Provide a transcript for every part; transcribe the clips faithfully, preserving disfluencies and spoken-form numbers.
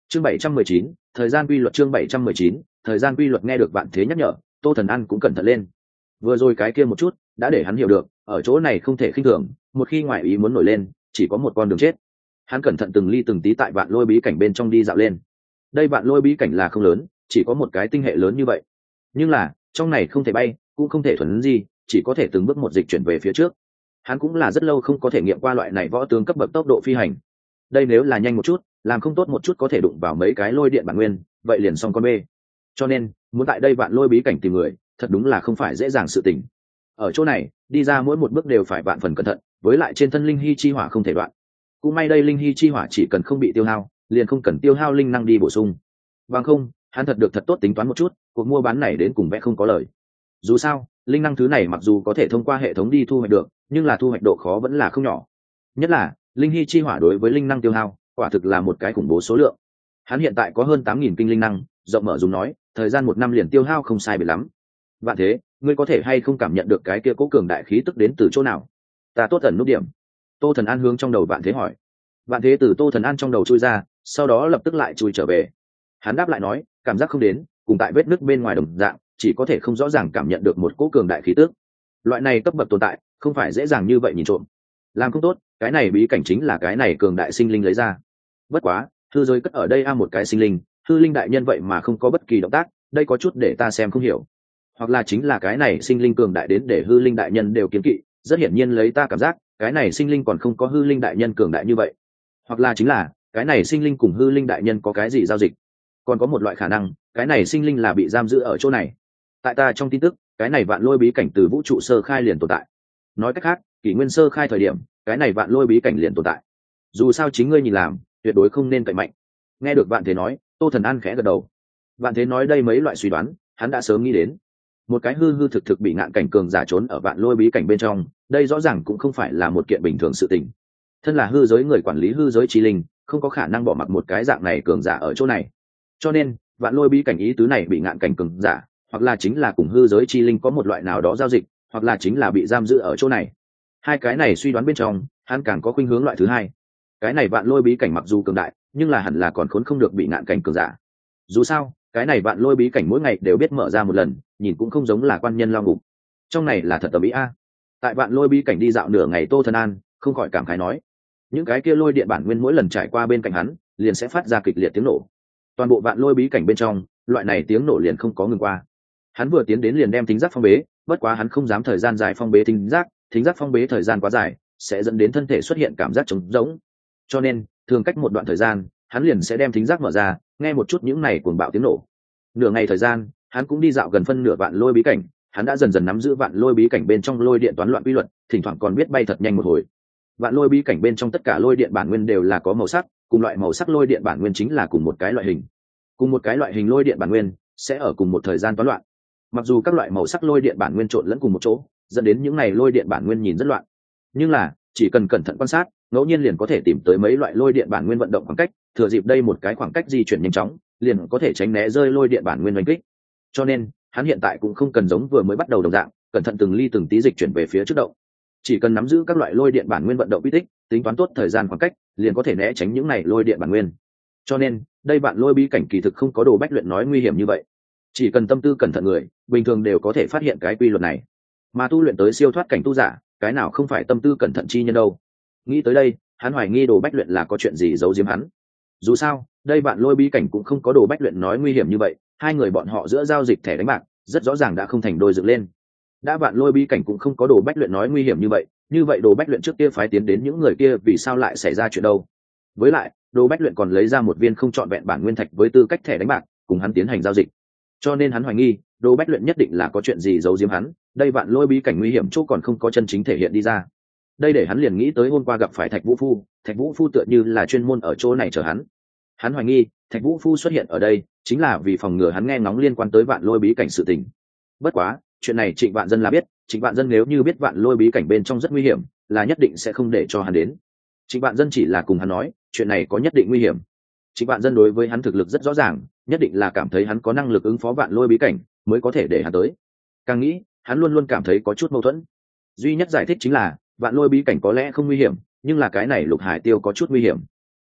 chương bảy trăm mười chín, thời gian quy luật. Chương bảy trăm mười chín, thời gian quy luật. Nghe được Vạn Thế nhắc nhở, Tô Thần An cũng cẩn thận lên. Vừa rồi cái kia một chút đã để hắn hiểu được ở chỗ này không thể khinh thường, một khi ngoại ý muốn nổi lên chỉ có một con đường chết. Hắn cẩn thận từng ly từng tí tại vạn lôi bí cảnh bên trong đi dạo lên. Đây vạn lôi bí cảnh là không lớn, chỉ có một cái tinh hệ lớn như vậy, nhưng là trong này không thể bay cũng không thể thuần gì, chỉ có thể từng bước một dịch chuyển về phía trước. Hắn cũng là rất lâu không có thể nghiệm qua loại này võ tướng cấp bậc tốc độ phi hành. Đây nếu là nhanh một chút, làm không tốt một chút có thể đụng vào mấy cái lôi điện bản nguyên, vậy liền xong con bê. Cho nên muốn tại đây vạn lôi bí cảnh tìm người thật đúng là không phải dễ dàng sự tình. Ở chỗ này đi ra mỗi một bước đều phải vạn phần cẩn thận, với lại trên thân linh hy chi hỏa không thể đoạn. Cũng may đây linh hy chi hỏa chỉ cần không bị tiêu hao liền không cần tiêu hao linh năng đi bổ sung, bằng không hắn thật được thật tốt tính toán một chút cuộc mua bán này đến cùng vẽ không có lời. Dù sao linh năng thứ này mặc dù có thể thông qua hệ thống đi thu hoạch được, nhưng là thu hoạch độ khó vẫn là không nhỏ, nhất là linh hy chi hỏa đối với linh năng tiêu hao quả thực là một cái khủng bố số lượng. Hắn hiện tại có hơn tám nghìn kinh linh năng, rộng mở dùng nói thời gian một năm liền tiêu hao không sai biệt lắm. Vạn Thế, ngươi có thể hay không cảm nhận được cái kia cố cường đại khí tức đến từ chỗ nào? Ta tốt ẩn nút điểm. Tô Thần An hướng trong đầu Vạn Thế hỏi. Vạn Thế từ Tô Thần An trong đầu chui ra, sau đó lập tức lại chui trở về. Hắn đáp lại nói, cảm giác không đến, cùng tại vết nứt bên ngoài đồng dạng, chỉ có thể không rõ ràng cảm nhận được một cỗ cường đại khí tức. Loại này cấp bậc tồn tại, không phải dễ dàng như vậy nhìn trộm. Làm không tốt, cái này bí cảnh chính là cái này cường đại sinh linh lấy ra. Bất quá, hư giới cất ở đây a một cái sinh linh, hư linh đại nhân vậy mà không có bất kỳ động tác, đây có chút để ta xem không hiểu. Hoặc là chính là cái này sinh linh cường đại đến để hư linh đại nhân đều kiêng kỵ, rất hiển nhiên lấy ta cảm giác cái này sinh linh còn không có hư linh đại nhân cường đại như vậy. Hoặc là chính là cái này sinh linh cùng hư linh đại nhân có cái gì giao dịch. Còn có một loại khả năng, cái này sinh linh là bị giam giữ ở chỗ này. Tại ta trong tin tức, cái này vạn lôi bí cảnh từ vũ trụ sơ khai liền tồn tại. Nói cách khác, kỷ nguyên sơ khai thời điểm, cái này vạn lôi bí cảnh liền tồn tại. Dù sao chính ngươi nhìn làm, tuyệt đối không nên cậy mạnh. Nghe được Vạn Thế nói, Tô Thần An khẽ gật đầu. Vạn Thế nói đây mấy loại suy đoán, hắn đã sớm nghĩ đến. Một cái hư hư thực thực bị ngạn cảnh cường giả trốn ở vạn lôi bí cảnh bên trong, đây rõ ràng cũng không phải là một kiện bình thường sự tình. Thân là hư giới người quản lý hư giới chi linh, không có khả năng bỏ mặc một cái dạng này cường giả ở chỗ này. Cho nên vạn lôi bí cảnh ý tứ này bị ngạn cảnh cường giả, hoặc là chính là cùng hư giới chi linh có một loại nào đó giao dịch, hoặc là chính là bị giam giữ ở chỗ này. Hai cái này suy đoán bên trong, hắn càng có khuynh hướng loại thứ hai. Cái này vạn lôi bí cảnh mặc dù cường đại, nhưng là hẳn là còn khốn không được bị ngạn cảnh cường giả. Dù sao cái này vạn lôi bí cảnh mỗi ngày đều biết mở ra một lần, nhìn cũng không giống là quan nhân lao ngục. Trong này là thật tầm ý a. Tại vạn lôi bí cảnh đi dạo nửa ngày, Tô Thần An không khỏi cảm khái nói, những cái kia lôi điện bản nguyên mỗi lần trải qua bên cạnh hắn liền sẽ phát ra kịch liệt tiếng nổ. Toàn bộ vạn lôi bí cảnh bên trong, loại này tiếng nổ liền không có ngừng qua. Hắn vừa tiến đến liền đem thính giác phong bế, bất quá hắn không dám thời gian dài phong bế thính giác, thính giác phong bế thời gian quá dài sẽ dẫn đến thân thể xuất hiện cảm giác trống rỗng. Cho nên thường cách một đoạn thời gian hắn liền sẽ đem thính giác mở ra, nghe một chút những này cuồng bạo tiếng nổ. Nửa ngày thời gian hắn cũng đi dạo gần phân nửa vạn lôi bí cảnh, hắn đã dần dần nắm giữ vạn lôi bí cảnh bên trong lôi điện toán loạn quy luật, thỉnh thoảng còn biết bay thật nhanh một hồi. Vạn lôi bí cảnh bên trong tất cả lôi điện bản nguyên đều là có màu sắc, cùng loại màu sắc lôi điện bản nguyên chính là cùng một cái loại hình. Cùng một cái loại hình lôi điện bản nguyên sẽ ở cùng một thời gian toán loạn. Mặc dù các loại màu sắc lôi điện bản nguyên trộn lẫn cùng một chỗ, dẫn đến những này lôi điện bản nguyên nhìn rất loạn, nhưng là chỉ cần cẩn thận quan sát, ngẫu nhiên liền có thể tìm tới mấy loại lôi điện bản nguyên vận động khoảng cách, thừa dịp đây một cái khoảng cách di chuyển nhanh chóng, liền có thể tránh né rơi lôi điện bản nguyên đánh kích. Cho nên hắn hiện tại cũng không cần giống vừa mới bắt đầu đồng dạng cẩn thận từng ly từng tí dịch chuyển về phía trước động, chỉ cần nắm giữ các loại lôi điện bản nguyên vận động quy tích, tính toán tốt thời gian khoảng cách, liền có thể né tránh những này lôi điện bản nguyên. Cho nên đây bạn lôi bí cảnh kỳ thực không có đồ bách luyện nói nguy hiểm như vậy, chỉ cần tâm tư cẩn thận người bình thường đều có thể phát hiện cái quy luật này. Mà tu luyện tới siêu thoát cảnh tu giả, cái nào không phải tâm tư cẩn thận chi nhân đâu. Nghĩ tới đây hắn hoài nghi đồ bách luyện là có chuyện gì giấu giếm hắn. Dù sao đây bạn lôi bí cảnh cũng không có đồ bách luyện nói nguy hiểm như vậy, hai người bọn họ giữa giao dịch thẻ đánh bạc rất rõ ràng đã không thành đôi dựng lên. Đã bạn lôi bí cảnh cũng không có đồ bách luyện nói nguy hiểm như vậy, như vậy đồ bách luyện trước kia phái tiến đến những người kia vì sao lại xảy ra chuyện đâu. Với lại đồ bách luyện còn lấy ra một viên không trọn vẹn bản nguyên thạch với tư cách thẻ đánh bạc cùng hắn tiến hành giao dịch, cho nên hắn hoài nghi đồ bách luyện nhất định là có chuyện gì giấu giếm hắn. Đây bạn lôi bí cảnh nguy hiểm chỗ còn không có chân chính thể hiện đi ra, đây để hắn liền nghĩ tới hôm qua gặp phải Thạch Vũ Phu. Thạch Vũ Phu tựa như là chuyên môn ở chỗ này chờ hắn. Hắn hoài nghi Thạch Vũ Phu xuất hiện ở đây chính là vì phòng ngừa hắn nghe ngóng liên quan tới vạn lôi bí cảnh sự tình. Bất quá chuyện này Trịnh Vạn Dân là biết, Trịnh Vạn Dân nếu như biết vạn lôi bí cảnh bên trong rất nguy hiểm là nhất định sẽ không để cho hắn đến. Trịnh Vạn Dân chỉ là cùng hắn nói chuyện này có nhất định nguy hiểm. Trịnh Vạn Dân đối với hắn thực lực rất rõ ràng, nhất định là cảm thấy hắn có năng lực ứng phó vạn lôi bí cảnh mới có thể để hắn tới. Càng nghĩ hắn luôn luôn cảm thấy có chút mâu thuẫn. Duy nhất giải thích chính là vạn lôi bí cảnh có lẽ không nguy hiểm, nhưng là cái này Lục Hải Tiêu có chút nguy hiểm.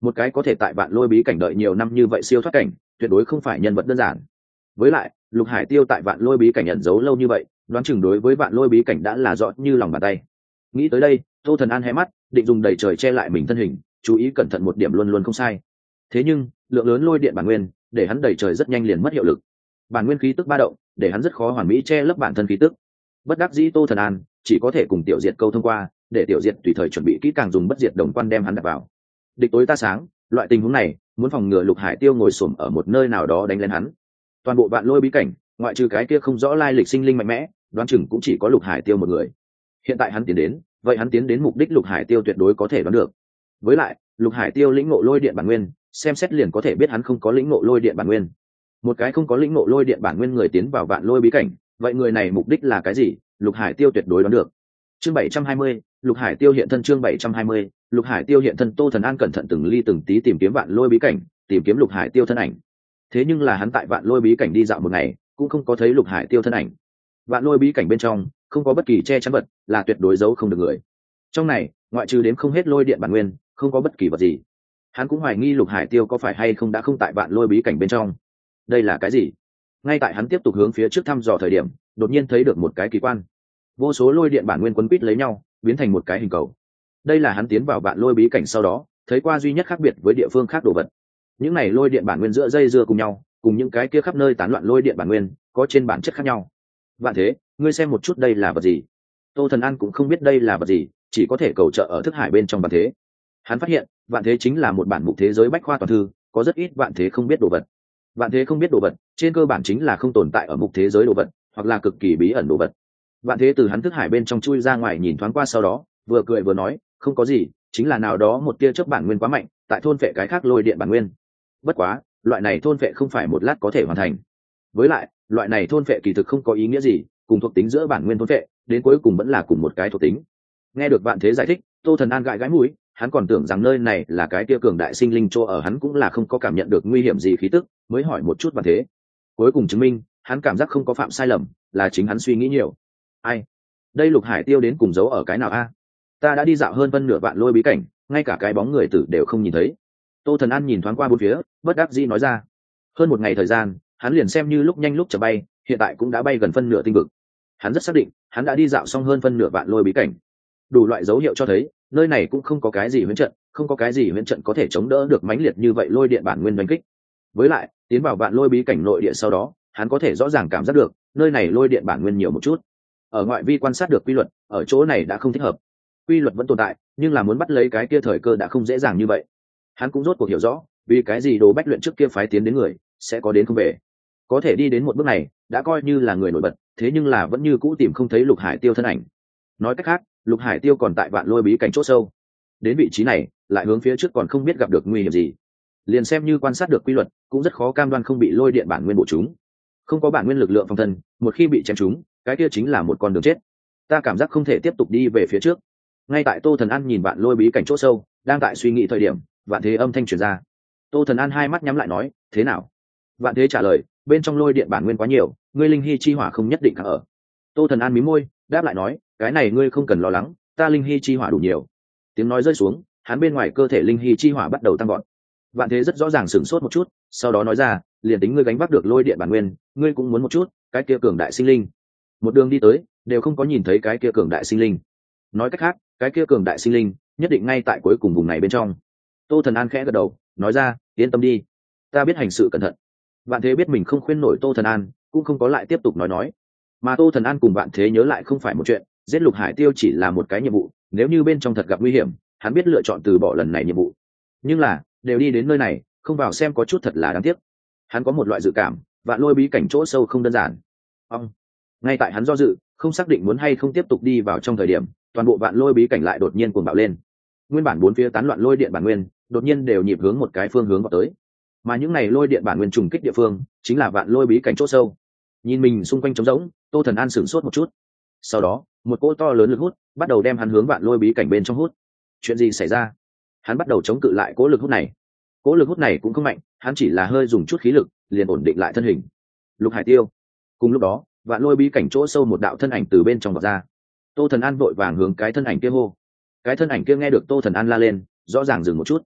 một cái có thể tại vạn lôi bí cảnh đợi nhiều năm như vậy siêu thoát cảnh tuyệt đối không phải nhân vật đơn giản. Với lại Lục Hải Tiêu tại vạn lôi bí cảnh ẩn giấu lâu như vậy, đoán chừng đối với vạn lôi bí cảnh đã là rõ như lòng bàn tay. Nghĩ tới đây, Tô Thần An hé mắt, định dùng đầy trời che lại mình thân hình, chú ý cẩn thận một điểm luôn luôn không sai. Thế nhưng lượng lớn lôi điện bản nguyên để hắn đầy trời rất nhanh liền mất hiệu lực. Bản nguyên khí tức ba động để hắn rất khó hoàn mỹ che lấp bản thân khí tức. Bất đắc dĩ Tô Thần An chỉ có thể cùng Tiểu Diệt câu thông qua, để Tiểu Diệt tùy thời chuẩn bị kỹ càng dùng bất diệt đồng quan đem hắn đặt vào. Địch tối ta sáng, loại tình huống này muốn phòng ngừa Lục Hải Tiêu ngồi xổm ở một nơi nào đó đánh lên hắn. Toàn bộ vạn lôi bí cảnh ngoại trừ cái kia không rõ lai lịch sinh linh mạnh mẽ, đoán chừng cũng chỉ có Lục Hải Tiêu một người. Hiện tại hắn tiến đến, vậy hắn tiến đến mục đích Lục Hải Tiêu tuyệt đối có thể đoán được. Với lại Lục Hải Tiêu lĩnh ngộ lôi điện bản nguyên, xem xét liền có thể biết hắn không có lĩnh ngộ lôi điện bản nguyên. Một cái không có lĩnh ngộ lôi điện bản nguyên người tiến vào vạn lôi bí cảnh, vậy người này mục đích là cái gì? Lục Hải Tiêu tuyệt đối đoán được. Chương bảy trăm hai mươi, Lục Hải Tiêu hiện thân. Chương bảy trăm hai mươi, Lục Hải Tiêu hiện thân. Tô Thần An cẩn thận từng ly từng tí tìm kiếm vạn lôi bí cảnh, tìm kiếm Lục Hải Tiêu thân ảnh. Thế nhưng là hắn tại vạn lôi bí cảnh đi dạo một ngày, cũng không có thấy Lục Hải Tiêu thân ảnh. Vạn lôi bí cảnh bên trong không có bất kỳ che chắn vật, là tuyệt đối giấu không được người. Trong này ngoại trừ đếm không hết lôi điện bản nguyên, không có bất kỳ vật gì. Hắn cũng hoài nghi Lục Hải Tiêu có phải hay không đã không tại vạn lôi bí cảnh bên trong. Đây là cái gì? Ngay tại hắn tiếp tục hướng phía trước thăm dò thời điểm, đột nhiên thấy được một cái kỳ quan. Vô số lôi điện bản nguyên quấn quýt lấy nhau, biến thành một cái hình cầu. Đây là hắn tiến vào vạn lôi bí cảnh sau đó thấy qua duy nhất khác biệt với địa phương khác đồ vật. Những này lôi điện bản nguyên giữa dây dưa cùng nhau, cùng những cái kia khắp nơi tán loạn lôi điện bản nguyên có trên bản chất khác nhau. Vạn Thế, ngươi xem một chút đây là vật gì? Tô Thần An cũng không biết đây là vật gì, chỉ có thể cầu trợ ở thức hải bên trong Vạn Thế. Hắn phát hiện Vạn Thế chính là một bản mục thế giới bách khoa toàn thư, có rất ít Vạn Thế không biết đồ vật. Vạn Thế không biết đồ vật trên cơ bản chính là không tồn tại ở mục thế giới đồ vật, hoặc là cực kỳ bí ẩn đồ vật. Vạn Thế từ hắn thức hải bên trong chui ra ngoài nhìn thoáng qua sau đó vừa cười vừa nói, không có gì, chính là nào đó một tia chớp bản nguyên quá mạnh, tại thôn phệ cái khác lôi điện bản nguyên. Bất quá loại này thôn phệ không phải một lát có thể hoàn thành. Với lại loại này thôn phệ kỳ thực không có ý nghĩa gì, cùng thuộc tính giữa bản nguyên thôn phệ đến cuối cùng vẫn là cùng một cái thuộc tính. Nghe được Vạn Thế giải thích, Tô Thần An gãi gãi mũi, hắn còn tưởng rằng nơi này là cái tia cường đại sinh linh chỗ ở, hắn cũng là không có cảm nhận được nguy hiểm gì khí tức, mới hỏi một chút Vạn Thế. Cuối cùng chứng minh hắn cảm giác không có phạm sai lầm, là chính hắn suy nghĩ nhiều. Ai? Đây Lục Hải Tiêu đến cùng giấu ở cái nào a? Ta đã đi dạo hơn phân nửa vạn lôi bí cảnh, ngay cả cái bóng người tử đều không nhìn thấy. Tô Thần An nhìn thoáng qua bốn phía, bất đắc dĩ nói ra. Hơn một ngày thời gian, hắn liền xem như lúc nhanh lúc chậm bay, hiện tại cũng đã bay gần phân nửa tinh vực. Hắn rất xác định, hắn đã đi dạo xong hơn phân nửa vạn lôi bí cảnh. Đủ loại dấu hiệu cho thấy, nơi này cũng không có cái gì huyễn trận, không có cái gì huyễn trận có thể chống đỡ được mãnh liệt như vậy lôi điện bản nguyên đánh kích. Với lại, tiến vào vạn lôi bí cảnh nội địa sau đó, hắn có thể rõ ràng cảm giác được, nơi này lôi điện bản nguyên nhiều một chút. Ở ngoại vi quan sát được quy luật, ở chỗ này đã không thích hợp. Quy luật vẫn tồn tại, nhưng là muốn bắt lấy cái kia thời cơ đã không dễ dàng như vậy. Hắn cũng rốt cuộc hiểu rõ, vì cái gì Đồ Bách luyện trước kia phái tiến đến người sẽ có đến không về. Có thể đi đến một bước này, đã coi như là người nổi bật, thế nhưng là vẫn như cũ tìm không thấy Lục Hải Tiêu thân ảnh. Nói cách khác, Lục Hải Tiêu còn tại vạn lôi bí cảnh chỗ sâu. Đến vị trí này, lại hướng phía trước còn không biết gặp được nguy hiểm gì. Liền xem như quan sát được quy luật, cũng rất khó cam đoan không bị lôi điện bản nguyên bổ chúng. Không có bản nguyên lực lượng phòng thân, một khi bị chém trúng, cái kia chính là một con đường chết. Ta cảm giác không thể tiếp tục đi về phía trước. Ngay tại Tô Thần An nhìn vạn lôi bí cảnh chỗ sâu, đang tại suy nghĩ thời điểm, Vạn Thế âm thanh truyền ra. Tô Thần An hai mắt nhắm lại nói, thế nào? Vạn Thế trả lời, bên trong lôi điện bản nguyên quá nhiều, ngươi linh hy chi hỏa không nhất định cả ở. Tô Thần An mím môi, đáp lại nói, cái này ngươi không cần lo lắng, ta linh hy chi hỏa đủ nhiều. Tiếng nói rơi xuống, hắn bên ngoài cơ thể linh hy chi hỏa bắt đầu tăng gọn. Vạn Thế rất rõ ràng sửng sốt một chút, sau đó nói ra, liền tính ngươi gánh vác được lôi điện bản nguyên, ngươi cũng muốn một chút, cái kia cường đại sinh linh. Một đường đi tới, đều không có nhìn thấy cái kia cường đại sinh linh. Nói cách khác, cái kia cường đại sinh linh nhất định ngay tại cuối cùng vùng này bên trong. Tô Thần An khẽ gật đầu, nói ra, yên tâm đi, ta biết hành sự cẩn thận. Vạn Thế biết mình không khuyên nổi Tô Thần An, cũng không có lại tiếp tục nói nói. Mà Tô Thần An cùng Vạn Thế nhớ lại không phải một chuyện, giết Lục Hải Tiêu chỉ là một cái nhiệm vụ, nếu như bên trong thật gặp nguy hiểm, hắn biết lựa chọn từ bỏ lần này nhiệm vụ. Nhưng là, đều đi đến nơi này, không vào xem có chút thật là đáng tiếc. Hắn có một loại dự cảm, vạn lôi bí cảnh chỗ sâu không đơn giản. Ông, ngay tại hắn do dự, không xác định muốn hay không tiếp tục đi vào trong thời điểm, toàn bộ vạn lôi bí cảnh lại đột nhiên cuồng bạo lên. Nguyên bản bốn phía tán loạn lôi điện bản nguyên, đột nhiên đều nhịp hướng một cái phương hướng vào tới. Mà những này lôi điện bản nguyên trùng kích địa phương, chính là vạn lôi bí cảnh chỗ sâu. Nhìn mình xung quanh trống rỗng, Tô Thần An sửng sốt một chút. Sau đó, một cỗ to lớn lực hút bắt đầu đem hắn hướng vạn lôi bí cảnh bên trong hút. Chuyện gì xảy ra? Hắn bắt đầu chống cự lại cỗ lực hút này. Cỗ lực hút này cũng không mạnh, hắn chỉ là hơi dùng chút khí lực, liền ổn định lại thân hình. Lục Hải Tiêu. Cùng lúc đó, vạn lôi bí cảnh chỗ sâu một đạo thân ảnh từ bên trong vọt ra. Tô Thần An vội vàng hướng cái thân ảnh kia hô. Cái thân ảnh kia nghe được Tô Thần An la lên, rõ ràng dừng một chút.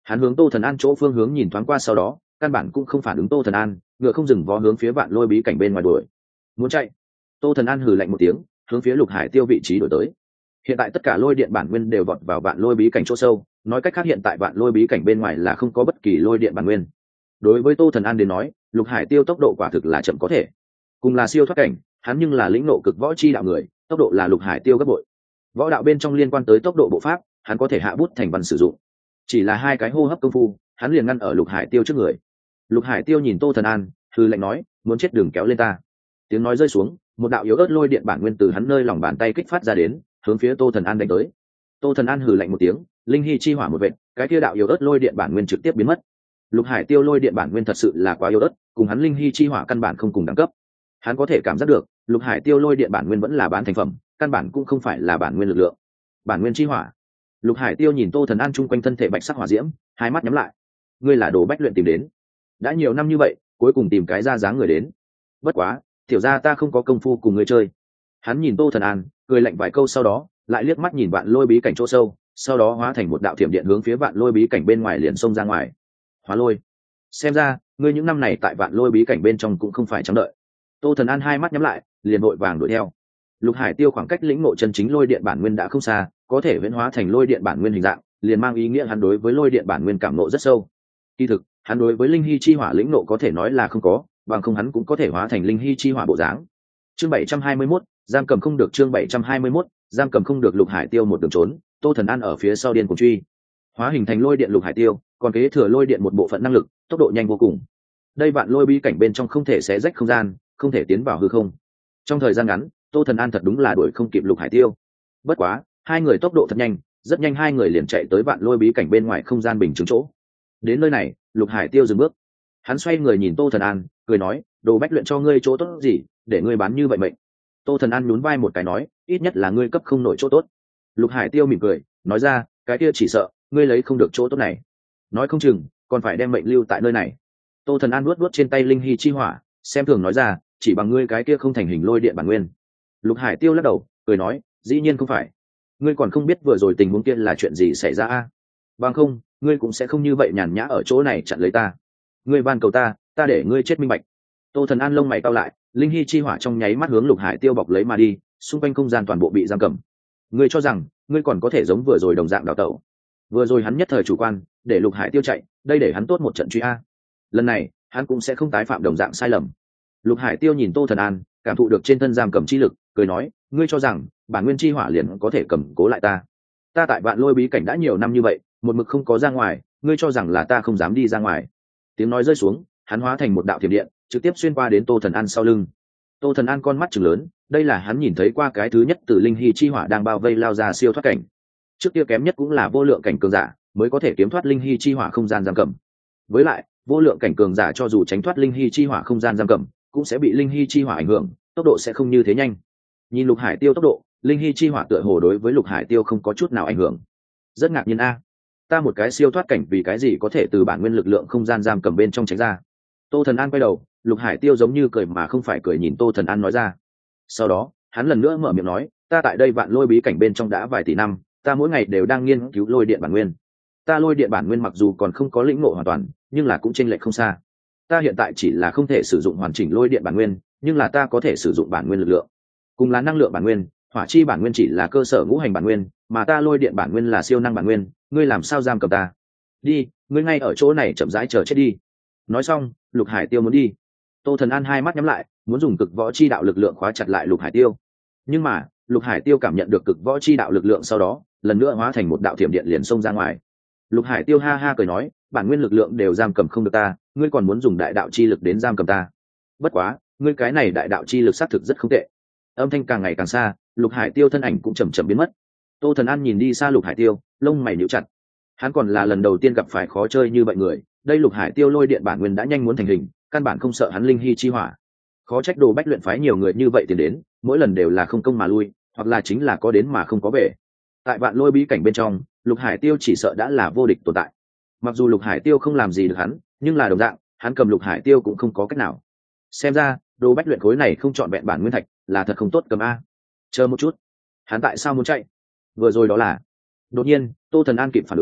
Hắn hướng Tô Thần An chỗ phương hướng nhìn thoáng qua, sau đó căn bản cũng không phản ứng Tô Thần An, ngựa không dừng vó hướng phía vạn lôi bí cảnh bên ngoài đuổi. Muốn chạy. Tô Thần An hừ lạnh một tiếng, hướng phía Lục Hải Tiêu vị trí đuổi tới. Hiện tại tất cả lôi điện bản nguyên đều vọt vào vạn lôi bí cảnh chỗ sâu, nói cách khác hiện tại vạn lôi bí cảnh bên ngoài là không có bất kỳ lôi điện bản nguyên. Đối với Tô Thần An đến nói, Lục Hải Tiêu tốc độ quả thực là chậm có thể, cùng là siêu thoát cảnh, hắn nhưng là lĩnh ngộ cực võ chi đạo người, tốc độ là Lục Hải Tiêu gấp bội. Võ đạo bên trong liên quan tới tốc độ bộ pháp, hắn có thể hạ bút thành văn sử dụng. Chỉ là hai cái hô hấp công phu, hắn liền ngăn ở Lục Hải Tiêu trước người. Lục Hải Tiêu nhìn Tô Thần An, hừ lạnh nói, muốn chết đừng kéo lên ta. Tiếng nói rơi xuống, một đạo yếu ớt lôi điện bản nguyên từ hắn nơi lòng bàn tay kích phát ra đến, hướng phía Tô Thần An đánh tới. Tô Thần An hừ lạnh một tiếng, linh hy chi hỏa một vệt, cái kia đạo yếu ớt lôi điện bản nguyên trực tiếp biến mất. Lục Hải Tiêu lôi điện bản nguyên thật sự là quá yếu ớt, cùng hắn linh hy chi hỏa căn bản không cùng đẳng cấp. Hắn có thể cảm giác được, Lục Hải Tiêu lôi điện bản nguyên vẫn là bán thành phẩm, căn bản cũng không phải là bản nguyên lực lượng. Bản nguyên chi hỏa. Lục Hải Tiêu nhìn Tô Thần An chung quanh thân thể bạch sắc hỏa diễm, hai mắt nhắm lại. Ngươi là đồ bách luyện tìm đến, đã nhiều năm như vậy, cuối cùng tìm cái ra dáng người đến. Bất quá, tiểu gia ta không có công phu cùng ngươi chơi. Hắn nhìn Tô Thần An, cười lạnh vài câu, sau đó lại liếc mắt nhìn vạn lôi bí cảnh chỗ sâu, sau đó hóa thành một đạo thiểm điện hướng phía vạn lôi bí cảnh bên ngoài liền xông ra ngoài. Hóa lôi. Xem ra ngươi những năm này tại vạn lôi bí cảnh bên trong cũng không phải trắng đợi. Tô Thần An hai mắt nhắm lại, liền vội vàng đuổi theo. Lục Hải Tiêu khoảng cách lĩnh ngộ chân chính lôi điện bản nguyên đã không xa, có thể huyễn hóa thành lôi điện bản nguyên hình dạng, liền mang ý nghĩa hắn đối với lôi điện bản nguyên cảm ngộ rất sâu. Kỳ thực, hắn đối với linh hy chi hỏa lĩnh ngộ có thể nói là không có, bằng không hắn cũng có thể hóa thành linh hy chi hỏa bộ dáng. Chương bảy trăm hai mươi mốt, giam cầm không được. Chương bảy trăm hai mươi mốt, giam cầm không được. Lục Hải Tiêu một đường trốn, Tô Thần An ở phía sau điên cuồng truy. Hóa hình thành lôi điện Lục Hải Tiêu, còn kế thừa lôi điện một bộ phận năng lực, tốc độ nhanh vô cùng. Đây vạn lôi bí cảnh bên trong không thể xé rách không gian, không thể tiến vào hư không. Trong thời gian ngắn, Tô Thần An thật đúng là đuổi không kịp Lục Hải Tiêu. Bất quá, hai người tốc độ thật nhanh, rất nhanh hai người liền chạy tới vạn lôi bí cảnh bên ngoài không gian bình chứng chỗ. Đến nơi này, Lục Hải Tiêu dừng bước. Hắn xoay người nhìn Tô Thần An, cười nói, đồ bách luyện cho ngươi chỗ tốt gì, để ngươi bán như vậy mệnh. Tô Thần An nhún vai một cái nói, ít nhất là ngươi cấp không nổi chỗ tốt. Lục Hải Tiêu mỉm cười, nói ra, cái kia chỉ sợ ngươi lấy không được chỗ tốt này, nói không chừng còn phải đem mệnh lưu tại nơi này. Tô Thần An nuốt nuốt trên tay linh hy chi hỏa, xem thường nói ra, chỉ bằng ngươi cái kia không thành hình lôi điện bản nguyên. Lục Hải Tiêu lắc đầu, cười nói, dĩ nhiên không phải. Ngươi còn không biết vừa rồi tình huống kia là chuyện gì xảy ra a? Bằng không, ngươi cũng sẽ không như vậy nhàn nhã ở chỗ này chặn lấy ta. Ngươi van cầu ta, ta để ngươi chết minh bạch. Tô Thần An lông mày cau lại, linh hy chi hỏa trong nháy mắt hướng Lục Hải Tiêu bọc lấy mà đi, xung quanh không gian toàn bộ bị giam cầm. Ngươi cho rằng ngươi còn có thể giống vừa rồi đồng dạng đào tẩu? Vừa rồi hắn nhất thời chủ quan, để Lục Hải Tiêu chạy, đây để hắn tốt một trận truy a. Lần này, hắn cũng sẽ không tái phạm đồng dạng sai lầm. Lục Hải Tiêu nhìn Tô Thần An, cảm thụ được trên thân giam cầm chi lực, cười nói, ngươi cho rằng bản nguyên chi hỏa liền có thể cầm cố lại ta? Ta tại vạn lôi bí cảnh đã nhiều năm như vậy, một mực không có ra ngoài, ngươi cho rằng là ta không dám đi ra ngoài? Tiếng nói rơi xuống, hắn hóa thành một đạo thiểm điện, trực tiếp xuyên qua đến Tô Thần An sau lưng. Tô Thần An con mắt trừng lớn, đây là hắn nhìn thấy qua cái thứ nhất từ linh hy chi hỏa đang bao vây lao ra siêu thoát cảnh. Trước kia kém nhất cũng là vô lượng cảnh cường giả mới có thể kiếm thoát linh hy chi hỏa không gian giam cầm. Với lại, vô lượng cảnh cường giả cho dù tránh thoát linh hy chi hỏa không gian giam cầm, cũng sẽ bị linh hy chi hỏa ảnh hưởng, tốc độ sẽ không như thế nhanh. Nhìn Lục Hải Tiêu tốc độ, linh hy chi hỏa tựa hồ đối với Lục Hải Tiêu không có chút nào ảnh hưởng. Rất ngạc nhiên a, ta một cái siêu thoát cảnh vì cái gì có thể từ bản nguyên lực lượng không gian giam cầm bên trong tránh ra? Tô Thần An quay đầu, Lục Hải Tiêu giống như cười mà không phải cười nhìn Tô Thần An nói ra. Sau đó, hắn lần nữa mở miệng nói, ta tại đây vạn lôi bí cảnh bên trong đã vài tỷ năm, ta mỗi ngày đều đang nghiên cứu lôi điện bản nguyên. Ta lôi điện bản nguyên mặc dù còn không có lĩnh ngộ hoàn toàn, nhưng là cũng chênh lệch không xa. Ta hiện tại chỉ là không thể sử dụng hoàn chỉnh lôi điện bản nguyên, nhưng là ta có thể sử dụng bản nguyên lực lượng. Cùng là năng lượng bản nguyên, hỏa chi bản nguyên chỉ là cơ sở ngũ hành bản nguyên, mà ta lôi điện bản nguyên là siêu năng bản nguyên, ngươi làm sao giam cầm ta? Đi, ngươi ngay ở chỗ này chậm rãi chờ chết đi. Nói xong, Lục Hải Tiêu muốn đi. Tô Thần An hai mắt nhắm lại, muốn dùng cực võ chi đạo lực lượng khóa chặt lại Lục Hải Tiêu. Nhưng mà, Lục Hải Tiêu cảm nhận được cực võ chi đạo lực lượng sau đó, lần nữa hóa thành một đạo thiểm điện liền xông ra ngoài. Lục Hải Tiêu ha ha cười nói, bản nguyên lực lượng đều giam cầm không được ta, ngươi còn muốn dùng đại đạo chi lực đến giam cầm ta? Bất quá, ngươi cái này đại đạo chi lực xác thực rất không tệ. Âm thanh càng ngày càng xa, Lục Hải Tiêu thân ảnh cũng chậm chậm biến mất. Tô Thần An nhìn đi xa Lục Hải Tiêu, lông mày nhíu chặt. Hắn còn là lần đầu tiên gặp phải khó chơi như vậy người, đây Lục Hải Tiêu lôi điện bản nguyên đã nhanh muốn thành hình, căn bản không sợ hắn linh hy chi hỏa. Khó trách Đồ Bách luyện phái nhiều người như vậy tiền đến, mỗi lần đều là không công mà lui, hoặc là chính là có đến mà không có về. Tại vạn lôi bí cảnh bên trong, Lục Hải Tiêu chỉ sợ đã là vô địch tồn tại. Mặc dù Lục Hải Tiêu không làm gì được hắn, nhưng là đồng dạng, hắn cầm Lục Hải Tiêu cũng không có cách nào. Xem ra, Đồ Bách luyện khối này không chọn vẹn bản nguyên thạch, là thật không tốt cầm a. Chờ một chút, hắn tại sao muốn chạy? Vừa rồi đó là. Đột nhiên, Tô Thần An kịp phản ứng,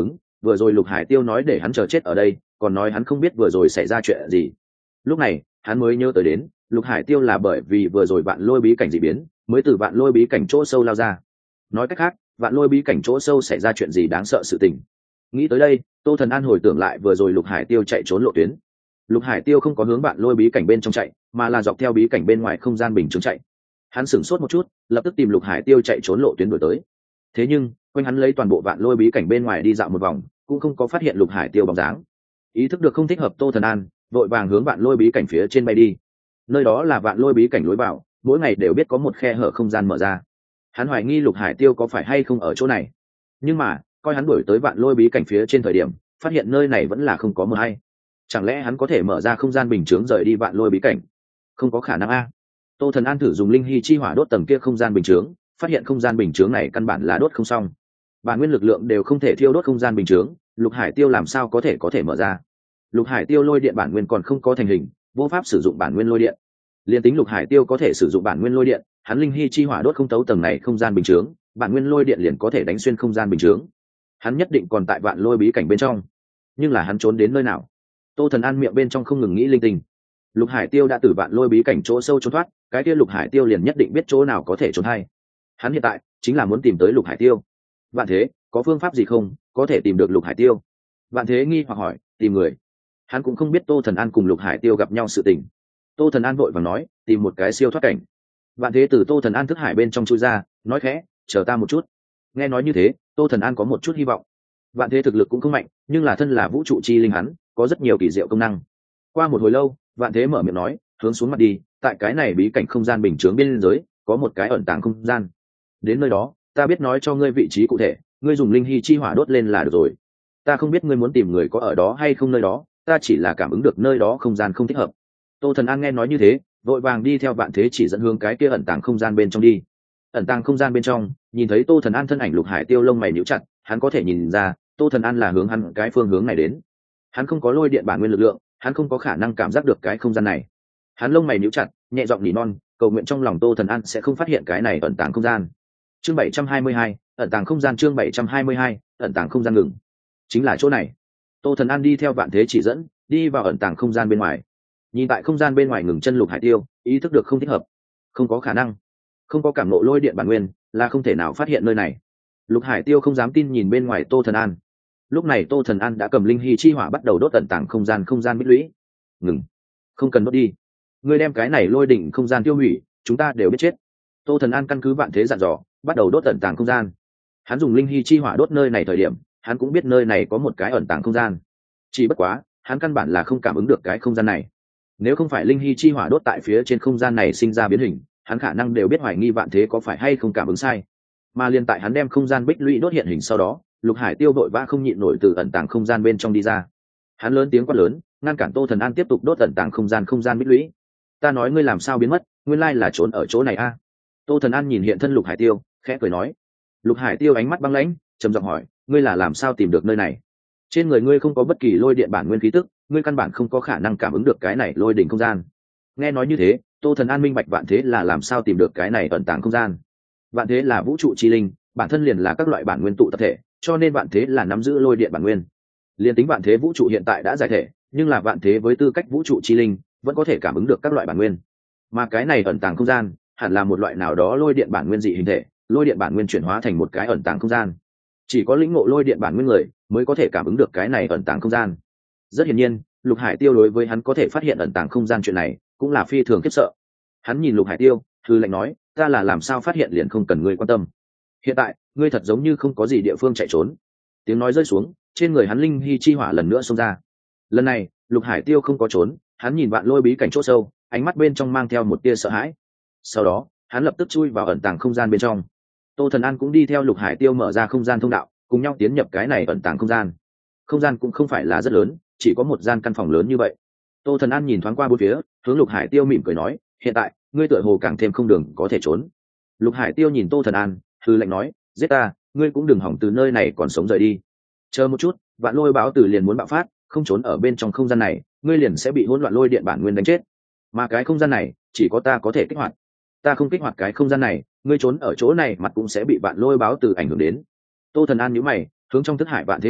vừa rồi Lục Hải Tiêu nói để hắn chờ chết ở đây, còn nói hắn không biết vừa rồi xảy ra chuyện gì. Lúc này hắn mới nhớ tới đến Lục Hải Tiêu là bởi vì vừa rồi vạn lôi bí cảnh dị biến mới từ vạn lôi bí cảnh chỗ sâu lao ra. Nói cách khác, vạn lôi bí cảnh chỗ sâu xảy ra chuyện gì đáng sợ sự tình. Nghĩ tới đây, Tô Thần An hồi tưởng lại vừa rồi Lục Hải Tiêu chạy trốn lộ tuyến. Lục Hải Tiêu không có hướng vạn lôi bí cảnh bên trong chạy, mà là dọc theo bí cảnh bên ngoài không gian bình chứng chạy. Hắn sửng sốt một chút, lập tức tìm Lục Hải Tiêu chạy trốn lộ tuyến đuổi tới. Thế nhưng quanh hắn lấy toàn bộ vạn lôi bí cảnh bên ngoài đi dạo một vòng, cũng không có phát hiện Lục Hải Tiêu bóng dáng. Ý thức được không thích hợp, Tô Thần An vội vàng hướng vạn lôi bí cảnh phía trên bay đi. Nơi đó là vạn lôi bí cảnh lối vào, mỗi ngày đều biết có một khe hở không gian mở ra. Hắn hoài nghi Lục Hải Tiêu có phải hay không ở chỗ này, nhưng mà coi hắn đuổi tới vạn lôi bí cảnh phía trên thời điểm, phát hiện nơi này vẫn là không có mờ hay. Chẳng lẽ hắn có thể mở ra không gian bình chướng rời đi vạn lôi bí cảnh? Không có khả năng a. Tô Thần An thử dùng linh hy chi hỏa đốt tầng kia không gian bình chướng, phát hiện không gian bình chướng này căn bản là đốt không xong, bản nguyên lực lượng đều không thể thiêu đốt không gian bình chướng. Lục Hải Tiêu làm sao có thể có thể mở ra? Lục Hải Tiêu lôi điện bản nguyên còn không có thành hình, vô pháp sử dụng bản nguyên lôi điện. Liên tính Lục Hải Tiêu có thể sử dụng bản nguyên lôi điện, hắn linh hy chi hỏa đốt không tấu tầng này không gian bình chướng, bản nguyên lôi điện liền có thể đánh xuyên không gian bình chướng. Hắn nhất định còn tại vạn lôi bí cảnh bên trong, nhưng là hắn trốn đến nơi nào? Tô Thần An miệng bên trong không ngừng nghĩ linh tinh. Lục Hải Tiêu đã từ vạn lôi bí cảnh chỗ sâu trốn thoát, cái kia Lục Hải Tiêu liền nhất định biết chỗ nào có thể trốn hay. Hắn hiện tại chính là muốn tìm tới Lục Hải Tiêu. Vạn Thế, có phương pháp gì không, có thể tìm được Lục Hải Tiêu? Vạn Thế nghi hoặc hỏi. Tìm người? Hắn cũng không biết Tô Thần An cùng Lục Hải Tiêu gặp nhau sự tình. Tô Thần An vội vàng nói, tìm một cái siêu thoát cảnh. Vạn Thế từ Tô Thần An thức hải bên trong chui ra, nói khẽ, chờ ta một chút. Nghe nói như thế, Tô Thần An có một chút hy vọng. Vạn Thế thực lực cũng không mạnh, nhưng là thân là vũ trụ chi linh hắn, có rất nhiều kỳ diệu công năng. Qua một hồi lâu, Vạn Thế mở miệng nói, hướng xuống mặt đi, tại cái này bí cảnh không gian bình chướng bên dưới, có một cái ẩn tàng không gian. Đến nơi đó, ta biết nói cho ngươi vị trí cụ thể, ngươi dùng linh hy chi hỏa đốt lên là được rồi. Ta không biết ngươi muốn tìm người có ở đó hay không nơi đó, ta chỉ là cảm ứng được nơi đó không gian không thích hợp. Tô Thần An nghe nói như thế, vội vàng đi theo Vạn Thế chỉ dẫn hướng cái kia ẩn tàng không gian bên trong đi. Ẩn tàng không gian bên trong, nhìn thấy Tô Thần An thân ảnh, Lục Hải Tiêu lông mày nhíu chặt, hắn có thể nhìn ra Tô Thần An là hướng hắn cái phương hướng này đến. Hắn không có lôi điện bản nguyên lực lượng, hắn không có khả năng cảm giác được cái không gian này. Hắn lông mày nhíu chặt, nhẹ giọng nỉ non, cầu nguyện trong lòng Tô Thần An sẽ không phát hiện cái này ẩn tàng không gian. Chương bảy trăm hai mươi hai, ẩn tàng không gian. Chương bảy trăm hai mươi hai, ẩn tàng không gian ngừng. Chính là chỗ này. Tô Thần An đi theo Vạn Thế chỉ dẫn, đi vào ẩn tàng không gian bên ngoài. Nhìn tại không gian bên ngoài ngừng chân Lục Hải Tiêu, ý thức được không thích hợp. Không có khả năng, không có cảm nộ lôi điện bản nguyên, là không thể nào phát hiện nơi này. Lục Hải Tiêu không dám tin nhìn bên ngoài Tô Thần An. Lúc này Tô Thần An đã cầm linh hy chi hỏa bắt đầu đốt ẩn tàng không gian không gian bích lũy. Ngừng, không cần đốt đi. Ngươi đem cái này lôi đỉnh không gian tiêu hủy, chúng ta đều biết chết. Tô Thần An căn cứ Vạn Thế dặn dò, bắt đầu đốt ẩn tàng không gian. Hắn dùng linh hy chi hỏa đốt nơi này thời điểm, hắn cũng biết nơi này có một cái ẩn tàng không gian. Chỉ bất quá, hắn căn bản là không cảm ứng được cái không gian này. Nếu không phải linh hy chi hỏa đốt tại phía trên không gian này sinh ra biến hình, hắn khả năng đều biết hoài nghi Vạn Thế có phải hay không cảm ứng sai. Mà liên tại hắn đem không gian bích lũy đốt hiện hình sau đó, Lục Hải Tiêu vội vã không nhịn nổi từ ẩn tàng không gian bên trong đi ra. Hắn lớn tiếng quát lớn, ngăn cản Tô Thần An tiếp tục đốt ẩn tàng không gian không gian bích lũy. Ta nói ngươi làm sao biến mất, nguyên lai là trốn ở chỗ này a. À? Tô Thần An nhìn hiện thân Lục Hải Tiêu, khẽ cười nói. Lục Hải Tiêu ánh mắt băng lãnh, trầm giọng hỏi, ngươi là làm sao tìm được nơi này? Trên người ngươi không có bất kỳ lôi điện bản nguyên khí tức, ngươi căn bản không có khả năng cảm ứng được cái này lôi đỉnh không gian. Nghe nói như thế, Tô Thần An minh bạch Vạn Thế là làm sao tìm được cái này ẩn tàng không gian. Vạn Thế là vũ trụ chi linh, bản thân liền là các loại bản nguyên tụ tập thể, cho nên Vạn Thế là nắm giữ lôi điện bản nguyên. Liên tính Vạn Thế vũ trụ hiện tại đã giải thể, nhưng là Vạn Thế với tư cách vũ trụ chi linh, vẫn có thể cảm ứng được các loại bản nguyên. Mà cái này ẩn tàng không gian, hẳn là một loại nào đó lôi điện bản nguyên dị hình thể, lôi điện bản nguyên chuyển hóa thành một cái ẩn tàng không gian. Chỉ có lĩnh ngộ lôi điện bản nguyên người mới có thể cảm ứng được cái này ẩn tàng không gian. Rất hiển nhiên, Lục Hải Tiêu đối với hắn có thể phát hiện ẩn tàng không gian chuyện này, cũng là phi thường khiếp sợ. Hắn nhìn Lục Hải Tiêu, hư lệnh nói, ta là làm sao phát hiện liền không cần ngươi quan tâm. Hiện tại, ngươi thật giống như không có gì địa phương chạy trốn. Tiếng nói rơi xuống, trên người hắn linh hy chi hỏa lần nữa xông ra. Lần này, Lục Hải Tiêu không có trốn, hắn nhìn Vạn Lôi bí cảnh chỗ sâu, ánh mắt bên trong mang theo một tia sợ hãi. Sau đó, hắn lập tức chui vào ẩn tàng không gian bên trong. Tô Thần An cũng đi theo Lục Hải Tiêu mở ra không gian thông đạo, cùng nhau tiến nhập cái này ẩn tàng không gian. Không gian cũng không phải là rất lớn, chỉ có một gian căn phòng lớn như vậy. Tô Thần An nhìn thoáng qua bốn phía, hướng Lục Hải Tiêu mỉm cười nói, hiện tại ngươi tựa hồ càng thêm không đường có thể trốn. Lục Hải Tiêu nhìn Tô Thần An, hư lệnh nói, giết ta, ngươi cũng đừng hỏng từ nơi này còn sống rời đi. Chờ một chút, Vạn Lôi báo tử liền muốn bạo phát, không trốn ở bên trong không gian này, ngươi liền sẽ bị hỗn loạn lôi điện bản nguyên đánh chết. Mà cái không gian này, chỉ có ta có thể kích hoạt. Ta không kích hoạt cái không gian này, ngươi trốn ở chỗ này mặt cũng sẽ bị Vạn Lôi báo tử ảnh hưởng đến. Tô Thần An nhíu mày, hướng trong thức hải Vạn Thế hỏi,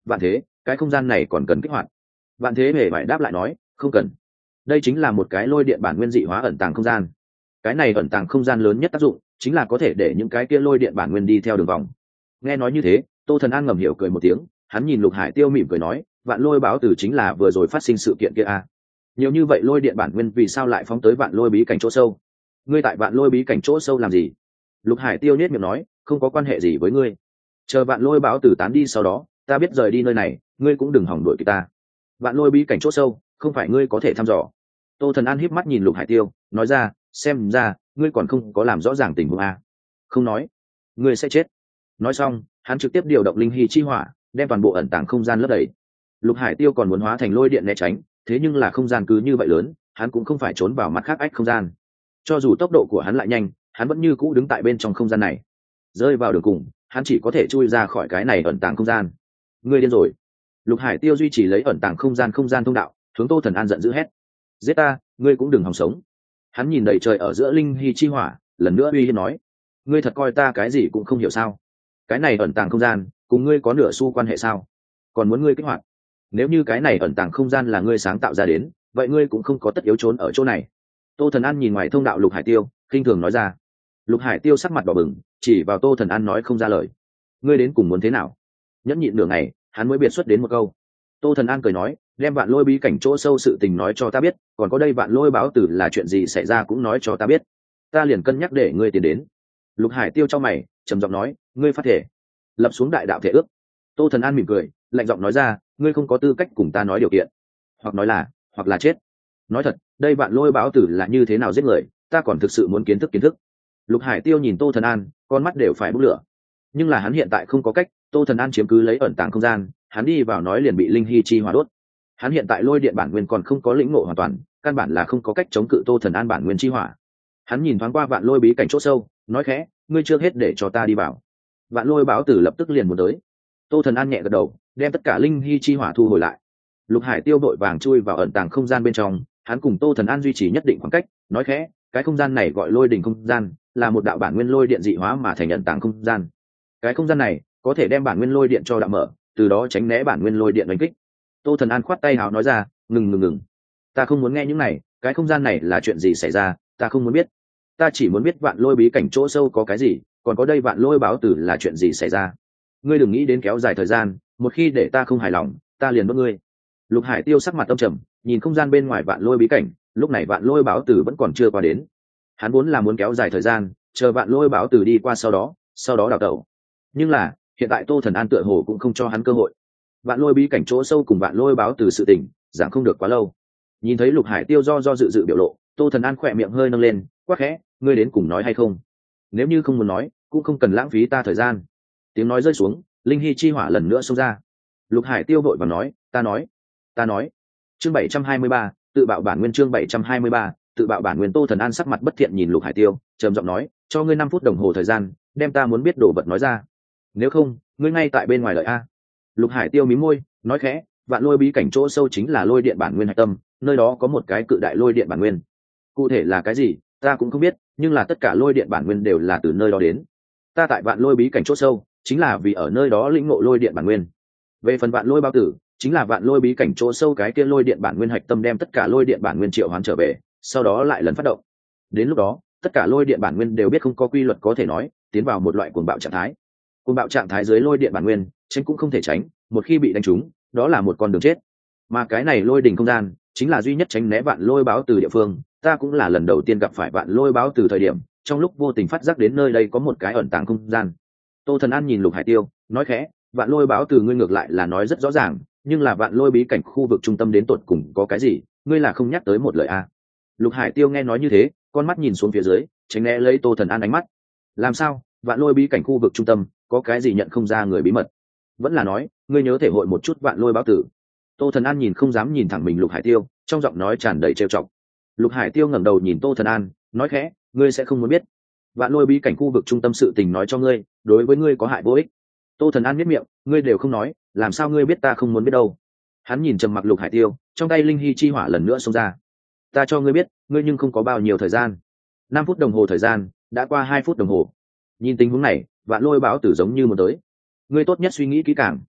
vạn thế cái không gian này còn cần kích hoạt? Vạn thế hề phải đáp lại nói không cần. Đây chính là một cái lôi điện bản nguyên dị hóa ẩn tàng không gian. Cái này ẩn tàng không gian lớn nhất tác dụng chính là có thể để những cái kia lôi điện bản nguyên đi theo đường vòng. Nghe nói như thế, Tô Thần An ngầm hiểu cười một tiếng, hắn nhìn Lục Hải Tiêu mỉm cười nói, vạn lôi báo tử chính là vừa rồi phát sinh sự kiện kia à? Nhiều như vậy lôi điện bản nguyên vì sao lại phóng tới vạn lôi bí cảnh chỗ sâu? Ngươi tại vạn lôi bí cảnh chỗ sâu làm gì? Lục Hải Tiêu nhếch miệng nói, không có quan hệ gì với ngươi. Chờ vạn lôi báo tử tán đi sau đó, ta biết rời đi nơi này, ngươi cũng đừng hỏng đuổi kịp ta. Vạn lôi bí cảnh chỗ sâu, không phải ngươi có thể thăm dò. Tô Thần An híp mắt nhìn Lục Hải Tiêu, nói ra, xem ra ngươi còn không có làm rõ ràng tình huống a. Không nói, ngươi sẽ chết. Nói xong, hắn trực tiếp điều động linh hy chi hỏa, đem toàn bộ ẩn tàng không gian lấp đầy. Lục Hải Tiêu còn muốn hóa thành lôi điện né tránh, thế nhưng là không gian cứ như vậy lớn, hắn cũng không phải trốn vào mặt khác ách không gian. Cho dù tốc độ của hắn lại nhanh, hắn vẫn như cũ đứng tại bên trong không gian này. Rơi vào đường cùng, hắn chỉ có thể chui ra khỏi cái này ẩn tàng không gian. Ngươi điên rồi! Lục Hải Tiêu duy trì lấy ẩn tàng không gian không gian thông đạo, hướng Tô Thần An giận dữ hét: giết ta, ngươi cũng đừng hòng sống. Hắn nhìn đầy trời ở giữa linh hy chi hỏa, lần nữa uy hiếp nói: ngươi thật coi ta cái gì cũng không hiểu sao? Cái này ẩn tàng không gian cùng ngươi có nửa xu quan hệ sao? Còn muốn ngươi kích hoạt? Nếu như cái này ẩn tàng không gian là ngươi sáng tạo ra đến, vậy ngươi cũng không có tất yếu trốn ở chỗ này. Tô Thần An nhìn ngoài thông đạo Lục Hải Tiêu, khinh thường nói ra. Lục Hải Tiêu sắc mặt đỏ bừng, chỉ vào Tô Thần An nói không ra lời. Ngươi đến cùng muốn thế nào? Nhẫn nhịn nửa ngày, hắn mới biệt xuất đến một câu. Tô Thần An cười nói, đem vạn lôi bí cảnh chỗ sâu sự tình nói cho ta biết, còn có đây vạn lôi báo tử là chuyện gì xảy ra cũng nói cho ta biết, ta liền cân nhắc để ngươi tiến đến. Lục Hải Tiêu trong mày trầm giọng nói, ngươi phát thể lập xuống đại đạo thể ước. Tô Thần An mỉm cười, lạnh giọng nói ra, ngươi không có tư cách cùng ta nói điều kiện, hoặc nói là hoặc là chết. Nói thật, đây vạn lôi báo tử là như thế nào giết người, ta còn thực sự muốn kiến thức kiến thức. Lục Hải Tiêu nhìn Tô Thần An, con mắt đều phải bốc lửa. Nhưng là hắn hiện tại không có cách, Tô Thần An chiếm cứ lấy ẩn tàng không gian, hắn đi vào nói liền bị linh hy chi hỏa đốt. Hắn hiện tại lôi điện bản nguyên còn không có lĩnh ngộ hoàn toàn, căn bản là không có cách chống cự Tô Thần An bản nguyên chi hỏa. Hắn nhìn thoáng qua vạn lôi bí cảnh chỗ sâu, nói khẽ, ngươi chưa hết để cho ta đi vào. Vạn lôi báo tử lập tức liền muốn tới. Tô Thần An nhẹ gật đầu, đem tất cả linh hy chi hỏa thu hồi lại. Lục Hải Tiêu vội vàng chui vào ẩn tàng không gian bên trong, hắn cùng Tô Thần An duy trì nhất định khoảng cách, nói khẽ, cái không gian này gọi lôi đỉnh không gian, là một đạo bản nguyên lôi điện dị hóa mà thành ẩn tàng không gian. Cái không gian này có thể đem bản nguyên lôi điện cho đạo mở, từ đó tránh né bản nguyên lôi điện đánh kích. Tô Thần An khoát tay hào nói ra, ngừng ngừng ngừng, ta không muốn nghe những này, cái không gian này là chuyện gì xảy ra, ta không muốn biết. Ta chỉ muốn biết vạn lôi bí cảnh chỗ sâu có cái gì, còn có đây vạn lôi báo tử là chuyện gì xảy ra. Ngươi đừng nghĩ đến kéo dài thời gian, một khi để ta không hài lòng, ta liền đốt ngươi. Lục Hải Tiêu sắc mặt tâm trầm, nhìn không gian bên ngoài vạn lôi bí cảnh, lúc này vạn lôi báo tử vẫn còn chưa qua đến. Hắn vốn là muốn kéo dài thời gian, chờ vạn lôi báo tử đi qua sau đó, sau đó đào tẩu. Nhưng là hiện tại Tô Thần An tựa hồ cũng không cho hắn cơ hội. Vạn lôi bí cảnh chỗ sâu cùng vạn lôi báo tử sự tình, giảm không được quá lâu. Nhìn thấy Lục Hải Tiêu do do dự dự biểu lộ, Tô Thần An khỏe miệng hơi nâng lên, quắc khẽ, ngươi đến cùng nói hay không? Nếu như không muốn nói, cũng không cần lãng phí ta thời gian. Tiếng nói rơi xuống, linh hy chi hỏa lần nữa xông ra. Lục Hải Tiêu vội vàng nói, ta nói, ta nói. Chương bảy trăm hai mươi ba, tự bạo bản nguyên. Chương bảy trăm hai mươi ba, tự bạo bản nguyên. Tô Thần An sắc mặt bất thiện nhìn Lục Hải Tiêu, trầm giọng nói, cho ngươi năm phút đồng hồ thời gian, đem ta muốn biết đồ vật nói ra. Nếu không, ngươi ngay tại bên ngoài lợi a. Lục Hải Tiêu mím môi, nói khẽ, vạn lôi bí cảnh chỗ sâu chính là lôi điện bản nguyên hạch tâm, nơi đó có một cái cự đại lôi điện bản nguyên. Cụ thể là cái gì, ta cũng không biết, nhưng là tất cả lôi điện bản nguyên đều là từ nơi đó đến. Ta tại vạn lôi bí cảnh chỗ sâu, chính là vì ở nơi đó lĩnh ngộ lôi điện bản nguyên. Về phần vạn lôi bao tử, chính là vạn lôi bí cảnh chỗ sâu cái kia lôi điện bản nguyên hạch tâm đem tất cả lôi điện bản nguyên triệu hoán trở về, sau đó lại lần phát động. Đến lúc đó, tất cả lôi điện bản nguyên đều biết không có quy luật có thể nói, tiến vào một loại cuồng bạo trạng thái. Cuồng bạo trạng thái dưới lôi điện bản nguyên, tránh cũng không thể tránh, một khi bị đánh trúng, đó là một con đường chết. Mà cái này lôi đỉnh không gian, chính là duy nhất tránh né vạn lôi báo từ địa phương. Ta cũng là lần đầu tiên gặp phải vạn lôi báo từ thời điểm, trong lúc vô tình phát giác đến nơi đây có một cái ẩn tàng không gian. Tô Thần An nhìn Lục Hải Tiêu, nói khẽ, vạn lôi báo từ ngươi ngược lại là nói rất rõ ràng, nhưng là vạn lôi bí cảnh khu vực trung tâm đến tột cùng có cái gì, ngươi là không nhắc tới một lời a. Lục Hải Tiêu nghe nói như thế, con mắt nhìn xuống phía dưới, tránh né lấy Tô Thần An ánh mắt. Làm sao, vạn lôi bí cảnh khu vực trung tâm có cái gì nhận không ra người bí mật? Vẫn là nói, ngươi nhớ thể hội một chút vạn lôi báo tử. Tô Thần An nhìn không dám nhìn thẳng mình Lục Hải Tiêu, trong giọng nói tràn đầy trêu chọc. Lục Hải Tiêu ngẩng đầu nhìn Tô Thần An, nói khẽ, ngươi sẽ không muốn biết. Vạn lôi bí cảnh khu vực trung tâm sự tình nói cho ngươi, đối với ngươi có hại vô ích. Tô Thần An miết miệng, ngươi đều không nói, làm sao ngươi biết ta không muốn biết đâu? Hắn nhìn trầm mặc Lục Hải Tiêu, trong tay linh hy chi hỏa lần nữa xông ra. Ta cho ngươi biết, ngươi nhưng không có bao nhiêu thời gian. Năm phút đồng hồ thời gian, đã qua hai phút đồng hồ. Nhìn tình huống này, vạn lôi báo tử giống như một tới. Ngươi tốt nhất suy nghĩ kỹ càng.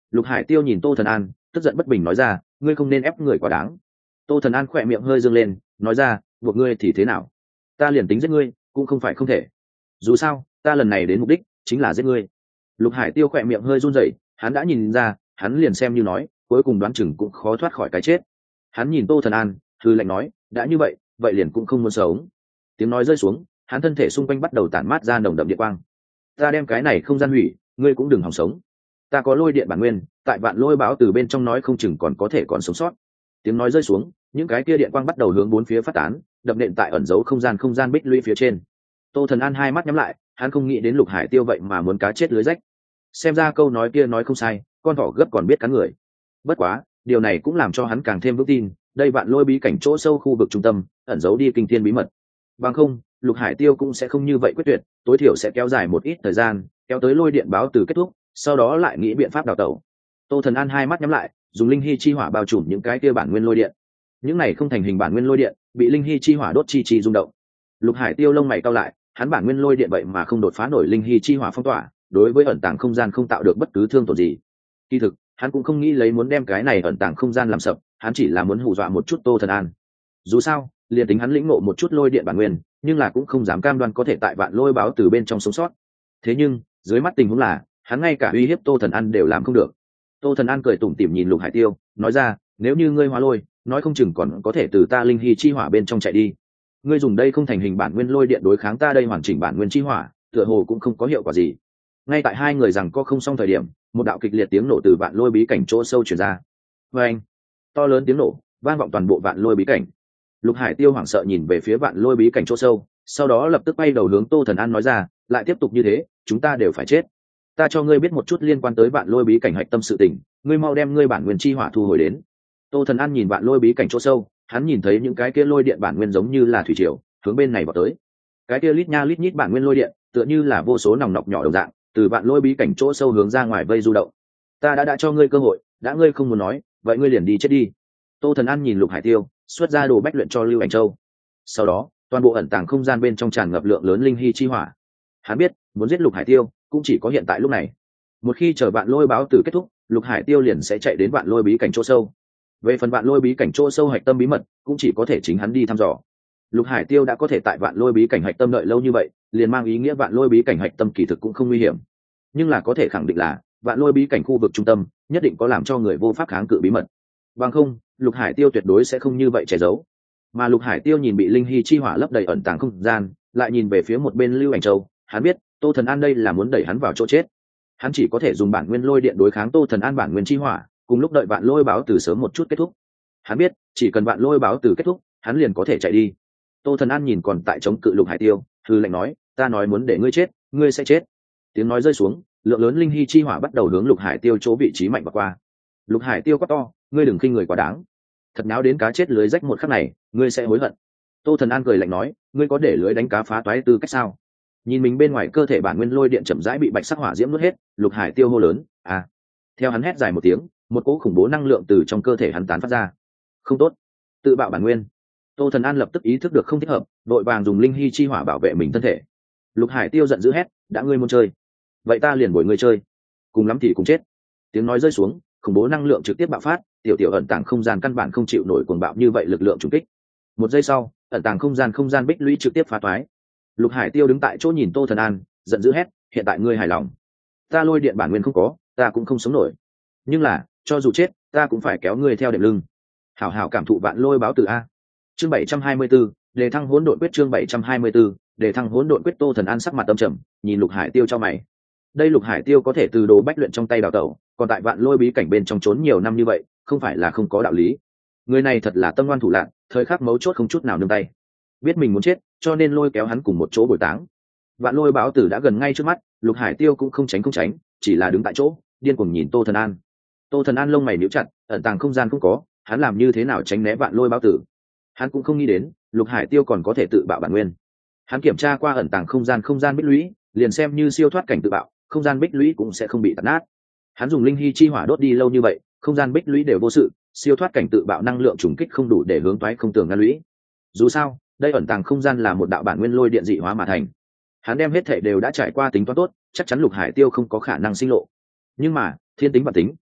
Lục Hải Tiêu nhìn Tô Thần An, tức giận bất bình nói ra, ngươi không nên ép người quá đáng. Tô Thần An khỏe miệng hơi dương lên, nói ra, buộc ngươi thì thế nào? Ta liền tính giết ngươi, cũng không phải không thể. Dù sao, ta lần này đến mục đích chính là giết ngươi. Lục Hải Tiêu khỏe miệng hơi run rẩy, hắn đã nhìn ra, hắn liền xem như nói, cuối cùng đoán chừng cũng khó thoát khỏi cái chết. Hắn nhìn Tô Thần An, hư lạnh nói, đã như vậy, vậy liền cũng không muốn sống. Tiếng nói rơi xuống, hắn thân thể xung quanh bắt đầu tản mát ra nồng đậm điện quang. Ta đem cái này không gian hủy, ngươi cũng đừng hòng sống. Ta có lôi điện bản nguyên, tại vạn lôi báo từ bên trong nói không chừng còn có thể còn sống sót. Tiếng nói rơi xuống, những cái kia điện quang bắt đầu hướng bốn phía phát tán, đập nện tại ẩn dấu không gian không gian bích lũy phía trên. Tô Thần An hai mắt nhắm lại, hắn không nghĩ đến Lục Hải Tiêu vậy mà muốn cá chết lưới rách. Xem ra câu nói kia nói không sai, con thỏ gấp còn biết cắn người. Bất quá, điều này cũng làm cho hắn càng thêm vững tin, đây vạn lôi bí cảnh chỗ sâu khu vực trung tâm, ẩn giấu đi kinh thiên bí mật. Bằng không, Lục Hải Tiêu cũng sẽ không như vậy quyết tuyệt, tối thiểu sẽ kéo dài một ít thời gian, kéo tới lôi điện báo từ kết thúc, sau đó lại nghĩ biện pháp đào tẩu. Tô Thần An hai mắt nhắm lại, dùng linh hy chi hỏa bao trùm những cái kia bản nguyên lôi điện. Những này không thành hình bản nguyên lôi điện, bị linh hy chi hỏa đốt chi chi rung động. Lục Hải Tiêu lông mày cau lại, hắn bản nguyên lôi điện vậy mà không đột phá nổi linh hy chi hỏa phong tỏa, đối với ẩn tàng không gian không tạo được bất cứ thương tổn gì. Kỳ thực, hắn cũng không nghĩ lấy muốn đem cái này ẩn tàng không gian làm sập, hắn chỉ là muốn hù dọa một chút Tô Thần An. Dù sao, liền tính hắn lĩnh ngộ một chút lôi điện bản nguyên, nhưng là cũng không dám cam đoan có thể tại vạn lôi báo từ bên trong sống sót. Thế nhưng, dưới mắt tình huống là, hắn ngay cả uy hiếp Tô Thần An đều làm không được. Tô Thần An cười tủm tỉm nhìn Lục Hải Tiêu, nói ra, nếu như ngươi hóa lôi, nói không chừng còn có thể từ ta linh hy chi hỏa bên trong chạy đi. Ngươi dùng đây không thành hình bản nguyên lôi điện đối kháng ta đây hoàn chỉnh bản nguyên chi hỏa, tựa hồ cũng không có hiệu quả gì. Ngay tại hai người rằng có không xong thời điểm, một đạo kịch liệt tiếng nổ từ vạn lôi bí cảnh chỗ sâu truyền ra. Và anh, to lớn tiếng nổ vang vọng toàn bộ vạn lôi bí cảnh. Lục Hải Tiêu hoảng sợ nhìn về phía vạn lôi bí cảnh chỗ sâu, sau đó lập tức bay đầu hướng Tô Thần An nói ra, lại tiếp tục như thế, chúng ta đều phải chết. Ta cho ngươi biết một chút liên quan tới vạn lôi bí cảnh hạch tâm sự tình, ngươi mau đem ngươi bản nguyên chi hỏa thu hồi đến. Tô Thần An nhìn vạn lôi bí cảnh chỗ sâu, hắn nhìn thấy những cái kia lôi điện bản nguyên giống như là thủy triều, hướng bên này vào tới. Cái kia lít nha lít nhít bản nguyên lôi điện, tựa như là vô số nòng nọc nhỏ đồng dạng, từ vạn lôi bí cảnh chỗ sâu hướng ra ngoài vây du động. Ta đã đã cho ngươi cơ hội, đã ngươi không muốn nói, vậy ngươi liền đi chết đi. Tô Thần An nhìn Lục Hải Tiêu, xuất ra đồ bách luyện cho Lưu Ảnh Châu. Sau đó, toàn bộ ẩn tàng không gian bên trong tràn ngập lượng lớn linh hy chi hỏa. Hắn biết, muốn giết Lục Hải Tiêu, cũng chỉ có hiện tại lúc này. Một khi chờ vạn lôi báo tử kết thúc, Lục Hải Tiêu liền sẽ chạy đến vạn lôi bí cảnh chỗ sâu. Về phần vạn lôi bí cảnh chỗ sâu hạch tâm bí mật, cũng chỉ có thể chính hắn đi thăm dò. Lục Hải Tiêu đã có thể tại vạn lôi bí cảnh hạch tâm đợi lâu như vậy, liền mang ý nghĩa vạn lôi bí cảnh hạch tâm kỳ thực cũng không nguy hiểm. Nhưng là có thể khẳng định là, vạn lôi bí cảnh khu vực trung tâm nhất định có làm cho người vô pháp kháng cự bí mật. Bằng không, Lục Hải Tiêu tuyệt đối sẽ không như vậy che giấu. Mà Lục Hải Tiêu nhìn bị linh hy chi hỏa lấp đầy ẩn tàng không gian, lại nhìn về phía một bên Lưu Ảnh Châu, hắn biết, Tô Thần An đây là muốn đẩy hắn vào chỗ chết. Hắn chỉ có thể dùng bản nguyên lôi điện đối kháng Tô Thần An bản nguyên chi hỏa, cùng lúc đợi vạn lôi báo từ sớm một chút kết thúc. Hắn biết, chỉ cần vạn lôi báo từ kết thúc, hắn liền có thể chạy đi. Tô Thần An nhìn còn tại chống cự Lục Hải Tiêu, hư lệnh nói, ta nói muốn để ngươi chết, ngươi sẽ chết. Tiếng nói rơi xuống, lượng lớn linh hy chi hỏa bắt đầu hướng Lục Hải Tiêu chỗ vị trí mạnh và qua. Lục Hải Tiêu quát to, ngươi đừng khinh người quá đáng. Thật náo đến cá chết lưới rách một khắc này, ngươi sẽ hối hận. Tô Thần An cười lạnh nói, ngươi có để lưới đánh cá phá toái tư cách sao? Nhìn mình bên ngoài cơ thể bản nguyên lôi điện chậm rãi bị bạch sắc hỏa diễm nuốt hết, Lục Hải Tiêu hô lớn, à. Theo hắn hét dài một tiếng, một cỗ khủng bố năng lượng từ trong cơ thể hắn tán phát ra. Không tốt, tự bạo bản nguyên. Tô Thần An lập tức ý thức được không thích hợp, đội vàng dùng linh hy chi hỏa bảo vệ mình thân thể. Lục Hải Tiêu giận dữ hét, đã ngươi muốn chơi, vậy ta liền bồi ngươi chơi, cùng lắm thì cùng chết. Tiếng nói rơi xuống, khủng bố năng lượng trực tiếp bạo phát, tiểu tiểu ẩn tàng không gian căn bản không chịu nổi cuồng bạo như vậy lực lượng trùng kích. Một giây sau, ẩn tàng không gian không gian bích lũy trực tiếp phá toái. Lục Hải Tiêu đứng tại chỗ nhìn Tô Thần An, giận dữ hét, hiện tại ngươi hài lòng? Ta lôi điện bản nguyên không có, ta cũng không sống nổi. Nhưng là, cho dù chết, ta cũng phải kéo ngươi theo đệm lưng. Hảo hảo cảm thụ vạn lôi báo từ a. Chương bảy trăm hai mươi 724, đề thăng hỗn độn quyết chương bảy trăm hai mươi 724, đề thăng hỗn độn quyết. Tô Thần An sắc mặt âm trầm, nhìn Lục Hải Tiêu cho mày. Đây Lục Hải Tiêu có thể từ đồ bách luyện trong tay đào tẩu, còn tại vạn lôi bí cảnh bên trong trốn nhiều năm như vậy, không phải là không có đạo lý. Người này thật là tâm ngoan thủ lạn, thời khắc mấu chốt không chút nào nương tay. Biết mình muốn chết, cho nên lôi kéo hắn cùng một chỗ bồi táng. Vạn lôi báo tử đã gần ngay trước mắt, Lục Hải Tiêu cũng không tránh không tránh, chỉ là đứng tại chỗ, điên cuồng nhìn Tô Thần An. Tô Thần An lông mày níu chặt, ẩn tàng không gian cũng có, hắn làm như thế nào tránh né vạn lôi báo tử? Hắn cũng không nghĩ đến, Lục Hải Tiêu còn có thể tự bạo bản nguyên. Hắn kiểm tra qua ẩn tàng không gian không gian bích lũy, liền xem như siêu thoát cảnh tự bạo, không gian bích lũy cũng sẽ không bị tạt nát. Hắn dùng linh hy chi hỏa đốt đi lâu như vậy, không gian bích lũy đều vô sự, siêu thoát cảnh tự bạo năng lượng trùng kích không đủ để hướng toái không tường ngăn lũy. Dù sao, đây ẩn tàng không gian là một đạo bản nguyên lôi điện dị hóa mà thành. Hắn đem hết thể đều đã trải qua tính toán tốt, chắc chắn Lục Hải Tiêu không có khả năng sinh lộ. Nhưng mà, thiên tính bản tính,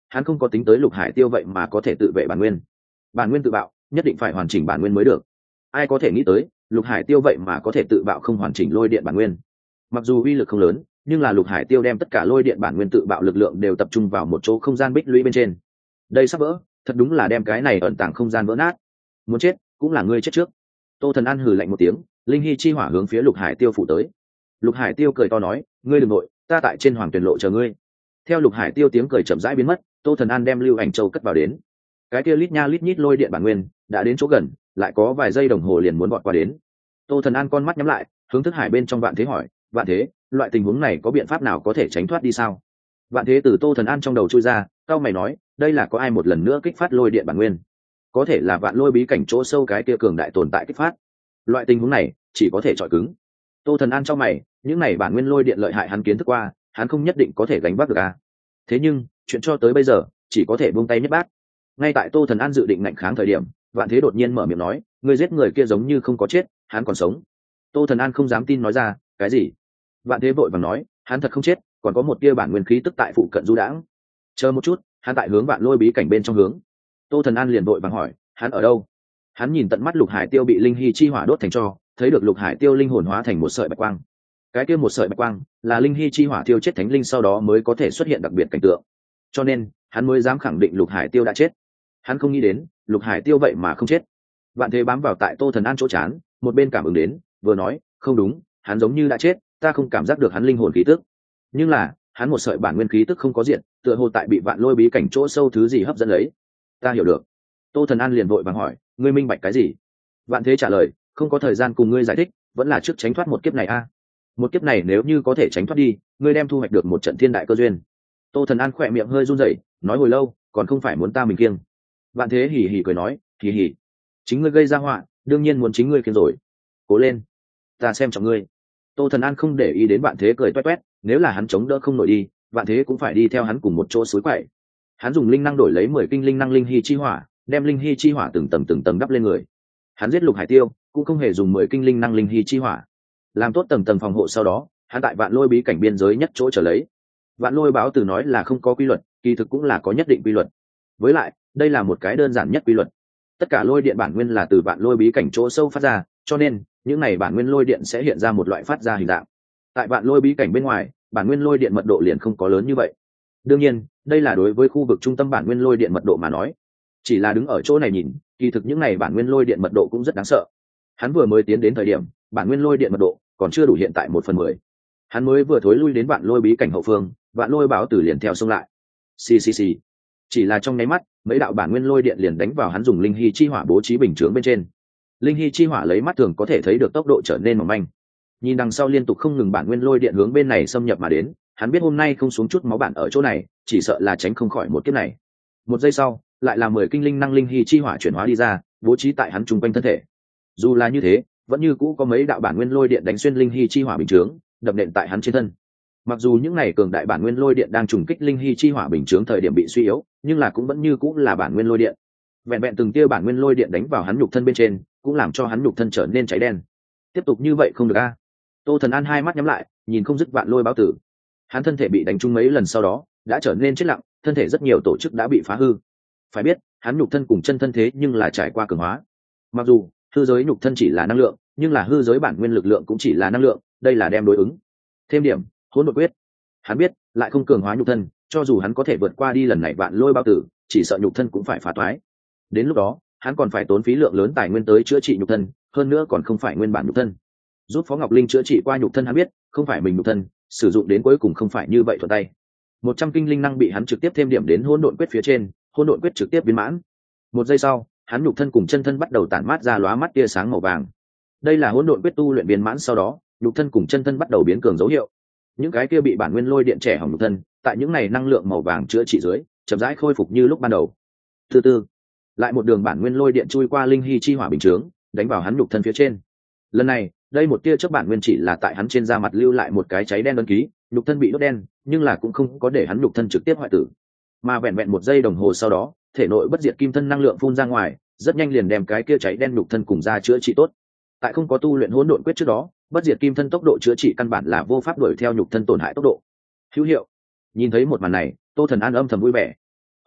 hắn không có tính tới Lục Hải Tiêu vậy mà có thể tự vệ bản nguyên. Bản nguyên tự bạo, nhất định phải hoàn chỉnh bản nguyên mới được. Ai có thể nghĩ tới, Lục Hải Tiêu vậy mà có thể tự bạo không hoàn chỉnh lôi điện bản nguyên. Mặc dù uy lực không lớn, nhưng là Lục Hải Tiêu đem tất cả lôi điện bản nguyên tự bạo lực lượng đều tập trung vào một chỗ không gian bích lũy bên trên. Đây sắp vỡ, thật đúng là đem cái này ẩn tàng không gian vỡ nát. Muốn chết, cũng là ngươi chết trước. Tô Thần An hừ lạnh một tiếng, linh hy chi hỏa hướng phía Lục Hải Tiêu phủ tới. Lục Hải Tiêu cười to nói, ngươi đừng nội, ta tại trên Hoàng Tuyển lộ chờ ngươi. Theo Lục Hải Tiêu tiếng cười chậm rãi biến mất, Tô Thần An đem Lưu Ảnh Châu cất vào đến. Cái kia lít nha lít nhít lôi điện bản nguyên đã đến chỗ gần, lại có vài giây đồng hồ liền muốn vọt qua đến. Tô Thần An con mắt nhắm lại, hướng thức hải bên trong Vạn Thế hỏi, Vạn Thế, loại tình huống này có biện pháp nào có thể tránh thoát đi sao? Vạn Thế từ Tô Thần An trong đầu chui ra, cao mày nói, đây là có ai một lần nữa kích phát lôi điện bản nguyên? Có thể là Vạn Lôi bí cảnh chỗ sâu cái kia cường đại tồn tại kích phát. Loại tình huống này chỉ có thể chọi cứng. Tô Thần An trong mày, những này bản nguyên lôi điện lợi hại hắn kiến thức qua, hắn không nhất định có thể gánh vác được a. Thế nhưng, chuyện cho tới bây giờ, chỉ có thể buông tay nhất bát. Ngay tại Tô Thần An dự định ngạnh kháng thời điểm, Vạn Thế đột nhiên mở miệng nói, người giết người kia giống như không có chết, hắn còn sống. Tô Thần An không dám tin nói ra, cái gì? Vạn Thế vội vàng nói, hắn thật không chết, còn có một tia bản nguyên khí tức tại phụ cận du đãng. Chờ một chút, hắn tại hướng Vạn Lôi bí cảnh bên trong hướng. Tô Thần An liền vội vàng hỏi, hắn ở đâu? Hắn nhìn tận mắt Lục Hải Tiêu bị linh hy chi hỏa đốt thành tro, thấy được Lục Hải Tiêu linh hồn hóa thành một sợi bạch quang. Cái kia một sợi bạch quang là linh hy chi hỏa tiêu chết thánh linh sau đó mới có thể xuất hiện đặc biệt cảnh tượng. Cho nên, hắn mới dám khẳng định Lục Hải Tiêu đã chết. Hắn không nghĩ đến, Lục Hải Tiêu vậy mà không chết. Vạn Thế bám vào tại Tô Thần An chỗ chán, một bên cảm ứng đến, vừa nói, không đúng, hắn giống như đã chết, ta không cảm giác được hắn linh hồn khí tức. Nhưng là, hắn một sợi bản nguyên khí tức không có diện, tựa hồ tại bị Vạn Lôi bí cảnh chỗ sâu thứ gì hấp dẫn lấy. Ta hiểu được. Tô Thần An liền vội vàng hỏi, ngươi minh bạch cái gì? Vạn Thế trả lời, không có thời gian cùng ngươi giải thích, vẫn là trước tránh thoát một kiếp này a. Một kiếp này nếu như có thể tránh thoát đi, ngươi đem thu hoạch được một trận thiên đại cơ duyên. Tô Thần An khỏe miệng hơi run rẩy, nói hồi lâu, còn không phải muốn ta mình kiêng. Vạn Thế hỉ hỉ cười nói, hỉ hỉ, chính ngươi gây ra họa, đương nhiên muốn chính ngươi kiêng rồi. Cố lên, ta xem trọng ngươi. Tô Thần An không để ý đến Vạn Thế cười toét toét, nếu là hắn chống đỡ không nổi đi, Vạn Thế cũng phải đi theo hắn cùng một chỗ suối quậy. Hắn dùng linh năng đổi lấy mười kinh linh năng linh hy chi hỏa, đem linh hy chi hỏa từng tầng từng tầng đắp lên người. Hắn giết Lục Hải Tiêu, cũng không hề dùng mười kinh linh năng linh hy chi hỏa. Làm tốt tầng tầng phòng hộ sau đó, hắn tại Vạn Lôi bí cảnh biên giới nhất chỗ trở lấy. Vạn Lôi báo từ nói là không có quy luật, kỳ thực cũng là có nhất định quy luật. Với lại, đây là một cái đơn giản nhất quy luật. Tất cả lôi điện bản nguyên là từ Vạn Lôi bí cảnh chỗ sâu phát ra, cho nên những này bản nguyên lôi điện sẽ hiện ra một loại phát ra hình dạng. Tại Vạn Lôi bí cảnh bên ngoài, bản nguyên lôi điện mật độ liền không có lớn như vậy. Đương nhiên, đây là đối với khu vực trung tâm bản nguyên lôi điện mật độ mà nói. Chỉ là đứng ở chỗ này nhìn, kỳ thực những này bản nguyên lôi điện mật độ cũng rất đáng sợ. Hắn vừa mới tiến đến thời điểm, bản nguyên lôi điện mật độ còn chưa đủ hiện tại một phần mười. Hắn mới vừa thối lui đến Vạn Lôi bí cảnh hậu phương, Vạn Lôi báo tử liền theo xông lại. Xì xì xì. Chỉ là trong nháy mắt, mấy đạo bản nguyên lôi điện liền đánh vào hắn dùng linh hy chi hỏa bố trí bình chướng bên trên. Linh hy chi hỏa lấy mắt thường có thể thấy được tốc độ trở nên mỏng manh. Nhìn đằng sau liên tục không ngừng bản nguyên lôi điện hướng bên này xâm nhập mà đến, hắn biết hôm nay không xuống chút máu bản ở chỗ này, chỉ sợ là tránh không khỏi một kiếp này. Một giây sau, lại là mười kinh linh năng linh hy chi hỏa chuyển hóa đi ra, bố trí tại hắn trung quanh thân thể. Dù là như thế, vẫn như cũ có mấy đạo bản nguyên lôi điện đánh xuyên linh hy chi hỏa bình chướng, đập nện tại hắn trên thân. Mặc dù những này cường đại bản nguyên lôi điện đang trùng kích linh hy chi hỏa bình chướng thời điểm bị suy yếu, nhưng là cũng vẫn như cũ là bản nguyên lôi điện. Vẹn vẹn từng tia bản nguyên lôi điện đánh vào hắn nhục thân bên trên, cũng làm cho hắn nhục thân trở nên cháy đen. Tiếp tục như vậy không được a. Tô Thần An hai mắt nhắm lại, nhìn không dứt Vạn Lôi báo tử. Hắn thân thể bị đánh trúng mấy lần sau đó, đã trở nên chết lặng, thân thể rất nhiều tổ chức đã bị phá hư. Phải biết, hắn nhục thân cùng chân thân thế nhưng là trải qua cường hóa. Mặc dù hư giới nhục thân chỉ là năng lượng, nhưng là hư giới bản nguyên lực lượng cũng chỉ là năng lượng, đây là đem đối ứng. Thêm điểm, hỗn độn quyết. Hắn biết, lại không cường hóa nhục thân, cho dù hắn có thể vượt qua đi lần này Vạn Lôi bao tử, chỉ sợ nhục thân cũng phải phá toái. Đến lúc đó, hắn còn phải tốn phí lượng lớn tài nguyên tới chữa trị nhục thân, hơn nữa còn không phải nguyên bản nhục thân. Giúp Phó Ngọc Linh chữa trị qua nhục thân hắn biết, không phải mình nhục thân, sử dụng đến cuối cùng không phải như vậy thuận tay. Một trăm kinh linh năng bị hắn trực tiếp thêm điểm đến hỗn độn quyết phía trên, hỗn độn quyết trực tiếp biến mãn. Một giây sau, hắn nhục thân cùng chân thân bắt đầu tản mát ra lóa mắt tia sáng màu vàng. Đây là hỗn độn quyết tu luyện viên mãn sau đó, nhục thân cùng chân thân bắt đầu biến cường dấu hiệu. Những cái kia bị bản nguyên lôi điện trẻ hỏng nhục thân, tại những này năng lượng màu vàng chữa trị dưới, chậm rãi khôi phục như lúc ban đầu. Từ từ, lại một đường bản nguyên lôi điện chui qua linh hy chi hỏa bình chướng, đánh vào hắn nhục thân phía trên. Lần này, đây một tia chớp bản nguyên chỉ là tại hắn trên da mặt lưu lại một cái cháy đen đơn ký, nhục thân bị đốt đen, nhưng là cũng không có để hắn nhục thân trực tiếp hoại tử. Mà vẹn vẹn một giây đồng hồ sau đó, thể nội bất diệt kim thân năng lượng phun ra ngoài, rất nhanh liền đem cái kia cháy đen nhục thân cùng da chữa trị tốt. Tại không có tu luyện hỗn độn quyết trước đó, bất diệt kim thân tốc độ chữa trị căn bản là vô pháp đuổi theo nhục thân tổn hại tốc độ. Hữu hiệu. Nhìn thấy một màn này, Tô Thần An âm thầm vui vẻ.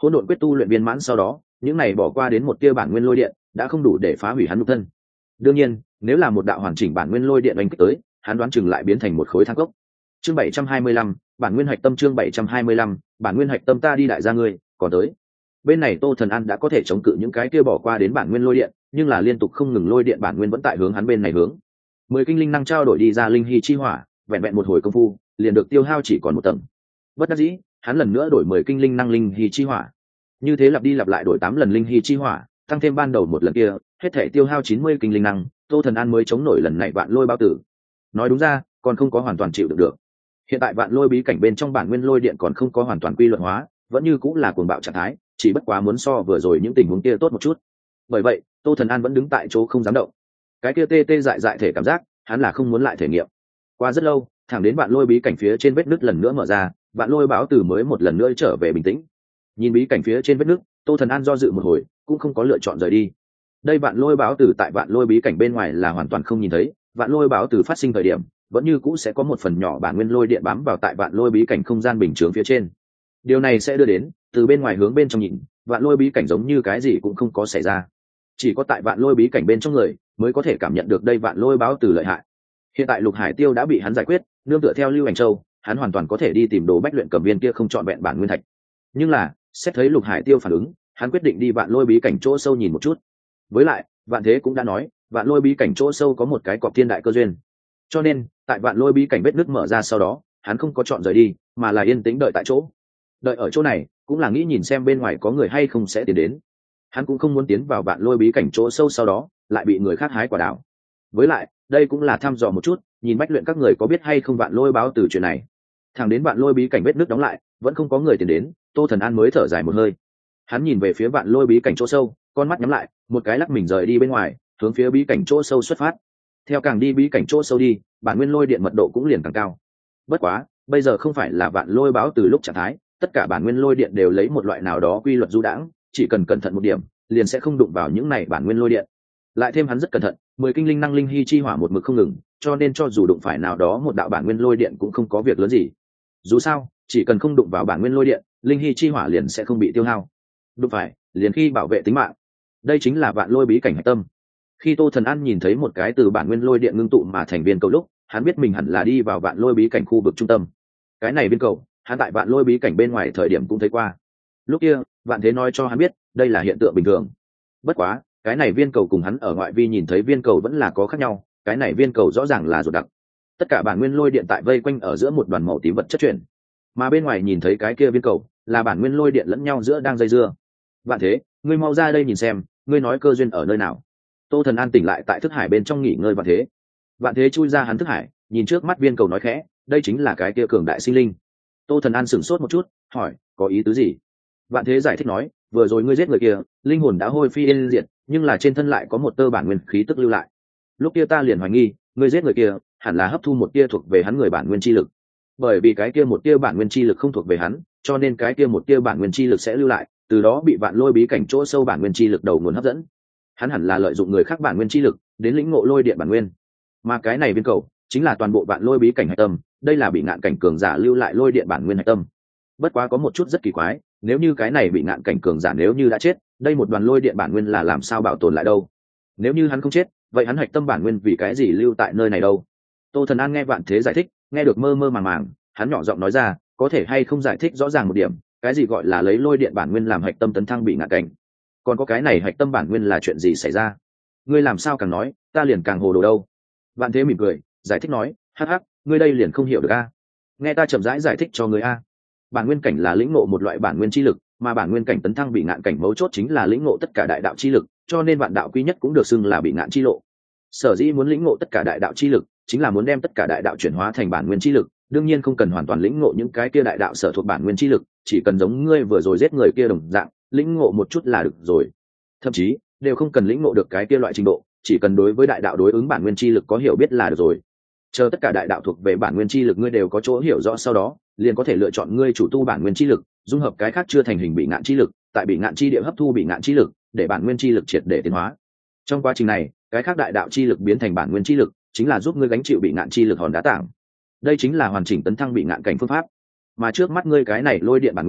Hỗn độn quyết tu luyện viên mãn sau đó, những này bỏ qua đến một tia bản nguyên lôi điện đã không đủ để phá hủy hắn nhục thân. Đương nhiên, nếu là một đạo hoàn chỉnh bản nguyên lôi điện đánh kích tới, hắn đoán chừng lại biến thành một khối than cốc. Chương bảy trăm hai mươi lăm, bản nguyên hạch tâm. Chương bảy trăm hai mươi lăm, bản nguyên hạch tâm. Ta đi đại gia ngươi, còn tới. Bên này Tô Thần An đã có thể chống cự những cái kia bỏ qua đến bản nguyên lôi điện, nhưng là liên tục không ngừng lôi điện bản nguyên vẫn tại hướng hắn bên này hướng. Mười kinh linh năng trao đổi đi ra linh hy chi hỏa, vẹn vẹn một hồi công phu, liền được tiêu hao chỉ còn một tầng. Bất đắc dĩ, hắn lần nữa đổi mười kinh linh năng linh hy chi hỏa. Như thế lặp đi lặp lại đổi tám lần linh hy chi hỏa, tăng thêm ban đầu một lần kia, hết thể tiêu hao chín mươi kinh linh năng, Tô Thần An mới chống nổi lần này vạn lôi bao tử. Nói đúng ra, còn không có hoàn toàn chịu được được. Hiện tại vạn lôi bí cảnh bên trong bản nguyên lôi điện còn không có hoàn toàn quy luật hóa, vẫn như cũng là cuồng bạo trạng thái, chỉ bất quá muốn so vừa rồi những tình huống kia tốt một chút. Bởi vậy, Tô Thần An vẫn đứng tại chỗ không dám động. Cái kia tê tê dại dại thể cảm giác, hắn là không muốn lại thể nghiệm. Qua rất lâu, thẳng đến vạn lôi bí cảnh phía trên vết nứt lần nữa mở ra, vạn lôi báo tử mới một lần nữa trở về bình tĩnh. Nhìn bí cảnh phía trên vết nứt, Tô Thần An do dự một hồi, cũng không có lựa chọn rời đi. Đây vạn lôi báo tử tại vạn lôi bí cảnh bên ngoài là hoàn toàn không nhìn thấy, vạn lôi báo tử phát sinh thời điểm, vẫn như cũ sẽ có một phần nhỏ bản nguyên lôi điện bám vào tại vạn lôi bí cảnh không gian bình chướng phía trên. Điều này sẽ đưa đến, từ bên ngoài hướng bên trong nhìn, vạn lôi bí cảnh giống như cái gì cũng không có xảy ra. Chỉ có tại vạn lôi bí cảnh bên trong người mới có thể cảm nhận được đây vạn lôi báo tử lợi hại. Hiện tại Lục Hải Tiêu đã bị hắn giải quyết, nương tựa theo Lưu Ảnh Châu, hắn hoàn toàn có thể đi tìm đồ bách luyện cầm viên kia không chọn vẹn bản nguyên thạch. Nhưng là, xét thấy Lục Hải Tiêu phản ứng, hắn quyết định đi vạn lôi bí cảnh chỗ sâu nhìn một chút. Với lại, Vạn Thế cũng đã nói, vạn lôi bí cảnh chỗ sâu có một cái cọc thiên đại cơ duyên. Cho nên, tại vạn lôi bí cảnh vết nứt mở ra sau đó, hắn không có chọn rời đi, mà là yên tĩnh đợi tại chỗ. Đợi ở chỗ này, cũng là nghĩ nhìn xem bên ngoài có người hay không sẽ tiến đến. Hắn cũng không muốn tiến vào vạn lôi bí cảnh chỗ sâu sau đó, lại bị người khác hái quả đào. Với lại, đây cũng là thăm dò một chút, nhìn bách luyện các người có biết hay không vạn lôi báo từ chuyện này. Thẳng đến vạn lôi bí cảnh vết nứt đóng lại, vẫn không có người tiến đến, Tô Thần An mới thở dài một hơi. Hắn nhìn về phía vạn lôi bí cảnh chỗ sâu, con mắt nhắm lại, một cái lắc mình rời đi bên ngoài, hướng phía bí cảnh chỗ sâu xuất phát. Theo càng đi bí cảnh chỗ sâu đi, bản nguyên lôi điện mật độ cũng liền càng cao. Bất quá, bây giờ không phải là vạn lôi báo từ lúc trạng thái, tất cả bản nguyên lôi điện đều lấy một loại nào đó quy luật du đãng, chỉ cần cẩn thận một điểm, liền sẽ không đụng vào những này bản nguyên lôi điện. Lại thêm hắn rất cẩn thận, mười kinh linh năng linh hy chi hỏa một mực không ngừng, cho nên cho dù đụng phải nào đó một đạo bản nguyên lôi điện cũng không có việc lớn gì. Dù sao, chỉ cần không đụng vào bản nguyên lôi điện, linh hy chi hỏa liền sẽ không bị tiêu hao. Đụng phải, liền khi bảo vệ tính mạng. Đây chính là vạn lôi bí cảnh hạch tâm. Khi Tô Thần An nhìn thấy một cái từ bản nguyên lôi điện ngưng tụ mà thành viên cầu lúc, hắn biết mình hẳn là đi vào vạn lôi bí cảnh khu vực trung tâm. Cái này viên cầu, hắn tại vạn lôi bí cảnh bên ngoài thời điểm cũng thấy qua. Lúc kia, Vạn Thế nói cho hắn biết, đây là hiện tượng bình thường. Bất quá, cái này viên cầu cùng hắn ở ngoại vi nhìn thấy viên cầu vẫn là có khác nhau, cái này viên cầu rõ ràng là ruột đặc. Tất cả bản nguyên lôi điện tại vây quanh ở giữa một đoàn màu tím vật chất chuyển, mà bên ngoài nhìn thấy cái kia viên cầu, là bản nguyên lôi điện lẫn nhau giữa đang dây dưa. Vạn Thế, ngươi mau ra đây nhìn xem, ngươi nói cơ duyên ở nơi nào? Tô Thần An tỉnh lại tại thức hải bên trong nghỉ ngơi. Vạn Thế, Vạn Thế chui ra hắn thức hải, nhìn trước mắt viên cầu nói khẽ, đây chính là cái kia cường đại sinh linh. Tô Thần An sửng sốt một chút, hỏi, có ý tứ gì? Vạn Thế giải thích nói, vừa rồi ngươi giết người kia, linh hồn đã hôi phi yên diệt, nhưng là trên thân lại có một tơ bản nguyên khí tức lưu lại. Lúc kia ta liền hoài nghi, ngươi giết người kia, hẳn là hấp thu một tia thuộc về hắn người bản nguyên chi lực. Bởi vì cái kia một tia bản nguyên chi lực không thuộc về hắn, cho nên cái kia một tia bản nguyên chi lực sẽ lưu lại, từ đó bị vạn lôi bí cảnh chỗ sâu bản nguyên chi lực đầu nguồn hấp dẫn. Hắn hẳn là lợi dụng người khác bản nguyên chi lực đến lĩnh ngộ lôi điện bản nguyên. Mà cái này viên cầu chính là toàn bộ vạn lôi bí cảnh hạch tâm, đây là bị ngạn cảnh cường giả lưu lại lôi điện bản nguyên hạch tâm. Bất quá có một chút rất kỳ quái, nếu như cái này bị ngạn cảnh cường giả nếu như đã chết, đây một đoàn lôi điện bản nguyên là làm sao bảo tồn lại đâu? Nếu như hắn không chết, vậy hắn hạch tâm bản nguyên vì cái gì lưu tại nơi này đâu? Tô Thần An nghe Vạn Thế giải thích, nghe được mơ mơ màng màng, hắn nhỏ giọng nói ra, có thể hay không giải thích rõ ràng một điểm, cái gì gọi là lấy lôi điện bản nguyên làm hạch tâm tấn thăng bị ngạn cảnh? Còn có cái này hạch tâm bản nguyên là chuyện gì xảy ra? Ngươi làm sao càng nói, ta liền càng hồ đồ đâu? Vạn Thế mỉm cười, giải thích nói, hắc hắc, ngươi đây liền không hiểu được a? Nghe ta chậm rãi giải thích cho ngươi a. Bản nguyên cảnh là lĩnh ngộ một loại bản nguyên chi lực, mà bản nguyên cảnh tấn thăng bị ngạn cảnh mấu chốt chính là lĩnh ngộ tất cả đại đạo chi lực, cho nên vạn đạo quy nhất cũng được xưng là bị ngạn chi lộ. Sở dĩ muốn lĩnh ngộ tất cả đại đạo chi lực, chính là muốn đem tất cả đại đạo chuyển hóa thành bản nguyên chi lực, đương nhiên không cần hoàn toàn lĩnh ngộ những cái kia đại đạo sở thuộc bản nguyên chi lực, chỉ cần giống ngươi vừa rồi giết người kia đồng dạng, lĩnh ngộ một chút là được rồi. Thậm chí, đều không cần lĩnh ngộ được cái kia loại trình độ, chỉ cần đối với đại đạo đối ứng bản nguyên chi lực có hiểu biết là được rồi. Chờ tất cả đại đạo thuộc về bản nguyên chi lực ngươi đều có chỗ hiểu rõ sau đó, liền có thể lựa chọn ngươi chủ tu bản nguyên chi lực, dung hợp cái khác chưa thành hình bị ngạn chi lực, tại bị ngạn chi địa hấp thu bị ngạn chi lực, để bản nguyên chi lực triệt để tiến hóa. Trong quá trình này, cái khác đại đạo chi lực biến thành bản nguyên chi lực, chính là giúp ngươi gánh chịu bị ngạn chi lực hòn đá tảng. Đây chính là hoàn chỉnh tấn thăng bị ngạn cảnh phương pháp. Mà trước mắt ngươi cái này lôi điện bản nguyên,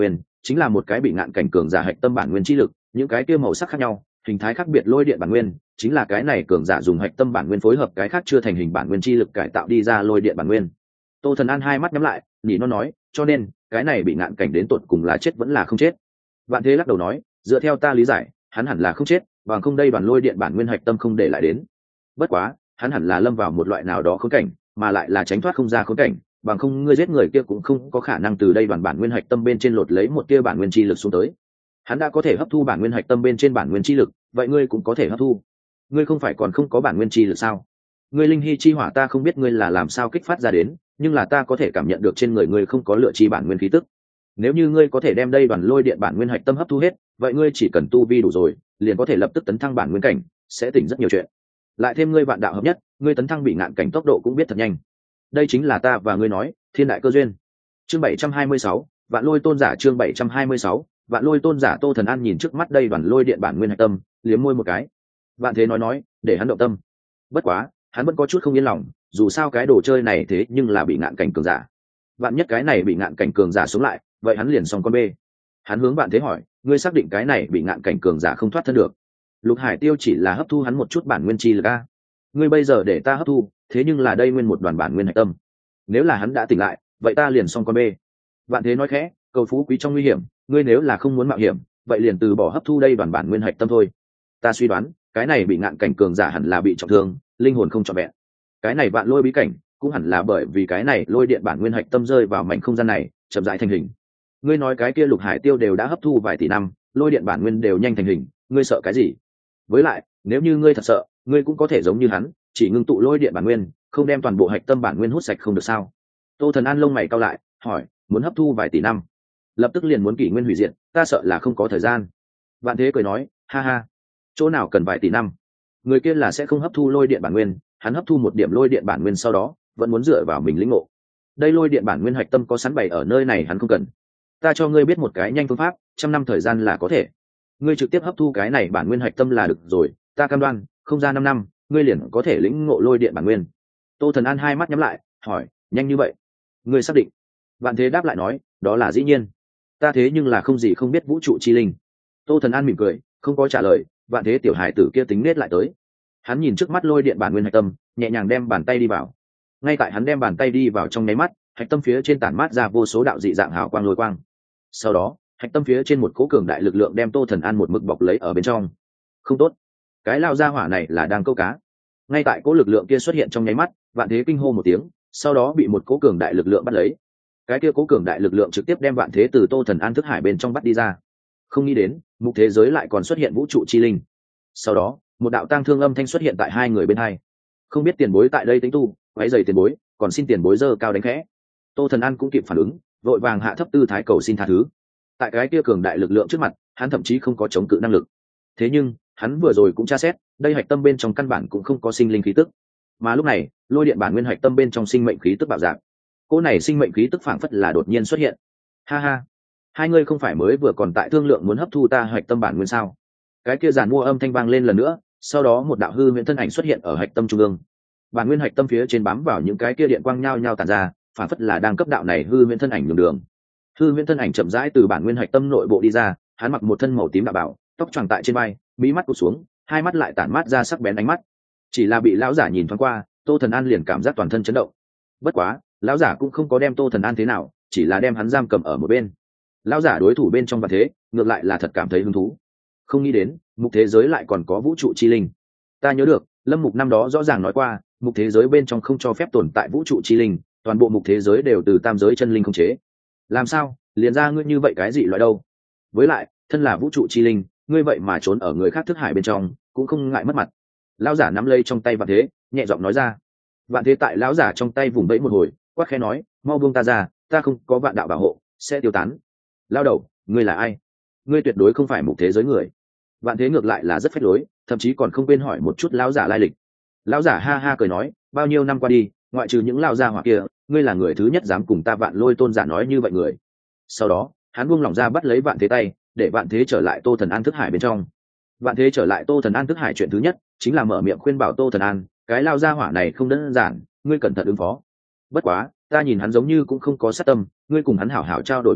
chính là một cái bị ngạn cảnh cường giả hạch tâm bản nguyên chi lực, những cái kia màu sắc khác nhau, hình thái khác biệt lôi điện bản nguyên, chính là cái này cường giả dùng hạch tâm bản nguyên phối hợp cái khác chưa thành hình bản nguyên chi lực cải tạo đi ra lôi điện bản nguyên. Tô Thần An hai mắt nhắm lại, nhỉ nó nói, cho nên cái này bị ngạn cảnh đến tột cùng là chết vẫn là không chết. Vạn Thế lắc đầu nói, dựa theo ta lý giải, hắn hẳn là không chết, bằng không đây đoàn lôi điện bản nguyên hạch tâm không để lại đến. Bất quá, hắn hẳn là lâm vào một loại nào đó khốn cảnh, mà lại là tránh thoát không ra khốn cảnh, bằng không ngươi giết người kia cũng không có khả năng từ đây đoàn bản nguyên hạch tâm bên trên lột lấy một tia bản nguyên chi lực xuống tới. Hắn đã có thể hấp thu bản nguyên hạch tâm bên trên bản nguyên chi lực, vậy ngươi cũng có thể hấp thu. Ngươi không phải còn không có bản nguyên chi lực sao? Ngươi linh hy chi hỏa ta không biết ngươi là làm sao kích phát ra đến, nhưng là ta có thể cảm nhận được trên người ngươi không có lựa chi bản nguyên khí tức. Nếu như ngươi có thể đem đây đoàn lôi điện bản nguyên hạch tâm hấp thu hết, vậy ngươi chỉ cần tu vi đủ rồi, liền có thể lập tức tấn thăng bản nguyên cảnh, sẽ tỉnh rất nhiều chuyện. Lại thêm ngươi vạn đạo hợp nhất, ngươi tấn thăng bị ngạn cảnh tốc độ cũng biết thật nhanh. Đây chính là ta và ngươi nói, thiên đại cơ duyên. Chương bảy trăm hai mươi sáu, Vạn Lôi Tôn giả chương bảy trăm hai mươi sáu, Vạn Lôi Tôn giả. Tô Thần An nhìn trước mắt đây đoàn lôi điện bản nguyên hạch tâm, liếm môi một cái. Vạn Thế nói nói, để hắn động tâm. Bất quá, hắn vẫn có chút không yên lòng, dù sao cái đồ chơi này thế nhưng là bị ngạn cảnh cường giả. Vạn nhất cái này bị ngạn cảnh cường giả sống lại, vậy hắn liền xong con bê. Hắn hướng Vạn Thế hỏi, ngươi xác định cái này bị ngạn cảnh cường giả không thoát thân được? Lục Hải Tiêu chỉ là hấp thu hắn một chút bản nguyên chi lực a. Ngươi bây giờ để ta hấp thu, thế nhưng là đây nguyên một đoàn bản nguyên hạch tâm. Nếu là hắn đã tỉnh lại, vậy ta liền xong con bê. Vạn Thế nói khẽ, cầu phú quý trong nguy hiểm, ngươi nếu là không muốn mạo hiểm, vậy liền từ bỏ hấp thu đây đoàn bản nguyên hạch tâm thôi. Ta suy đoán, cái này bị ngạn cảnh cường giả hẳn là bị trọng thương, linh hồn không trọn vẹn. Cái này Vạn Lôi bí cảnh cũng hẳn là bởi vì cái này lôi điện bản nguyên hạch tâm rơi vào mảnh không gian này, chậm rãi thành hình. Ngươi nói cái kia Lục Hải Tiêu đều đã hấp thu vài tỷ năm, lôi điện bản nguyên đều nhanh thành hình, ngươi sợ cái gì? Với lại, nếu như ngươi thật sợ, ngươi cũng có thể giống như hắn, chỉ ngưng tụ lôi điện bản nguyên, không đem toàn bộ hạch tâm bản nguyên hút sạch không được sao? Tô Thần An lông mày cau lại, hỏi, muốn hấp thu vài tỷ năm, lập tức liền muốn kỷ nguyên hủy diệt, ta sợ là không có thời gian. Vạn Thế cười nói, ha ha, chỗ nào cần vài tỷ năm? Người kia là sẽ không hấp thu lôi điện bản nguyên, hắn hấp thu một điểm lôi điện bản nguyên sau đó, vẫn muốn dựa vào mình lĩnh ngộ. Đây lôi điện bản nguyên hạch tâm có sẵn bày ở nơi này hắn không cần. Ta cho ngươi biết một cái nhanh phương pháp, trăm năm thời gian là có thể. Ngươi trực tiếp hấp thu cái này bản nguyên hạch tâm là được rồi, ta cam đoan, không ra năm năm, ngươi liền có thể lĩnh ngộ lôi điện bản nguyên. Tô Thần An hai mắt nhắm lại, hỏi, nhanh như vậy? Ngươi xác định? Vạn Thế đáp lại nói, đó là dĩ nhiên. Ta thế nhưng là không gì không biết vũ trụ chi linh. Tô Thần An mỉm cười, không có trả lời. Vạn Thế tiểu hải tử kia tính nết lại tới. Hắn nhìn trước mắt lôi điện bản nguyên hạch tâm, nhẹ nhàng đem bàn tay đi vào. Ngay tại hắn đem bàn tay đi vào trong nháy mắt, hạch tâm phía trên tản mát ra vô số đạo dị dạng hào quang lôi quang. Sau đó, hạch tâm phía trên một cỗ cường đại lực lượng đem Tô Thần An một mực bọc lấy ở bên trong. Không tốt, cái lao ra hỏa này là đang câu cá. Ngay tại cỗ lực lượng kia xuất hiện trong nháy mắt, Vạn Thế kinh hô một tiếng, sau đó bị một cỗ cường đại lực lượng bắt lấy. Cái kia cỗ cường đại lực lượng trực tiếp đem Vạn Thế từ Tô Thần An thức hải bên trong bắt đi ra. Không nghĩ đến, mục thế giới lại còn xuất hiện vũ trụ chi linh. Sau đó, một đạo tang thương âm thanh xuất hiện tại hai người bên hai. Không biết tiền bối tại đây tính tu, váy giày tiền bối, còn xin tiền bối dơ cao đánh khẽ. Tô Thần An cũng kịp phản ứng, vội vàng hạ thấp tư thái cầu xin tha thứ. Tại cái kia cường đại lực lượng trước mặt, hắn thậm chí không có chống cự năng lực. Thế nhưng, hắn vừa rồi cũng tra xét, đây hạch tâm bên trong căn bản cũng không có sinh linh khí tức. Mà lúc này, lôi điện bản nguyên hạch tâm bên trong sinh mệnh khí tức bạo dạng. Cỗ này sinh mệnh khí tức phảng phất là đột nhiên xuất hiện. Ha ha, hai ngươi không phải mới vừa còn tại thương lượng muốn hấp thu ta hạch tâm bản nguyên sao? Cái kia giàn mua âm thanh vang lên lần nữa, sau đó một đạo hư huyễn thân ảnh xuất hiện ở hạch tâm trung ương. Bản nguyên hạch tâm phía trên bám vào những cái kia điện quang nhao nhao tản ra, phảng phất là đang cấp đạo này hư huyễn thân ảnh đường đường. Hư huyễn thân ảnh chậm rãi từ bản nguyên hạch tâm nội bộ đi ra, hắn mặc một thân màu tím đạo bảo, tóc choàng tại trên vai, mí mắt cụp xuống, hai mắt lại tản mát ra sắc bén ánh mắt. Chỉ là bị lão giả nhìn thoáng qua, Tô Thần An liền cảm giác toàn thân chấn động. Bất quá, lão giả cũng không có đem Tô Thần An thế nào, chỉ là đem hắn giam cầm ở một bên. Lão giả đối thủ bên trong Vạn Thế, ngược lại là thật cảm thấy hứng thú. Không nghĩ đến, mục thế giới lại còn có vũ trụ chi linh. Ta nhớ được, Lâm Mục năm đó rõ ràng nói qua, mục thế giới bên trong không cho phép tồn tại vũ trụ chi linh, toàn bộ mục thế giới đều từ tam giới chân linh khống chế. Làm sao, liền ra ngươi như vậy cái gì loại đâu? Với lại, thân là vũ trụ chi linh, ngươi vậy mà trốn ở người khác thức hải bên trong, cũng không ngại mất mặt. Lão giả nắm lấy trong tay Vạn Thế, nhẹ giọng nói ra. Vạn Thế tại lão giả trong tay vùng vẫy một hồi, quát khẽ nói, mau buông ta ra, ta không có vạn đạo bảo hộ, sẽ tiêu tán. Lao đầu, ngươi là ai? Ngươi tuyệt đối không phải mục thế giới người. Vạn Thế ngược lại là rất phách lối, thậm chí còn không quên hỏi một chút lão giả lai lịch. Lão giả ha ha cười nói, bao nhiêu năm qua đi, ngoại trừ những lão gia hỏa kia, ngươi là người thứ nhất dám cùng ta Vạn Lôi Tôn giả nói như vậy người. Sau đó, hắn buông lỏng ra bắt lấy Vạn Thế tay, để Vạn Thế trở lại Tô Thần An thức hải bên trong. Vạn Thế trở lại Tô Thần An thức hải chuyện thứ nhất chính là mở miệng khuyên bảo Tô Thần An, cái lao gia hỏa này không đơn giản, ngươi cẩn thận ứng phó. Bất quá, ta nhìn hắn giống như cũng không có sát tâm, ngươi cùng hắn hảo hảo trao đổi một chút,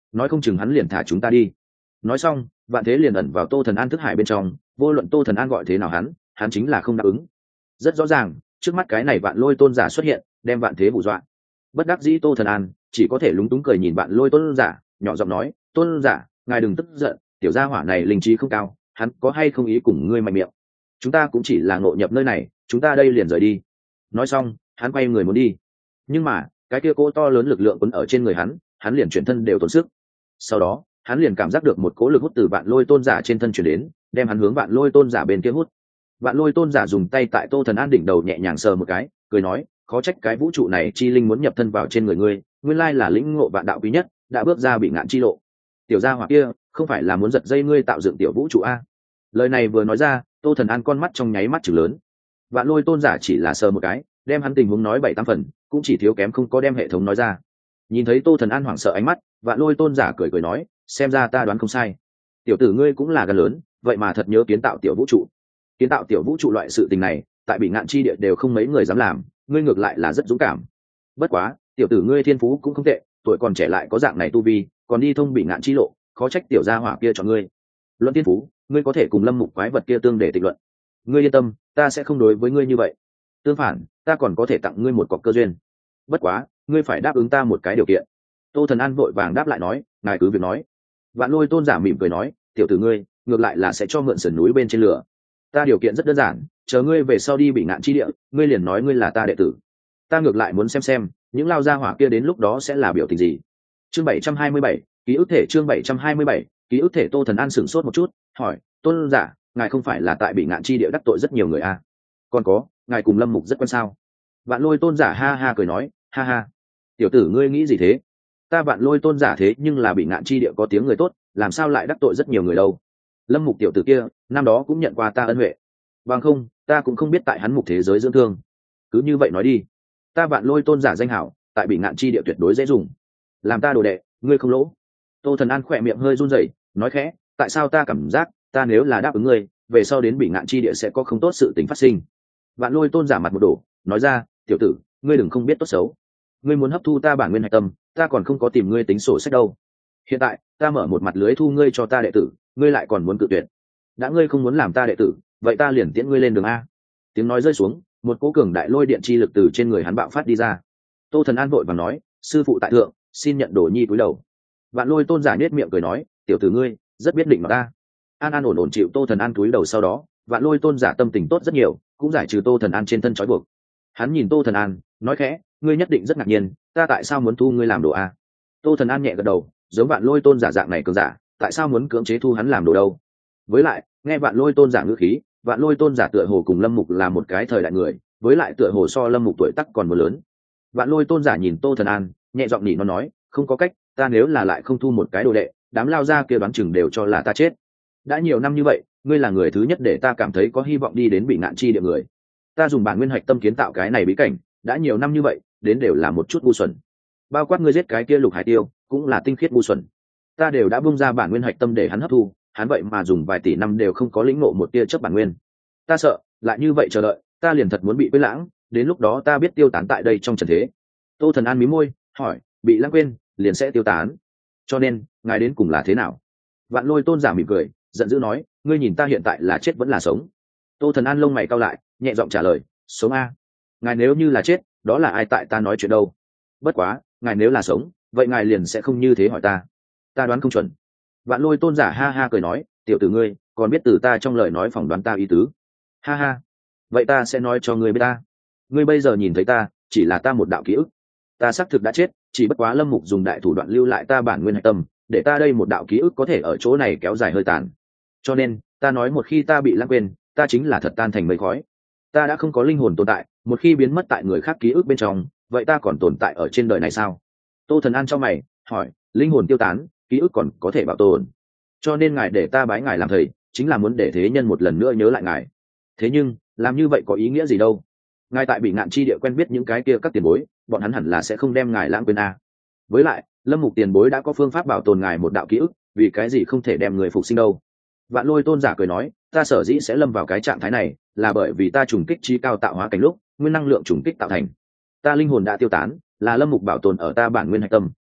nói không chừng hắn liền thả chúng ta đi. Nói xong, vạn thế liền ẩn vào Tô Thần An thức hải bên trong, vô luận Tô Thần An gọi thế nào hắn hắn chính là không đáp ứng. Rất rõ ràng, trước mắt cái này vạn lôi tôn giả xuất hiện, đem vạn thế hù dọa. Bất đắc dĩ Tô Thần An chỉ có thể lúng túng cười nhìn vạn lôi tôn giả, nhỏ giọng nói, tôn giả, ngài đừng tức giận, tiểu gia hỏa này linh trí không cao, hắn có hay không ý cùng ngươi mạnh miệng. Chúng ta cũng chỉ là ngộ nhập nơi này, chúng ta đây liền rời đi. Nói xong, hắn quay người muốn đi, nhưng mà cái kia cỗ to lớn lực lượng quấn ở trên người hắn, hắn liền chuyển thân đều tốn sức. Sau đó, hắn liền cảm giác được một cỗ lực hút từ vạn lôi tôn giả trên thân chuyển đến, đem hắn hướng vạn lôi tôn giả bên kia hút. Vạn lôi tôn giả dùng tay tại Tô Thần An đỉnh đầu nhẹ nhàng sờ một cái, cười nói, khó trách cái vũ trụ này chi linh muốn nhập thân vào trên người ngươi, nguyên lai là lĩnh ngộ vạn đạo quý nhất, đã bước ra bị ngạn chi lộ. Tiểu gia hỏa kia không phải là muốn giật dây ngươi tạo dựng tiểu vũ trụ a? Lời này vừa nói ra, Tô Thần An con mắt trong nháy mắt chừng lớn. Vạn lôi tôn giả chỉ là sờ một cái, đem hắn tình huống nói bảy tám phần, cũng chỉ thiếu kém không có đem hệ thống nói ra. Nhìn thấy Tô Thần An hoảng sợ ánh mắt, vạn lôi tôn giả cười cười nói, xem ra ta đoán không sai, tiểu tử ngươi cũng là gan lớn, vậy mà thật nhớ kiến tạo tiểu vũ trụ. Kiến tạo tiểu vũ trụ loại sự tình này, tại bị ngạn chi địa đều không mấy người dám làm, ngươi ngược lại là rất dũng cảm. Bất quá, tiểu tử ngươi thiên phú cũng không tệ, tuổi còn trẻ lại có dạng này tu vi, còn đi thông bị ngạn chi lộ, khó trách tiểu gia hỏa kia chọn ngươi. Luận thiên phú, ngươi có thể cùng lâm mục quái vật kia tương để tịch luận. Ngươi yên tâm, ta sẽ không đối với ngươi như vậy. Tương phản, ta còn có thể tặng ngươi một cọc cơ duyên. Bất quá, ngươi phải đáp ứng ta một cái điều kiện. Tô Thần An vội vàng đáp lại nói, ngài cứ việc nói. Vạn lôi tôn giả mỉm cười nói, tiểu tử ngươi ngược lại là sẽ cho mượn sườn núi bên trên lửa. Ta điều kiện rất đơn giản, chờ ngươi về sau đi bị ngạn chi địa, ngươi liền nói ngươi là ta đệ tử. Ta ngược lại muốn xem xem những lao gia hỏa kia đến lúc đó sẽ là biểu tình gì. Chương bảy trăm hai mươi bảy, ký ức thể. Chương bảy trăm hai mươi bảy, ký ức thể. Tô Thần An sửng sốt một chút, hỏi, tôn giả, ngài không phải là tại bị ngạn chi địa đắc tội rất nhiều người à? Còn có, ngài cùng lâm mục rất quen sao? Vạn lôi tôn giả ha ha cười nói, ha ha, tiểu tử ngươi nghĩ gì thế? Ta vạn lôi tôn giả thế nhưng là bị ngạn chi địa có tiếng người tốt, làm sao lại đắc tội rất nhiều người đâu? Lâm mục tiểu tử kia năm đó cũng nhận qua ta ân huệ, bằng không ta cũng không biết tại hắn mục thế giới dưỡng thương. Cứ như vậy nói đi, ta vạn lôi tôn giả danh hảo tại bị ngạn chi địa tuyệt đối dễ dùng, làm ta đồ đệ ngươi không lỗ. Tô Thần An khỏe miệng hơi run rẩy, nói khẽ, tại sao ta cảm giác ta nếu là đáp ứng ngươi, về sau đến bị ngạn chi địa sẽ có không tốt sự tình phát sinh. Vạn lôi tôn giả mặt một đổ, nói ra, tiểu tử ngươi đừng không biết tốt xấu, ngươi muốn hấp thu ta bản nguyên hạch tâm, ta còn không có tìm ngươi tính sổ sách đâu. Hiện tại ta mở một mặt lưới thu ngươi cho ta đệ tử, ngươi lại còn muốn cự tuyệt. Đã ngươi không muốn làm ta đệ tử, vậy ta liền tiễn ngươi lên đường a. Tiếng nói rơi xuống, một cỗ cường đại lôi điện chi lực từ trên người hắn bạo phát đi ra. Tô Thần An vội vàng nói, sư phụ tại thượng, xin nhận đồ nhi cúi đầu. Vạn lôi tôn giả nhếch miệng cười nói, tiểu tử ngươi rất biết định mà ta. An An ổn ổn chịu Tô Thần An cúi đầu, sau đó vạn lôi tôn giả tâm tình tốt rất nhiều, cũng giải trừ Tô Thần An trên thân trói buộc. Hắn nhìn Tô Thần An, nói khẽ, ngươi nhất định rất ngạc nhiên, ta tại sao muốn thu ngươi làm đồ a? Tô Thần An nhẹ gật đầu, giống vạn lôi tôn giả dạng này cường giả, tại sao muốn cưỡng chế thu hắn làm đồ đâu? Với lại, nghe vạn lôi tôn giả ngữ khí, vạn lôi tôn giả tựa hồ cùng lâm mục là một cái thời đại người, với lại tựa hồ so lâm mục tuổi tác còn một lớn. Vạn lôi tôn giả nhìn Tô Thần An, nhẹ giọng nhỉ nó nói, không có cách, ta nếu là lại không thu một cái đồ đệ, đám lao ra kia đoán chừng đều cho là ta chết. Đã nhiều năm như vậy, ngươi là người thứ nhất để ta cảm thấy có hy vọng đi đến bị ngạn chi địa người. Ta dùng bản nguyên hạch tâm kiến tạo cái này bí cảnh, đã nhiều năm như vậy, đến đều là một chút ngu xuẩn. Bao quát ngươi giết cái kia Lục Hải Tiêu, cũng là tinh khiết ngu xuẩn. Ta đều đã bung ra bản nguyên hạch tâm để hắn hấp thu, hắn vậy mà dùng vài tỷ năm đều không có lĩnh ngộ một tia chớp bản nguyên. Ta sợ, lại như vậy chờ đợi, ta liền thật muốn bị quên lãng, đến lúc đó ta biết tiêu tán tại đây trong trần thế. Tô Thần An mí môi, hỏi, bị lãng quên, liền sẽ tiêu tán. Cho nên, ngài đến cùng là thế nào? Vạn lôi tôn giả mỉm cười, giận dữ nói, ngươi nhìn ta hiện tại là chết vẫn là sống? Tô Thần An lông mày cau lại, nhẹ giọng trả lời, sống a. Ngài nếu như là chết, đó là ai tại ta nói chuyện đâu? Bất quá, ngài nếu là sống, vậy ngài liền sẽ không như thế hỏi ta. Ta đoán không chuẩn. Vạn lôi tôn giả ha ha cười nói, tiểu tử ngươi còn biết từ ta trong lời nói phỏng đoán ta ý tứ. Ha ha, vậy ta sẽ nói cho ngươi biết ta. Ngươi bây giờ nhìn thấy ta, chỉ là ta một đạo ký ức. Ta xác thực đã chết, chỉ bất quá lâm mục dùng đại thủ đoạn lưu lại ta bản nguyên hạch tâm, để ta đây một đạo ký ức có thể ở chỗ này kéo dài hơi tàn. Cho nên, ta nói một khi ta bị lãng quên, ta chính là thật tan thành mây khói. Ta đã không có linh hồn tồn tại, một khi biến mất tại người khác ký ức bên trong, vậy ta còn tồn tại ở trên đời này sao? Tô Thần An cho mày, hỏi, linh hồn tiêu tán, ký ức còn có thể bảo tồn. Cho nên ngài để ta bái ngài làm thầy, chính là muốn để thế nhân một lần nữa nhớ lại ngài. Thế nhưng, làm như vậy có ý nghĩa gì đâu? Ngài tại bị ngạn chi địa quen biết những cái kia các tiền bối, bọn hắn hẳn là sẽ không đem ngài lãng quên a. Với lại, lâm mục tiền bối đã có phương pháp bảo tồn ngài một đạo ký ức, vì cái gì không thể đem người phục sinh đâu? Vạn lôi tôn giả cười nói, ta sở dĩ sẽ lâm vào cái trạng thái này, là bởi vì ta trùng kích trí cao tạo hóa cảnh lúc, nguyên năng lượng trùng kích tạo thành. Ta linh hồn đã tiêu tán, là lâm mục bảo tồn ở ta bản nguyên hạch tâm,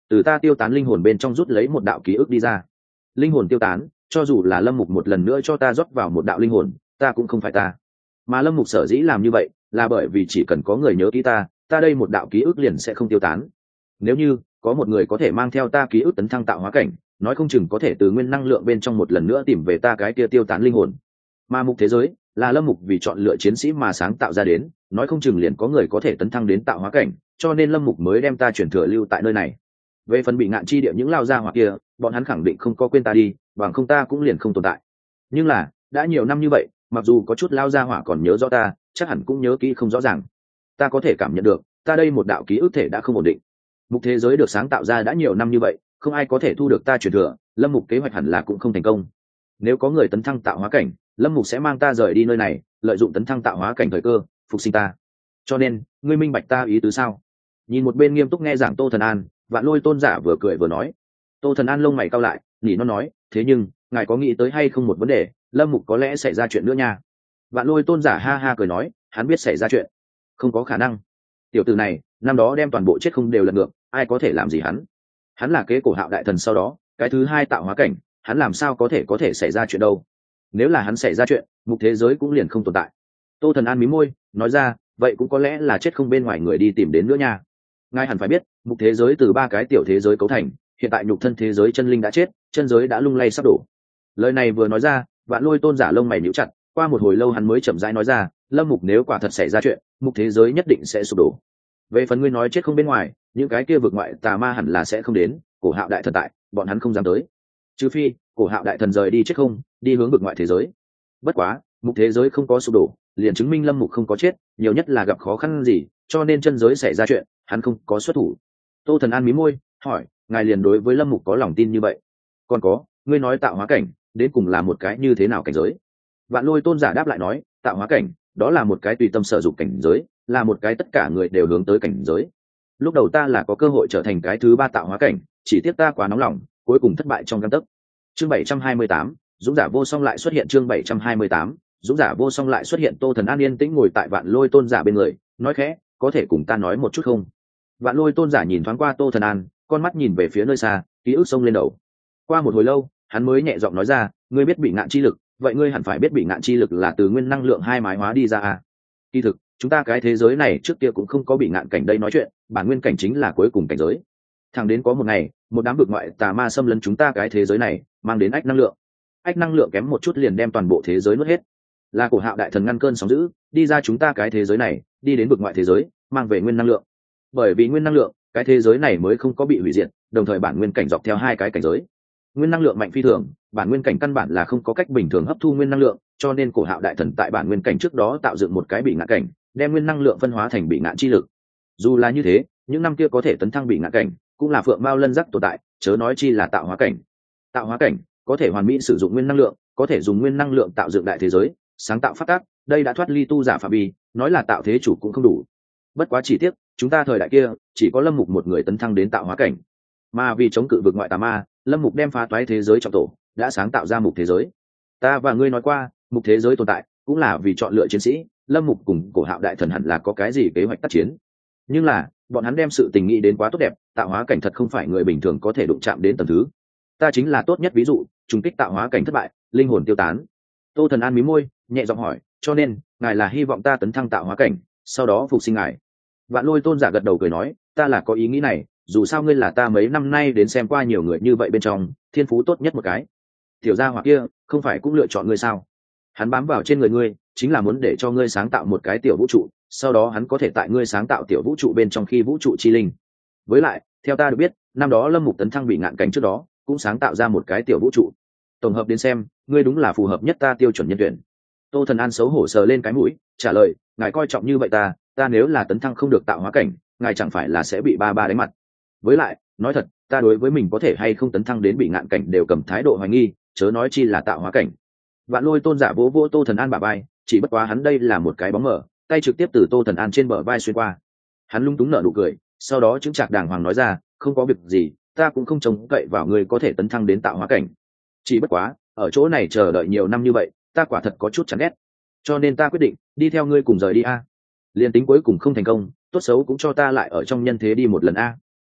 từ ta tiêu tán linh hồn bên trong rút lấy một đạo ký ức đi ra. Linh hồn tiêu tán, cho dù là Lâm Mục một lần nữa cho ta rót vào một đạo linh hồn, ta cũng không phải ta. Mà Lâm Mục sở dĩ làm như vậy là bởi vì chỉ cần có người nhớ kỹ ta, ta đây một đạo ký ức liền sẽ không tiêu tán. Nếu như có một người có thể mang theo ta ký ức tấn thăng tạo hóa cảnh, nói không chừng có thể từ nguyên năng lượng bên trong một lần nữa tìm về ta cái kia tiêu tán linh hồn. Mà mục thế giới là Lâm Mục vì chọn lựa chiến sĩ mà sáng tạo ra đến, nói không chừng liền có người có thể tấn thăng đến tạo hóa cảnh, cho nên Lâm Mục mới đem ta chuyển thừa lưu tại nơi này. Về phần bị ngạn chi địa những lao ra hoặc kia, bọn hắn khẳng định không có quên ta đi, bằng không ta cũng liền không tồn tại. Nhưng là đã nhiều năm như vậy, mặc dù có chút lao ra hỏa còn nhớ rõ ta, chắc hẳn cũng nhớ kỹ không rõ ràng. Ta có thể cảm nhận được, ta đây một đạo ký ức thể đã không ổn định. Mục thế giới được sáng tạo ra đã nhiều năm như vậy, không ai có thể thu được ta truyền thừa, Lâm Mục kế hoạch hẳn là cũng không thành công. Nếu có người tấn thăng tạo hóa cảnh, Lâm Mục sẽ mang ta rời đi nơi này, lợi dụng tấn thăng tạo hóa cảnh thời cơ, phục sinh ta. Cho nên, ngươi minh bạch ta ý tứ sao? Nhìn một bên nghiêm túc nghe giảng Tô Thần An, Vạn Lôi tôn giả vừa cười vừa nói. Tô Thần An lông mày cau lại, nhỉ nó nói, thế nhưng, ngài có nghĩ tới hay không một vấn đề, Lâm Mục có lẽ xảy ra chuyện nữa nha. Vạn Lôi tôn giả ha ha cười nói, hắn biết xảy ra chuyện. Không có khả năng. Tiểu tử này, năm đó đem toàn bộ chết không đều lật ngược, ai có thể làm gì hắn? Hắn là kế cổ Hạo đại thần sau đó, cái thứ hai tạo hóa cảnh, hắn làm sao có thể có thể xảy ra chuyện đâu? Nếu là hắn xảy ra chuyện, mục thế giới cũng liền không tồn tại. Tô Thần An mí môi, nói ra, vậy cũng có lẽ là chết không bên ngoài người đi tìm đến nữa nha. Ngài hẳn phải biết, mục thế giới từ ba cái tiểu thế giới cấu thành, hiện tại nhục thân thế giới chân linh đã chết, chân giới đã lung lay sắp đổ. Lời này vừa nói ra, Vạn Lôi tôn giả lông mày nhíu chặt, qua một hồi lâu hắn mới chậm rãi nói ra, Lâm Mục nếu quả thật xảy ra chuyện, mục thế giới nhất định sẽ sụp đổ. Về phần ngươi nói chết không bên ngoài, những cái kia vực ngoại tà ma hẳn là sẽ không đến, cổ Hạo đại thần tại, bọn hắn không dám tới. Trừ phi, cổ Hạo đại thần rời đi chết không, đi hướng vực ngoại thế giới. Bất quá, mục thế giới không có sụp đổ, liền chứng minh Lâm Mục không có chết, nhiều nhất là gặp khó khăn gì, cho nên chân giới xảy ra chuyện, hắn không có xuất thủ. Tô Thần An mí môi, hỏi, ngài liền đối với Lâm Mục có lòng tin như vậy? Còn có, ngươi nói tạo hóa cảnh, đến cùng là một cái như thế nào cảnh giới? Vạn Lôi tôn giả đáp lại nói, tạo hóa cảnh, đó là một cái tùy tâm sở dụng cảnh giới, là một cái tất cả người đều hướng tới cảnh giới. Lúc đầu ta là có cơ hội trở thành cái thứ ba tạo hóa cảnh, chỉ tiếc ta quá nóng lòng, cuối cùng thất bại trong gang tấc. Chương bảy trăm hai mươi tám, dũng giả vô song lại xuất hiện. Chương bảy trăm hai mươi tám, dũng giả vô song lại xuất hiện. Tô Thần An yên tĩnh ngồi tại Vạn Lôi tôn giả bên người, nói khẽ, có thể cùng ta nói một chút không? Vạn Lôi tôn giả nhìn thoáng qua Tô Thần An, con mắt nhìn về phía nơi xa, ký ức xông lên đầu. Qua một hồi lâu, hắn mới nhẹ giọng nói ra, ngươi biết bị ngạn chi lực, vậy ngươi hẳn phải biết bị ngạn chi lực là từ nguyên năng lượng hai mái hóa đi ra à? Kỳ thực, chúng ta cái thế giới này trước kia cũng không có bị ngạn cảnh đây nói chuyện, bản nguyên cảnh chính là cuối cùng cảnh giới. Thẳng đến có một ngày, một đám vực ngoại tà ma xâm lấn chúng ta cái thế giới này, mang đến ách năng lượng. Ách năng lượng kém một chút liền đem toàn bộ thế giới nuốt hết. Là cổ Hạo đại thần ngăn cơn sóng dữ, đi ra chúng ta cái thế giới này, đi đến vực ngoại thế giới, mang về nguyên năng lượng. Bởi vì nguyên năng lượng, cái thế giới này mới không có bị hủy diệt, đồng thời bản nguyên cảnh dọc theo hai cái cảnh giới. Nguyên năng lượng mạnh phi thường, bản nguyên cảnh căn bản là không có cách bình thường hấp thu nguyên năng lượng, cho nên cổ Hạo đại thần tại bản nguyên cảnh trước đó tạo dựng một cái bị ngạn cảnh, đem nguyên năng lượng phân hóa thành bị ngạn chi lực. Dù là như thế, những năm kia có thể tấn thăng bị ngạn cảnh, cũng là phượng mao lân giác tồn tại, chớ nói chi là tạo hóa cảnh. Tạo hóa cảnh có thể hoàn mỹ sử dụng nguyên năng lượng, có thể dùng nguyên năng lượng tạo dựng đại thế giới, sáng tạo phát tác, đây đã thoát ly tu giả phạm vi, nói là tạo thế chủ cũng không đủ. Bất quá chỉ tiếc, chúng ta thời đại kia chỉ có Lâm Mục một người tấn thăng đến tạo hóa cảnh, mà vì chống cự vực ngoại tà ma, Lâm Mục đem phá toái thế giới trọng tổ, đã sáng tạo ra mục thế giới. Ta và ngươi nói qua, mục thế giới tồn tại cũng là vì chọn lựa chiến sĩ, Lâm Mục cùng cổ Hạo đại thần hẳn là có cái gì kế hoạch tác chiến. Nhưng là, bọn hắn đem sự tình nghĩ đến quá tốt đẹp, tạo hóa cảnh thật không phải người bình thường có thể đụng chạm đến tầng thứ. Ta chính là tốt nhất ví dụ, trùng kích tạo hóa cảnh thất bại, linh hồn tiêu tán. Tô Thần An mí môi, nhẹ giọng hỏi, cho nên, ngài là hy vọng ta tấn thăng tạo hóa cảnh, sau đó phục sinh ngài? Vạn Lôi tôn giả gật đầu cười nói, ta là có ý nghĩ này, dù sao ngươi là ta mấy năm nay đến xem qua nhiều người như vậy bên trong, thiên phú tốt nhất một cái. Tiểu gia hỏa kia, không phải cũng lựa chọn ngươi sao? Hắn bám vào trên người ngươi, chính là muốn để cho ngươi sáng tạo một cái tiểu vũ trụ, sau đó hắn có thể tại ngươi sáng tạo tiểu vũ trụ bên trong khi vũ trụ chi linh. Với lại, theo ta được biết, năm đó Lâm Mục tấn thăng bị ngạn cảnh trước đó, cũng sáng tạo ra một cái tiểu vũ trụ. Tổng hợp đến xem, ngươi đúng là phù hợp nhất ta tiêu chuẩn nhân tuyển. Tô Thần An xấu hổ sờ lên cái mũi, trả lời, ngài coi trọng như vậy ta, ta nếu là tấn thăng không được tạo hóa cảnh, ngài chẳng phải là sẽ bị ba ba đánh mặt. Với lại, nói thật, ta đối với mình có thể hay không tấn thăng đến bị ngạn cảnh đều cầm thái độ hoài nghi, chớ nói chi là tạo hóa cảnh. Vạn Lôi tôn giả vỗ vỗ Tô Thần An bả vai, chỉ bất quá hắn đây là một cái bóng mở, tay trực tiếp từ Tô Thần An trên bờ vai xuyên qua. Hắn lung túng nở nụ cười, sau đó chứng trạc đàng hoàng nói ra, không có việc gì, ta cũng không trông cậy vào người có thể tấn thăng đến tạo hóa cảnh. Chỉ bất quá, ở chỗ này chờ đợi nhiều năm như vậy, ta quả thật có chút chán ghét, cho nên ta quyết định đi theo ngươi cùng rời đi a. Liên tính cuối cùng không thành công, tốt xấu cũng cho ta lại ở trong nhân thế đi một lần a.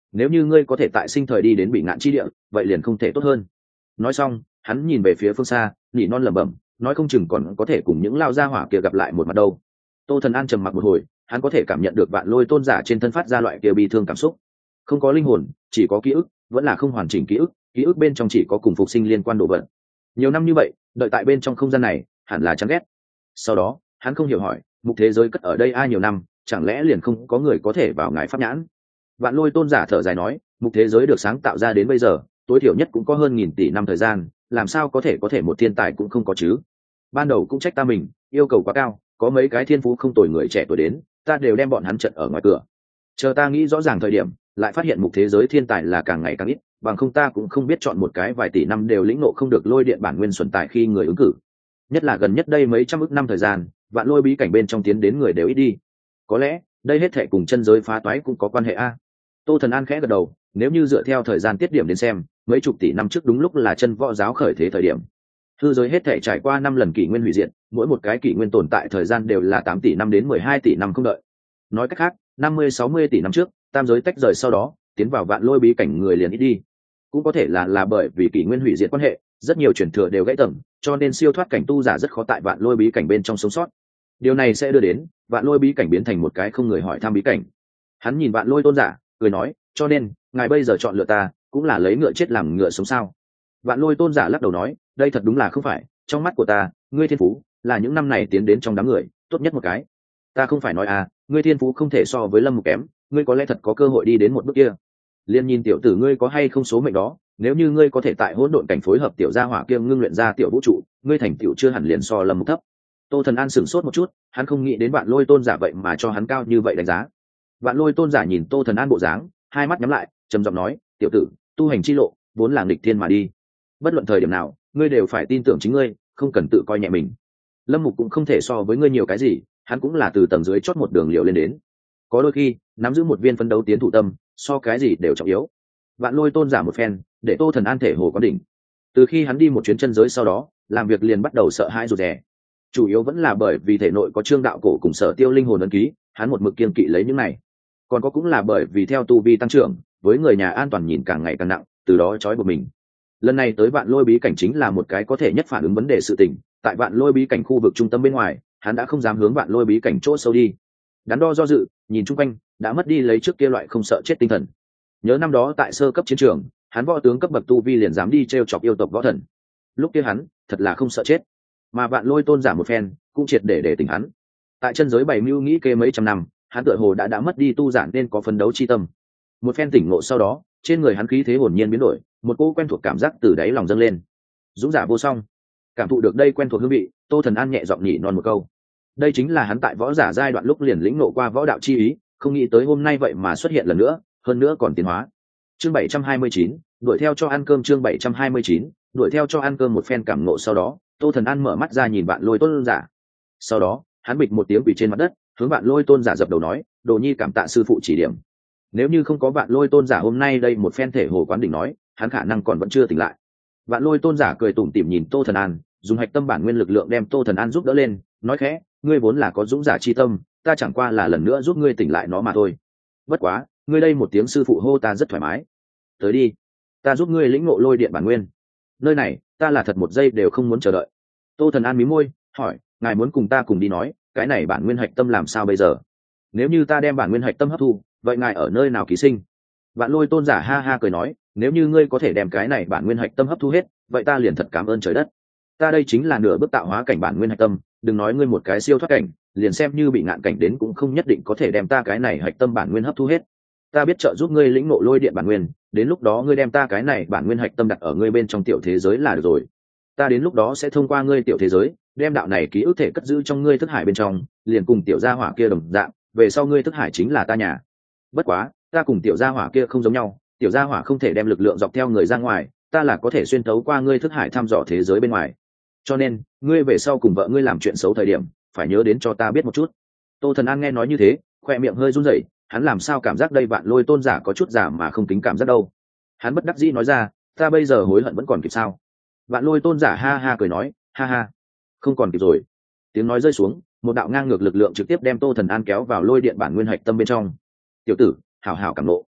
nếu như ngươi có thể tại sinh thời đi đến bị ngạn chi địa vậy liền không thể tốt hơn. Nói xong hắn nhìn về phía phương xa, nhỉ non lẩm bẩm, nói không chừng còn có thể cùng những lao gia hỏa kia gặp lại một mặt đâu. Tô Thần An trầm mặc một hồi, hắn có thể cảm nhận được Vạn Lôi tôn giả trên thân phát ra loại kia bi thương cảm xúc. Không có linh hồn, chỉ có ký ức, vẫn là không hoàn chỉnh ký ức, ký ức bên trong chỉ có cùng phục sinh liên quan đồ vật. Nhiều năm như vậy, đợi tại bên trong không gian này, hẳn là chán ghét. Sau đó, hắn không hiểu hỏi, mục thế giới cất ở đây ai nhiều năm, chẳng lẽ liền không có người có thể vào ngài pháp nhãn? Vạn Lôi tôn giả thở dài nói, mục thế giới được sáng tạo ra đến bây giờ, tối thiểu nhất cũng có hơn nghìn tỷ năm thời gian, làm sao có thể có thể một thiên tài cũng không có chứ? Ban đầu cũng trách ta mình, yêu cầu quá cao, có mấy cái thiên phú không tồi người trẻ tuổi đến, ta đều đem bọn hắn trận ở ngoài cửa. Chờ ta nghĩ rõ ràng thời điểm, lại phát hiện mục thế giới thiên tài là càng ngày càng ít, bằng không ta cũng không biết chọn một cái vài tỷ năm đều lĩnh ngộ không được lôi điện bản nguyên xuẩn tài khi người ứng cử. Nhất là gần nhất đây mấy trăm ức năm thời gian, vạn lôi bí cảnh bên trong tiến đến người đều ít đi. Có lẽ đây hết thệ cùng chân giới phá toái cũng có quan hệ a. Tô Thần An khẽ gật đầu, nếu như dựa theo thời gian tiết điểm đến xem, mấy chục tỷ năm trước đúng lúc là chân võ giáo khởi thế thời điểm. Hư giới hết thệ trải qua năm lần kỷ nguyên hủy diệt, mỗi một cái kỷ nguyên tồn tại thời gian đều là tám tỷ năm đến mười hai tỷ năm không đợi. Nói cách khác, năm mươi sáu mươi tỷ năm trước, tam giới tách rời sau đó, tiến vào vạn lôi bí cảnh người liền ít đi. Cũng có thể là là bởi vì kỷ nguyên hủy diệt quan hệ, rất nhiều truyền thừa đều gãy tầng, cho nên siêu thoát cảnh tu giả rất khó tại vạn lôi bí cảnh bên trong sống sót. Điều này sẽ đưa đến vạn lôi bí cảnh biến thành một cái không người hỏi thăm bí cảnh. Hắn nhìn vạn lôi tôn giả, cười nói, cho nên ngài bây giờ chọn lựa ta, cũng là lấy ngựa chết làm ngựa sống sao? Vạn lôi tôn giả lắc đầu nói, đây thật đúng là không phải, trong mắt của ta, ngươi thiên phú là những năm này tiến đến trong đám người tốt nhất một cái. Ta không phải nói à, ngươi thiên phú không thể so với Lâm Mục kém, ngươi có lẽ thật có cơ hội đi đến một bước kia. Liên nhìn tiểu tử ngươi có hay không số mệnh đó, nếu như ngươi có thể tại hỗn độn cảnh phối hợp tiểu gia hỏa kia ngưng luyện ra tiểu vũ trụ, ngươi thành tiểu chưa hẳn liền so Lâm Mục thấp. Tô Thần An sửng sốt một chút, hắn không nghĩ đến Vạn Lôi tôn giả vậy mà cho hắn cao như vậy đánh giá. Vạn Lôi tôn giả nhìn Tô Thần An bộ dáng, hai mắt nhắm lại, trầm giọng nói, tiểu tử, tu hành chi lộ vốn là nghịch thiên mà đi, bất luận thời điểm nào ngươi đều phải tin tưởng chính ngươi, không cần tự coi nhẹ mình. Lâm Mục cũng không thể so với ngươi nhiều cái gì, hắn cũng là từ tầng dưới chót một đường liều lên đến. Có đôi khi nắm giữ một viên phấn đấu tiến thủ tâm, so cái gì đều trọng yếu. Vạn Lôi tôn giả một phen, để Tô Thần An thể hồ có đỉnh. Từ khi hắn đi một chuyến chân giới sau đó, làm việc liền bắt đầu sợ hãi rụt rè. Chủ yếu vẫn là bởi vì thể nội có trương đạo cổ cùng Sở Tiêu linh hồn ấn ký, hắn một mực kiên kỵ lấy những này. Còn có cũng là bởi vì theo tu vi tăng trưởng, với người nhà an toàn nhìn càng ngày càng nặng, từ đó trói buộc mình. Lần này tới Vạn Lôi bí cảnh chính là một cái có thể nhất phản ứng vấn đề sự tình. Tại Vạn Lôi bí cảnh khu vực trung tâm bên ngoài, hắn đã không dám hướng Vạn Lôi bí cảnh chỗ sâu đi. Đắn đo do dự, nhìn chung quanh, đã mất đi lấy trước kia loại không sợ chết tinh thần. Nhớ năm đó tại sơ cấp chiến trường, hắn võ tướng cấp bậc tu vi liền dám đi trêu chọc yêu tộc võ thần. Lúc kia hắn thật là không sợ chết, mà Vạn Lôi tôn giả một phen cũng triệt để để tỉnh hắn. Tại chân giới bày mưu nghĩ kê mấy trăm năm, hắn tựa hồ đã đã mất đi tu giản nên có phấn đấu chi tâm. Một phen tỉnh ngộ sau đó, trên người hắn khí thế hồn nhiên biến đổi, một cỗ quen thuộc cảm giác từ đáy lòng dâng lên. Dũng giả vô song. Cảm thụ được đây quen thuộc hương vị, Tô Thần An nhẹ giọng nhỉ non một câu. Đây chính là hắn tại võ giả giai đoạn lúc liền lĩnh ngộ qua võ đạo chi ý, không nghĩ tới hôm nay vậy mà xuất hiện lần nữa, hơn nữa còn tiến hóa. Chương bảy trăm hai mươi chín, đuổi theo cho ăn cơm. Chương bảy trăm hai mươi chín, đuổi theo cho ăn cơm. Một phen cảm ngộ sau đó, Tô Thần An mở mắt ra nhìn Vạn Lôi tôn giả. Sau đó, hắn bịch một tiếng quỳ trên mặt đất, hướng Vạn Lôi tôn giả dập đầu nói, đồ nhi cảm tạ sư phụ chỉ điểm. Nếu như không có Vạn Lôi tôn giả hôm nay đây một phen thể hồ quán đỉnh nói, hắn khả năng còn vẫn chưa tỉnh lại. Vạn Lôi tôn giả cười tủm tỉm nhìn Tô Thần An, dùng hạch tâm bản nguyên lực lượng đem Tô Thần An giúp đỡ lên, nói khẽ, ngươi vốn là có dũng giả chi tâm, ta chẳng qua là lần nữa giúp ngươi tỉnh lại nó mà thôi. Bất quá, ngươi đây một tiếng sư phụ hô ta rất thoải mái. Tới đi, ta giúp ngươi lĩnh ngộ lôi điện bản nguyên. Nơi này, ta là thật một giây đều không muốn chờ đợi. Tô Thần An mí môi, hỏi, ngài muốn cùng ta cùng đi nói, cái này bản nguyên hạch tâm làm sao bây giờ? Nếu như ta đem bản nguyên hạch tâm hấp thu, vậy ngài ở nơi nào ký sinh? Vạn Lôi tôn giả ha ha cười nói, nếu như ngươi có thể đem cái này bản nguyên hạch tâm hấp thu hết, vậy ta liền thật cảm ơn trời đất. Ta đây chính là nửa bước tạo hóa cảnh bản nguyên hạch tâm, đừng nói ngươi một cái siêu thoát cảnh, liền xem như bị ngạn cảnh đến cũng không nhất định có thể đem ta cái này hạch tâm bản nguyên hấp thu hết. Ta biết trợ giúp ngươi lĩnh ngộ lôi điện bản nguyên, đến lúc đó ngươi đem ta cái này bản nguyên hạch tâm đặt ở ngươi bên trong tiểu thế giới là được rồi. Ta đến lúc đó sẽ thông qua ngươi tiểu thế giới, đem đạo này ký ức thể cất giữ trong ngươi thức hải bên trong, liền cùng tiểu gia hỏa kia đồng dạng, về sau ngươi thức hải chính là ta nhà. Bất quá, ta cùng tiểu gia hỏa kia không giống nhau, tiểu gia hỏa không thể đem lực lượng dọc theo người ra ngoài, ta là có thể xuyên tấu qua ngươi thức hải thăm dò thế giới bên ngoài. Cho nên, ngươi về sau cùng vợ ngươi làm chuyện xấu thời điểm, phải nhớ đến cho ta biết một chút. Tô Thần An nghe nói như thế, khoe miệng hơi run rẩy, hắn làm sao cảm giác đây Vạn Lôi tôn giả có chút giả mà không kính cảm giác đâu. Hắn bất đắc dĩ nói ra, ta bây giờ hối hận vẫn còn kịp sao? Vạn Lôi tôn giả ha ha cười nói, ha ha, không còn kịp rồi. Tiếng nói rơi xuống, một đạo ngang ngược lực lượng trực tiếp đem Tô Thần An kéo vào lôi điện bản nguyên hạch tâm bên trong. Tiểu tử, hảo hảo cảm nộ.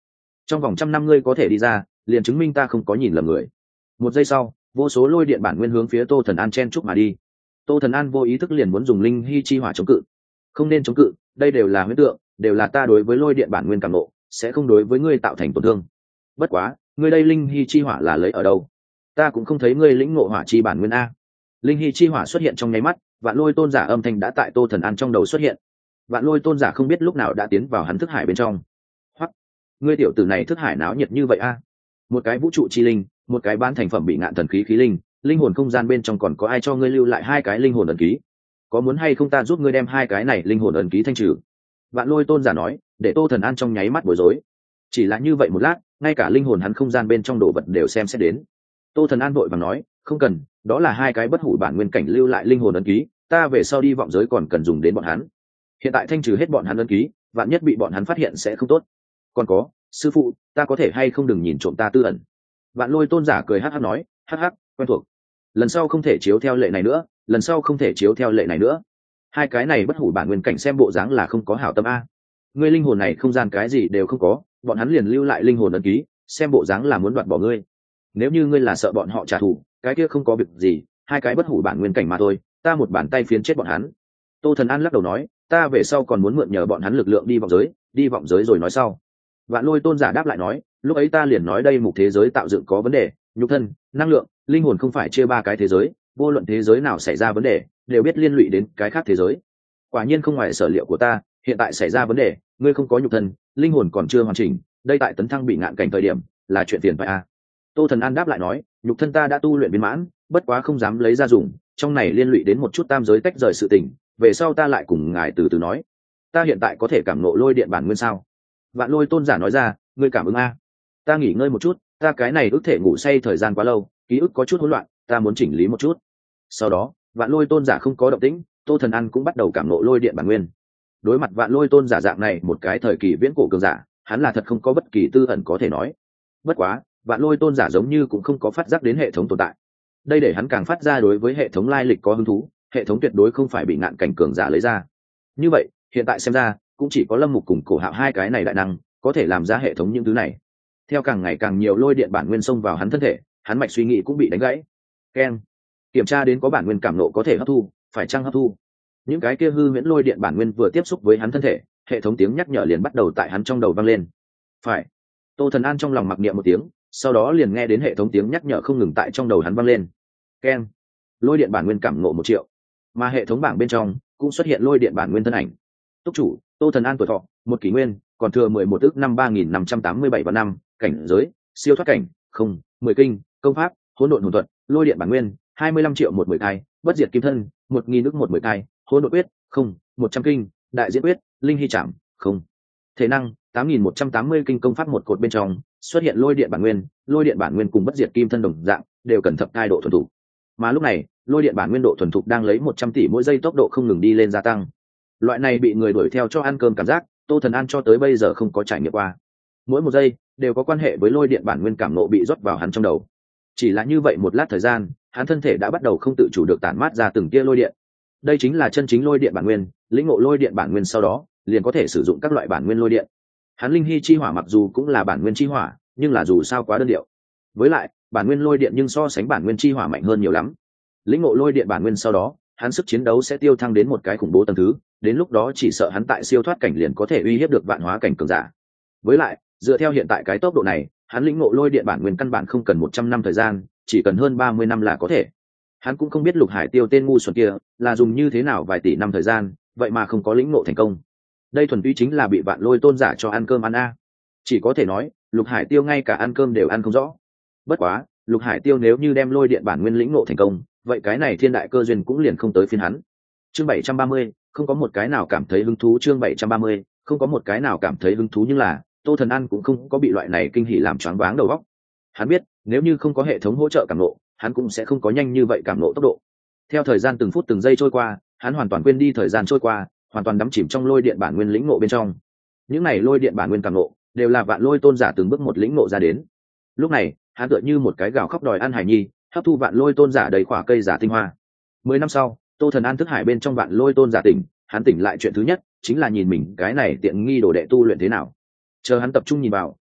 trong vòng trăm năm ngươi có thể đi ra, liền chứng minh ta không có nhìn lầm người. Một giây sau, vô số lôi điện bản nguyên hướng phía Tô Thần An chen chúc mà đi. Tô Thần An vô ý thức liền muốn dùng linh hy chi hỏa chống cự. Không nên chống cự, đây đều là huyễn tượng, đều là ta đối với lôi điện bản nguyên cảm nộ, sẽ không đối với ngươi tạo thành tổn thương. Bất quá, ngươi đây linh hy chi hỏa là lấy ở đâu? Ta cũng không thấy ngươi lĩnh ngộ hỏa chi bản nguyên a. Linh hy chi hỏa xuất hiện trong nháy mắt, vạn lôi tôn giả âm thanh đã tại Tô Thần An trong đầu xuất hiện. Vạn lôi tôn giả không biết lúc nào đã tiến vào hắn thức hải bên trong. Hoặc, ngươi tiểu tử này thức hải náo nhiệt như vậy a? Một cái vũ trụ chi linh, một cái bán thành phẩm bị ngạn thần khí khí linh, linh hồn không gian bên trong còn có ai cho ngươi lưu lại hai cái linh hồn ấn ký? Có muốn hay không ta giúp ngươi đem hai cái này linh hồn ấn ký thanh trừ? Vạn lôi tôn giả nói, để Tô Thần An trong nháy mắt bối rối. Chỉ là như vậy một lát, ngay cả linh hồn hắn không gian bên trong đồ vật đều xem xét đến. Tô Thần An vội vàng nói, không cần, đó là hai cái bất hủ bản nguyên cảnh lưu lại linh hồn ấn ký, ta về sau đi vọng giới còn cần dùng đến bọn hắn. Hiện tại thanh trừ hết bọn hắn ấn ký, vạn nhất bị bọn hắn phát hiện sẽ không tốt. Còn có, sư phụ, ta có thể hay không đừng nhìn trộm ta tư ẩn? Vạn lôi tôn giả cười hắc hắc nói, hắc hắc, quen thuộc. Lần sau không thể chiếu theo lệ này nữa, lần sau không thể chiếu theo lệ này nữa. Hai cái này bất hủ bản nguyên cảnh xem bộ dáng là không có hảo tâm a. Ngươi linh hồn này không gian cái gì đều không có, bọn hắn liền lưu lại linh hồn ấn ký, xem bộ dáng là muốn đoạt bỏ ngươi. Nếu như ngươi là sợ bọn họ trả thù, cái kia không có việc gì, hai cái bất hủ bản nguyên cảnh mà thôi, ta một bàn tay phiến chết bọn hắn. Tô Thần An lắc đầu nói, ta về sau còn muốn mượn nhờ bọn hắn lực lượng đi vọng giới, đi vọng giới rồi nói sau. Vạn lôi tôn giả đáp lại nói, lúc ấy ta liền nói đây mục thế giới tạo dựng có vấn đề, nhục thân, năng lượng, linh hồn không phải chia ba cái thế giới, vô luận thế giới nào xảy ra vấn đề đều biết liên lụy đến cái khác thế giới. Quả nhiên không ngoài sở liệu của ta, hiện tại xảy ra vấn đề, ngươi không có nhục thân, linh hồn còn chưa hoàn chỉnh, đây tại tấn thăng bị ngạn cảnh thời điểm là chuyện phiền phải a. Tô Thần An đáp lại nói, nhục thân ta đã tu luyện viên mãn, bất quá không dám lấy ra dùng, trong này liên lụy đến một chút tam giới tách rời sự tình, về sau ta lại cùng ngài từ từ nói. Ta hiện tại có thể cảm nộ lôi điện bản nguyên sao? Vạn lôi tôn giả nói ra, ngươi cảm ứng a. Ta nghỉ ngơi một chút, ta cái này ức thể ngủ say thời gian quá lâu, ký ức có chút hỗn loạn, ta muốn chỉnh lý một chút. Sau đó, vạn lôi tôn giả không có động tĩnh, Tô Thần An cũng bắt đầu cảm nộ lôi điện bản nguyên. Đối mặt vạn lôi tôn giả dạng này một cái thời kỳ viễn cổ cường giả, hắn là thật không có bất kỳ tư ẩn có thể nói. Bất quá, vạn lôi tôn giả giống như cũng không có phát giác đến hệ thống tồn tại. Đây để hắn càng phát ra đối với hệ thống lai lịch có hứng thú, hệ thống tuyệt đối không phải bị ngạn cảnh cường giả lấy ra. Như vậy, hiện tại xem ra, cũng chỉ có Lâm Mục cùng Cổ Hạo hai cái này đại năng có thể làm ra hệ thống những thứ này. Theo càng ngày càng nhiều lôi điện bản nguyên xông vào hắn thân thể, hắn mạch suy nghĩ cũng bị đánh gãy. Keng, kiểm tra đến có bản nguyên cảm nộ có thể hấp thu, phải chăng hấp thu? Những cái kia hư huyễn lôi điện bản nguyên vừa tiếp xúc với hắn thân thể, hệ thống tiếng nhắc nhở liền bắt đầu tại hắn trong đầu vang lên. Phải. Tô Thần An trong lòng mặc niệm một tiếng, sau đó liền nghe đến hệ thống tiếng nhắc nhở không ngừng tại trong đầu hắn vang lên. Keng, lôi điện bản nguyên cảm nộ một triệu. Mà hệ thống bảng bên trong cũng xuất hiện lôi điện bản nguyên thân ảnh. Túc chủ, Tô Thần An tuổi thọ một kỷ nguyên, còn thừa mười một ước năm ba nghìn năm trăm tám mươi bảy và năm, cảnh giới siêu thoát cảnh, không, mười kinh, công pháp hỗn độn hồn thuật, lôi điện bản nguyên hai mươi lăm triệu một mười thai, bất diệt kim thân một nghìn ước một mười thai, hỗn độn quyết không, một trăm kinh, đại diễn quyết, linh hy trảm không. Thể năng tám nghìn một trăm tám mươi kinh công pháp một cột bên trong xuất hiện lôi điện bản nguyên, lôi điện bản nguyên cùng bất diệt kim thân đồng dạng đều cần thập thai độ thuần thục. Mà lúc này, lôi điện bản nguyên độ thuần thục đang lấy một trăm tỷ mỗi giây tốc độ không ngừng đi lên gia tăng. Loại này bị người đuổi theo cho ăn cơm cảm giác, Tô Thần An cho tới bây giờ không có trải nghiệm qua. Mỗi một giây đều có quan hệ với lôi điện bản nguyên cảm nộ bị rót vào hắn trong đầu. Chỉ là như vậy một lát thời gian, hắn thân thể đã bắt đầu không tự chủ được tản mát ra từng tia lôi điện. Đây chính là chân chính lôi điện bản nguyên, lĩnh ngộ lôi điện bản nguyên sau đó, liền có thể sử dụng các loại bản nguyên lôi điện. Hắn linh hy chi hỏa mặc dù cũng là bản nguyên chi hỏa, nhưng là dù sao quá đơn điệu. Với lại, bản nguyên lôi điện nhưng so sánh bản nguyên chi hỏa mạnh hơn nhiều lắm. Lĩnh ngộ lôi điện bản nguyên sau đó, hắn sức chiến đấu sẽ tiêu thăng đến một cái khủng bố tầng thứ, đến lúc đó chỉ sợ hắn tại siêu thoát cảnh liền có thể uy hiếp được vạn hóa cảnh cường giả. Với lại, dựa theo hiện tại cái tốc độ này, hắn lĩnh ngộ lôi điện bản nguyên căn bản không cần một trăm năm thời gian, chỉ cần hơn ba mươi năm là có thể. Hắn cũng không biết Lục Hải Tiêu tên ngu xuẩn kia là dùng như thế nào vài tỷ năm thời gian, vậy mà không có lĩnh ngộ thành công. Đây thuần túy chính là bị vạn lôi tôn giả cho ăn cơm ăn a. Chỉ có thể nói, Lục Hải Tiêu ngay cả ăn cơm đều ăn không rõ. Bất quá, Lục Hải Tiêu nếu như đem lôi điện bản nguyên lĩnh ngộ thành công, vậy cái này thiên đại cơ duyên cũng liền không tới phiên hắn. Chương bảy trăm ba mươi, không có một cái nào cảm thấy hứng thú. Chương bảy trăm ba mươi, không có một cái nào cảm thấy hứng thú, nhưng là Tô Thần An cũng không có bị loại này kinh hỉ làm choáng váng đầu óc. Hắn biết, nếu như không có hệ thống hỗ trợ cảm nộ, hắn cũng sẽ không có nhanh như vậy cảm nộ tốc độ. Theo thời gian từng phút từng giây trôi qua, hắn hoàn toàn quên đi thời gian trôi qua, hoàn toàn đắm chìm trong lôi điện bản nguyên lĩnh ngộ bên trong. Những này lôi điện bản nguyên cảm nộ đều là vạn lôi tôn giả từng bước một lĩnh ngộ ra đến. Lúc này, hắn tựa như một cái gào khóc đòi ăn hải nhi, hấp thu vạn lôi tôn giả đầy khỏa cây giả tinh hoa. Mười năm sau, Tô Thần An thức hải bên trong vạn lôi tôn giả tỉnh, hắn tỉnh lại chuyện thứ nhất chính là nhìn mình cái này tiện nghi đồ đệ tu luyện thế nào. Chờ hắn tập trung nhìn vào,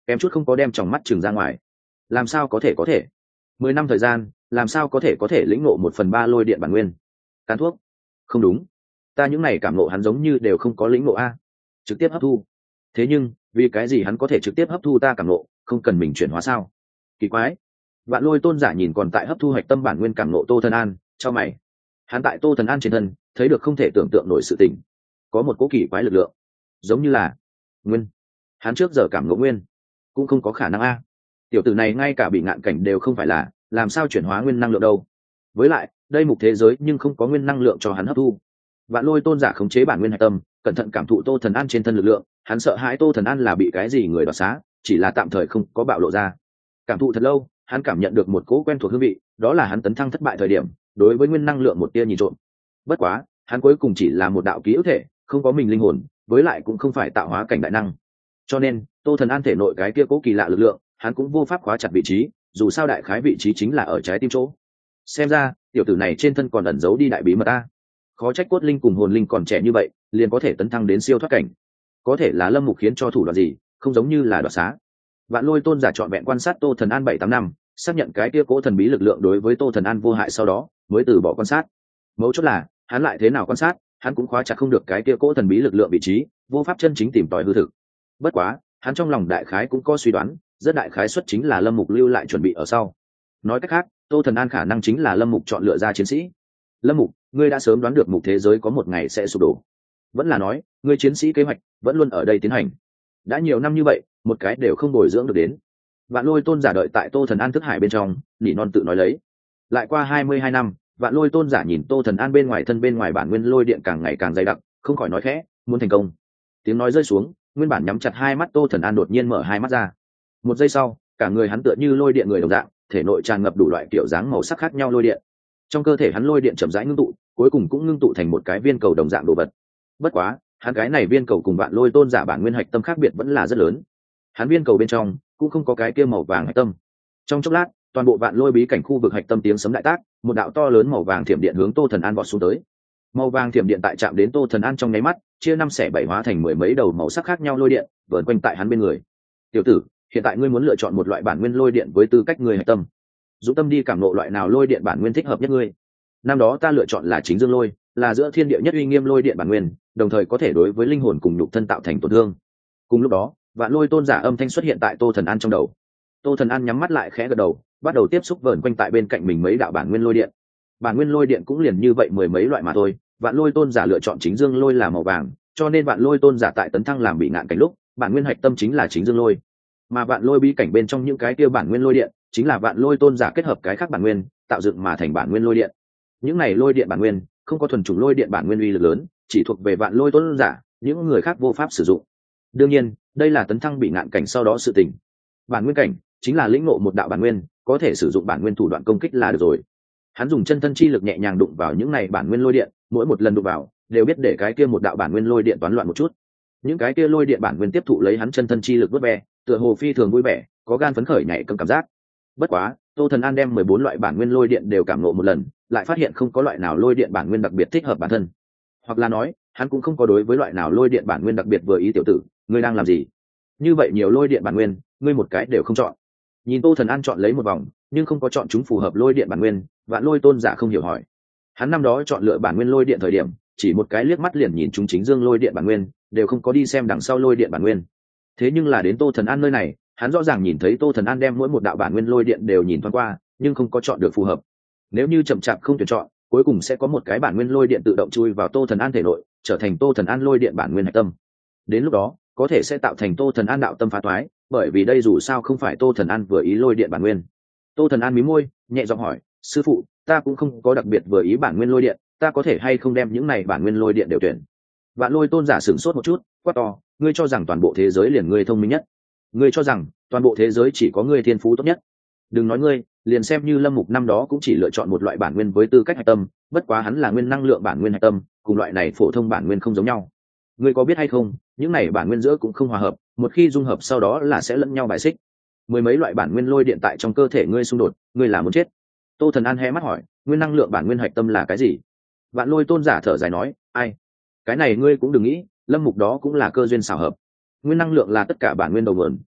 kém chút không có đem tròng mắt chừng ra ngoài. Làm sao có thể có thể mười năm thời gian, làm sao có thể có thể lĩnh ngộ một phần ba lôi điện bản nguyên? Cán thuốc? Không đúng, ta những này cảm ngộ hắn giống như đều không có lĩnh ngộ a, trực tiếp hấp thu. Thế nhưng vì cái gì hắn có thể trực tiếp hấp thu ta cảm ngộ, không cần mình chuyển hóa sao? Kỳ quái. Vạn Lôi tôn giả nhìn còn tại hấp thu hạch tâm bản nguyên cảm ngộ Tô Thần An, cho mày. Hắn tại Tô Thần An trên thân thấy được không thể tưởng tượng nổi sự tình, có một cố kỳ quái lực lượng, giống như là nguyên. Hắn trước giờ cảm ngộ nguyên, cũng không có khả năng a. Tiểu tử này ngay cả bị ngạn cảnh đều không phải là, làm sao chuyển hóa nguyên năng lượng đâu? Với lại đây mục thế giới nhưng không có nguyên năng lượng cho hắn hấp thu. Vạn Lôi tôn giả khống chế bản nguyên hạch tâm, cẩn thận cảm thụ Tô Thần An trên thân lực lượng, hắn sợ hãi Tô Thần An là bị cái gì người đoạt xá, chỉ là tạm thời không có bạo lộ ra. Cảm thụ thật lâu, hắn cảm nhận được một cỗ quen thuộc hương vị, đó là hắn tấn thăng thất bại thời điểm đối với nguyên năng lượng một tia nhìn trộm. Bất quá hắn cuối cùng chỉ là một đạo ký ức thể, không có mình linh hồn, với lại cũng không phải tạo hóa cảnh đại năng, cho nên Tô Thần An thể nội cái kia cỗ kỳ lạ lực lượng hắn cũng vô pháp khóa chặt vị trí, dù sao đại khái vị trí chính là ở trái tim chỗ. Xem ra tiểu tử này trên thân còn ẩn giấu đi đại bí mật a. Khó trách cốt linh cùng hồn linh còn trẻ như vậy liền có thể tấn thăng đến siêu thoát cảnh, có thể là Lâm Mục khiến cho thủ đoạn gì, không giống như là đoạt xá. Vạn Lôi tôn giả trọn vẹn quan sát Tô Thần An bảy tám năm, xác nhận cái kia cỗ thần bí lực lượng đối với Tô Thần An vô hại sau đó mới từ bỏ quan sát. Mấu chốt là hắn lại thế nào quan sát, hắn cũng khóa chặt không được cái kia cỗ thần bí lực lượng vị trí, vô pháp chân chính tìm tòi hư thực. Bất quá hắn trong lòng đại khái cũng có suy đoán, rất đại khái suất chính là Lâm Mục lưu lại chuẩn bị ở sau. Nói cách khác, Tô Thần An khả năng chính là Lâm Mục chọn lựa ra chiến sĩ. Lâm Mục, ngươi đã sớm đoán được mục thế giới có một ngày sẽ sụp đổ, vẫn là nói ngươi chiến sĩ kế hoạch vẫn luôn ở đây tiến hành? Đã nhiều năm như vậy, một cái đều không bồi dưỡng được đến. Vạn Lôi tôn giả đợi tại Tô Thần An thức hải bên trong, nỉ non tự nói lấy. Lại qua hai mươi hai năm, Vạn Lôi tôn giả nhìn Tô Thần An bên ngoài thân bên ngoài bản nguyên lôi điện càng ngày càng dày đặc, không khỏi nói khẽ, muốn thành công. Tiếng nói rơi xuống, nguyên bản nhắm chặt hai mắt Tô Thần An đột nhiên mở hai mắt ra. Một giây sau, cả người hắn tựa như lôi điện người đồng dạng, thể nội tràn ngập đủ loại kiểu dáng màu sắc khác nhau lôi điện. Trong cơ thể hắn lôi điện chậm rãi ngưng tụ, cuối cùng cũng ngưng tụ thành một cái viên cầu đồng dạng đồ vật. Bất quá, hắn cái này viên cầu cùng Vạn Lôi tôn giả bản nguyên hạch tâm khác biệt vẫn là rất lớn. Hắn viên cầu bên trong cũng không có cái kia màu vàng hạch tâm. Trong chốc lát, toàn bộ Vạn Lôi bí cảnh khu vực hạch tâm tiếng sấm đại tác, một đạo to lớn màu vàng thiểm điện hướng Tô Thần An vọt xuống tới. Màu vàng thiểm điện tại chạm đến Tô Thần An trong nháy mắt, chia năm xẻ bảy hóa thành mười mấy đầu màu sắc khác nhau lôi điện, vờn quanh tại hắn bên người. "Tiểu tử, hiện tại ngươi muốn lựa chọn một loại bản nguyên lôi điện với tư cách người hạch tâm. Dũng tâm đi cảm ngộ loại nào lôi điện bản nguyên thích hợp nhất ngươi." Năm đó ta lựa chọn là Chính Dương lôi, là giữa thiên địa nhất uy nghiêm lôi điện bản nguyên, đồng thời có thể đối với linh hồn cùng nhục thân tạo thành tổn thương. Cùng lúc đó, Vạn Lôi tôn giả âm thanh xuất hiện tại Tô Thần An trong đầu. Tô Thần An nhắm mắt lại khẽ gật đầu, bắt đầu tiếp xúc vờn quanh tại bên cạnh mình mấy đạo bản nguyên lôi điện. Bản nguyên lôi điện cũng liền như vậy mười mấy loại mà thôi. Vạn Lôi tôn giả lựa chọn Chính Dương lôi là màu vàng, cho nên Vạn Lôi tôn giả tại tấn thăng làm bị ngạn cảnh lúc, bản nguyên hạch tâm chính là Chính Dương lôi. Mà Vạn Lôi bí cảnh bên trong những cái kia bản nguyên lôi điện, chính là Vạn Lôi tôn giả kết hợp cái khác bản nguyên, tạo dựng mà thành bản nguyên lôi điện. Những này lôi điện bản nguyên không có thuần chủng lôi điện bản nguyên uy lực lớn, chỉ thuộc về Vạn Lôi tôn giả, những người khác vô pháp sử dụng. Đương nhiên, đây là tấn thăng bị ngạn cảnh sau đó sự tình. Bản nguyên cảnh chính là lĩnh ngộ một đạo bản nguyên, có thể sử dụng bản nguyên thủ đoạn công kích là được rồi. Hắn dùng chân thân chi lực nhẹ nhàng đụng vào những này bản nguyên lôi điện, mỗi một lần đụng vào đều biết để cái kia một đạo bản nguyên lôi điện toán loạn một chút. Những cái kia lôi điện bản nguyên tiếp thụ lấy hắn chân thân chi lực vớt ve, tựa hồ phi thường vui vẻ, có gan phấn khởi nhảy cấm cảm giác. Bất quá, Tô Thần An đem mười bốn loại bản nguyên lôi điện đều cảm ngộ một lần, lại phát hiện không có loại nào lôi điện bản nguyên đặc biệt thích hợp bản thân. Hoặc là nói, hắn cũng không có đối với loại nào lôi điện bản nguyên đặc biệt vừa ý. "Tiểu tử, ngươi đang làm gì? Như vậy nhiều lôi điện bản nguyên, ngươi một cái đều không chọn?" Nhìn Tô Thần An chọn lấy một vòng, nhưng không có chọn chúng phù hợp lôi điện bản nguyên, Vạn Lôi tôn giả không hiểu hỏi. Hắn năm đó chọn lựa bản nguyên lôi điện thời điểm, chỉ một cái liếc mắt liền nhìn chúng Chính Dương lôi điện bản nguyên, đều không có đi xem đằng sau lôi điện bản nguyên. Thế nhưng là đến Tô Thần An nơi này, hắn rõ ràng nhìn thấy Tô Thần An đem mỗi một đạo bản nguyên lôi điện đều nhìn thoáng qua, nhưng không có chọn được phù hợp. Nếu như chậm chạp không tuyển chọn, cuối cùng sẽ có một cái bản nguyên lôi điện tự động chui vào Tô Thần An thể nội, trở thành Tô Thần An lôi điện bản nguyên hạch tâm. Đến lúc đó, có thể sẽ tạo thành Tô Thần An đạo tâm phá toái, bởi vì đây dù sao không phải Tô Thần An vừa ý lôi điện bản nguyên. Tô Thần An mí môi, nhẹ giọng hỏi, "Sư phụ, ta cũng không có đặc biệt vừa ý bản nguyên lôi điện, ta có thể hay không đem những này bản nguyên lôi điện đều tuyển?" Vạn Lôi tôn giả sửng sốt một chút, quát to, "Ngươi cho rằng toàn bộ thế giới liền ngươi thông minh nhất? Ngươi cho rằng toàn bộ thế giới chỉ có ngươi thiên phú tốt nhất? Đừng nói ngươi, liền xem như Lâm Mục năm đó cũng chỉ lựa chọn một loại bản nguyên với tư cách hạch tâm, bất quá hắn là nguyên năng lượng bản nguyên hạch tâm, cùng loại này phổ thông bản nguyên không giống nhau. Ngươi có biết hay không, những này bản nguyên giữa cũng không hòa hợp, một khi dung hợp sau đó là sẽ lẫn nhau bài xích. Mười mấy loại bản nguyên lôi điện tại trong cơ thể ngươi xung đột, ngươi là muốn chết." Tô Thần An hé mắt hỏi, "Nguyên năng lượng bản nguyên hạch tâm là cái gì?" Vạn Lôi tôn giả thở dài nói, "Ai, cái này ngươi cũng đừng nghĩ, Lâm Mục đó cũng là cơ duyên xảo hợp. Nguyên năng lượng là tất cả bản nguyên đầu nguồn,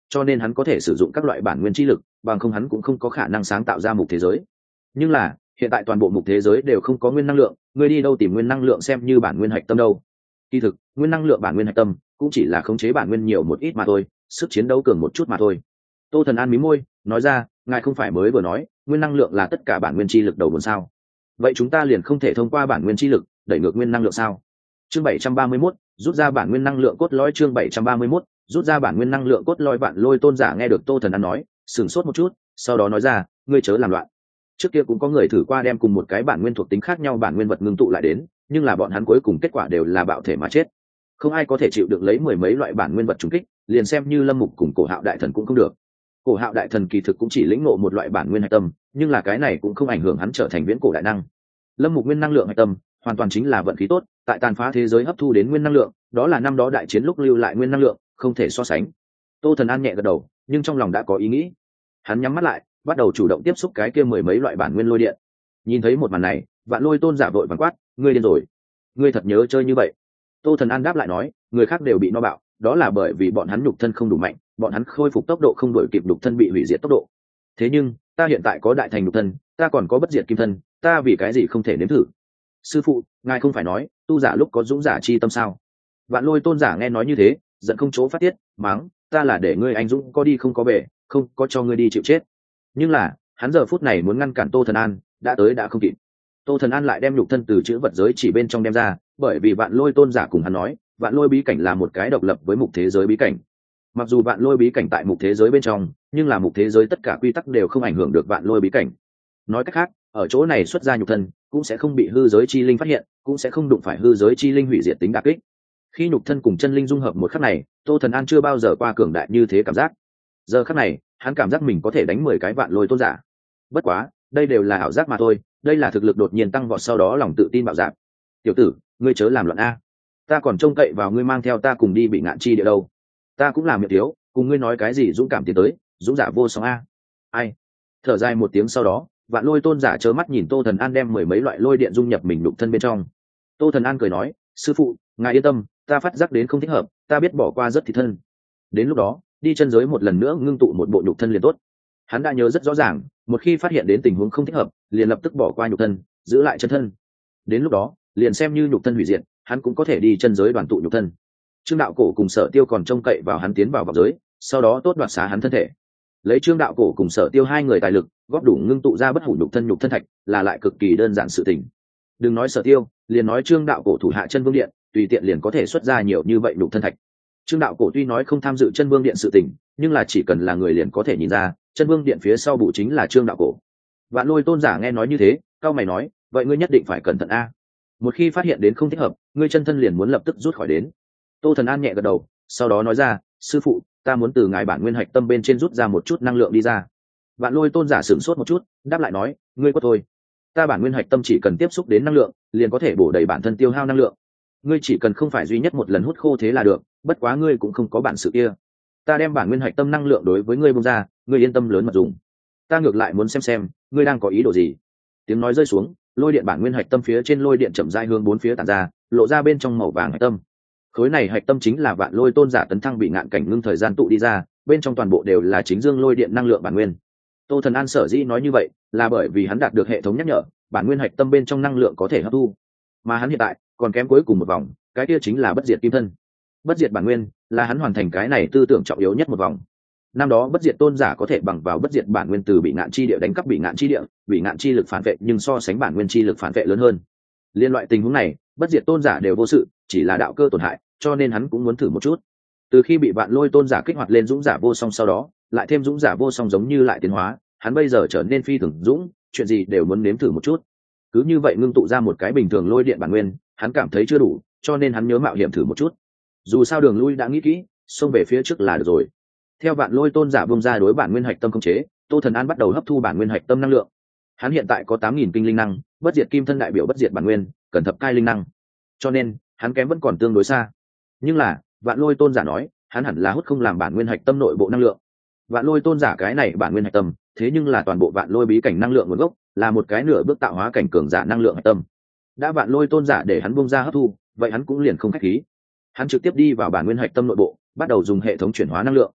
cho nên hắn có thể sử dụng các loại bản nguyên chi lực, bằng không hắn cũng không có khả năng sáng tạo ra mục thế giới. Nhưng là hiện tại toàn bộ mục thế giới đều không có nguyên năng lượng, ngươi đi đâu tìm nguyên năng lượng xem như bản nguyên hạch tâm đâu? Kỳ thực nguyên năng lượng bản nguyên hạch tâm cũng chỉ là khống chế bản nguyên nhiều một ít mà thôi, sức chiến đấu cường một chút mà thôi. Tô Thần An mí môi nói ra, ngài không phải mới vừa nói nguyên năng lượng là tất cả bản nguyên chi lực đầu nguồn sao? Vậy chúng ta liền không thể thông qua bản nguyên chi lực đẩy ngược nguyên năng lượng sao? Chương bảy trăm ba mươi mốt, rút ra bản nguyên năng lượng cốt lõi. Chương bảy trăm ba mươi mốt, rút ra bản nguyên năng lượng cốt lõi. Vạn Lôi Tôn giả nghe được Tô Thần An nói, sửng sốt một chút, sau đó nói ra, ngươi chớ làm loạn. Trước kia cũng có người thử qua đem cùng một cái bản nguyên thuộc tính khác nhau bản nguyên vật ngưng tụ lại đến, nhưng là bọn hắn cuối cùng kết quả đều là bạo thể mà chết. Không ai có thể chịu được lấy mười mấy loại bản nguyên vật trùng kích, liền xem như Lâm Mục cùng Cổ Hạo đại thần cũng không được. Cổ Hạo đại thần kỳ thực cũng chỉ lĩnh ngộ một loại bản nguyên hạch tâm, nhưng là cái này cũng không ảnh hưởng hắn trở thành viễn cổ đại năng. Lâm Mục nguyên năng lượng hạch tâm hoàn toàn chính là vận khí tốt, tại tàn phá thế giới hấp thu đến nguyên năng lượng, đó là năm đó đại chiến lúc lưu lại nguyên năng lượng, không thể so sánh. Tô Thần An nhẹ gật đầu, nhưng trong lòng đã có ý nghĩ. Hắn nhắm mắt lại, bắt đầu chủ động tiếp xúc cái kia mười mấy loại bản nguyên lôi điện. Nhìn thấy một màn này, Vạn Lôi Tôn giả vội vàng quát, ngươi điên rồi, ngươi thật nhớ chơi như vậy? Tô Thần An đáp lại nói, người khác đều bị no bạo, đó là bởi vì bọn hắn nhục thân không đủ mạnh, bọn hắn khôi phục tốc độ không đổi kịp nhục thân bị hủy diệt tốc độ. Thế nhưng ta hiện tại có đại thành nhục thân, ta còn có bất diệt kim thân, ta vì cái gì không thể nếm thử? Sư phụ, ngài không phải nói tu giả lúc có dũng giả chi tâm sao? Vạn Lôi Tôn giả nghe nói như thế, giận không chỗ phát tiết, mắng, ta là để ngươi anh dũng có đi không có về, không có cho ngươi đi chịu chết. Nhưng là hắn giờ phút này muốn ngăn cản Tô Thần An, đã tới đã không kịp. Tô Thần An lại đem nhục thân từ chữ vật giới chỉ bên trong đem ra, bởi vì Vạn Lôi Tôn giả cùng hắn nói, Vạn Lôi bí cảnh là một cái độc lập với mục thế giới bí cảnh. Mặc dù Vạn Lôi bí cảnh tại mục thế giới bên trong, nhưng là mục thế giới tất cả quy tắc đều không ảnh hưởng được Vạn Lôi bí cảnh. Nói cách khác, ở chỗ này xuất ra nhục thân cũng sẽ không bị hư giới chi linh phát hiện, cũng sẽ không đụng phải hư giới chi linh hủy diệt tính đả kích. Khi nhục thân cùng chân linh dung hợp một khắc này, Tô Thần An chưa bao giờ qua cường đại như thế cảm giác. Giờ khắc này, hắn cảm giác mình có thể đánh mười cái Vạn Lôi Tôn giả. Bất quá, đây đều là ảo giác mà thôi, đây là thực lực đột nhiên tăng vọt sau đó lòng tự tin bạo dạn. Tiểu tử, ngươi chớ làm loạn a, ta còn trông cậy vào ngươi mang theo ta cùng đi bị ngạn chi địa đâu. Ta cũng làm miệng thiếu, cùng ngươi nói cái gì dũng cảm tiến tới, dũng giả vô song a. Ai? Thở dài một tiếng sau đó, Vạn Lôi Tôn giả trơ mắt nhìn Tô Thần An đem mười mấy loại lôi điện dung nhập mình đục thân bên trong. Tô Thần An cười nói, sư phụ, ngài yên tâm, ta phát giác đến không thích hợp, ta biết bỏ qua rất thị thân. Đến lúc đó, đi chân giới một lần nữa ngưng tụ một bộ nhục thân liền tốt. Hắn đã nhớ rất rõ ràng, một khi phát hiện đến tình huống không thích hợp, liền lập tức bỏ qua nhục thân, giữ lại chân thân. Đến lúc đó, liền xem như nhục thân hủy diệt, hắn cũng có thể đi chân giới đoàn tụ nhục thân. Trương Đạo Cổ cùng Sở Tiêu còn trông cậy vào hắn tiến vào vòng giới, sau đó tốt đoạt xá hắn thân thể. Lấy Trương Đạo Cổ cùng Sở Tiêu hai người tài lực, góp đủ ngưng tụ ra bất hủ nhục thân nhục thân thạch, là lại cực kỳ đơn giản sự tình. Đừng nói Sở Tiêu, liền nói Trương Đạo Cổ thủ hạ Chân Vương Điện, tùy tiện liền có thể xuất ra nhiều như vậy nhục thân thạch. Trương Đạo Cổ tuy nói không tham dự Chân Vương Điện sự tình, nhưng là chỉ cần là người liền có thể nhìn ra, Chân Vương Điện phía sau bụ chính là Trương Đạo Cổ. Vạn Lôi Tôn giả nghe nói như thế, cao mày nói, vậy ngươi nhất định phải cẩn thận a. Một khi phát hiện đến không thích hợp, ngươi chân thân liền muốn lập tức rút khỏi đến. Tô Thần An nhẹ gật đầu, sau đó nói ra, sư phụ, ta muốn từ ngài bản nguyên hạch tâm bên trên rút ra một chút năng lượng đi ra. Vạn Lôi Tôn giả sửng sốt một chút, đáp lại nói, ngươi có thôi, ta bản nguyên hạch tâm chỉ cần tiếp xúc đến năng lượng, liền có thể bổ đầy bản thân tiêu hao năng lượng. Ngươi chỉ cần không phải duy nhất một lần hút khô thế là được, bất quá ngươi cũng không có bản sự kia. Ta đem bản nguyên hạch tâm năng lượng đối với ngươi bung ra, ngươi yên tâm lớn mật dùng. Ta ngược lại muốn xem xem, ngươi đang có ý đồ gì. Tiếng nói rơi xuống, lôi điện bản nguyên hạch tâm phía trên lôi điện chậm rãi hướng bốn phía tản ra, lộ ra bên trong màu vàng hạch tâm. Khối này hạch tâm chính là Vạn Lôi Tôn giả tấn thăng bị ngạn cảnh ngưng thời gian tụ đi ra, bên trong toàn bộ đều là chính dương lôi điện năng lượng bản nguyên. Tô Thần An sở dĩ nói như vậy, là bởi vì hắn đạt được hệ thống nhắc nhở, bản nguyên hạch tâm bên trong năng lượng có thể hấp thu. Mà hắn hiện tại còn kém cuối cùng một vòng, cái kia chính là bất diệt kim thân. Bất diệt bản nguyên là hắn hoàn thành cái này tư tưởng trọng yếu nhất một vòng. Năm đó bất diệt tôn giả có thể bằng vào bất diệt bản nguyên từ bị ngạn chi địa đánh cắp bị ngạn chi địa, bị ngạn chi lực phản vệ nhưng so sánh bản nguyên chi lực phản vệ lớn hơn. Liên loại tình huống này, bất diệt tôn giả đều vô sự, chỉ là đạo cơ tổn hại, cho nên hắn cũng muốn thử một chút. Từ khi bị Vạn Lôi Tôn giả kích hoạt lên dũng giả vô song sau đó, lại thêm dũng giả vô song giống như lại tiến hóa, hắn bây giờ trở nên phi thường dũng, chuyện gì đều muốn nếm thử một chút. Cứ như vậy ngưng tụ ra một cái bình thường lôi điện bản nguyên, hắn cảm thấy chưa đủ, cho nên hắn nhớ mạo hiểm thử một chút. Dù sao đường lui đã nghĩ kỹ, xông về phía trước là được rồi. Theo Vạn Lôi Tôn giả bung ra đối bản nguyên hạch tâm khống chế, Tô Thần An bắt đầu hấp thu bản nguyên hạch tâm năng lượng. Hắn hiện tại có tám nghìn kinh linh năng, bất diệt kim thân đại biểu bất diệt bản nguyên, cần thập cai linh năng, cho nên hắn kém vẫn còn tương đối xa. Nhưng là Vạn Lôi Tôn giả nói, hắn hẳn là hút không làm bản nguyên hạch tâm nội bộ năng lượng. Vạn Lôi Tôn giả cái này bản nguyên hạch tâm, thế nhưng là toàn bộ Vạn Lôi bí cảnh năng lượng nguồn gốc, là một cái nửa bước tạo hóa cảnh cường giả năng lượng hạch tâm. Đã Vạn Lôi Tôn giả để hắn bung ra hấp thu, vậy hắn cũng liền không khách khí. Hắn trực tiếp đi vào bản nguyên hạch tâm nội bộ, bắt đầu dùng hệ thống chuyển hóa năng lượng.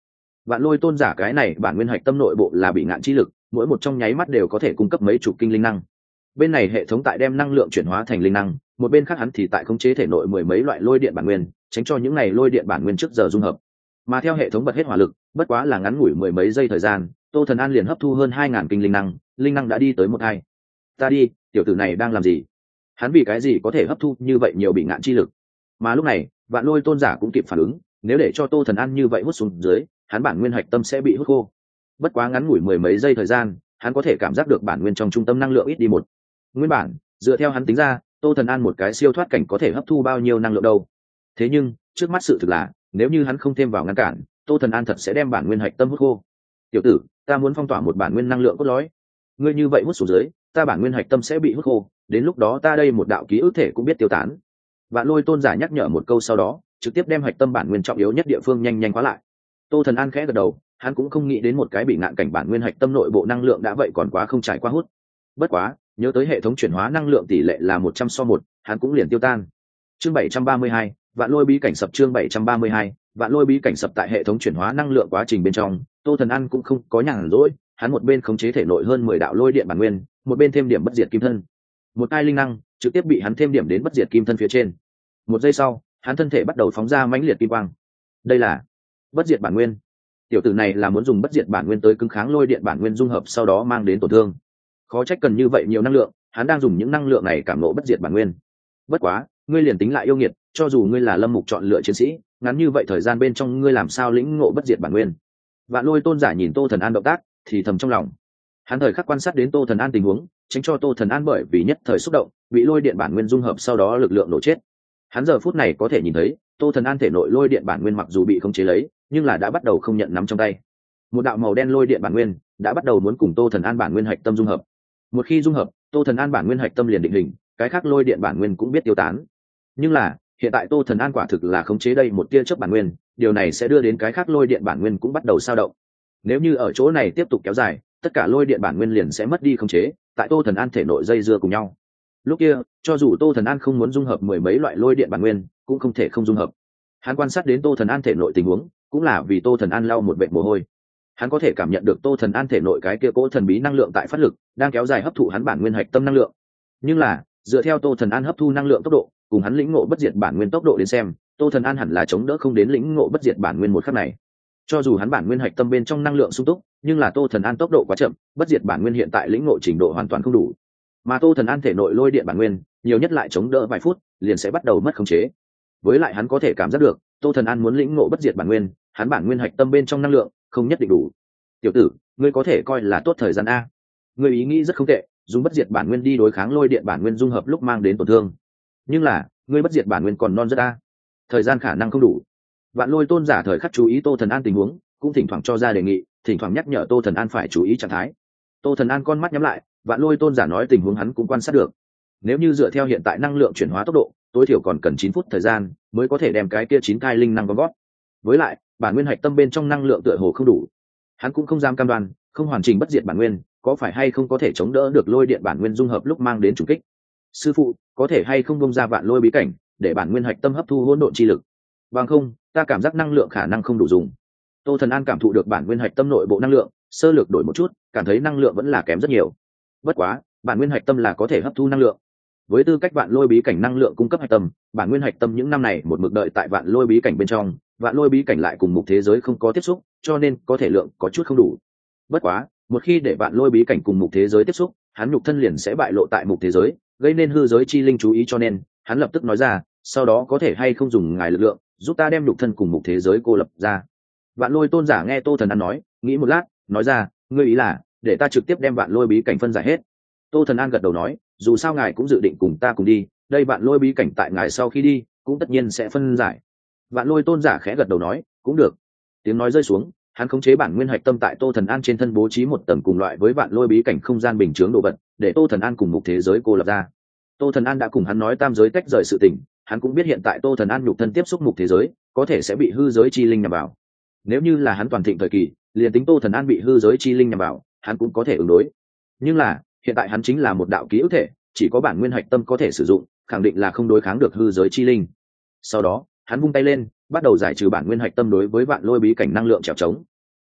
Vạn lôi tôn giả cái này bản nguyên hạch tâm nội bộ là bị ngạn chi lực, mỗi một trong nháy mắt đều có thể cung cấp mấy chục kinh linh năng. Bên này hệ thống tại đem năng lượng chuyển hóa thành linh năng, một bên khác hắn thì tại khống chế thể nội mười mấy loại lôi điện bản nguyên, tránh cho những này lôi điện bản nguyên trước giờ dung hợp. Mà theo hệ thống bật hết hỏa lực, bất quá là ngắn ngủi mười mấy giây thời gian, Tô Thần An liền hấp thu hơn hai ngàn kinh linh năng, linh năng đã đi tới một hai. Ta đi, tiểu tử này đang làm gì? Hắn vì cái gì có thể hấp thu như vậy nhiều bị ngạn chi lực? Mà lúc này, Vạn Lôi tôn giả cũng kịp phản ứng, nếu để cho Tô Thần An như vậy hút xuống dưới, hắn bản nguyên hạch tâm sẽ bị hút khô. Bất quá ngắn ngủi mười mấy giây thời gian, hắn có thể cảm giác được bản nguyên trong trung tâm năng lượng ít đi một. Nguyên bản, dựa theo hắn tính ra, Tô Thần An một cái siêu thoát cảnh có thể hấp thu bao nhiêu năng lượng đâu. Thế nhưng, trước mắt sự thực là, nếu như hắn không thêm vào ngăn cản, Tô Thần An thật sẽ đem bản nguyên hạch tâm hút khô. Tiểu tử, ta muốn phong tỏa một bản nguyên năng lượng cốt lõi. Ngươi như vậy hút xuống dưới, ta bản nguyên hạch tâm sẽ bị hút khô, đến lúc đó ta đây một đạo ký ức thể cũng biết tiêu tán. Vạn Lôi tôn giả nhắc nhở một câu sau đó, trực tiếp đem hạch tâm bản nguyên trọng yếu nhất địa phương nhanh nhanh khóa lại. Tô Thần An khẽ gật đầu, hắn cũng không nghĩ đến một cái bị ngạn cảnh bản nguyên hạch tâm nội bộ năng lượng đã vậy còn quá không trải qua hút. Bất quá, nhớ tới hệ thống chuyển hóa năng lượng tỷ lệ là một trăm so một, hắn cũng liền tiêu tan. Chương bảy trăm ba mươi hai, Vạn Lôi bí cảnh sập. Chương bảy trăm ba mươi hai, Vạn Lôi bí cảnh sập. Tại hệ thống chuyển hóa năng lượng quá trình bên trong, Tô Thần An cũng không có nhàn rỗi, hắn một bên khống chế thể nội hơn mười đạo lôi điện bản nguyên, một bên thêm điểm bất diệt kim thân. Một tai linh năng trực tiếp bị hắn thêm điểm đến bất diệt kim thân phía trên. Một giây sau, hắn thân thể bắt đầu phóng ra mãnh liệt kim quang. Đây là bất diệt bản nguyên. Tiểu tử này là muốn dùng bất diệt bản nguyên tới cứng kháng lôi điện bản nguyên dung hợp sau đó mang đến tổn thương. Khó trách cần như vậy nhiều năng lượng, hắn đang dùng những năng lượng này cảm ngộ bất diệt bản nguyên. Bất quá, ngươi liền tính lại yêu nghiệt, cho dù ngươi là Lâm Mục chọn lựa chiến sĩ, ngắn như vậy thời gian bên trong ngươi làm sao lĩnh ngộ bất diệt bản nguyên? Vạn Lôi tôn giả nhìn Tô Thần An động tác, thì thầm trong lòng. Hắn thời khắc quan sát đến Tô Thần An tình huống, tránh cho Tô Thần An bởi vì nhất thời xúc động, bị lôi điện bản nguyên dung hợp sau đó lực lượng nổ chết. Hắn giờ phút này có thể nhìn thấy, Tô Thần An thể nội lôi điện bản nguyên mặc dù bị khống chế lấy, nhưng là đã bắt đầu không nhận nắm trong tay. Một đạo màu đen lôi điện bản nguyên đã bắt đầu muốn cùng Tô Thần An bản nguyên hạch tâm dung hợp. Một khi dung hợp, Tô Thần An bản nguyên hạch tâm liền định hình, cái khác lôi điện bản nguyên cũng biết tiêu tán. Nhưng là, hiện tại Tô Thần An quả thực là khống chế đây một tia chớp bản nguyên, điều này sẽ đưa đến cái khác lôi điện bản nguyên cũng bắt đầu dao động. Nếu như ở chỗ này tiếp tục kéo dài, tất cả lôi điện bản nguyên liền sẽ mất đi khống chế, tại Tô Thần An thể nội dây dưa cùng nhau. Lúc kia, cho dù Tô Thần An không muốn dung hợp mười mấy loại lôi điện bản nguyên, cũng không thể không dung hợp. Hắn quan sát đến Tô Thần An thể nội tình huống, cũng là vì Tô Thần An lau một vệt mồ hôi. Hắn có thể cảm nhận được Tô Thần An thể nội cái kia cỗ thần bí năng lượng tại phát lực, đang kéo dài hấp thụ hắn bản nguyên hạch tâm năng lượng. Nhưng là, dựa theo Tô Thần An hấp thu năng lượng tốc độ, cùng hắn lĩnh ngộ bất diệt bản nguyên tốc độ đến xem, Tô Thần An hẳn là chống đỡ không đến lĩnh ngộ bất diệt bản nguyên một khắc này. Cho dù hắn bản nguyên hạch tâm bên trong năng lượng sung túc, nhưng là Tô Thần An tốc độ quá chậm, bất diệt bản nguyên hiện tại lĩnh ngộ trình độ hoàn toàn không đủ. Mà Tô Thần An thể nội lôi điện bản nguyên, nhiều nhất lại chống đỡ vài phút, liền sẽ bắt đầu mất khống chế. Với lại hắn có thể cảm giác được, Tô Thần An muốn lĩnh ngộ bất diệt bản nguyên, hắn bản nguyên hạch tâm bên trong năng lượng không nhất định đủ. Tiểu tử, ngươi có thể coi là tốt thời gian a. Ngươi ý nghĩ rất không tệ, dùng bất diệt bản nguyên đi đối kháng lôi điện bản nguyên dung hợp lúc mang đến tổn thương. Nhưng là, ngươi bất diệt bản nguyên còn non rất a. Thời gian khả năng không đủ. Vạn Lôi tôn giả thời khắc chú ý Tô Thần An tình huống, cũng thỉnh thoảng cho ra đề nghị, thỉnh thoảng nhắc nhở Tô Thần An phải chú ý trạng thái. Tô Thần An con mắt nhắm lại, Vạn Lôi tôn giả nói tình huống hắn cũng quan sát được. Nếu như dựa theo hiện tại năng lượng chuyển hóa tốc độ, tối thiểu còn cần chín phút thời gian mới có thể đem cái kia chín cai linh năng gom gót. Với lại, bản nguyên hạch tâm bên trong năng lượng tựa hồ không đủ. Hắn cũng không dám cam đoan, không hoàn chỉnh bất diệt bản nguyên, có phải hay không có thể chống đỡ được lôi điện bản nguyên dung hợp lúc mang đến trùng kích. Sư phụ, có thể hay không bung ra Vạn Lôi bí cảnh, để bản nguyên hạch tâm hấp thu hỗn độn chi lực. Bằng không, ta cảm giác năng lượng khả năng không đủ dùng. Tô Thần An cảm thụ được bản nguyên hạch tâm nội bộ năng lượng, sơ lược đổi một chút, cảm thấy năng lượng vẫn là kém rất nhiều. Bất quá, bản nguyên hạch tâm là có thể hấp thu năng lượng. Với tư cách Vạn Lôi bí cảnh năng lượng cung cấp hạch tâm, bản nguyên hạch tâm những năm này một mực đợi tại Vạn Lôi bí cảnh bên trong, Vạn Lôi bí cảnh lại cùng mục thế giới không có tiếp xúc, cho nên có thể lượng có chút không đủ. Bất quá, một khi để Vạn Lôi bí cảnh cùng mục thế giới tiếp xúc, hắn nhục thân liền sẽ bại lộ tại mục thế giới, gây nên hư giới chi linh chú ý, cho nên hắn lập tức nói ra, sau đó có thể hay không dùng ngài lực lượng giúp ta đem nhục thân cùng mục thế giới cô lập ra. Vạn Lôi tôn giả nghe Tô Thần An nói, nghĩ một lát, nói ra, ngươi ý là để ta trực tiếp đem Vạn Lôi bí cảnh phân giải hết. Tô Thần An gật đầu nói, dù sao ngài cũng dự định cùng ta cùng đi, đây Vạn Lôi bí cảnh tại ngài sau khi đi cũng tất nhiên sẽ phân giải. Vạn Lôi tôn giả khẽ gật đầu nói, cũng được. Tiếng nói rơi xuống, hắn khống chế bản nguyên hạch tâm tại Tô Thần An trên thân bố trí một tầng cùng loại với Vạn Lôi bí cảnh không gian bình chướng đồ vật, để Tô Thần An cùng mục thế giới cô lập ra. Tô Thần An đã cùng hắn nói tam giới tách rời sự tình, hắn cũng biết hiện tại Tô Thần An nhục thân tiếp xúc mục thế giới, có thể sẽ bị hư giới chi linh nhằm vào. Nếu như là hắn toàn thịnh thời kỳ, liền tính Tô Thần An bị hư giới chi linh nhằm vào, hắn cũng có thể ứng đối. Nhưng là, hiện tại hắn chính là một đạo ký ức thể, chỉ có bản nguyên hạch tâm có thể sử dụng, khẳng định là không đối kháng được hư giới chi linh. Sau đó, hắn vung tay lên, bắt đầu giải trừ bản nguyên hạch tâm đối với Vạn Lôi bí cảnh năng lượng trèo trống.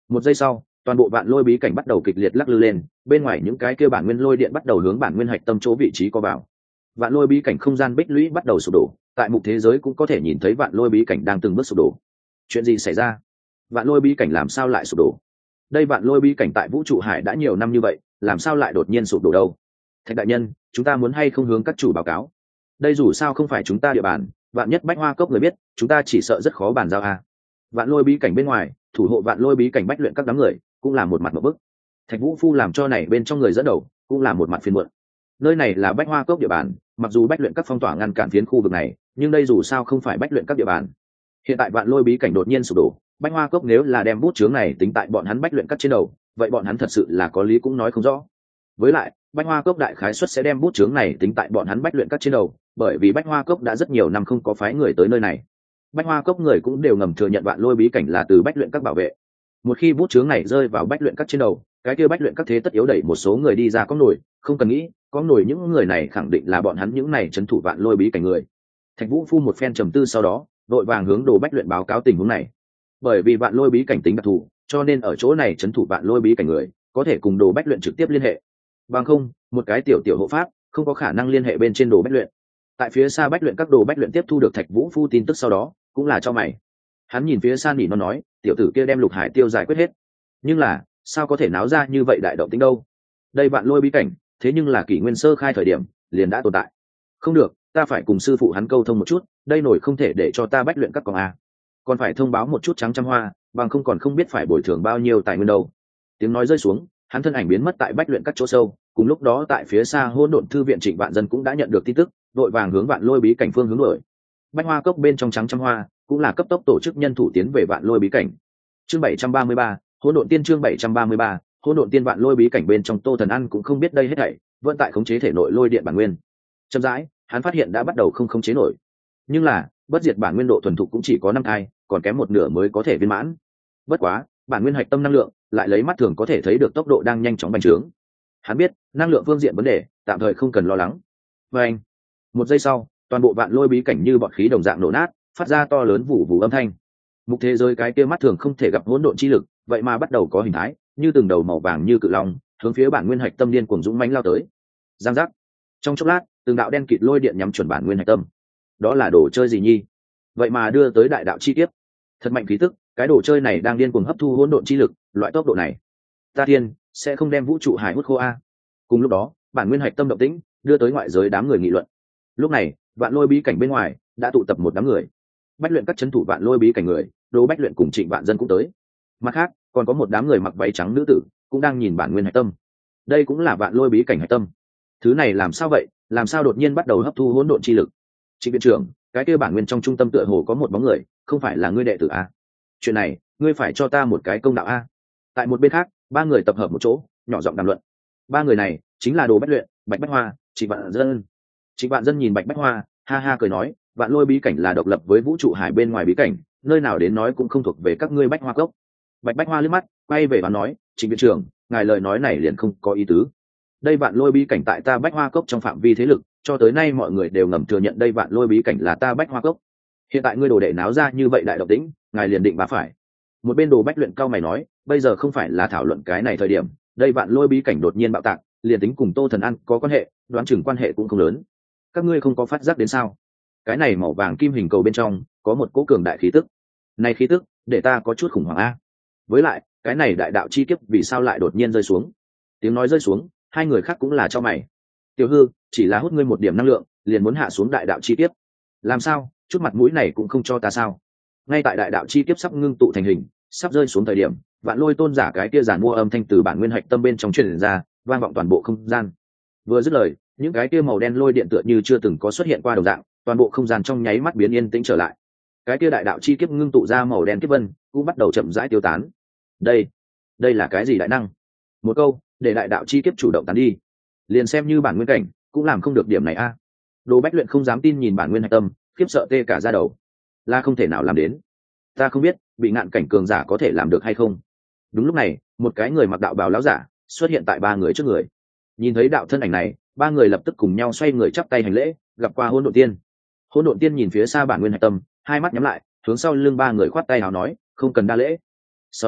Một giây sau, toàn bộ vạn lôi bí cảnh bắt đầu kịch liệt lắc lư lên, bên ngoài những cái kia bản nguyên lôi điện bắt đầu hướng bản nguyên hạch tâm chỗ vị trí có vào. Vạn lôi bí cảnh không gian bích lũy bắt đầu sụp đổ, tại mục thế giới cũng có thể nhìn thấy vạn lôi bí cảnh đang từng bước sụp đổ. Chuyện gì xảy ra? Vạn lôi bí cảnh làm sao lại sụp đổ? Đây vạn lôi bí cảnh tại vũ trụ hải đã nhiều năm như vậy, làm sao lại đột nhiên sụp đổ đâu? Thạch đại nhân, chúng ta muốn hay không hướng các chủ báo cáo? Đây dù sao không phải chúng ta địa bàn, vạn nhất bách hoa cốc người biết, chúng ta chỉ sợ rất khó bàn giao a. Vạn lôi bí cảnh bên ngoài, thủ hộ vạn lôi bí cảnh bách luyện các đám người cũng là một mặt một bức. Thạch Vũ Phu làm cho này bên trong người dẫn đầu cũng là một mặt phiền muộn. Nơi này là bách hoa cốc địa bàn, mặc dù bách luyện các phong tỏa ngăn cản phiến khu vực này, nhưng đây dù sao không phải bách luyện các địa bàn. Hiện tại vạn lôi bí cảnh đột nhiên sụp đổ, bách hoa cốc nếu là đem bút chướng này tính tại bọn hắn bách luyện các trên đầu, vậy bọn hắn thật sự là có lý cũng nói không rõ. Với lại bách hoa cốc đại khái suất sẽ đem bút chướng này tính tại bọn hắn bách luyện các trên đầu, bởi vì bách hoa cốc đã rất nhiều năm không có phái người tới nơi này. Bách hoa cốc người cũng đều ngầm thừa nhận vạn lôi bí cảnh là từ bách luyện các bảo vệ. Một khi bút chướng này rơi vào bách luyện các trên đầu, cái kia bách luyện các thế tất yếu đẩy một số người đi ra có nổi, không cần nghĩ, có nổi những người này khẳng định là bọn hắn những này trấn thủ vạn lôi bí cảnh người. Thạch Vũ Phu một phen trầm tư sau đó, vội vàng hướng Đồ Bách Luyện báo cáo tình huống này. Bởi vì vạn lôi bí cảnh tính đặc thù, cho nên ở chỗ này trấn thủ vạn lôi bí cảnh người có thể cùng Đồ Bách Luyện trực tiếp liên hệ. Bằng không, một cái tiểu tiểu hộ pháp không có khả năng liên hệ bên trên Đồ Bách Luyện. Tại phía xa Bách Luyện các Đồ Bách Luyện tiếp thu được Thạch Vũ Phu tin tức sau đó, cũng là cho mày. Hắn nhìn phía xa nỉ nó nói, tiểu tử kia đem Lục Hải Tiêu giải quyết hết. Nhưng là, sao có thể náo ra như vậy đại động tĩnh đâu? Đây vạn lôi bí cảnh, thế nhưng là kỷ nguyên sơ khai thời điểm, liền đã tồn tại. Không được, ta phải cùng sư phụ hắn câu thông một chút, đây nổi không thể để cho ta Bách Luyện các con a. Còn phải thông báo một chút trắng trăm hoa, bằng không còn không biết phải bồi thường bao nhiêu tài nguyên đâu. Tiếng nói rơi xuống, hắn thân ảnh biến mất tại Bách Luyện các chỗ sâu, cùng lúc đó tại phía xa Hỗn Độn thư viện Trịnh Vạn Dân cũng đã nhận được tin tức, đội vàng hướng vạn lôi bí cảnh phương hướng đuổi. Bách Hoa cốc bên trong trắng trăm hoa, cũng là cấp tốc tổ chức nhân thủ tiến về vạn lôi bí cảnh. Chương bảy trăm ba mươi ba, Hỗn Độn tiên chương bảy trăm ba mươi ba, Hỗn Độn tiên vạn lôi bí cảnh bên trong Tô Thần Ăn cũng không biết đây hết thảy, vẫn tại khống chế thể nội lôi điện bản nguyên. Chậm rãi, hắn phát hiện đã bắt đầu không khống chế nổi. Nhưng là, bất diệt bản nguyên độ thuần thục cũng chỉ có năm thai, còn kém một nửa mới có thể viên mãn. Bất quá, bản nguyên hạch tâm năng lượng lại lấy mắt thường có thể thấy được tốc độ đang nhanh chóng bành trướng. Hắn biết, năng lượng phương diện vấn đề, tạm thời không cần lo lắng. Và anh, một giây sau, toàn bộ vạn lôi bí cảnh như bọt khí đồng dạng nổ nát, phát ra to lớn vụ vụ âm thanh. Mục thế giới cái kia mắt thường không thể gặp hỗn độn chi lực, vậy mà bắt đầu có hình thái, như từng đầu màu vàng như cự long, hướng phía bản nguyên hạch tâm điên cuồng dũng mãnh lao tới. Giang giác. Trong chốc lát, từng đạo đen kịt lôi điện nhắm chuẩn bản nguyên hạch tâm. Đó là đồ chơi gì nhi? Vậy mà đưa tới đại đạo chi kiếp. Thật mạnh khí tức, cái đồ chơi này đang điên cuồng hấp thu hỗn độn chi lực, loại tốc độ này, ta thiên, sẽ không đem vũ trụ hải hút khô a. Cùng lúc đó, bản nguyên hạch tâm động tĩnh đưa tới ngoại giới đám người nghị luận. Lúc này, vạn lôi bí cảnh bên ngoài đã tụ tập một đám người. Bách luyện các chấn thủ vạn lôi bí cảnh người, Đỗ Bách luyện cùng Trịnh Vạn Dân cũng tới. Mặt khác, còn có một đám người mặc váy trắng nữ tử cũng đang nhìn bản nguyên hạch tâm. Đây cũng là vạn lôi bí cảnh hạch tâm. Thứ này làm sao vậy? Làm sao đột nhiên bắt đầu hấp thu hỗn độn chi lực? Trịnh viện trưởng, cái kia bản nguyên trong trung tâm tựa hồ có một bóng người, không phải là ngươi đệ tử a? Chuyện này, ngươi phải cho ta một cái công đạo a. Tại một bên khác, ba người tập hợp một chỗ, nhỏ giọng đàm luận. Ba người này chính là Đồ Bách luyện, Bạch Bách Hoa, Trịnh Vạn Dân. Trịnh Vạn Dân nhìn Bạch Bách Hoa, ha ha cười nói, vạn lôi bí cảnh là độc lập với vũ trụ hải bên ngoài bí cảnh, nơi nào đến nói cũng không thuộc về các ngươi Bách Hoa cốc. Bạch Bách Hoa liếc mắt, quay về và nói, Trịnh viện trưởng, ngài lời nói này liền không có ý tứ. Đây vạn lôi bí cảnh tại ta Bách Hoa cốc trong phạm vi thế lực, cho tới nay mọi người đều ngầm thừa nhận đây vạn lôi bí cảnh là ta Bách Hoa cốc. Hiện tại ngươi đồ đệ náo ra như vậy đại động tĩnh, ngài liền định bá phải. Một bên Đồ Bách luyện cao mày nói, bây giờ không phải là thảo luận cái này thời điểm, đây vạn lôi bí cảnh đột nhiên bạo tạc, liền tính cùng Tô Thần Ăn có quan hệ, đoán chừng quan hệ cũng không lớn. Các ngươi không có phát giác đến sao? Cái này màu vàng kim hình cầu bên trong có một cỗ cường đại khí tức. Này khí tức, để ta có chút khủng hoảng a. Với lại, cái này đại đạo chi kiếp vì sao lại đột nhiên rơi xuống? Tiếng nói rơi xuống, hai người khác cũng là cho mày. Tiểu Hư, chỉ là hút ngươi một điểm năng lượng, liền muốn hạ xuống đại đạo chi kiếp. Làm sao, chút mặt mũi này cũng không cho ta sao? Ngay tại đại đạo chi kiếp sắp ngưng tụ thành hình, sắp rơi xuống thời điểm, vạn lôi tôn giả cái kia giản mua âm thanh từ bản nguyên hạch tâm bên trong truyền ra, vang vọng toàn bộ không gian. Vừa dứt lời, những cái kia màu đen lôi điện tựa như chưa từng có xuất hiện qua đồng dạng, toàn bộ không gian trong nháy mắt biến yên tĩnh trở lại. Cái kia đại đạo chi kiếp ngưng tụ ra màu đen kiếp vân, cũng bắt đầu chậm rãi tiêu tán. Đây, đây là cái gì đại năng? Một câu, để đại đạo chi kiếp chủ động tán đi. Liền xem như bản nguyên cảnh, cũng làm không được điểm này a. Đồ Bách luyện không dám tin nhìn bản nguyên hạch tâm, khiếp sợ tê cả da đầu. Là không thể nào làm đến. Ta không biết, bị ngạn cảnh cường giả có thể làm được hay không. Đúng lúc này, một cái người mặc đạo bào lão giả xuất hiện tại ba người trước người. Nhìn thấy đạo thân ảnh này, ba người lập tức cùng nhau xoay người chắp tay hành lễ, gặp qua Hỗn Độn tiên. Hỗn Độn tiên nhìn phía xa bản nguyên hạch tâm, hai mắt nhắm lại, hướng sau lưng ba người khoát tay áo nói, không cần đa lễ. Sau đó,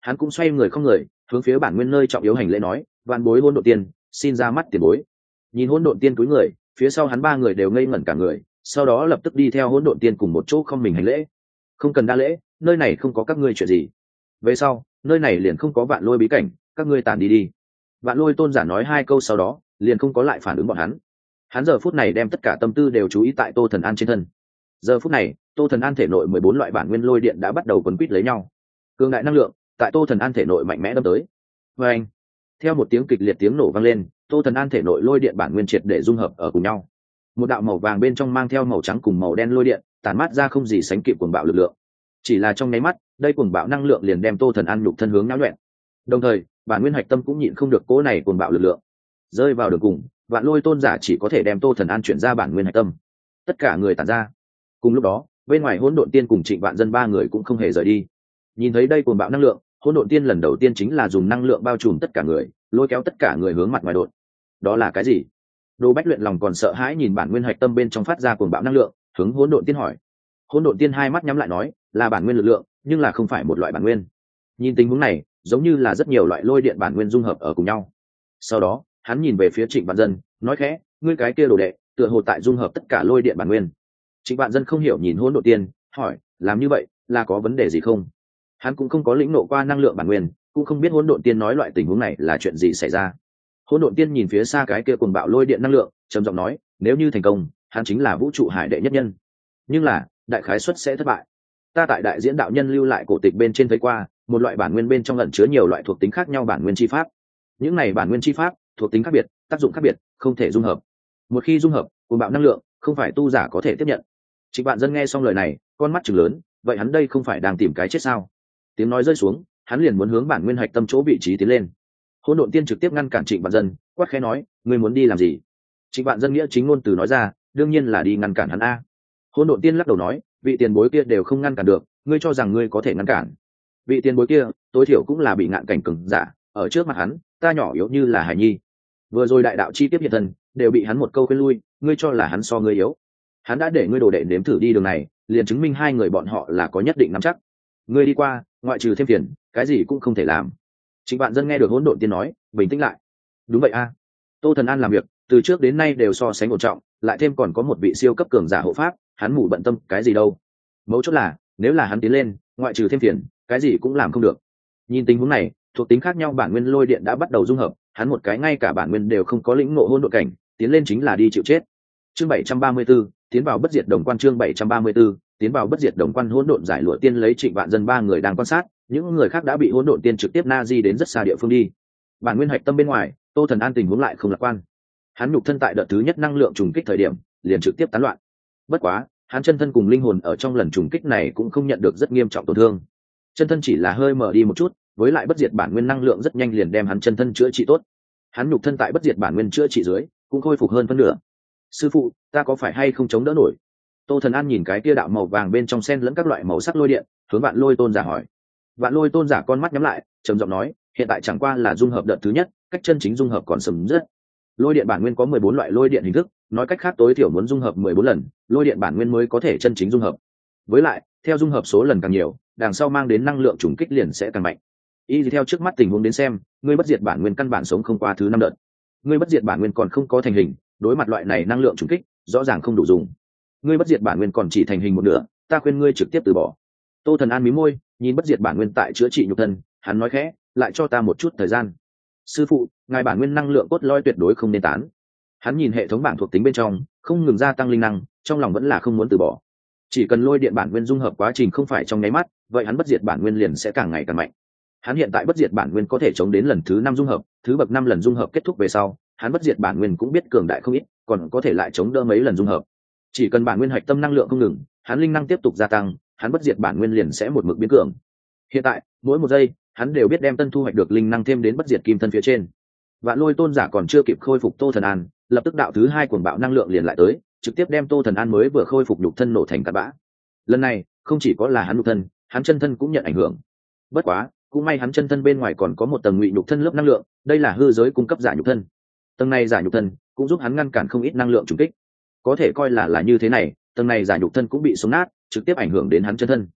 hắn cũng xoay người không người hướng phía bản nguyên nơi trọng yếu hành lễ nói, vạn bối hỗn độn tiên xin ra mắt tiền bối. Nhìn hỗn độn tiên cúi người, phía sau hắn ba người đều ngây ngẩn cả người, sau đó lập tức đi theo hỗn độn tiên cùng một chỗ không mình hành lễ. Không cần đa lễ, nơi này không có các ngươi chuyện gì. Về sau nơi này liền không có vạn lôi bí cảnh, các ngươi tản đi đi. Vạn lôi tôn giả nói hai câu sau đó liền không có lại phản ứng bọn hắn. Hắn giờ phút này đem tất cả tâm tư đều chú ý tại Tô Thần An trên thân. Giờ phút này Tô Thần An thể nội mười bốn loại bản nguyên lôi điện đã bắt đầu quấn quýt lấy nhau, cường đại năng lượng tại Tô Thần An thể nội mạnh mẽ đâm tới. Và anh, theo một tiếng kịch liệt tiếng nổ vang lên, Tô Thần An thể nội lôi điện bản nguyên triệt để dung hợp ở cùng nhau. Một đạo màu vàng bên trong mang theo màu trắng cùng màu đen lôi điện tàn mát ra không gì sánh kịp cuồng bạo lực lượng. Chỉ là trong nháy mắt, đây cuồng bạo năng lượng liền đem Tô Thần An nhục thân hướng náo loạn. Đồng thời bản nguyên hạch tâm cũng nhịn không được cỗ này cuồng bạo lực lượng, rơi vào đường cùng, vạn lôi tôn giả chỉ có thể đem Tô Thần An chuyển ra bản nguyên hạch tâm. Tất cả người tản ra. Cùng lúc đó bên ngoài hỗn độn tiên cùng Trịnh Vạn Dân ba người cũng không hề rời đi. Nhìn thấy đây cuồng bạo năng lượng, hỗn độn tiên lần đầu tiên chính là dùng năng lượng bao trùm tất cả người, lôi kéo tất cả người hướng mặt ngoài đột. Đó là cái gì? Đồ Bách Luyện lòng còn sợ hãi nhìn bản nguyên hạch tâm bên trong phát ra cuồng bạo năng lượng, hướng hỗn độn tiên hỏi. Hỗn độn tiên hai mắt nhắm lại nói, là bản nguyên lực lượng, nhưng là không phải một loại bản nguyên. Nhìn tình huống này, giống như là rất nhiều loại lôi điện bản nguyên dung hợp ở cùng nhau. Sau đó hắn nhìn về phía Trịnh Vạn Dân, nói khẽ, ngươi cái kia đồ đệ tựa hồ tại dung hợp tất cả lôi điện bản nguyên. Trịnh Vạn Dân không hiểu nhìn hỗn độn tiên, hỏi, làm như vậy là có vấn đề gì không? Hắn cũng không có lĩnh nộ qua năng lượng bản nguyên, cũng không biết hỗn độn tiên nói loại tình huống này là chuyện gì xảy ra. Hỗn độn tiên nhìn phía xa cái kia cuồng bạo lôi điện năng lượng, trầm giọng nói, nếu như thành công, hắn chính là vũ trụ hải đệ nhất nhân. Nhưng là đại khái suất sẽ thất bại. Ta tại đại diễn đạo nhân lưu lại cổ tịch bên trên thấy qua, một loại bản nguyên bên trong ẩn chứa nhiều loại thuộc tính khác nhau bản nguyên chi pháp. Những này bản nguyên chi pháp thuộc tính khác biệt, tác dụng khác biệt, không thể dung hợp. Một khi dung hợp, cuồng bạo năng lượng không phải tu giả có thể tiếp nhận. Trịnh Vạn Dân nghe xong lời này, con mắt trừng lớn, vậy hắn đây không phải đang tìm cái chết sao? Tiếng nói rơi xuống, hắn liền muốn hướng bản nguyên hạch tâm chỗ vị trí tiến lên. Hỗn độn tiên trực tiếp ngăn cản Trịnh Vạn Dân, quát khẽ nói, ngươi muốn đi làm gì? Trịnh Vạn Dân nghĩa chính ngôn từ nói ra, đương nhiên là đi ngăn cản hắn a. Hỗn độn tiên lắc đầu nói, vị tiền bối kia đều không ngăn cản được, ngươi cho rằng ngươi có thể ngăn cản? Vị tiền bối kia tối thiểu cũng là bị ngạn cảnh cường giả, ở trước mặt hắn ta nhỏ yếu như là hải nhi. Vừa rồi đại đạo chi tiếp hiện thân đều bị hắn một câu khuyên lui, ngươi cho là hắn so ngươi yếu. Hắn đã để ngươi đồ đệ nếm thử đi đường này, liền chứng minh hai người bọn họ là có nhất định nắm chắc. Ngươi đi qua, ngoại trừ thêm phiền, cái gì cũng không thể làm. Trịnh Vạn Dân nghe được hỗn độn tiên nói, bình tĩnh lại. Đúng vậy a, Tô Thần An làm việc từ trước đến nay đều so sánh ổn trọng, lại thêm còn có một vị siêu cấp cường giả hộ pháp, hắn mù bận tâm cái gì đâu. Mấu chốt là nếu là hắn tiến lên, ngoại trừ thêm phiền, cái gì cũng làm không được. Nhìn tình huống này, thuộc tính khác nhau bản nguyên lôi điện đã bắt đầu dung hợp, hắn một cái ngay cả bản nguyên đều không có lĩnh ngộ hỗn độn cảnh, tiến lên chính là đi chịu chết. Chương bảy trăm ba mươi 734, tiến vào bất diệt đồng quan. Chương bảy trăm ba mươi 734, tiến vào bất diệt đồng quan. Hỗn độn giải lụa tiên lấy Trịnh Vạn Dân ba người đang quan sát, những người khác đã bị hỗn độn tiên trực tiếp na di đến rất xa địa phương đi. Bản nguyên hạch tâm bên ngoài, Tô Thần An tình huống lại không lạc quan. Hắn nhục thân tại đợt thứ nhất năng lượng trùng kích thời điểm, liền trực tiếp tán loạn. Bất quá, hắn chân thân cùng linh hồn ở trong lần trùng kích này cũng không nhận được rất nghiêm trọng tổn thương. Chân thân chỉ là hơi mở đi một chút, với lại bất diệt bản nguyên năng lượng rất nhanh liền đem hắn chân thân chữa trị tốt. Hắn nhục thân tại bất diệt bản nguyên chữa trị dưới, cũng khôi phục hơn phân nửa. Sư phụ, ta có phải hay không chống đỡ nổi? Tô Thần An nhìn cái kia đạo màu vàng bên trong xen lẫn các loại màu sắc lôi điện, hướng Vạn Lôi tôn giả hỏi. Vạn Lôi tôn giả con mắt nhắm lại, trầm giọng nói, hiện tại chẳng qua là dung hợp đợt thứ nhất, cách chân chính dung hợp còn sớm rất. Lôi điện bản nguyên có mười bốn loại lôi điện hình thức, nói cách khác tối thiểu muốn dung hợp mười bốn lần, lôi điện bản nguyên mới có thể chân chính dung hợp. Với lại, theo dung hợp số lần càng nhiều, đằng sau mang đến năng lượng trùng kích liền sẽ càng mạnh. Y theo trước mắt tình huống đến xem, ngươi bất diệt bản nguyên căn bản sống không qua thứ năm đợt. Ngươi bất diệt bản nguyên còn không có thành hình, đối mặt loại này năng lượng trùng kích, rõ ràng không đủ dùng. Ngươi bất diệt bản nguyên còn chỉ thành hình một nửa, ta khuyên ngươi trực tiếp từ bỏ. Tô Thần An mí môi, nhìn bất diệt bản nguyên tại chữa trị nhục thân, hắn nói khẽ, lại cho ta một chút thời gian. Sư phụ, ngài bản nguyên năng lượng cốt lõi tuyệt đối không nên tán. Hắn nhìn hệ thống bảng thuộc tính bên trong, không ngừng gia tăng linh năng, trong lòng vẫn là không muốn từ bỏ. Chỉ cần lôi điện bản nguyên dung hợp quá trình không phải trong nháy mắt, vậy hắn bất diệt bản nguyên liền sẽ càng ngày càng mạnh. Hắn hiện tại bất diệt bản nguyên có thể chống đến lần thứ năm dung hợp, thứ bậc năm lần dung hợp kết thúc về sau, hắn bất diệt bản nguyên cũng biết cường đại không ít, còn có thể lại chống đỡ mấy lần dung hợp. Chỉ cần bản nguyên hạch tâm năng lượng không ngừng, hắn linh năng tiếp tục gia tăng, hắn bất diệt bản nguyên liền sẽ một mực biến cường. Hiện tại, mỗi một giây, hắn đều biết đem tân thu hoạch được linh năng thêm đến bất diệt kim thân phía trên. Vạn Lôi tôn giả còn chưa kịp khôi phục Tô Thần An, lập tức đạo thứ hai cuồng bạo năng lượng liền lại tới, trực tiếp đem Tô Thần An mới vừa khôi phục nhục thân nổ thành cát bã. Lần này, không chỉ có là hắn nhục thân, hắn chân thân cũng nhận ảnh hưởng. Bất quá, cũng may hắn chân thân bên ngoài còn có một tầng ngụy nhục thân lớp năng lượng, đây là hư giới cung cấp giả nhục thân. Tầng này giả nhục thân cũng giúp hắn ngăn cản không ít năng lượng trùng kích. Có thể coi là là như thế này, tầng này giả nhục thân cũng bị sống nát, trực tiếp ảnh hưởng đến hắn chân thân.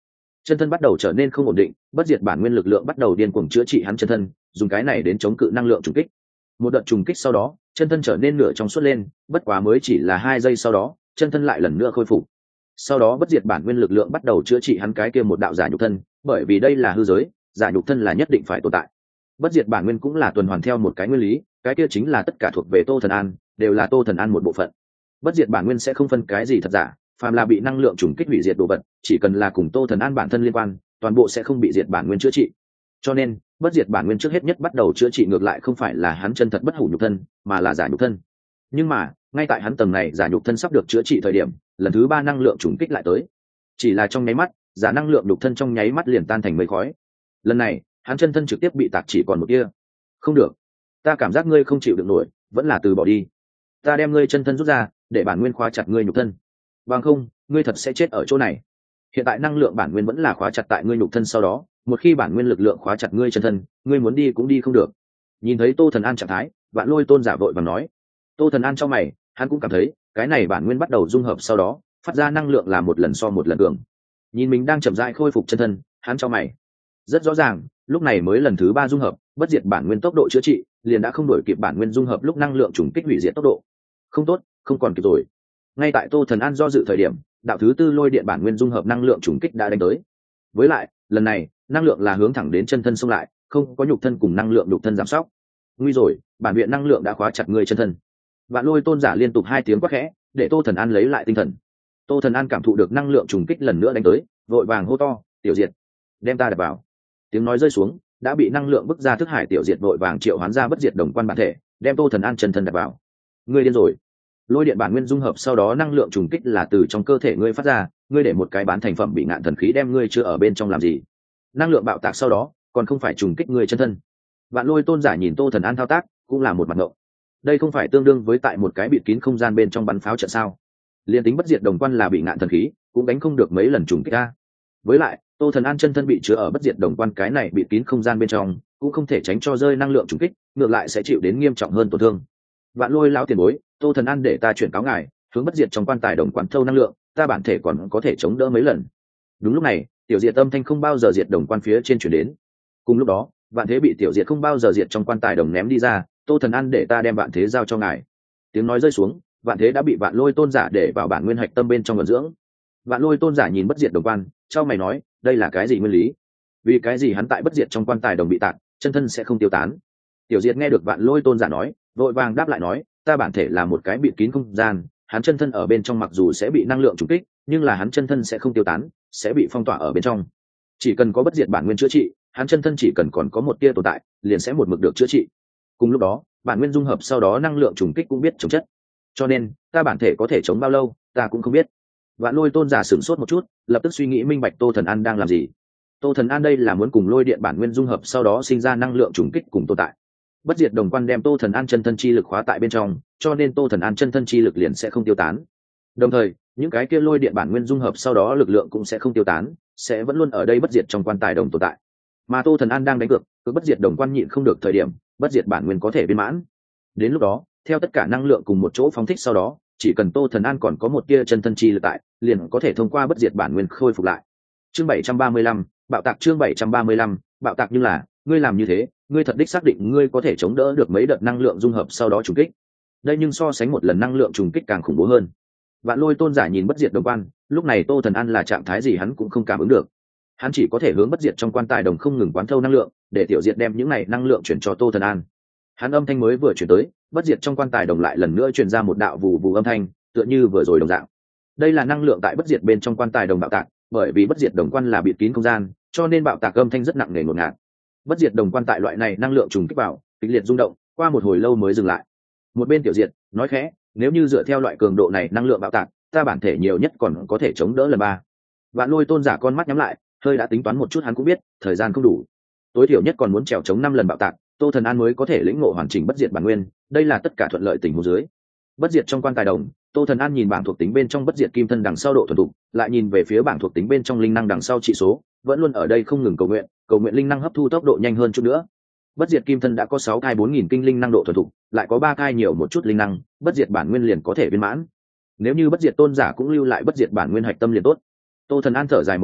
Chân thân bắt đầu trở nên không ổn định, bất diệt bản nguyên lực lượng bắt đầu điên cuồng chữa trị hắn chân thân, dùng cái này đến chống cự năng lượng trùng kích. Một đợt trùng kích sau đó, chân thân trở nên nửa trong suốt lên, bất quá mới chỉ là hai giây sau đó, chân thân lại lần nữa khôi phục. Sau đó bất diệt bản nguyên lực lượng bắt đầu chữa trị hắn cái kia một đạo giả nhục thân, bởi vì đây là hư giới, giả nhục thân là nhất định phải tồn tại. Bất diệt bản nguyên cũng là tuần hoàn theo một cái nguyên lý, cái kia chính là tất cả thuộc về Tô Thần An, đều là Tô Thần An một bộ phận. Bất diệt bản nguyên sẽ không phân cái gì thật giả, phàm là bị năng lượng trùng kích hủy diệt đồ vật, chỉ cần là cùng Tô Thần An bản thân liên quan, toàn bộ sẽ không bị diệt bản nguyên chữa trị. Cho nên, bất diệt bản nguyên trước hết nhất bắt đầu chữa trị ngược lại không phải là hắn chân thật bất hủ nhục thân, mà là giả nhục thân. Nhưng mà, ngay tại hắn tầng này giả nhục thân sắp được chữa trị thời điểm, lần thứ ba năng lượng trùng kích lại tới. Chỉ là trong nháy mắt, giả năng lượng nhục thân trong nháy mắt liền tan thành mây khói. Lần này, hắn chân thân trực tiếp bị tạc chỉ còn một kia. Không được, ta cảm giác ngươi không chịu được nổi, vẫn là từ bỏ đi. Ta đem ngươi chân thân rút ra, để bản nguyên khóa chặt ngươi nhục thân. Bằng không, ngươi thật sẽ chết ở chỗ này. Hiện tại năng lượng bản nguyên vẫn là khóa chặt tại ngươi nhục thân, sau đó, một khi bản nguyên lực lượng khóa chặt ngươi chân thân, ngươi muốn đi cũng đi không được. Nhìn thấy Tô Thần An trạng thái, Vạn Lôi Tôn giả vội vàng nói. Tô Thần An trong mày, hắn cũng cảm thấy, cái này bản nguyên bắt đầu dung hợp sau đó, phát ra năng lượng là một lần so một lần cường. Nhìn mình đang chậm rãi khôi phục chân thân, hắn trong mày. Rất rõ ràng, lúc này mới lần thứ ba dung hợp, bất diệt bản nguyên tốc độ chữa trị, liền đã không đổi kịp bản nguyên dung hợp lúc năng lượng trùng kích hủy diệt tốc độ. Không tốt, không còn kịp rồi. Ngay tại Tô Thần An do dự thời điểm, đạo thứ tư lôi điện bản nguyên dung hợp năng lượng trùng kích đã đánh tới. Với lại, lần này, năng lượng là hướng thẳng đến chân thân xông lại, không có nhục thân cùng năng lượng nhục thân giảm sóc. Nguy rồi, bản viện năng lượng đã khóa chặt người chân thân. Vạn Lôi Tôn giả liên tục hai tiếng quát khẽ, để Tô Thần An lấy lại tinh thần. Tô Thần An cảm thụ được năng lượng trùng kích lần nữa đánh tới, vội vàng hô to, "Tiểu Diệt, đem ta đập vào." Tiếng nói rơi xuống, đã bị năng lượng bức ra thức hải Tiểu Diệt vội vàng triệu hoán ra bất diệt đồng quan bản thể, đem Tô Thần An chân thân đập vào. "Ngươi điên rồi." Lôi điện bản nguyên dung hợp sau đó năng lượng trùng kích là từ trong cơ thể ngươi phát ra, ngươi để một cái bán thành phẩm bị ngạn thần khí đem ngươi chưa ở bên trong làm gì? Năng lượng bạo tạc sau đó, còn không phải trùng kích ngươi chân thân. Vạn Lôi Tôn giả nhìn Tô Thần An thao tác, cũng là một mặt ngộ. Đây không phải tương đương với tại một cái bịt kín không gian bên trong bắn pháo trận sao? Liên tính bất diệt đồng quan là bị ngạn thần khí, cũng đánh không được mấy lần trùng kích a. Với lại, Tô Thần An chân thân bị chứa ở bất diệt đồng quan cái này bịt kín không gian bên trong, cũng không thể tránh cho rơi năng lượng trùng kích, ngược lại sẽ chịu đến nghiêm trọng hơn tổn thương. Vạn Lôi lão tiền bối, Tô Thần An để ta chuyển cáo ngài, hướng bất diệt trong quan tài đồng quán thâu năng lượng, ta bản thể còn có thể chống đỡ mấy lần. Đúng lúc này, tiểu diệt âm thanh không bao giờ diệt đồng quan phía trên chuyển đến. Cùng lúc đó, vạn thế bị tiểu diệt không bao giờ diệt trong quan tài đồng ném đi ra, Tô Thần An để ta đem vạn thế giao cho ngài. Tiếng nói rơi xuống, vạn thế đã bị Vạn Lôi Tôn giả để vào bản nguyên hạch tâm bên trong vận dưỡng. Vạn Lôi Tôn giả nhìn bất diệt đồng quan, trao mày nói, đây là cái gì nguyên lý? Vì cái gì hắn tại bất diệt trong quan tài đồng bị tạc, chân thân sẽ không tiêu tán? Tiểu diệt nghe được Vạn Lôi Tôn giả nói, vội vàng đáp lại nói, ta bản thể là một cái bịt kín không gian, hắn chân thân ở bên trong mặc dù sẽ bị năng lượng trùng kích, nhưng là hắn chân thân sẽ không tiêu tán, sẽ bị phong tỏa ở bên trong. Chỉ cần có bất diệt bản nguyên chữa trị, hắn chân thân chỉ cần còn có một tia tồn tại, liền sẽ một mực được chữa trị. Cùng lúc đó, bản nguyên dung hợp sau đó năng lượng trùng kích cũng biết chống chất. Cho nên, ta bản thể có thể chống bao lâu, ta cũng không biết. Vạn Lôi Tôn giả sửng sốt một chút, lập tức suy nghĩ minh bạch Tô Thần An đang làm gì. Tô Thần An đây là muốn cùng lôi điện bản nguyên dung hợp sau đó sinh ra năng lượng trùng kích cùng tồn tại. Bất diệt đồng quan đem Tô Thần An chân thân chi lực khóa tại bên trong, cho nên Tô Thần An chân thân chi lực liền sẽ không tiêu tán. Đồng thời, những cái kia lôi điện bản nguyên dung hợp sau đó lực lượng cũng sẽ không tiêu tán, sẽ vẫn luôn ở đây bất diệt trong quan tài đồng tồn tại. Mà Tô Thần An đang đánh cược, cứ bất diệt đồng quan nhịn không được thời điểm, bất diệt bản nguyên có thể viên mãn. Đến lúc đó, theo tất cả năng lượng cùng một chỗ phóng thích sau đó, chỉ cần Tô Thần An còn có một tia chân thân chi lực tại, liền có thể thông qua bất diệt bản nguyên khôi phục lại. Chương bảy trăm ba mươi lăm, bạo tạc chương bảy trăm ba mươi lăm, bạo tạc nhưng là, ngươi làm như thế, ngươi thật đích xác định ngươi có thể chống đỡ được mấy đợt năng lượng dung hợp sau đó trùng kích. Đây nhưng so sánh một lần năng lượng trùng kích càng khủng bố hơn. Vạn Lôi Tôn giả nhìn bất diệt đồng quan, lúc này Tô Thần An là trạng thái gì hắn cũng không cảm ứng được. Hắn chỉ có thể hướng bất diệt trong quan tài đồng không ngừng quán thâu năng lượng, để tiểu diệt đem những này năng lượng chuyển cho Tô Thần An. Hắn âm thanh mới vừa chuyển tới, bất diệt trong quan tài đồng lại lần nữa truyền ra một đạo vù vù âm thanh, tựa như vừa rồi đồng dạng. Đây là năng lượng tại bất diệt bên trong quan tài đồng bạo tạc, bởi vì bất diệt đồng quan là bịt kín không gian, cho nên bạo tạc âm thanh rất nặng nề ngột ngạt. Bất diệt đồng quan tại loại này năng lượng trùng kích vào, kịch liệt rung động, qua một hồi lâu mới dừng lại. Một bên tiểu diệt nói khẽ, nếu như dựa theo loại cường độ này năng lượng bạo tạc, ta bản thể nhiều nhất còn có thể chống đỡ lần ba. Vạn Lôi Tôn giả con mắt nhắm lại, hơi đã tính toán một chút hắn cũng biết, thời gian không đủ. Tối thiểu nhất còn muốn trèo chống năm lần bạo tạc, Tô Thần An mới có thể lĩnh ngộ hoàn chỉnh bất diệt bản nguyên, đây là tất cả thuận lợi tình huống dưới. Bất diệt trong quan tài đồng, Tô Thần An nhìn bảng thuộc tính bên trong bất diệt kim thân đằng sau độ thuần thục, lại nhìn về phía bảng thuộc tính bên trong linh năng đằng sau trị số, vẫn luôn ở đây không ngừng cầu nguyện, cầu nguyện linh năng hấp thu tốc độ nhanh hơn chút nữa. Bất diệt kim thân đã có sáu cai bốn nghìn kinh linh năng độ thuần thục, lại có ba cai nhiều một chút linh năng, bất diệt bản nguyên liền có thể viên mãn. Nếu như bất diệt tôn giả cũng lưu lại bất diệt bản nguyên hạch tâm liền tốt. Tô Thần An thở dài một hơi,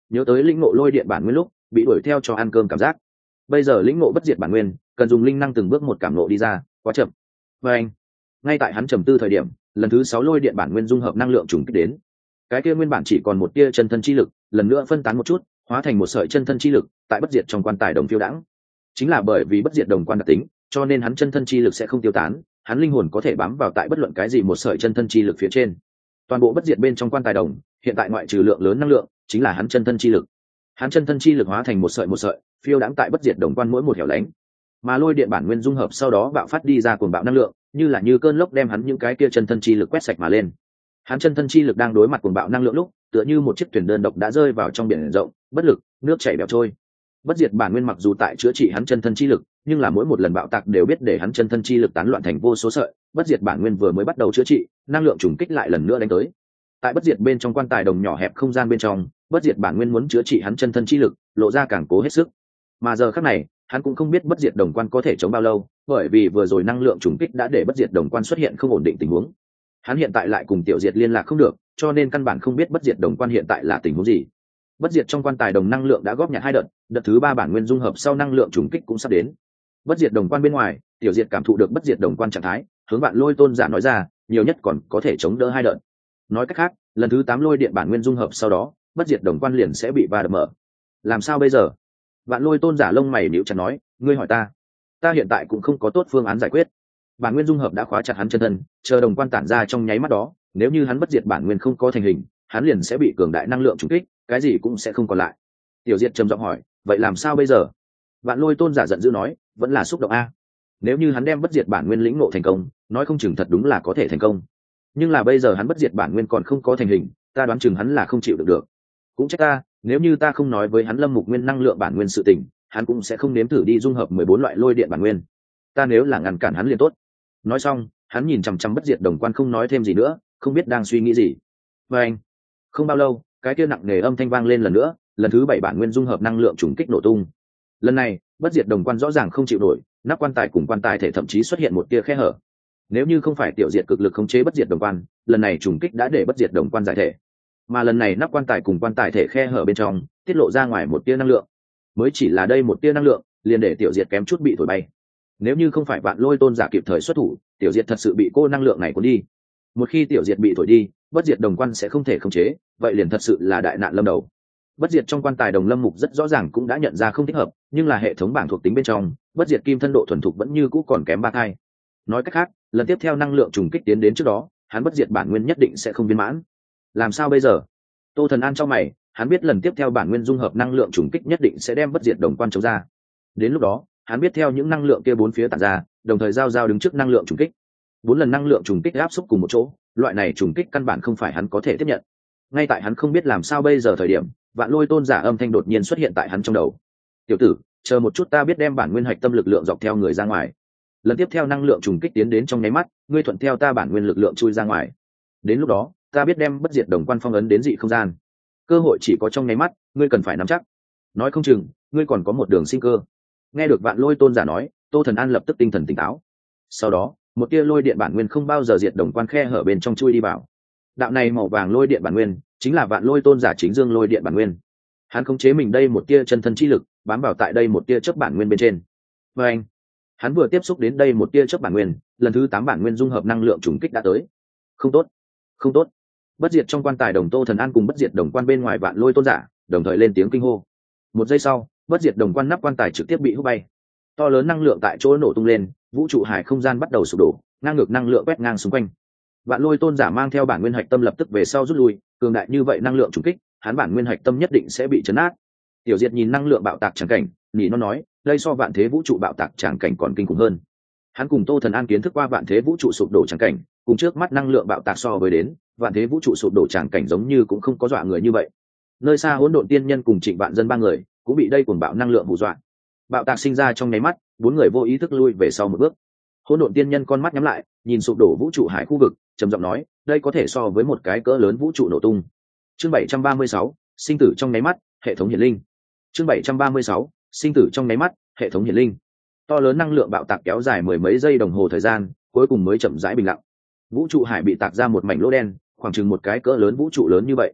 nhớ tới lĩnh ngộ lôi điện bản nguyên lúc bị đuổi theo cho ăn cơm cảm giác. Bây giờ lĩnh ngộ bất diệt bản nguyên cần dùng linh năng từng bước một cảm ngộ đi ra, quá chậm. Và anh, ngay tại hắn trầm tư thời điểm, lần thứ sáu lôi điện bản nguyên dung hợp năng lượng trùng kích đến. Cái kia nguyên bản chỉ còn một tia chân thân chi lực, lần nữa phân tán một chút, hóa thành một sợi chân thân chi lực, tại bất diệt trong quan tài đồng phiêu đãng. Chính là bởi vì bất diệt đồng quan đặc tính, cho nên hắn chân thân chi lực sẽ không tiêu tán, hắn linh hồn có thể bám vào tại bất luận cái gì một sợi chân thân chi lực phía trên. Toàn bộ bất diệt bên trong quan tài đồng, hiện tại ngoại trừ lượng lớn năng lượng, chính là hắn chân thân chi lực. Hắn chân thân chi lực hóa thành một sợi một sợi, phiêu đãng tại bất diệt đồng quan mỗi một hẻo lánh. Mà lôi điện bản nguyên dung hợp sau đó bạo phát đi ra cuồng bạo năng lượng, như là như cơn lốc đem hắn những cái kia chân thân chi lực quét sạch mà lên. Hắn chân thân chi lực đang đối mặt cuồng bạo năng lượng lúc, tựa như một chiếc thuyền đơn độc đã rơi vào trong biển rộng, bất lực, nước chảy bèo trôi. Bất diệt bản nguyên mặc dù tại chữa trị hắn chân thân chi lực, nhưng là mỗi một lần bạo tạc đều biết để hắn chân thân chi lực tán loạn thành vô số sợi. Bất diệt bản nguyên vừa mới bắt đầu chữa trị, năng lượng trùng kích lại lần nữa đánh tới. Tại bất diệt bên trong quan tài đồng nhỏ hẹp không gian bên trong, bất diệt bản nguyên muốn chữa trị hắn chân thân chi lực, lộ ra càng cố hết sức. Mà giờ khắc này, hắn cũng không biết bất diệt đồng quan có thể chống bao lâu, bởi vì vừa rồi năng lượng trùng kích đã để bất diệt đồng quan xuất hiện không ổn định tình huống. Hắn hiện tại lại cùng tiểu diệt liên lạc không được, cho nên căn bản không biết bất diệt đồng quan hiện tại là tình huống gì. Bất diệt trong quan tài đồng năng lượng đã góp nhặt hai đợt, đợt thứ ba bản nguyên dung hợp sau năng lượng trùng kích cũng sắp đến. Bất diệt đồng quan bên ngoài, tiểu diệt cảm thụ được bất diệt đồng quan trạng thái, hướng Vạn Lôi Tôn giả nói ra, nhiều nhất còn có thể chống đỡ hai đợt. Nói cách khác, lần thứ tám lôi điện bản nguyên dung hợp sau đó, bất diệt đồng quan liền sẽ bị va đập mở. Làm sao bây giờ? Vạn Lôi Tôn giả lông mày nhíu chặt nói, ngươi hỏi ta, ta hiện tại cũng không có tốt phương án giải quyết. Bản nguyên dung hợp đã khóa chặt hắn chân thân, chờ đồng quan tản ra trong nháy mắt đó, nếu như hắn bất diệt bản nguyên không có thành hình, hắn liền sẽ bị cường đại năng lượng trùng kích, cái gì cũng sẽ không còn lại. Tiểu Diệt trầm giọng hỏi, vậy làm sao bây giờ? Vạn Lôi Tôn giả giận dữ nói, vẫn là xúc động a. Nếu như hắn đem bất diệt bản nguyên lĩnh ngộ thành công, nói không chừng thật đúng là có thể thành công. Nhưng là bây giờ hắn bất diệt bản nguyên còn không có thành hình, ta đoán chừng hắn là không chịu được được. Cũng trách ta, nếu như ta không nói với hắn Lâm Mục Nguyên năng lượng bản nguyên sự tình, hắn cũng sẽ không nếm thử đi dung hợp mười bốn loại lôi điện bản nguyên. Ta nếu là ngăn cản hắn liền tốt. Nói xong, hắn nhìn chằm chằm bất diệt đồng quan không nói thêm gì nữa, không biết đang suy nghĩ gì. Và anh, không bao lâu, cái kia nặng nề âm thanh vang lên lần nữa, lần thứ bảy bản nguyên dung hợp năng lượng trùng kích nổ tung. Lần này, bất diệt đồng quan rõ ràng không chịu nổi, nắp quan tài cùng quan tài thể thậm chí xuất hiện một tia khe hở. Nếu như không phải tiểu diệt cực lực khống chế bất diệt đồng quan, lần này trùng kích đã để bất diệt đồng quan giải thể. Mà lần này nắp quan tài cùng quan tài thể khe hở bên trong, tiết lộ ra ngoài một tia năng lượng. Mới chỉ là đây một tia năng lượng, liền để tiểu diệt kém chút bị thổi bay. Nếu như không phải Vạn Lôi Tôn giả kịp thời xuất thủ, tiểu diệt thật sự bị cô năng lượng này cuốn đi. Một khi tiểu diệt bị thổi đi, bất diệt đồng quan sẽ không thể khống chế, vậy liền thật sự là đại nạn lâm đầu. Bất diệt trong quan tài đồng Lâm Mục rất rõ ràng cũng đã nhận ra không thích hợp, nhưng là hệ thống bảng thuộc tính bên trong, bất diệt kim thân độ thuần thục vẫn như cũ còn kém ba thai. Nói cách khác, lần tiếp theo năng lượng trùng kích tiến đến trước đó, hắn bất diệt bản nguyên nhất định sẽ không viên mãn. Làm sao bây giờ? Tô Thần An trong mày, hắn biết lần tiếp theo bản nguyên dung hợp năng lượng trùng kích nhất định sẽ đem bất diệt đồng quan chống ra. Đến lúc đó, hắn biết theo những năng lượng kia bốn phía tản ra, đồng thời giao giao đứng trước năng lượng trùng kích. Bốn lần năng lượng trùng kích áp xúc cùng một chỗ, loại này trùng kích căn bản không phải hắn có thể tiếp nhận. Ngay tại hắn không biết làm sao bây giờ thời điểm, Vạn Lôi Tôn giả âm thanh đột nhiên xuất hiện tại hắn trong đầu. "Tiểu tử, chờ một chút, ta biết đem bản nguyên hạch tâm lực lượng dọc theo người ra ngoài. Lần tiếp theo năng lượng trùng kích tiến đến trong nháy mắt, ngươi thuận theo ta bản nguyên lực lượng chui ra ngoài. Đến lúc đó, ta biết đem bất diệt đồng quan phong ấn đến dị không gian. Cơ hội chỉ có trong nháy mắt, ngươi cần phải nắm chắc. Nói không chừng, ngươi còn có một đường sinh cơ." Nghe được Vạn Lôi Tôn giả nói, Tô Thần An lập tức tinh thần tỉnh táo. Sau đó, một tia lôi điện bản nguyên không bao giờ diệt đồng quan khe hở bên trong chui đi vào. Đạo này màu vàng lôi điện bản nguyên, chính là Vạn Lôi Tôn giả chính dương lôi điện bản nguyên. Hắn khống chế mình đây một tia chân thân chi lực, bám vào tại đây một tia chớp bản nguyên bên trên. Và anh, hắn vừa tiếp xúc đến đây một tia chớp bản nguyên, lần thứ tám bản nguyên dung hợp năng lượng trùng kích đã tới. Không tốt, không tốt. Bất diệt trong quan tài đồng Tô Thần An cùng bất diệt đồng quan bên ngoài Vạn Lôi Tôn giả, đồng thời lên tiếng kinh hô. Một giây sau, bất diệt đồng quan nắp quan tài trực tiếp bị hút bay. To lớn năng lượng tại chỗ nổ tung lên, vũ trụ hải không gian bắt đầu sụp đổ, ngang ngược năng lượng quét ngang xung quanh. Vạn Lôi Tôn giả mang theo bản nguyên hạch tâm lập tức về sau rút lui, cường đại như vậy năng lượng trùng kích, hắn bản nguyên hạch tâm nhất định sẽ bị chấn át. Tiểu Diệt nhìn năng lượng bạo tạc tràng cảnh, nhỉ nó nói, đây so vạn thế vũ trụ bạo tạc tràng cảnh còn kinh khủng hơn. Hắn cùng Tô Thần An kiến thức qua vạn thế vũ trụ sụp đổ tràng cảnh, cùng trước mắt năng lượng bạo tạc so với đến, vạn thế vũ trụ sụp đổ tràng cảnh giống như cũng không có dọa người như vậy. Nơi xa Hỗn Độn Tiên Nhân cùng Trịnh Vạn Dân ba người cũng bị đây cuồng bạo năng lượng hù dọa. Bạo tạc sinh ra trong nháy mắt, bốn người vô ý thức lui về sau một bước. Hỗn Độn Tiên Nhân con mắt nhắm lại, nhìn sụp đổ vũ trụ hải khu vực, trầm giọng nói, đây có thể so với một cái cỡ lớn vũ trụ nổ tung. Chương bảy trăm ba mươi sáu, sinh tử trong nháy mắt, hệ thống hiển linh. Chương bảy trăm ba mươi sáu, sinh tử trong nháy mắt, hệ thống hiển linh. To lớn năng lượng bạo tạc kéo dài mười mấy giây đồng hồ thời gian, cuối cùng mới chậm rãi bình lặng. Vũ trụ hải bị tạc ra một mảnh lỗ đen, khoảng chừng một cái cỡ lớn vũ trụ lớn như vậy.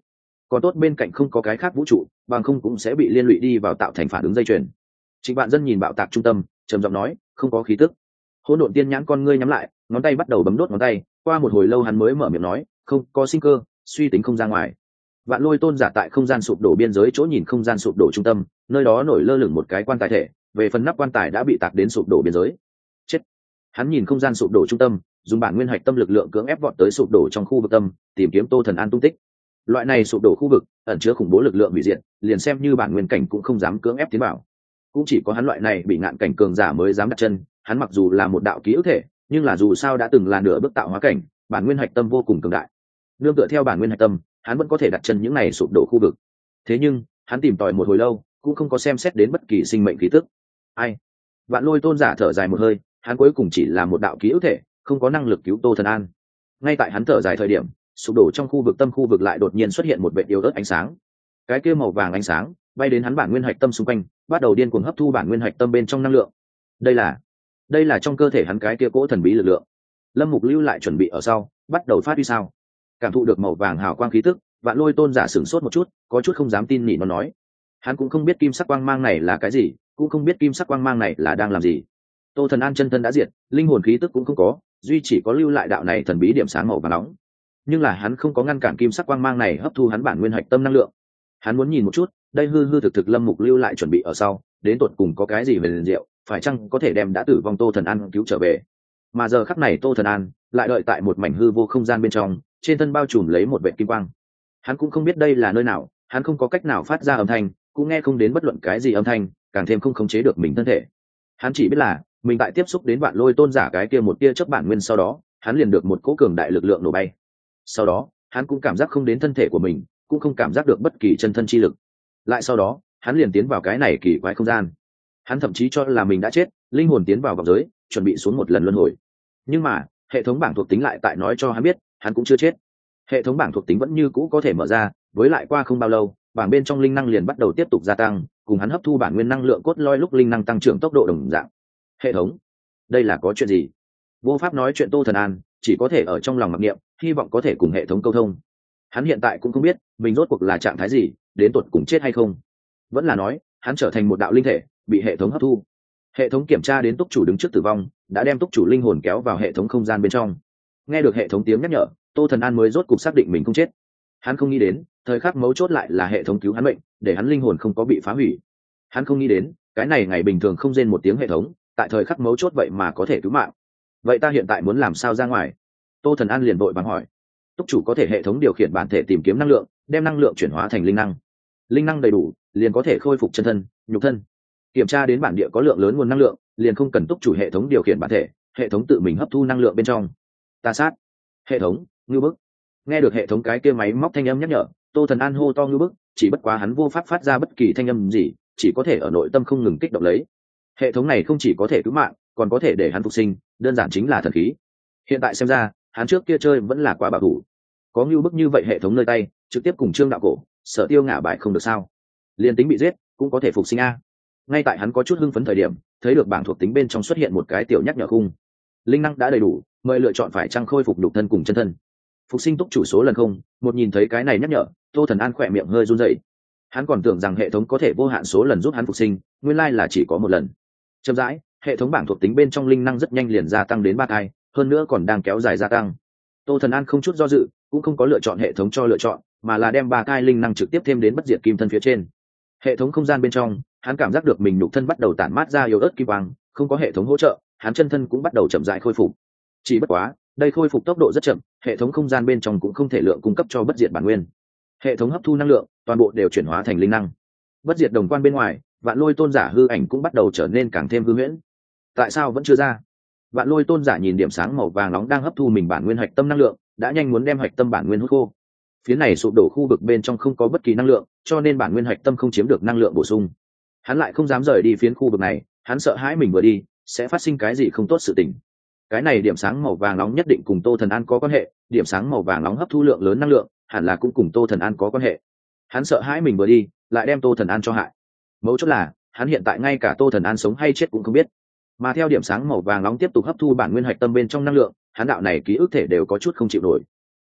còn tốt bên cạnh không có cái khác vũ trụ, bằng không cũng sẽ bị liên lụy đi vào tạo thành phản ứng dây chuyền. Trịnh Vạn Dân nhìn bạo tạc trung tâm, trầm giọng nói, không có khí tức. Hỗn độn tiên nhãn con ngươi nhắm lại, ngón tay bắt đầu bấm đốt ngón tay, qua một hồi lâu hắn mới mở miệng nói, không có sinh cơ, suy tính không ra ngoài. Vạn Lôi Tôn giả tại không gian sụp đổ biên giới chỗ nhìn không gian sụp đổ trung tâm, nơi đó nổi lơ lửng một cái quan tài thể, về phần nắp quan tài đã bị tạc đến sụp đổ biên giới. Chết. Hắn nhìn không gian sụp đổ trung tâm, dùng bản nguyên hạch tâm lực lượng cưỡng ép vọt tới sụp đổ trong khu vực tâm, tìm kiếm Tô Thần An tung tích. Loại này sụp đổ khu vực ẩn chứa khủng bố lực lượng hủy diệt, liền xem như bản nguyên cảnh cũng không dám cưỡng ép tiến vào. Cũng chỉ có hắn loại này bị ngạn cảnh cường giả mới dám đặt chân. Hắn mặc dù là một đạo ký ức thể, nhưng là dù sao đã từng là nửa bước tạo hóa cảnh, bản nguyên hạch tâm vô cùng cường đại. Nương tựa theo bản nguyên hạch tâm, hắn vẫn có thể đặt chân những này sụp đổ khu vực. Thế nhưng hắn tìm tòi một hồi lâu cũng không có xem xét đến bất kỳ sinh mệnh khí tức. Ai? Vạn Lôi Tôn giả thở dài một hơi, hắn cuối cùng chỉ là một đạo ký ức thể, không có năng lực cứu Tô Thần An. Ngay tại hắn thở dài thời điểm, sụp đổ trong khu vực tâm khu vực lại đột nhiên xuất hiện một vệt yếu ớt ánh sáng. Cái kia màu vàng ánh sáng bay đến hắn bản nguyên hạch tâm xung quanh, bắt đầu điên cuồng hấp thu bản nguyên hạch tâm bên trong năng lượng. Đây là, đây là trong cơ thể hắn cái kia cỗ thần bí lực lượng. Lâm Mục lưu lại chuẩn bị ở sau, bắt đầu phát huy sao? Cảm thụ được màu vàng hào quang khí tức, Vạn Lôi Tôn giả sửng sốt một chút, có chút không dám tin nhỉ nó nói. Hắn cũng không biết kim sắc quang mang này là cái gì, cũng không biết kim sắc quang mang này là đang làm gì. Tô Thần An chân thân đã diệt, linh hồn khí tức cũng không có, duy chỉ có lưu lại đạo này thần bí điểm sáng màu vàng nóng. Nhưng là hắn không có ngăn cản kim sắc quang mang này hấp thu hắn bản nguyên hạch tâm năng lượng. Hắn muốn nhìn một chút, đây hư hư thực thực Lâm Mục lưu lại chuẩn bị ở sau, đến tột cùng có cái gì về liền diệu, phải chăng có thể đem đã tử vong Tô Thần An cứu trở về. Mà giờ khắc này Tô Thần An lại đợi tại một mảnh hư vô không gian bên trong, trên thân bao trùm lấy một vệt kim quang. Hắn cũng không biết đây là nơi nào, hắn không có cách nào phát ra âm thanh, cũng nghe không đến bất luận cái gì âm thanh, càng thêm không khống chế được mình thân thể. Hắn chỉ biết là mình tại tiếp xúc đến Vạn Lôi Tôn giả cái kia một tia chớp bản nguyên sau đó, hắn liền được một cỗ cường đại lực lượng nổ bay. Sau đó, hắn cũng cảm giác không đến thân thể của mình, cũng không cảm giác được bất kỳ chân thân chi lực. Lại sau đó, hắn liền tiến vào cái này kỳ quái không gian. Hắn thậm chí cho là mình đã chết, linh hồn tiến vào vòng giới, chuẩn bị xuống một lần luân hồi. Nhưng mà, hệ thống bảng thuộc tính lại tại nói cho hắn biết, hắn cũng chưa chết. Hệ thống bảng thuộc tính vẫn như cũ có thể mở ra, với lại qua không bao lâu, bảng bên trong linh năng liền bắt đầu tiếp tục gia tăng, cùng hắn hấp thu bản nguyên năng lượng cốt lõi lúc linh năng tăng trưởng tốc độ đồng dạng. Hệ thống, đây là có chuyện gì? Vô pháp nói chuyện Tô Thần An, chỉ có thể ở trong lòng mặc niệm, hy vọng có thể cùng hệ thống câu thông. Hắn hiện tại cũng không biết mình rốt cuộc là trạng thái gì, đến tột cùng chết hay không. Vẫn là nói, hắn trở thành một đạo linh thể, bị hệ thống hấp thu. Hệ thống kiểm tra đến túc chủ đứng trước tử vong, đã đem túc chủ linh hồn kéo vào hệ thống không gian bên trong. Nghe được hệ thống tiếng nhắc nhở, Tô Thần An mới rốt cuộc xác định mình không chết. Hắn không nghĩ đến, thời khắc mấu chốt lại là hệ thống cứu hắn mệnh, để hắn linh hồn không có bị phá hủy. Hắn không nghĩ đến, cái này ngày bình thường không rên một tiếng hệ thống, tại thời khắc mấu chốt vậy mà có thể cứu mạng. Vậy ta hiện tại muốn làm sao ra ngoài? Tô Thần An liền vội vàng hỏi. Túc chủ có thể hệ thống điều khiển bản thể tìm kiếm năng lượng, đem năng lượng chuyển hóa thành linh năng. Linh năng đầy đủ, liền có thể khôi phục chân thân, nhục thân. Kiểm tra đến bản địa có lượng lớn nguồn năng lượng, liền không cần túc chủ hệ thống điều khiển bản thể, hệ thống tự mình hấp thu năng lượng bên trong. Ta sát. Hệ thống, ngư bức. Nghe được hệ thống cái kia máy móc thanh âm nhắc nhở, Tô Thần An hô to ngư bức, chỉ bất quá hắn vô pháp phát ra bất kỳ thanh âm gì, chỉ có thể ở nội tâm không ngừng kích động lấy. Hệ thống này không chỉ có thể cứu mạng, còn có thể để hắn phục sinh, đơn giản chính là thần khí. Hiện tại xem ra, hắn trước kia chơi vẫn là quá bảo thủ. Có ngưu bức như vậy hệ thống nơi tay, trực tiếp cùng Trương Đạo Cổ, Sở Tiêu ngả bại không được sao? Liên tính bị giết, cũng có thể phục sinh a. Ngay tại hắn có chút hưng phấn thời điểm, thấy được bảng thuộc tính bên trong xuất hiện một cái tiểu nhắc nhở khung. Linh năng đã đầy đủ, mời lựa chọn phải chăng khôi phục nhục thân cùng chân thân. Phục sinh túc chủ số lần không, một nhìn thấy cái này nhắc nhở, Tô Thần An khỏe miệng hơi run rẩy. Hắn còn tưởng rằng hệ thống có thể vô hạn số lần giúp hắn phục sinh, nguyên lai là chỉ có một lần. Chậm rãi, hệ thống bảng thuộc tính bên trong linh năng rất nhanh liền gia tăng đến ba thai, hơn nữa còn đang kéo dài gia tăng. Tô Thần An không chút do dự, cũng không có lựa chọn hệ thống cho lựa chọn, mà là đem ba thai linh năng trực tiếp thêm đến bất diệt kim thân phía trên. Hệ thống không gian bên trong, hắn cảm giác được mình nhục thân bắt đầu tản mát ra yếu ớt kim quang, không có hệ thống hỗ trợ, hắn chân thân cũng bắt đầu chậm rãi khôi phục. Chỉ bất quá, đây khôi phục tốc độ rất chậm, hệ thống không gian bên trong cũng không thể lượng cung cấp cho bất diệt bản nguyên. Hệ thống hấp thu năng lượng, toàn bộ đều chuyển hóa thành linh năng. Bất diệt đồng quan bên ngoài, Vạn Lôi Tôn giả hư ảnh cũng bắt đầu trở nên càng thêm hư huyễn. Tại sao vẫn chưa ra? Vạn Lôi Tôn giả nhìn điểm sáng màu vàng nóng đang hấp thu mình bản nguyên hạch tâm năng lượng, đã nhanh muốn đem hạch tâm bản nguyên hút khô. Phía này sụp đổ khu vực bên trong không có bất kỳ năng lượng, cho nên bản nguyên hạch tâm không chiếm được năng lượng bổ sung. Hắn lại không dám rời đi phiến khu vực này, hắn sợ hãi mình vừa đi sẽ phát sinh cái gì không tốt sự tình. Cái này điểm sáng màu vàng nóng nhất định cùng Tô Thần An có quan hệ, điểm sáng màu vàng nóng hấp thu lượng lớn năng lượng, hẳn là cũng cùng Tô Thần An có quan hệ. Hắn sợ hãi mình vừa đi lại đem Tô Thần An cho hại. Mấu chốt là hắn hiện tại ngay cả Tô Thần An sống hay chết cũng không biết. Mà theo điểm sáng màu vàng nóng tiếp tục hấp thu bản nguyên hạch tâm bên trong năng lượng, hắn đạo này ký ức thể đều có chút không chịu nổi.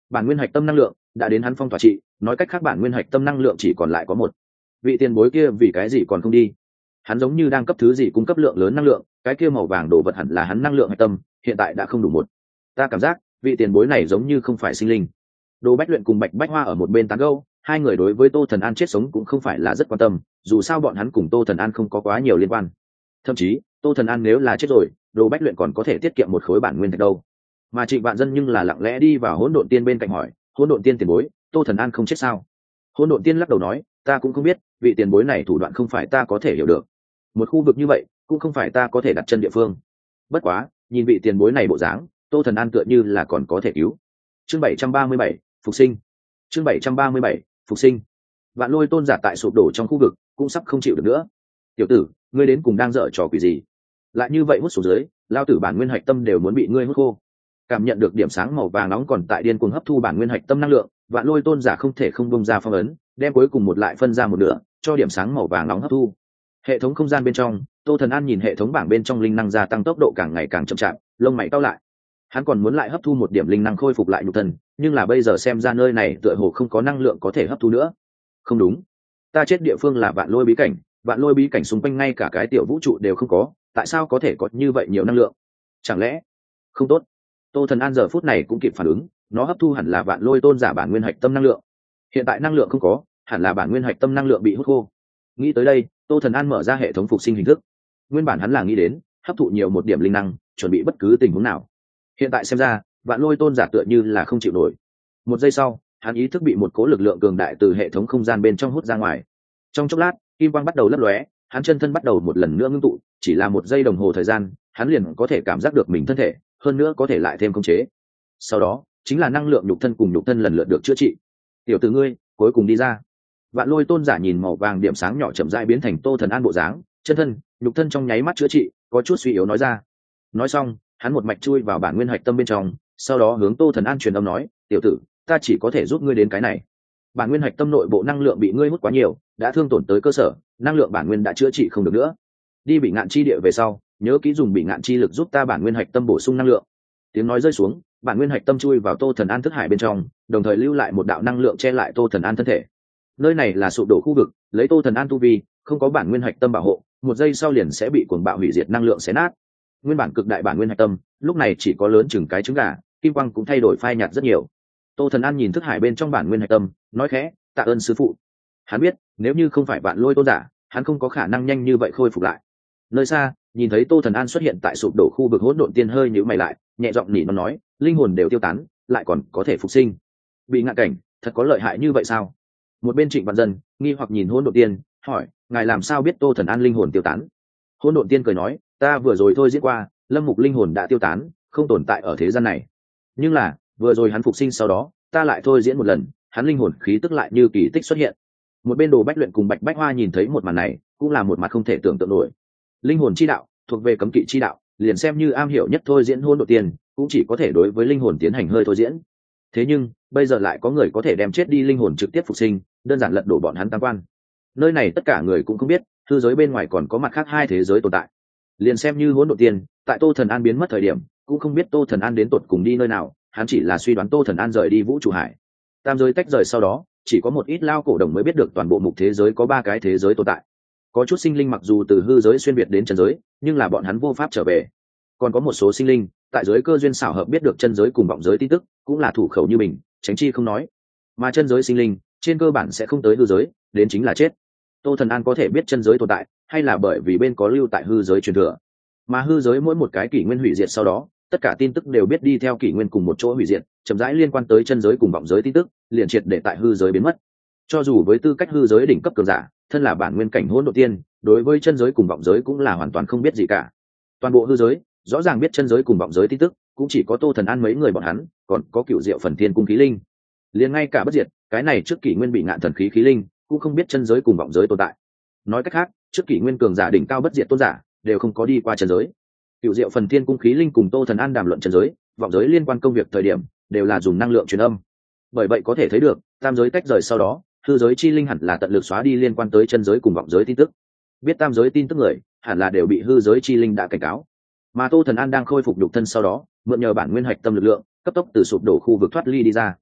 Bản nguyên hạch tâm năng lượng đã đến hắn phong tỏa trị, nói cách khác bản nguyên hạch tâm năng lượng chỉ còn lại có một. Vị tiền bối kia vì cái gì còn không đi? Hắn giống như đang cấp thứ gì cung cấp lượng lớn năng lượng, cái kia màu vàng đồ vật hẳn là hắn năng lượng hạch tâm, hiện tại đã không đủ một. Ta cảm giác vị tiền bối này giống như không phải sinh linh. Đồ Bách Luyện cùng Bạch Bách Hoa ở một bên tán gẫu, hai người đối với Tô Thần An chết sống cũng không phải là rất quan tâm, dù sao bọn hắn cùng Tô Thần An không có quá nhiều liên quan. Thậm chí Tô Thần An nếu là chết rồi, Đồ Bách Luyện còn có thể tiết kiệm một khối bản nguyên thạch đâu. Mà Trịnh Vạn Dân nhưng là lặng lẽ đi vào Hỗn Độn Tiên bên cạnh hỏi, Hỗn Độn Tiên tiền bối, Tô Thần An không chết sao? Hỗn Độn Tiên lắc đầu nói, ta cũng không biết, vị tiền bối này thủ đoạn không phải ta có thể hiểu được. Một khu vực như vậy cũng không phải ta có thể đặt chân địa phương. Bất quá nhìn vị tiền bối này bộ dáng, Tô Thần An tựa như là còn có thể cứu. Chương bảy trăm ba mươi bảy, phục sinh. Chương bảy trăm ba mươi bảy, phục sinh. Vạn Lôi Tôn giả tại sụp đổ trong khu vực cũng sắp không chịu được nữa. Tiểu tử, ngươi đến cùng đang dở trò quỷ gì? Lại như vậy hút xuống dưới, lao tử bản nguyên hạch tâm đều muốn bị ngươi hút khô. Cảm nhận được điểm sáng màu vàng nóng còn tại điên cuồng hấp thu bản nguyên hạch tâm năng lượng, Vạn Lôi Tôn giả không thể không bung ra phong ấn, đem cuối cùng một lại phân ra một nửa, cho điểm sáng màu vàng nóng hấp thu. Hệ thống không gian bên trong, Tô Thần An nhìn hệ thống bảng bên trong linh năng gia tăng tốc độ càng ngày càng chậm chạp, lông mày cau lại. Hắn còn muốn lại hấp thu một điểm linh năng khôi phục lại nhục thân, nhưng là bây giờ xem ra nơi này tựa hồ không có năng lượng có thể hấp thu nữa. Không đúng, ta chết địa phương là Vạn Lôi bí cảnh, Vạn Lôi bí cảnh xung quanh ngay cả cái tiểu vũ trụ đều không có, tại sao có thể có như vậy nhiều năng lượng? Chẳng lẽ không tốt? Tô Thần An giờ phút này cũng kịp phản ứng, nó hấp thu hẳn là Vạn Lôi Tôn giả bản nguyên hạch tâm năng lượng. Hiện tại năng lượng không có, hẳn là bản nguyên hạch tâm năng lượng bị hút khô. Nghĩ tới đây, Tô Thần An mở ra hệ thống phục sinh hình thức. Nguyên bản hắn là nghĩ đến hấp thụ nhiều một điểm linh năng, chuẩn bị bất cứ tình huống nào. Hiện tại xem ra, Vạn Lôi Tôn giả tựa như là không chịu nổi. Một giây sau, hắn ý thức bị một cỗ lực lượng cường đại từ hệ thống không gian bên trong hút ra ngoài. Trong chốc lát, kim quang bắt đầu lấp lóe, hắn chân thân bắt đầu một lần nữa ngưng tụ, chỉ là một giây đồng hồ thời gian, hắn liền có thể cảm giác được mình thân thể, hơn nữa có thể lại thêm khống chế. Sau đó, chính là năng lượng nhục thân cùng nhục thân lần lượt được chữa trị. Tiểu tử ngươi, cuối cùng đi ra. Vạn Lôi Tôn giả nhìn màu vàng điểm sáng nhỏ chậm rãi biến thành Tô Thần An bộ dáng, chân thân, nhục thân trong nháy mắt chữa trị, có chút suy yếu nói ra. Nói xong, hắn một mạch chui vào bản nguyên hạch tâm bên trong, sau đó hướng Tô Thần An truyền âm nói, tiểu tử, ta chỉ có thể giúp ngươi đến cái này. Bản nguyên hạch tâm nội bộ năng lượng bị ngươi hút quá nhiều, đã thương tổn tới cơ sở, năng lượng bản nguyên đã chữa trị không được nữa. Đi Bị Ngạn chi địa về sau, nhớ kỹ dùng Bị Ngạn chi lực giúp ta bản nguyên hạch tâm bổ sung năng lượng. Tiếng nói rơi xuống, bản nguyên hạch tâm chui vào Tô Thần An thức hải bên trong, đồng thời lưu lại một đạo năng lượng che lại Tô Thần An thân thể. Nơi này là sụp đổ khu vực, lấy Tô Thần An tu vi, không có bản nguyên hạch tâm bảo hộ, một giây sau liền sẽ bị cuồng bạo hủy diệt năng lượng xé nát. Nguyên bản cực đại bản nguyên hạch tâm, lúc này chỉ có lớn chừng cái trứng gà, kim quang cũng thay đổi phai nhạt rất nhiều. Tô Thần An nhìn thức hải bên trong bản nguyên hạch tâm, nói khẽ, tạ ơn sư phụ. Hắn biết, nếu như không phải Vạn Lôi Tôn giả, hắn không có khả năng nhanh như vậy khôi phục lại. Nơi xa, nhìn thấy Tô Thần An xuất hiện tại sụp đổ khu vực Hỗn Độn Tiên hơi nhíu mày lại, nhẹ giọng nỉ nó nói, linh hồn đều tiêu tán, lại còn có thể phục sinh. Bị ngạn cảnh, thật có lợi hại như vậy sao? Một bên Trịnh Vạn Dân nghi hoặc nhìn Hỗn Độn Tiên, hỏi, ngài làm sao biết Tô Thần An linh hồn tiêu tán? Hỗn Độn Tiên cười nói, ta vừa rồi thôi diễn qua, Lâm Mục linh hồn đã tiêu tán, không tồn tại ở thế gian này. Nhưng là, vừa rồi hắn phục sinh sau đó, ta lại thôi diễn một lần, hắn linh hồn khí tức lại như kỳ tích xuất hiện. Một bên Đồ Bách Luyện cùng Bạch Bách Hoa nhìn thấy một màn này, cũng là một mặt không thể tưởng tượng nổi. Linh hồn chi đạo thuộc về cấm kỵ chi đạo, liền xem như am hiểu nhất thôi diễn Hỗn Độn Tiên, cũng chỉ có thể đối với linh hồn tiến hành hơi thôi diễn. Thế nhưng, bây giờ lại có người có thể đem chết đi linh hồn trực tiếp phục sinh, đơn giản lật đổ bọn hắn tam quan. Nơi này tất cả người cũng không biết, hư giới bên ngoài còn có mặt khác hai thế giới tồn tại. Liền xem như Hỗn Độn Tiên, tại Tô Thần An biến mất thời điểm, cũng không biết Tô Thần An đến tột cùng đi nơi nào, hắn chỉ là suy đoán Tô Thần An rời đi vũ trụ hải. Tam giới tách rời sau đó, chỉ có một ít lao cổ đồng mới biết được toàn bộ mục thế giới có ba cái thế giới tồn tại. Có chút sinh linh mặc dù từ hư giới xuyên việt đến chân giới, nhưng là bọn hắn vô pháp trở về. Còn có một số sinh linh, tại giới cơ duyên xảo hợp biết được chân giới cùng vọng giới tin tức, cũng là thủ khẩu như mình, tránh chi không nói. Mà chân giới sinh linh, trên cơ bản sẽ không tới hư giới, đến chính là chết. Tô Thần An có thể biết chân giới tồn tại, hay là bởi vì bên có lưu tại hư giới truyền thừa. Mà hư giới mỗi một cái kỷ nguyên hủy diệt sau đó, tất cả tin tức đều biết đi theo kỷ nguyên cùng một chỗ hủy diệt, chậm rãi liên quan tới chân giới cùng vọng giới tin tức, liền triệt để tại hư giới biến mất. Cho dù với tư cách hư giới đỉnh cấp cường giả, thân là bản nguyên cảnh Hỗn Độn Tiên, đối với chân giới cùng vọng giới cũng là hoàn toàn không biết gì cả. Toàn bộ hư giới, rõ ràng biết chân giới cùng vọng giới tin tức, cũng chỉ có Tô Thần An mấy người bọn hắn, còn có Cựu Diệu Phần Thiên cung khí linh. Liền ngay cả bất diệt, cái này trước kỷ nguyên bị ngạn thần khí khí linh, cũng không biết chân giới cùng vọng giới tồn tại. Nói cách khác, trước kỷ nguyên cường giả đỉnh cao bất diệt tôn giả, đều không có đi qua chân giới. Cựu Diệu Phần Thiên cung khí linh cùng Tô Thần An đàm luận chân giới, vọng giới liên quan công việc thời điểm, đều là dùng năng lượng truyền âm. Bởi vậy có thể thấy được, tam giới tách rời sau đó, hư giới chi linh hẳn là tận lực xóa đi liên quan tới chân giới cùng vọng giới tin tức. Biết tam giới tin tức người, hẳn là đều bị hư giới chi linh đã cảnh cáo. Mà Tô Thần An đang khôi phục nhục thân sau đó, mượn nhờ bản nguyên hạch tâm lực lượng, cấp tốc từ sụp đổ khu vực thoát ly đi ra.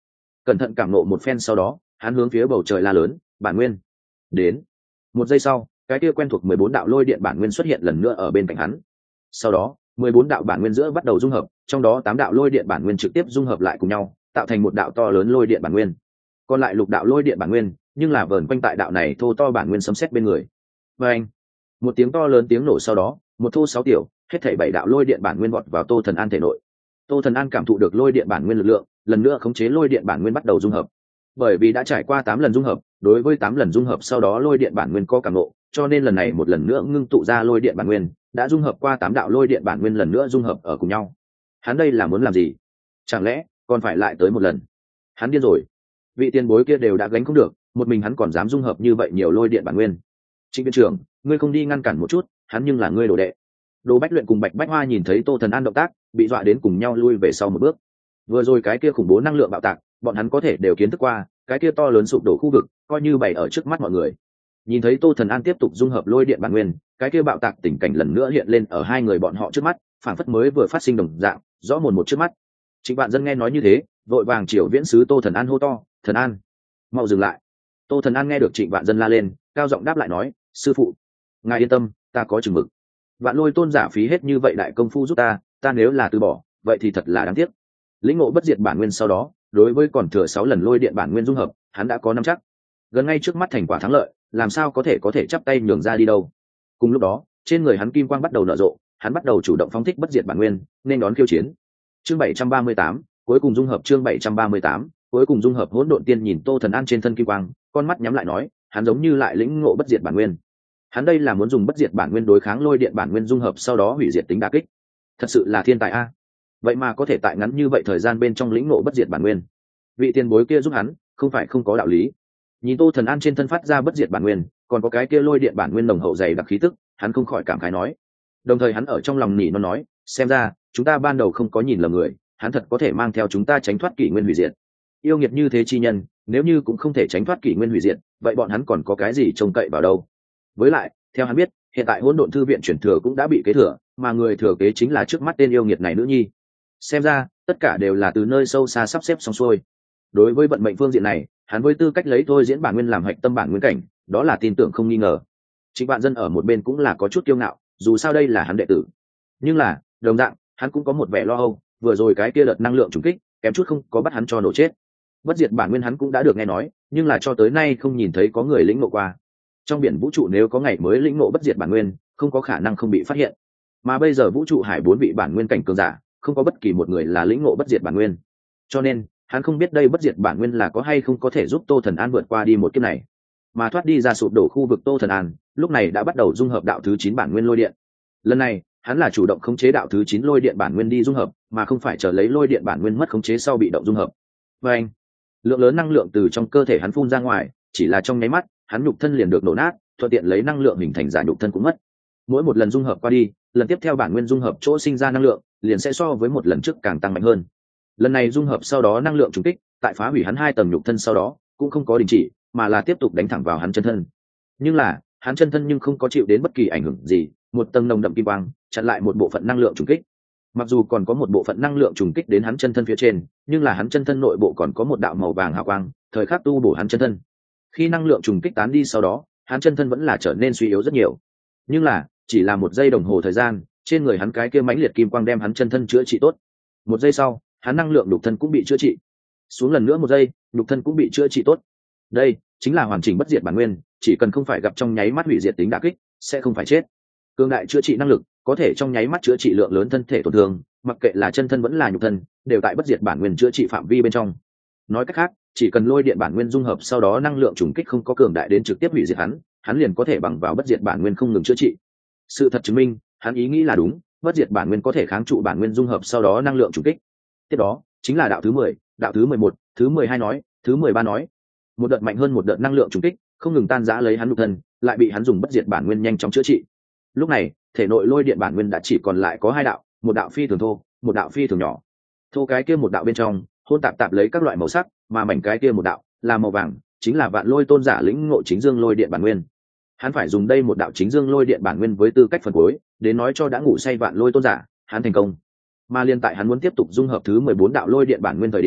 cẩn thận cảm nộ một phen sau đó hắn hướng phía bầu trời la lớn: bản nguyên đến. Một giây sau, cái kia quen thuộc mười bốn đạo lôi điện bản nguyên xuất hiện lần nữa ở bên cạnh hắn. Sau đó mười bốn đạo bản nguyên giữa bắt đầu dung hợp, trong đó tám đạo lôi điện bản nguyên trực tiếp dung hợp lại cùng nhau, tạo thành một đạo to lớn lôi điện bản nguyên. Còn lại lục đạo lôi điện bản nguyên nhưng là vờn quanh tại đạo này thô to bản nguyên sấm sét bên người. Và anh, một tiếng to lớn tiếng nổ sau đó, một thô sáu tiểu, hết thảy bảy đạo lôi điện bản nguyên vọt vào Tô Thần An thể nội. Tô Thần An cảm thụ được lôi điện bản nguyên lực lượng, lần nữa khống chế lôi điện bản nguyên bắt đầu dung hợp. Bởi vì đã trải qua tám lần dung hợp, đối với tám lần dung hợp sau đó lôi điện bản nguyên có cảm ngộ, cho nên lần này một lần nữa ngưng tụ ra lôi điện bản nguyên, đã dung hợp qua tám đạo lôi điện bản nguyên lần nữa dung hợp ở cùng nhau. Hắn đây là muốn làm gì? Chẳng lẽ còn phải lại tới một lần? Hắn điên rồi. Vị tiền bối kia đều đã gánh không được, một mình hắn còn dám dung hợp như vậy nhiều lôi điện bản nguyên. Trịnh viện trưởng, ngươi không đi ngăn cản một chút, hắn nhưng là ngươi đồ đệ. Đồ Bách Luyện cùng Bạch Bách Hoa nhìn thấy Tô Thần An động tác, bị dọa đến cùng nhau lui về sau một bước. Vừa rồi cái kia khủng bố năng lượng bạo tạc, bọn hắn có thể đều kiến thức qua, cái kia to lớn sụp đổ khu vực, coi như bày ở trước mắt mọi người. Nhìn thấy Tô Thần An tiếp tục dung hợp lôi điện bản nguyên, cái kia bạo tạc tình cảnh lần nữa hiện lên ở hai người bọn họ trước mắt, phản phất mới vừa phát sinh đồng dạng, rõ mồn một trước mắt. Trịnh Vạn Dân nghe nói như thế, vội vàng chiều viễn sứ Tô Thần An hô to: "Thần An, mau dừng lại!" Tô Thần An nghe được Trịnh Vạn Dân la lên, cao giọng đáp lại nói: "Sư phụ, ngài yên tâm, ta có chừng mực. Vạn Lôi tôn giả phí hết như vậy đại công phu giúp ta, ta nếu là từ bỏ, vậy thì thật là đáng tiếc." Lĩnh ngộ bất diệt bản nguyên sau đó, đối với còn thừa sáu lần lôi điện bản nguyên dung hợp, hắn đã có nắm chắc. Gần ngay trước mắt thành quả thắng lợi, làm sao có thể có thể chắp tay nhường ra đi đâu. Cùng lúc đó, trên người hắn kim quang bắt đầu nở rộ, hắn bắt đầu chủ động phóng thích bất diệt bản nguyên, nên đón khiêu chiến. Chương bảy trăm ba mươi tám, cuối cùng dung hợp. Chương bảy trăm ba mươi tám, cuối cùng dung hợp. Hỗn Độn Tiên nhìn Tô Thần An trên thân kim quang, con mắt nhắm lại nói, hắn giống như lại lĩnh ngộ bất diệt bản nguyên. Hắn đây là muốn dùng bất diệt bản nguyên đối kháng lôi điện bản nguyên dung hợp sau đó hủy diệt tính đả kích. Thật sự là thiên tài a. Vậy mà có thể tại ngắn như vậy thời gian bên trong lĩnh ngộ bất diệt bản nguyên. Vị tiền bối kia giúp hắn, không phải không có đạo lý. Nhìn Tô Thần An trên thân phát ra bất diệt bản nguyên, còn có cái kia lôi điện bản nguyên nồng hậu dày đặc khí tức, hắn không khỏi cảm khái nói. Đồng thời hắn ở trong lòng nỉ nó nói, xem ra chúng ta ban đầu không có nhìn lầm người, hắn thật có thể mang theo chúng ta tránh thoát kỷ nguyên hủy diệt. Yêu nghiệt như thế chi nhân, nếu như cũng không thể tránh thoát kỷ nguyên hủy diệt, vậy bọn hắn còn có cái gì trông cậy vào đâu? Với lại, theo hắn biết, hiện tại Hỗn Độn thư viện chuyển thừa cũng đã bị kế thừa, mà người thừa kế chính là trước mắt tên yêu nghiệt này nữ nhi. Xem ra, tất cả đều là từ nơi sâu xa sắp xếp xong xuôi. Đối với vận mệnh phương diện này, hắn với tư cách lấy thôi diễn bản nguyên làm hạch tâm bản nguyên cảnh, đó là tin tưởng không nghi ngờ. Trịnh Vạn Dân ở một bên cũng là có chút kiêu ngạo, dù sao đây là hắn đệ tử. Nhưng là, đồng dạng, hắn cũng có một vẻ lo âu, vừa rồi cái kia đợt năng lượng trùng kích, kém chút không có bắt hắn cho nổ chết. Bất diệt bản nguyên hắn cũng đã được nghe nói, nhưng là cho tới nay không nhìn thấy có người lĩnh ngộ qua. Trong biển vũ trụ nếu có ngày mới lĩnh ngộ bất diệt bản nguyên, không có khả năng không bị phát hiện. Mà bây giờ vũ trụ hải bốn vị bản nguyên cảnh cường giả, không có bất kỳ một người là lĩnh ngộ bất diệt bản nguyên. Cho nên, hắn không biết đây bất diệt bản nguyên là có hay không có thể giúp Tô Thần An vượt qua đi một kiếp này. Mà thoát đi ra sụp đổ khu vực Tô Thần An, lúc này đã bắt đầu dung hợp đạo thứ chín bản nguyên lôi điện. Lần này, hắn là chủ động khống chế đạo thứ chín lôi điện bản nguyên đi dung hợp, mà không phải chờ lấy lôi điện bản nguyên mất khống chế sau bị động dung hợp. Và anh, lượng lớn năng lượng từ trong cơ thể hắn phun ra ngoài, chỉ là trong nháy mắt, hắn nhục thân liền được nổ nát, thuận tiện lấy năng lượng hình thành giả nhục thân cũng mất. Mỗi một lần dung hợp qua đi, lần tiếp theo bản nguyên dung hợp chỗ sinh ra năng lượng, liền sẽ so với một lần trước càng tăng mạnh hơn. Lần này dung hợp sau đó năng lượng trùng kích, tại phá hủy hắn hai tầng nhục thân sau đó, cũng không có đình chỉ, mà là tiếp tục đánh thẳng vào hắn chân thân. Nhưng là, hắn chân thân nhưng không có chịu đến bất kỳ ảnh hưởng gì, một tầng nồng đậm kim quang chặn lại một bộ phận năng lượng trùng kích. Mặc dù còn có một bộ phận năng lượng trùng kích đến hắn chân thân phía trên, nhưng là hắn chân thân nội bộ còn có một đạo màu vàng hào quang, thời khắc tu bổ hắn chân thân. Khi năng lượng trùng kích tán đi sau đó, hắn chân thân vẫn là trở nên suy yếu rất nhiều. Nhưng là, chỉ là một giây đồng hồ thời gian, trên người hắn cái kia mãnh liệt kim quang đem hắn chân thân chữa trị tốt. Một giây sau, hắn năng lượng nhục thân cũng bị chữa trị. Xuống lần nữa một giây, nhục thân cũng bị chữa trị tốt. Đây chính là hoàn chỉnh bất diệt bản nguyên, chỉ cần không phải gặp trong nháy mắt hủy diệt tính đả kích, sẽ không phải chết. Cương đại chữa trị năng lực, có thể trong nháy mắt chữa trị lượng lớn thân thể tổn thương, mặc kệ là chân thân vẫn là nhục thân, đều tại bất diệt bản nguyên chữa trị phạm vi bên trong. Nói cách khác, chỉ cần lôi điện bản nguyên dung hợp sau đó năng lượng trùng kích không có cường đại đến trực tiếp hủy diệt hắn, hắn liền có thể bằng vào bất diệt bản nguyên không ngừng chữa trị. Sự thật chứng minh, hắn ý nghĩ là đúng, bất diệt bản nguyên có thể kháng trụ bản nguyên dung hợp sau đó năng lượng trùng kích. Tiếp đó, chính là đạo thứ mười, đạo thứ mười một, thứ mười hai nói, thứ mười ba nói. Một đợt mạnh hơn một đợt năng lượng trùng kích, không ngừng tan rã lấy hắn nhục thân, lại bị hắn dùng bất diệt bản nguyên nhanh chóng chữa trị. Lúc này, thể nội lôi điện bản nguyên đã chỉ còn lại có hai đạo, một đạo phi thường thô, một đạo phi thường nhỏ. Thô cái kia một đạo bên trong, hôn tạp tạp lấy các loại màu sắc, mà mảnh cái kia một đạo là màu vàng, chính là Vạn Lôi tôn giả lĩnh ngộ chính dương lôi điện bản nguyên. Hắn phải dùng đây một đạo chính dương lôi điện bản nguyên với tư cách phần cuối, đến nói cho đã ngủ say Vạn Lôi tôn giả, hắn thành công. Mà liên tại hắn muốn tiếp tục dung hợp thứ mười bốn đạo lôi điện bản nguyên thời điểm,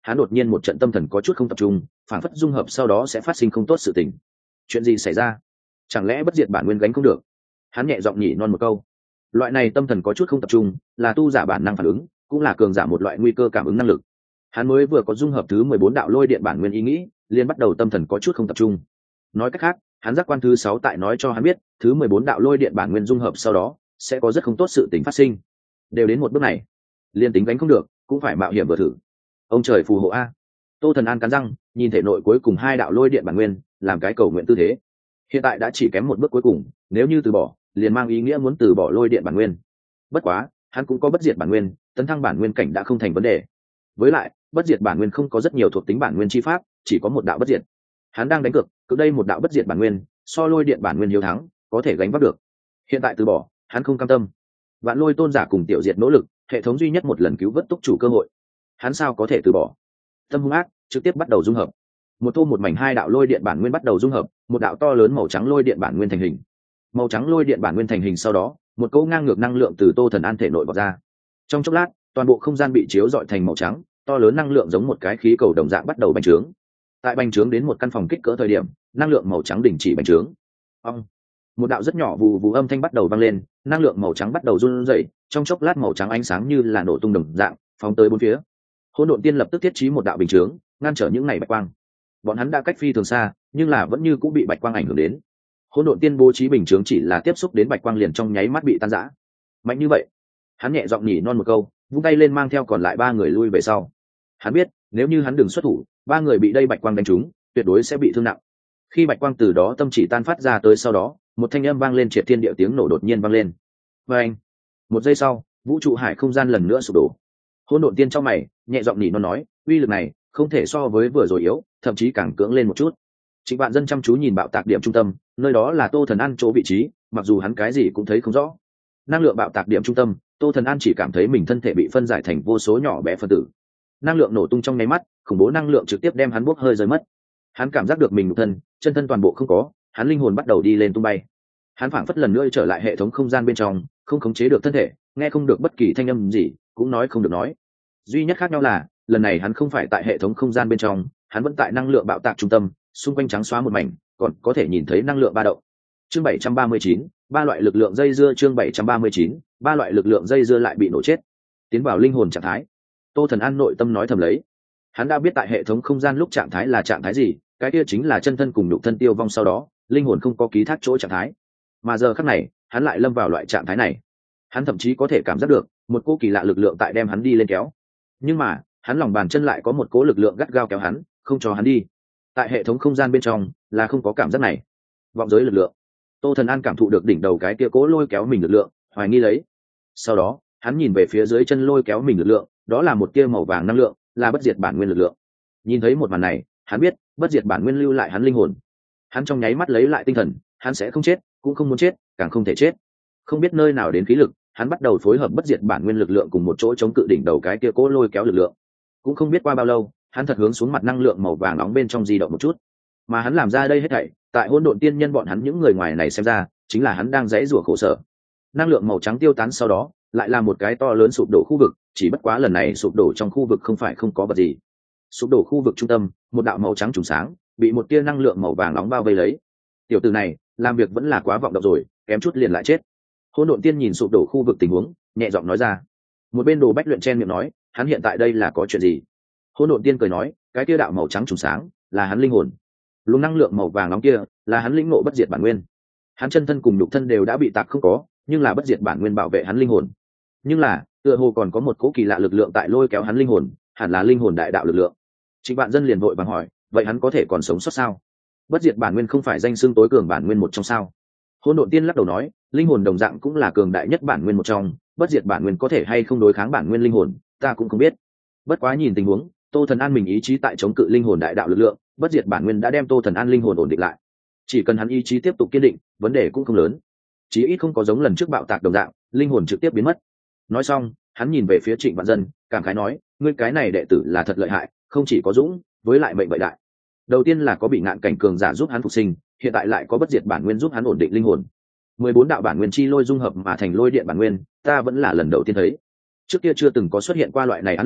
hắn đột nhiên một trận tâm thần có chút không tập trung, phản phất dung hợp sau đó sẽ phát sinh không tốt sự tình. Chuyện gì xảy ra? Chẳng lẽ bất diệt bản nguyên gánh không được? Hắn nhẹ giọng nhỉ non một câu. Loại này tâm thần có chút không tập trung là tu giả bản năng phản ứng, cũng là cường giả một loại nguy cơ cảm ứng năng lực. Hắn mới vừa có dung hợp thứ mười bốn đạo lôi điện bản nguyên ý nghĩ, liền bắt đầu tâm thần có chút không tập trung. Nói cách khác, hắn giác quan thứ sáu tại nói cho hắn biết, thứ mười bốn đạo lôi điện bản nguyên dung hợp sau đó sẽ có rất không tốt sự tình phát sinh. Đều đến một bước này, liên tính gánh không được, cũng phải mạo hiểm vừa thử. Ông trời phù hộ a. Tô Thần An cắn răng, nhìn thể nội cuối cùng hai đạo lôi điện bản nguyên, làm cái cầu nguyện tư thế. Hiện tại đã chỉ kém một bước cuối cùng, nếu như từ bỏ, liền mang ý nghĩa muốn từ bỏ lôi điện bản nguyên. Bất quá, hắn cũng có bất diệt bản nguyên, tấn thăng bản nguyên cảnh đã không thành vấn đề. Với lại, bất diệt bản nguyên không có rất nhiều thuộc tính bản nguyên chi pháp, chỉ có một đạo bất diệt. Hắn đang đánh cược, cực đây một đạo bất diệt bản nguyên, so lôi điện bản nguyên hiếu thắng, có thể gánh vác được. Hiện tại từ bỏ, hắn không cam tâm. Vạn Lôi tôn giả cùng tiểu diệt nỗ lực, hệ thống duy nhất một lần cứu vớt túc chủ cơ hội. Hắn sao có thể từ bỏ? Tâm hung ác, trực tiếp bắt đầu dung hợp. Một thô một mảnh hai đạo lôi điện bản nguyên bắt đầu dung hợp, một đạo to lớn màu trắng lôi điện bản nguyên thành hình. Màu trắng lôi điện bản nguyên thành hình sau đó, một cỗ ngang ngược năng lượng từ Tô Thần An thể nội bộc ra. Trong chốc lát, toàn bộ không gian bị chiếu rọi thành màu trắng, to lớn năng lượng giống một cái khí cầu đồng dạng bắt đầu bành trướng. Tại bành trướng đến một căn phòng kích cỡ thời điểm, năng lượng màu trắng đình chỉ bành trướng. Ong, một đạo rất nhỏ vù vù âm thanh bắt đầu vang lên, năng lượng màu trắng bắt đầu run rẩy, trong chốc lát màu trắng ánh sáng như là nổ tung đồng dạng, phóng tới bốn phía. Hỗn Độn Tiên lập tức thiết trí một đạo bình chướng, ngăn trở những này bạch quang. Bọn hắn đã cách phi thường xa, nhưng là vẫn như cũng bị bạch quang ảnh hưởng đến. Hỗn Độn Tiên bố trí bình chướng chỉ là tiếp xúc đến bạch quang liền trong nháy mắt bị tan rã. Mạnh như vậy, hắn nhẹ giọng nhỉ non một câu, vung tay lên mang theo còn lại ba người lui về sau. Hắn biết, nếu như hắn đừng xuất thủ, ba người bị đây bạch quang đánh trúng, tuyệt đối sẽ bị thương nặng. Khi bạch quang từ đó tâm chỉ tan phát ra tới sau đó, một thanh âm vang lên triệt thiên địa tiếng nổ đột nhiên vang lên. Và anh, một giây sau, vũ trụ hải không gian lần nữa sụp đổ. Hỗn Độn Tiên trong mày, nhẹ giọng nhỉ non nói, uy lực này không thể so với vừa rồi yếu, thậm chí càng cưỡng lên một chút. Trịnh Vạn Dân chăm chú nhìn bạo tạc điểm trung tâm, nơi đó là Tô Thần An chỗ vị trí, mặc dù hắn cái gì cũng thấy không rõ. Năng lượng bạo tạc điểm trung tâm, Tô Thần An chỉ cảm thấy mình thân thể bị phân giải thành vô số nhỏ bé phân tử. Năng lượng nổ tung trong nháy mắt, khủng bố năng lượng trực tiếp đem hắn bốc hơi rơi mất. Hắn cảm giác được mình nhục thân, chân thân toàn bộ không có, hắn linh hồn bắt đầu đi lên tung bay. Hắn phảng phất lần nữa trở lại hệ thống không gian bên trong, không khống chế được thân thể, nghe không được bất kỳ thanh âm gì, cũng nói không được nói. Duy nhất khác nhau là, lần này hắn không phải tại hệ thống không gian bên trong, hắn vẫn tại năng lượng bạo tạc trung tâm, xung quanh trắng xóa một mảnh, còn có thể nhìn thấy năng lượng ba động. Chương bảy trăm ba mươi chín, ba loại lực lượng dây dưa. Chương bảy trăm ba mươi chín, ba loại lực lượng dây dưa lại bị nổ chết. Tiến vào linh hồn trạng thái. Tô Thần An nội tâm nói thầm lấy. Hắn đã biết tại hệ thống không gian lúc trạng thái là trạng thái gì, cái kia chính là chân thân cùng nhục thân tiêu vong sau đó, linh hồn không có ký thác chỗ trạng thái. Mà giờ khắc này, hắn lại lâm vào loại trạng thái này. Hắn thậm chí có thể cảm giác được một cỗ kỳ lạ lực lượng tại đem hắn đi lên kéo. Nhưng mà, hắn lòng bàn chân lại có một cỗ lực lượng gắt gao kéo hắn, không cho hắn đi. Tại hệ thống không gian bên trong là không có cảm giác này. Vọng giới lực lượng. Tô Thần An cảm thụ được đỉnh đầu cái kia cỗ lôi kéo mình lực lượng, hoài nghi lấy. Sau đó, hắn nhìn về phía dưới chân lôi kéo mình lực lượng, đó là một tia màu vàng năng lượng, là bất diệt bản nguyên lực lượng. Nhìn thấy một màn này, hắn biết, bất diệt bản nguyên lưu lại hắn linh hồn. Hắn trong nháy mắt lấy lại tinh thần, hắn sẽ không chết, cũng không muốn chết, càng không thể chết. Không biết nơi nào đến khí lực, hắn bắt đầu phối hợp bất diệt bản nguyên lực lượng cùng một chỗ chống cự đỉnh đầu cái kia cỗ lôi kéo lực lượng. Cũng không biết qua bao lâu, hắn thật hướng xuống mặt năng lượng màu vàng nóng bên trong di động một chút. Mà hắn làm ra đây hết thảy, tại Hỗn Độn Tiên nhân bọn hắn những người ngoài này xem ra, chính là hắn đang giãy giụa khổ sở. Năng lượng màu trắng tiêu tán sau đó, lại là một cái to lớn sụp đổ khu vực, chỉ bất quá lần này sụp đổ trong khu vực không phải không có vật gì. Sụp đổ khu vực trung tâm, một đạo màu trắng trùng sáng, bị một tia năng lượng màu vàng nóng bao vây lấy. Tiểu tử này, làm việc vẫn là quá vọng động rồi, kém chút liền lại chết. Hỗn Độn Tiên nhìn sụp đổ khu vực tình huống, nhẹ giọng nói ra. Một bên Đồ Bách Luyện chen miệng nói, hắn hiện tại đây là có chuyện gì? Hỗn Độn Tiên cười nói, cái tia đạo màu trắng trùng sáng, là hắn linh hồn. Luồng năng lượng màu vàng nóng kia, là hắn lĩnh ngộ bất diệt bản nguyên. Hắn chân thân cùng nhục thân đều đã bị tạc không có, nhưng là bất diệt bản nguyên bảo vệ hắn linh hồn. Nhưng là, tựa hồ còn có một cỗ kỳ lạ lực lượng tại lôi kéo hắn linh hồn, hẳn là linh hồn đại đạo lực lượng. Trịnh Vạn Dân liền vội vàng hỏi, vậy hắn có thể còn sống sót sao? Bất diệt bản nguyên không phải danh xưng tối cường bản nguyên một trong sao? Hỗn Độn Tiên lắc đầu nói, linh hồn đồng dạng cũng là cường đại nhất bản nguyên một trong, bất diệt bản nguyên có thể hay không đối kháng bản nguyên linh hồn, ta cũng không biết. Bất quá nhìn tình huống, Tô Thần An mình ý chí tại chống cự linh hồn đại đạo lực lượng, bất diệt bản nguyên đã đem Tô Thần An linh hồn ổn định lại. Chỉ cần hắn ý chí tiếp tục kiên định, vấn đề cũng không lớn. Chí ít không có giống lần trước bạo tạc đồng dạng, linh hồn trực tiếp biến mất. Nói xong, hắn nhìn về phía Trịnh Vạn Dân, cảm khái nói, ngươi cái này đệ tử là thật lợi hại, không chỉ có dũng, với lại mệnh vậy đại. Đầu tiên là có bị ngạn cảnh cường giả giúp hắn phục sinh, hiện tại lại có bất diệt bản nguyên giúp hắn ổn định linh hồn. mười bốn đạo bản nguyên chi lôi dung hợp mà thành lôi điện bản nguyên, ta vẫn là lần đầu tiên thấy. Trước kia chưa từng có xuất hiện qua loại này án lệ,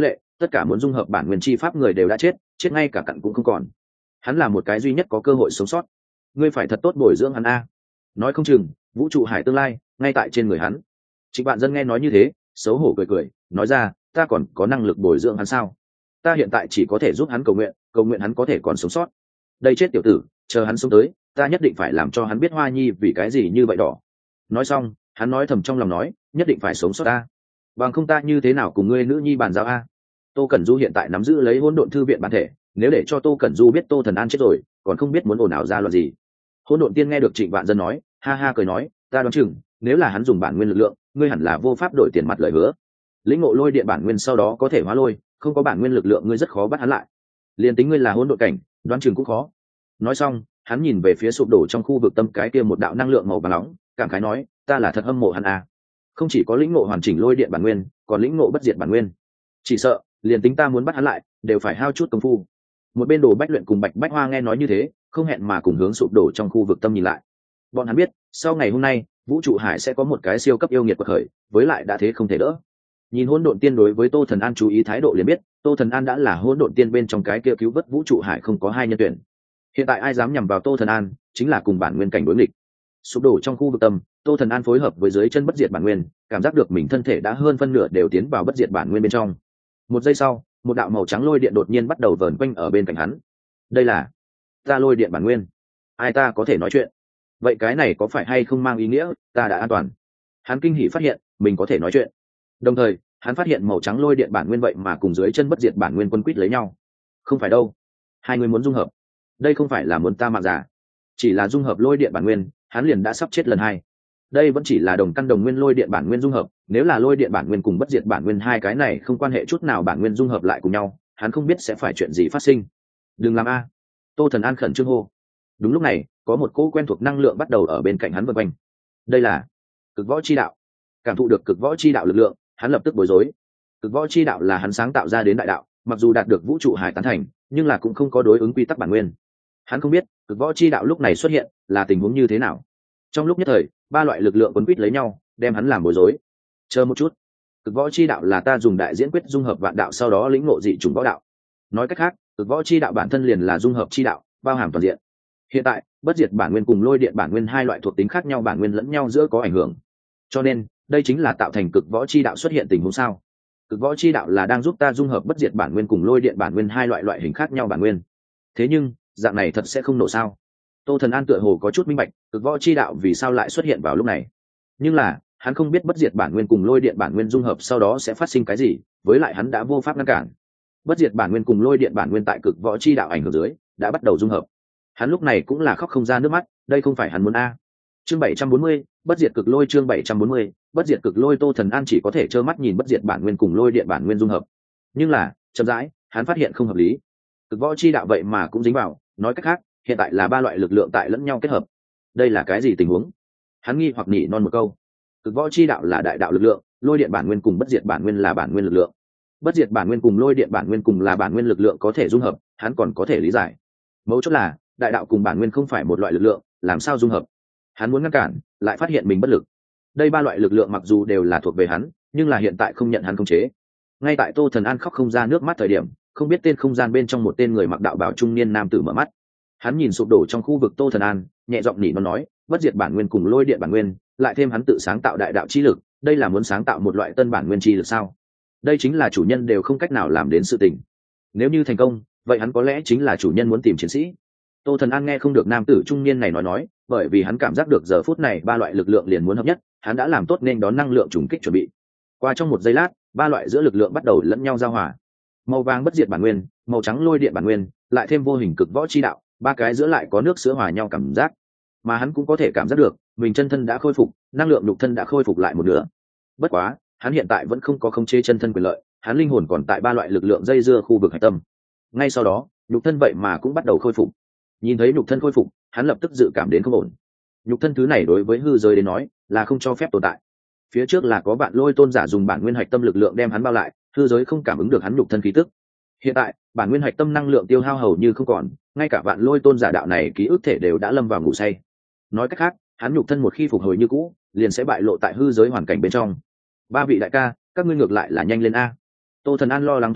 tất cả muốn dung hợp bản nguyên chi pháp người đều đã chết, chết ngay cả cặn cũng không còn. Hắn là một cái duy nhất có cơ hội sống sót. Ngươi phải thật tốt bồi dưỡng hắn a. Nói không chừng vũ trụ hải tương lai ngay tại trên người hắn. Trịnh Vạn Dân nghe nói như thế, xấu hổ cười cười, nói ra, ta còn có năng lực bồi dưỡng hắn sao? Ta hiện tại chỉ có thể giúp hắn cầu nguyện, cầu nguyện hắn có thể còn sống sót. Đây chết tiểu tử, chờ hắn sống tới, ta nhất định phải làm cho hắn biết Hoa Nhi vì cái gì như vậy đỏ. Nói xong, hắn nói thầm trong lòng nói, nhất định phải sống sót ta. Bằng không ta như thế nào cùng ngươi nữ nhi bàn giao a? Tô Cẩn Du hiện tại nắm giữ lấy hỗn độn thư viện bản thể, nếu để cho Tô Cẩn Du biết Tô Thần An chết rồi, còn không biết muốn ồn ào ra loạn gì. Hỗn độn tiên nghe được Trịnh Vạn Dân nói, ha ha cười nói, ta đoán chừng, nếu là hắn dùng bản nguyên lực lượng, ngươi hẳn là vô pháp đổi tiền mặt lời hứa. Lĩnh ngộ lôi điện bản nguyên sau đó có thể hóa lôi, không có bản nguyên lực lượng ngươi rất khó bắt hắn lại. Liên tính ngươi là hỗn độn cảnh, đoán chừng cũng khó. Nói xong, hắn nhìn về phía sụp đổ trong khu vực tâm cái kia một đạo năng lượng màu vàng nóng, cảm khái nói, ta là thật hâm mộ hắn à. Không chỉ có lĩnh ngộ hoàn chỉnh lôi điện bản nguyên, còn lĩnh ngộ bất diệt bản nguyên. Chỉ sợ, liền tính ta muốn bắt hắn lại, đều phải hao chút công phu. Một bên Đồ Bách Luyện cùng Bạch Bách Hoa nghe nói như thế, không hẹn mà cùng hướng sụp đổ trong khu vực tâm nhìn lại. Bọn hắn biết, sau ngày hôm nay, vũ trụ hải sẽ có một cái siêu cấp yêu nghiệt quật khởi, với lại đã thế không thể đỡ. Nhìn hỗn độn tiên đối với Tô Thần An chú ý thái độ liền biết, Tô Thần An đã là hỗn độn tiên bên trong cái kia cứu vớt vũ trụ hải không có hai nhân tuyển. Hiện tại ai dám nhằm vào Tô Thần An, chính là cùng bản nguyên cảnh đối nghịch. Sụp đổ trong khu vực tâm, Tô Thần An phối hợp với dưới chân bất diệt bản nguyên, cảm giác được mình thân thể đã hơn phân nửa đều tiến vào bất diệt bản nguyên bên trong. Một giây sau, một đạo màu trắng lôi điện đột nhiên bắt đầu vờn quanh ở bên cạnh hắn. Đây là ta lôi điện bản nguyên. Ai ta có thể nói chuyện? Vậy cái này có phải hay không mang ý nghĩa ta đã an toàn? Hắn kinh hỉ phát hiện mình có thể nói chuyện. Đồng thời, hắn phát hiện màu trắng lôi điện bản nguyên vậy mà cùng dưới chân bất diệt bản nguyên quân quýt lấy nhau. Không phải đâu, hai người muốn dung hợp. Đây không phải là muốn ta mạng giả, chỉ là dung hợp lôi điện bản nguyên, hắn liền đã sắp chết lần hai. Đây vẫn chỉ là đồng căn đồng nguyên lôi điện bản nguyên dung hợp, nếu là lôi điện bản nguyên cùng bất diệt bản nguyên hai cái này không quan hệ chút nào bản nguyên dung hợp lại cùng nhau, hắn không biết sẽ phải chuyện gì phát sinh. Đừng làm a. Tô Thần An khẩn trương hô. Đúng lúc này, có một cỗ quen thuộc năng lượng bắt đầu ở bên cạnh hắn vần quanh. Đây là cực võ chi đạo. Cảm thụ được cực võ chi đạo lực lượng, hắn lập tức bối rối. Cực võ chi đạo là hắn sáng tạo ra đến đại đạo, mặc dù đạt được vũ trụ hải tán thành, nhưng là cũng không có đối ứng quy tắc bản nguyên. Hắn không biết cực võ chi đạo lúc này xuất hiện là tình huống như thế nào. Trong lúc nhất thời, ba loại lực lượng quấn quýt lấy nhau, đem hắn làm bối rối. Chờ một chút, cực võ chi đạo là ta dùng đại diễn quyết dung hợp vạn đạo sau đó lĩnh ngộ dị chủng võ đạo. Nói cách khác, cực võ chi đạo bản thân liền là dung hợp chi đạo, bao hàm toàn diện. Hiện tại, bất diệt bản nguyên cùng lôi điện bản nguyên hai loại thuộc tính khác nhau bản nguyên lẫn nhau giữa có ảnh hưởng. Cho nên, đây chính là tạo thành cực võ chi đạo xuất hiện tình huống sao? Cực võ chi đạo là đang giúp ta dung hợp bất diệt bản nguyên cùng lôi điện bản nguyên hai loại loại hình khác nhau bản nguyên. Thế nhưng, dạng này thật sẽ không nổ sao? Tô Thần An tựa hồ có chút minh bạch, cực võ chi đạo vì sao lại xuất hiện vào lúc này. Nhưng là, hắn không biết bất diệt bản nguyên cùng lôi điện bản nguyên dung hợp sau đó sẽ phát sinh cái gì, với lại hắn đã vô pháp ngăn cản. Bất diệt bản nguyên cùng lôi điện bản nguyên tại cực võ chi đạo ảnh hưởng dưới, đã bắt đầu dung hợp. Hắn lúc này cũng là khóc không ra nước mắt, đây không phải hắn muốn a. Chương bảy trăm bốn mươi, bất diệt cực lôi chương bảy trăm bốn mươi, bất diệt cực lôi. Tô Thần An chỉ có thể trơ mắt nhìn bất diệt bản nguyên cùng lôi điện bản nguyên dung hợp. Nhưng là, chậm rãi, hắn phát hiện không hợp lý. Cực võ chi đạo vậy mà cũng dính vào, nói cách khác, hiện tại là ba loại lực lượng tại lẫn nhau kết hợp. Đây là cái gì tình huống? Hắn nghi hoặc nhỉ non một câu. Cực võ chi đạo là đại đạo lực lượng, lôi điện bản nguyên cùng bất diệt bản nguyên là bản nguyên lực lượng. Bất diệt bản nguyên cùng lôi điện bản nguyên cùng là bản nguyên lực lượng có thể dung hợp, hắn còn có thể lý giải. Mấu chốt là, đại đạo cùng bản nguyên không phải một loại lực lượng, làm sao dung hợp? Hắn muốn ngăn cản, lại phát hiện mình bất lực. Đây ba loại lực lượng mặc dù đều là thuộc về hắn, nhưng là hiện tại không nhận hắn khống chế. Ngay tại Tô Thần An khóc không ra nước mắt thời điểm, không biết tên không gian bên trong một tên người mặc đạo bào trung niên nam tử mở mắt. Hắn nhìn sụp đổ trong khu vực Tô Thần An, nhẹ giọng nỉ non nói, bất diệt bản nguyên cùng lôi điện bản nguyên, lại thêm hắn tự sáng tạo đại đạo chi lực, đây là muốn sáng tạo một loại tân bản nguyên chi lực sao? Đây chính là chủ nhân đều không cách nào làm đến sự tình. Nếu như thành công, vậy hắn có lẽ chính là chủ nhân muốn tìm chiến sĩ. Tô Thần An nghe không được nam tử trung niên này nói nói, bởi vì hắn cảm giác được giờ phút này ba loại lực lượng liền muốn hợp nhất, hắn đã làm tốt nên đón năng lượng trùng kích chuẩn bị. Qua trong một giây lát, ba loại giữa lực lượng bắt đầu lẫn nhau giao hòa. Màu vàng bất diệt bản nguyên, màu trắng lôi điện bản nguyên, lại thêm vô hình cực võ chi đạo, ba cái giữa lại có nước sữa hòa nhau cảm giác. Mà hắn cũng có thể cảm giác được, mình chân thân đã khôi phục, năng lượng nhục thân đã khôi phục lại một nửa. Bất quá, hắn hiện tại vẫn không có khống chế chân thân quyền lợi, hắn linh hồn còn tại ba loại lực lượng dây dưa khu vực hải tâm. Ngay sau đó, nhục thân vậy mà cũng bắt đầu khôi phục. Nhìn thấy nhục thân khôi phục, hắn lập tức dự cảm đến không ổn. Nhục thân thứ này đối với hư giới đến nói là không cho phép tồn tại. Phía trước là có bạn lôi tôn giả dùng bản nguyên hạch tâm lực lượng đem hắn bao lại, hư giới không cảm ứng được hắn nhục thân khí tức. Hiện tại, bản nguyên hạch tâm năng lượng tiêu hao hầu như không còn, ngay cả bạn lôi tôn giả đạo này ký ức thể đều đã lâm vào ngủ say. Nói cách khác, hắn nhục thân một khi phục hồi như cũ, liền sẽ bại lộ tại hư giới hoàn cảnh bên trong. Ba vị đại ca, các ngươi ngược lại là nhanh lên a. Tô Thần An lo lắng thúc giục,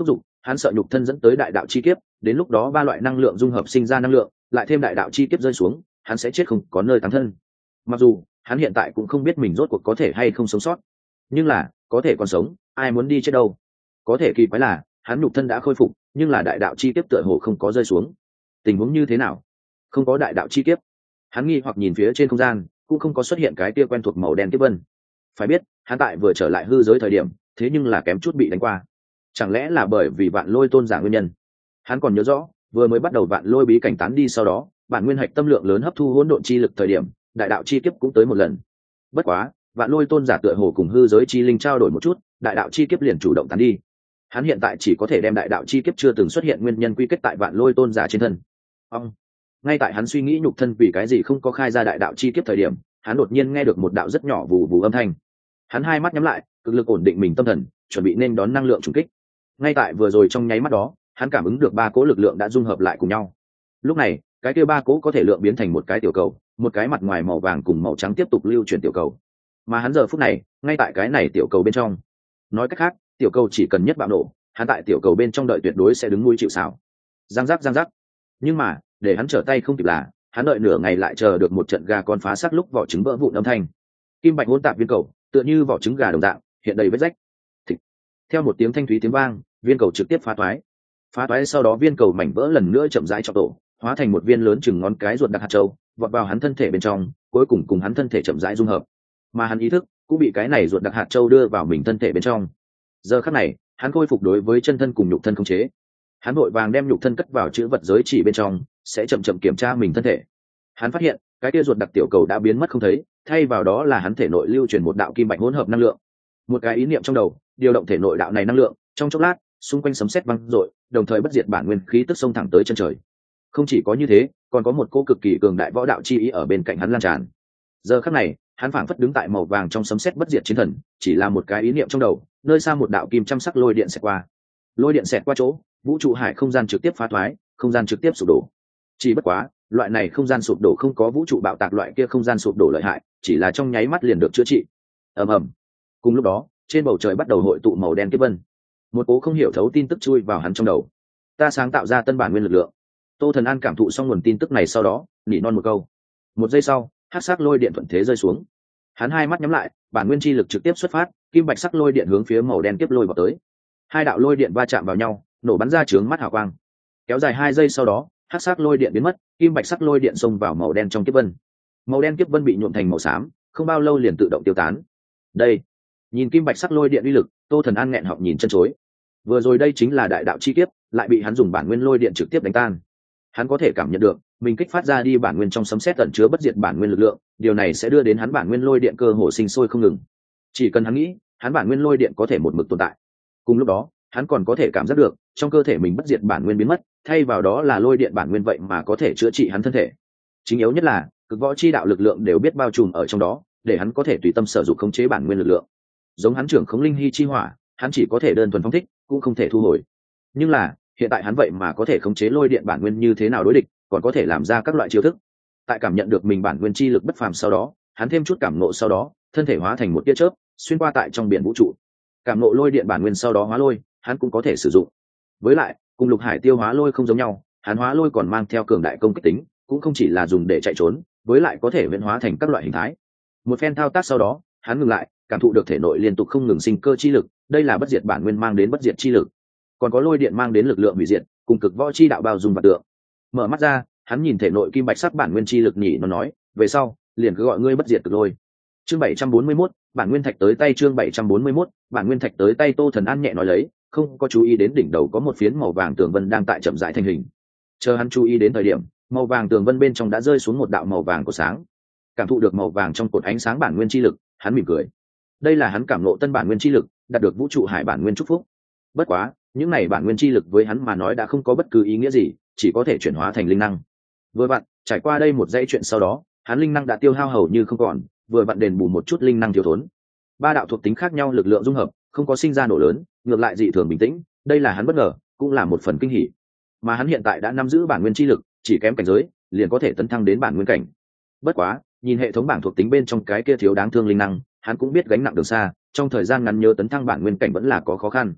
hắn sợ nhục thân dẫn tới đại đạo chi kiếp, đến lúc đó ba loại năng lượng dung hợp sinh ra năng lượng, lại thêm đại đạo chi kiếp rơi xuống, hắn sẽ chết không có nơi táng thân. Mặc dù hắn hiện tại cũng không biết mình rốt cuộc có thể hay không sống sót, nhưng là có thể còn sống, ai muốn đi chết đâu. Có thể kỳ quái là hắn nhục thân đã khôi phục, nhưng là đại đạo chi kiếp tựa hồ không có rơi xuống. Tình huống như thế nào? Không có đại đạo chi kiếp. Hắn nghi hoặc nhìn phía trên không gian, cũng không có xuất hiện cái kia quen thuộc màu đen kiếp vân. Phải biết, hắn tại vừa trở lại hư giới thời điểm, thế nhưng là kém chút bị đánh qua. Chẳng lẽ là bởi vì vạn lôi tôn giả nguyên nhân? Hắn còn nhớ rõ, vừa mới bắt đầu vạn lôi bí cảnh tán đi sau đó, bản nguyên hạch tâm lượng lớn hấp thu hỗn độn chi lực thời điểm, đại đạo chi kiếp cũng tới một lần. Bất quá, vạn lôi tôn giả tựa hồ cùng hư giới chi linh trao đổi một chút, đại đạo chi kiếp liền chủ động tán đi. Hắn hiện tại chỉ có thể đem đại đạo chi kiếp chưa từng xuất hiện nguyên nhân quy kết tại vạn lôi tôn giả trên thân. Ông, ngay tại hắn suy nghĩ nhục thân vì cái gì không có khai ra đại đạo chi kiếp thời điểm, hắn đột nhiên nghe được một đạo rất nhỏ vù vù âm thanh. Hắn hai mắt nhắm lại, cực lực ổn định mình tâm thần, chuẩn bị nên đón năng lượng trùng kích. Ngay tại vừa rồi trong nháy mắt đó, hắn cảm ứng được ba cỗ lực lượng đã dung hợp lại cùng nhau. Lúc này, cái kia ba cỗ có thể lượng biến thành một cái tiểu cầu, một cái mặt ngoài màu vàng cùng màu trắng tiếp tục lưu chuyển tiểu cầu. Mà hắn giờ phút này, ngay tại cái này tiểu cầu bên trong. Nói cách khác, tiểu cầu chỉ cần nhất bạo nổ, hắn tại tiểu cầu bên trong đợi tuyệt đối sẽ đứng nuôi chịu sào. Giang giác giang giác. Nhưng mà, để hắn trở tay không kịp là, hắn đợi nửa ngày lại chờ được một trận gà con phá xác lúc vỏ trứng vỡ vụn âm thanh. Kim bạch hỗn tạp viên cầu, tựa như vỏ trứng gà đồng dạng, hiện đầy vết rách. Thịt. Theo một tiếng thanh thúy tiếng vang, viên cầu trực tiếp phá toái. Phá toái sau đó viên cầu mảnh vỡ lần nữa chậm rãi trọng tổ, hóa thành một viên lớn chừng ngón cái ruột đặc hạt châu, vọt vào hắn thân thể bên trong, cuối cùng cùng hắn thân thể chậm rãi dung hợp. Mà hắn ý thức cũng bị cái này ruột đặc hạt châu đưa vào mình thân thể bên trong. Giờ khắc này, hắn khôi phục đối với chân thân cùng nhục thân khống chế. Hắn vội vàng đem nhục thân cất vào chữ vật giới chỉ bên trong, sẽ chậm chậm kiểm tra mình thân thể. Hắn phát hiện, cái kia ruột đặc tiểu cầu đã biến mất không thấy, thay vào đó là hắn thể nội lưu truyền một đạo kim bạch hỗn hợp năng lượng. Một cái ý niệm trong đầu, điều động thể nội đạo này năng lượng, trong chốc lát, xung quanh sấm sét vang dội, đồng thời bất diệt bản nguyên khí tức xông thẳng tới chân trời. Không chỉ có như thế, còn có một cô cực kỳ cường đại võ đạo chi ý ở bên cạnh hắn lan tràn. Giờ khắc này, hắn phảng phất đứng tại màu vàng trong sấm sét bất diệt chiến thần, chỉ là một cái ý niệm trong đầu, nơi xa một đạo kim trăm sắc lôi điện xẹt qua. Lôi điện xẹt qua chỗ, vũ trụ hải không gian trực tiếp phá thoái, không gian trực tiếp sụp đổ. Chỉ bất quá, loại này không gian sụp đổ không có vũ trụ bạo tạc loại kia không gian sụp đổ lợi hại, chỉ là trong nháy mắt liền được chữa trị. Ầm ầm. Cùng lúc đó, trên bầu trời bắt đầu hội tụ màu đen kiếp vân. Một cố không hiểu thấu tin tức chui vào hắn trong đầu. Ta sáng tạo ra tân bản nguyên lực lượng. Tô Thần An cảm thụ xong nguồn tin tức này sau đó, nỉ non một câu. Một giây sau, hắc sắc lôi điện thuận thế rơi xuống. Hắn hai mắt nhắm lại, bản nguyên chi lực trực tiếp xuất phát, kim bạch sắc lôi điện hướng phía màu đen kiếp lôi vào tới. Hai đạo lôi điện va chạm vào nhau, nổ bắn ra chướng mắt hào quang. Kéo dài hai giây sau đó, hắc sắc lôi điện biến mất, kim bạch sắc lôi điện xông vào màu đen trong kiếp vân. Màu đen kiếp vân bị nhuộm thành màu xám, không bao lâu liền tự động tiêu tán. Đây, nhìn kim bạch sắc lôi điện uy lực, Tô Thần An nghẹn họng nhìn chân chối. Vừa rồi đây chính là đại đạo chi kiếp, lại bị hắn dùng bản nguyên lôi điện trực tiếp đánh tan. Hắn có thể cảm nhận được, mình kích phát ra đi bản nguyên trong sấm sét ẩn chứa bất diệt bản nguyên lực lượng, điều này sẽ đưa đến hắn bản nguyên lôi điện cơ hồ sinh sôi không ngừng. Chỉ cần hắn nghĩ, hắn bản nguyên lôi điện có thể một mực tồn tại. Cùng lúc đó, hắn còn có thể cảm giác được, trong cơ thể mình bất diệt bản nguyên biến mất, thay vào đó là lôi điện bản nguyên vậy mà có thể chữa trị hắn thân thể. Chính yếu nhất là, cực võ chi đạo lực lượng đều biết bao trùm ở trong đó, để hắn có thể tùy tâm sở dụng khống chế bản nguyên lực lượng. Giống hắn trưởng khống linh hy chi hỏa, hắn chỉ có thể đơn thuần phóng thích, cũng không thể thu hồi. Nhưng là, hiện tại hắn vậy mà có thể khống chế lôi điện bản nguyên như thế nào đối địch, còn có thể làm ra các loại chiêu thức. Tại cảm nhận được mình bản nguyên chi lực bất phàm sau đó, hắn thêm chút cảm nộ sau đó, thân thể hóa thành một tia chớp, xuyên qua tại trong biển vũ trụ. Cảm nộ lôi điện bản nguyên sau đó hóa lôi, hắn cũng có thể sử dụng. Với lại, cùng Lục Hải Tiêu hóa lôi không giống nhau, hắn hóa lôi còn mang theo cường đại công kích tính, cũng không chỉ là dùng để chạy trốn, với lại có thể biến hóa thành các loại hình thái. Một phen thao tác sau đó, hắn ngừng lại, cảm thụ được thể nội liên tục không ngừng sinh cơ chi lực, đây là bất diệt bản nguyên mang đến bất diệt chi lực. Còn có lôi điện mang đến lực lượng hủy diệt, cùng cực võ chi đạo bao dung và tượng. Mở mắt ra, hắn nhìn thể nội kim bạch sắc bản nguyên chi lực nhỉ nó nói, về sau, liền cứ gọi ngươi bất diệt cực lôi. Chương bảy trăm bốn mươi mốt, bản nguyên thạch tới tay chương bảy trăm bốn mươi mốt, bản nguyên thạch tới tay Tô Thần An nhẹ nói lấy, không có chú ý đến đỉnh đầu có một phiến màu vàng tường vân đang tại chậm rãi thành hình. Chờ hắn chú ý đến thời điểm, màu vàng tường vân bên trong đã rơi xuống một đạo màu vàng của sáng. Cảm thụ được màu vàng trong cột ánh sáng bản nguyên chi lực, hắn mỉm cười. Đây là hắn cảm ngộ tân bản nguyên chi lực, đạt được vũ trụ hải bản nguyên chúc phúc. Bất quá, những này bản nguyên chi lực với hắn mà nói đã không có bất cứ ý nghĩa gì, chỉ có thể chuyển hóa thành linh năng. Vừa vặn, trải qua đây một dãy chuyện sau đó, hắn linh năng đã tiêu hao hầu như không còn, vừa vặn đền bù một chút linh năng thiếu thốn. Ba đạo thuộc tính khác nhau lực lượng dung hợp, không có sinh ra nổ lớn, ngược lại dị thường bình tĩnh, đây là hắn bất ngờ, cũng là một phần kinh hỉ. Mà hắn hiện tại đã nắm giữ bản nguyên chi lực, chỉ kém cảnh giới, liền có thể tấn thăng đến bản nguyên cảnh. Bất quá, nhìn hệ thống bảng thuộc tính bên trong cái kia thiếu đáng thương linh năng, hắn cũng biết gánh nặng đường xa, trong thời gian ngắn nhớ tấn thăng bản nguyên cảnh vẫn là có khó khăn.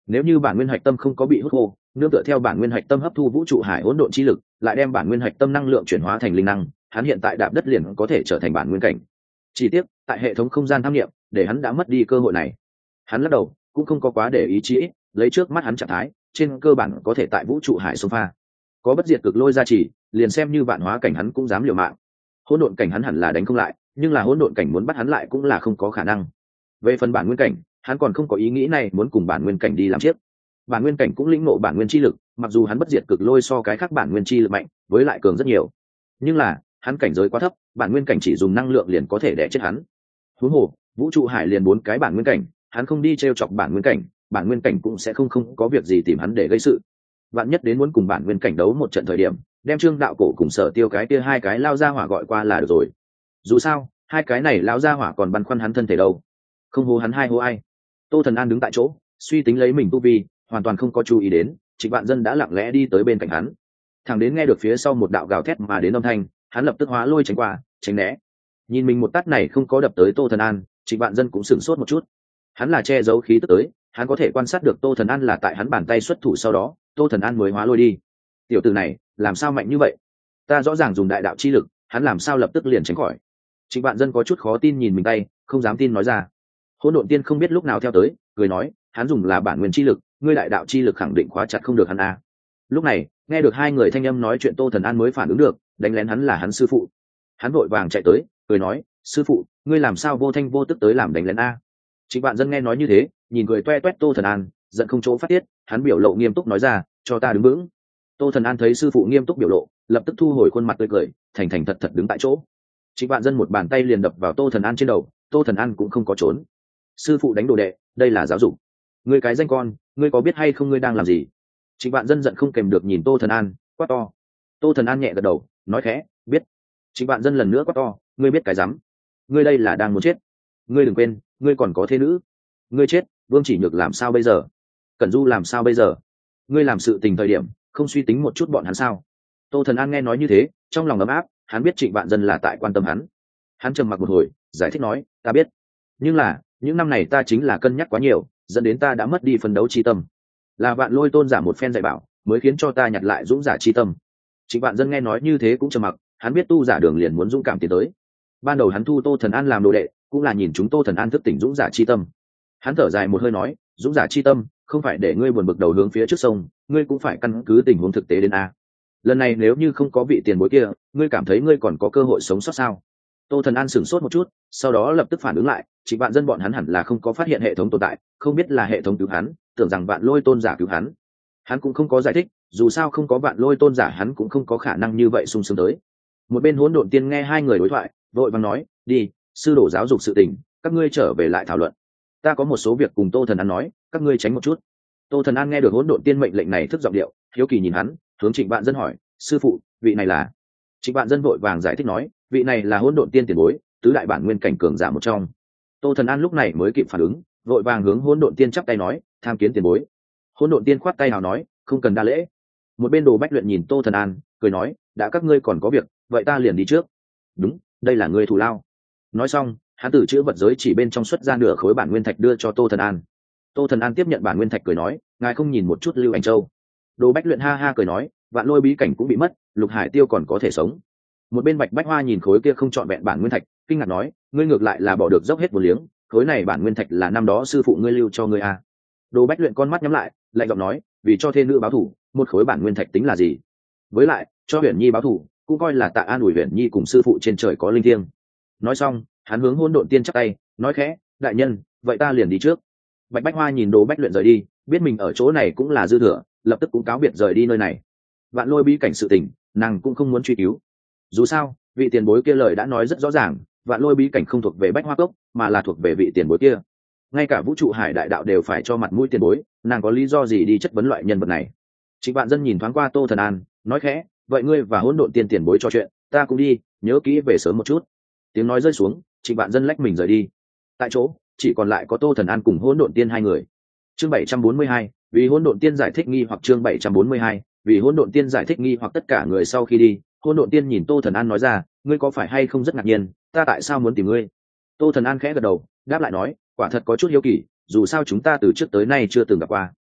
Nếu như bản nguyên hạch tâm không có bị hút khô, nương tựa theo bản nguyên hạch tâm hấp thu vũ trụ hải hỗn độn chi lực, lại đem bản nguyên hạch tâm năng lượng chuyển hóa thành linh năng, hắn hiện tại đạp đất liền có thể trở thành bản nguyên cảnh. Chỉ tiếc, tại hệ thống không gian tham nghiệm, để hắn đã mất đi cơ hội này. Hắn lắc đầu, cũng không có quá để ý chí, lấy trước mắt hắn trạng thái, trên cơ bản có thể tại vũ trụ hải xông pha. Có bất diệt cực lôi gia trì, liền xem như vạn hóa cảnh hắn cũng dám liều mạng. Hỗn độn cảnh hắn hẳn là đánh không lại, nhưng là hỗn độn cảnh muốn bắt hắn lại cũng là không có khả năng. Về phần bản nguyên cảnh, hắn còn không có ý nghĩ này muốn cùng bản nguyên cảnh đi làm chiếc. Bản nguyên cảnh cũng lĩnh ngộ bản nguyên chi lực, mặc dù hắn bất diệt cực lôi so cái khác bản nguyên chi lực mạnh, với lại cường rất nhiều, nhưng là hắn cảnh giới quá thấp, bản nguyên cảnh chỉ dùng năng lượng liền có thể đè chết hắn. Huống hồ, vũ trụ hải liền bốn cái bản nguyên cảnh, hắn không đi trêu chọc bản nguyên cảnh, bản nguyên cảnh cũng sẽ không không có việc gì tìm hắn để gây sự. Vạn nhất đến muốn cùng bản nguyên cảnh đấu một trận thời điểm, đem Trương Đạo Cổ cùng Sở Tiêu cái kia hai cái lao ra hỏa gọi qua là được rồi. Dù sao, hai cái này lão ra hỏa còn băn khoăn hắn thân thể đâu. Không hô hắn hai hô ai. Tô Thần An đứng tại chỗ, suy tính lấy mình tu vi, hoàn toàn không có chú ý đến Trịnh Vạn Dân đã lặng lẽ đi tới bên cạnh hắn. Thằng đến nghe được phía sau một đạo gào thét mà đến âm thanh, hắn lập tức hóa lôi tránh qua, tránh né. Nhìn mình một tát này không có đập tới Tô Thần An, Trịnh Vạn Dân cũng sửng sốt một chút. Hắn là che giấu khí tức tới, hắn có thể quan sát được Tô Thần An là tại hắn bàn tay xuất thủ sau đó, Tô Thần An mới hóa lôi đi. Tiểu tử này, làm sao mạnh như vậy? Ta rõ ràng dùng đại đạo chi lực, hắn làm sao lập tức liền tránh khỏi? Trịnh Vạn Dân có chút khó tin nhìn mình tay, không dám tin nói ra. Hỗn Độn Tiên không biết lúc nào theo tới, cười nói, hắn dùng là bản nguyên chi lực, ngươi đại đạo chi lực khẳng định khóa chặt không được hắn a. Lúc này, nghe được hai người thanh âm nói chuyện, Tô Thần An mới phản ứng được, đánh lén hắn là hắn sư phụ. Hắn vội vàng chạy tới, cười nói, sư phụ, ngươi làm sao vô thanh vô tức tới làm đánh lén a? Trịnh Vạn Dân nghe nói như thế, nhìn cười toe toét Tô Thần An, giận không chỗ phát tiết, hắn biểu lộ nghiêm túc nói ra, cho ta đứng vững. Tô Thần An thấy sư phụ nghiêm túc biểu lộ, lập tức thu hồi khuôn mặt tươi cười, thành thành thật thật đứng tại chỗ. Trịnh Vạn Dân một bàn tay liền đập vào Tô Thần An trên đầu, Tô Thần An cũng không có trốn. Sư phụ đánh đồ đệ, đây là giáo dục. Ngươi cái danh con, ngươi có biết hay không ngươi đang làm gì? Trịnh Vạn Dân giận không kèm được nhìn Tô Thần An, quát to. Tô Thần An nhẹ gật đầu, nói khẽ, biết. Trịnh Vạn Dân lần nữa quát to, ngươi biết cái rắm? Ngươi đây là đang muốn chết. Ngươi đừng quên, ngươi còn có thế nữ. Ngươi chết, Vương Chỉ Nhược làm sao bây giờ? Cẩn Du làm sao bây giờ? Ngươi làm sự tình thời điểm, không suy tính một chút bọn hắn sao? Tô Thần An nghe nói như thế, trong lòng ấm áp, hắn biết Trịnh Vạn Dân là tại quan tâm hắn. Hắn trầm mặc một hồi, giải thích nói, ta biết. Nhưng là, những năm này ta chính là cân nhắc quá nhiều, dẫn đến ta đã mất đi phấn đấu chi tâm. Là Vạn Lôi Tôn giả một phen dạy bảo, mới khiến cho ta nhặt lại dũng giả chi tâm. Trịnh Vạn Dân nghe nói như thế cũng trầm mặc, hắn biết tu giả đường liền muốn dũng cảm tiến tới. Ban đầu hắn thu Tô Thần An làm đồ đệ, cũng là nhìn chúng Tô Thần An thức tỉnh dũng giả chi tâm. Hắn thở dài một hơi nói, dũng giả chi tâm, không phải để ngươi buồn bực đầu hướng phía trước sông, ngươi cũng phải căn cứ tình huống thực tế đến a. Lần này nếu như không có vị tiền bối kia, ngươi cảm thấy ngươi còn có cơ hội sống sót sao? Tô Thần An sửng sốt một chút, sau đó lập tức phản ứng lại, Trịnh Vạn Dân bọn hắn hẳn là không có phát hiện hệ thống tồn tại, không biết là hệ thống cứu hắn, tưởng rằng Vạn Lôi Tôn giả cứu hắn. Hắn cũng không có giải thích, dù sao không có Vạn Lôi Tôn giả hắn cũng không có khả năng như vậy sung sướng tới. Một bên Hỗn Độn Tiên nghe hai người đối thoại, vội vàng nói, đi, sư đổ giáo dục sự tình, các ngươi trở về lại thảo luận. Ta có một số việc cùng Tô Thần An nói, các ngươi tránh một chút. Tô Thần An nghe được Hỗn Độn Tiên mệnh lệnh này thức giọng điệu, hiếu kỳ nhìn hắn, hướng Trịnh Vạn Dân hỏi, sư phụ, vị này là? Trịnh Vạn Dân vội vàng giải thích nói, vị này là Hỗn Độn Tiên tiền bối, tứ đại bản nguyên cảnh cường giả một trong. Tô Thần An lúc này mới kịp phản ứng, vội vàng hướng Hỗn Độn Tiên chắp tay nói, tham kiến tiền bối. Hỗn Độn Tiên khoát tay nào nói, không cần đa lễ. Một bên Đồ Bách Luyện nhìn Tô Thần An, cười nói, đã các ngươi còn có việc, vậy ta liền đi trước. Đúng, đây là ngươi thù lao. Nói xong, hắn từ chữ vật giới chỉ bên trong xuất ra nửa khối bản nguyên thạch đưa cho Tô Thần An. Tô Thần An tiếp nhận bản nguyên thạch cười nói, ngài không nhìn một chút Lưu Ảnh Châu. Đồ Bách Luyện ha ha cười nói, Vạn Lôi bí cảnh cũng bị mất, Lục Hải Tiêu còn có thể sống. Một bên Bạch Bách Hoa nhìn khối kia không trọn vẹn bản nguyên thạch, kinh ngạc nói, ngươi ngược lại là bỏ được dốc hết một liếng, khối này bản nguyên thạch là năm đó sư phụ ngươi lưu cho ngươi à? Đồ Bách Luyện con mắt nhắm lại, lạnh giọng nói, vì cho thê nữ báo thù, một khối bản nguyên thạch tính là gì? Với lại, cho Huyền Nhi báo thù, cũng coi là tạ an ủi Huyền Nhi cùng sư phụ trên trời có linh thiêng. Nói xong, hắn hướng Hỗn Độn Tiên chắp tay, nói khẽ, đại nhân, vậy ta liền đi trước. Bạch Bách Hoa nhìn Đồ Bách Luyện rời đi, biết mình ở chỗ này cũng là dư thừa, lập tức cũng cáo biệt rời đi nơi này. Vạn Lôi bí cảnh sự tình, nàng cũng không muốn truy cứu. Dù sao, vị tiền bối kia lời đã nói rất rõ ràng, Vạn Lôi bí cảnh không thuộc về Bách Hoa Cốc, mà là thuộc về vị tiền bối kia. Ngay cả vũ trụ hải đại đạo đều phải cho mặt mũi tiền bối, nàng có lý do gì đi chất vấn loại nhân vật này? Trịnh Vạn Dân nhìn thoáng qua Tô Thần An, nói khẽ, vậy ngươi và Hỗn Độn Tiên tiền bối trò chuyện, ta cũng đi, nhớ kỹ về sớm một chút. Tiếng nói rơi xuống, Trịnh Vạn Dân lách mình rời đi. Tại chỗ, chỉ còn lại có Tô Thần An cùng Hỗn Độn Tiên hai người. Chương bảy trăm bốn mươi hai, vì Hỗn Độn Tiên giải thích nghi hoặc chương bảy trăm bốn mươi hai, vì Hỗn Độn Tiên giải thích nghi hoặc tất cả người sau khi đi, Hỗn Độn Tiên nhìn Tô Thần An nói ra, ngươi có phải hay không rất ngạc nhiên, ta tại sao muốn tìm ngươi? Tô Thần An khẽ gật đầu, đáp lại nói, quả thật có chút hiếu kỳ, dù sao chúng ta từ trước tới nay chưa từng gặp qua.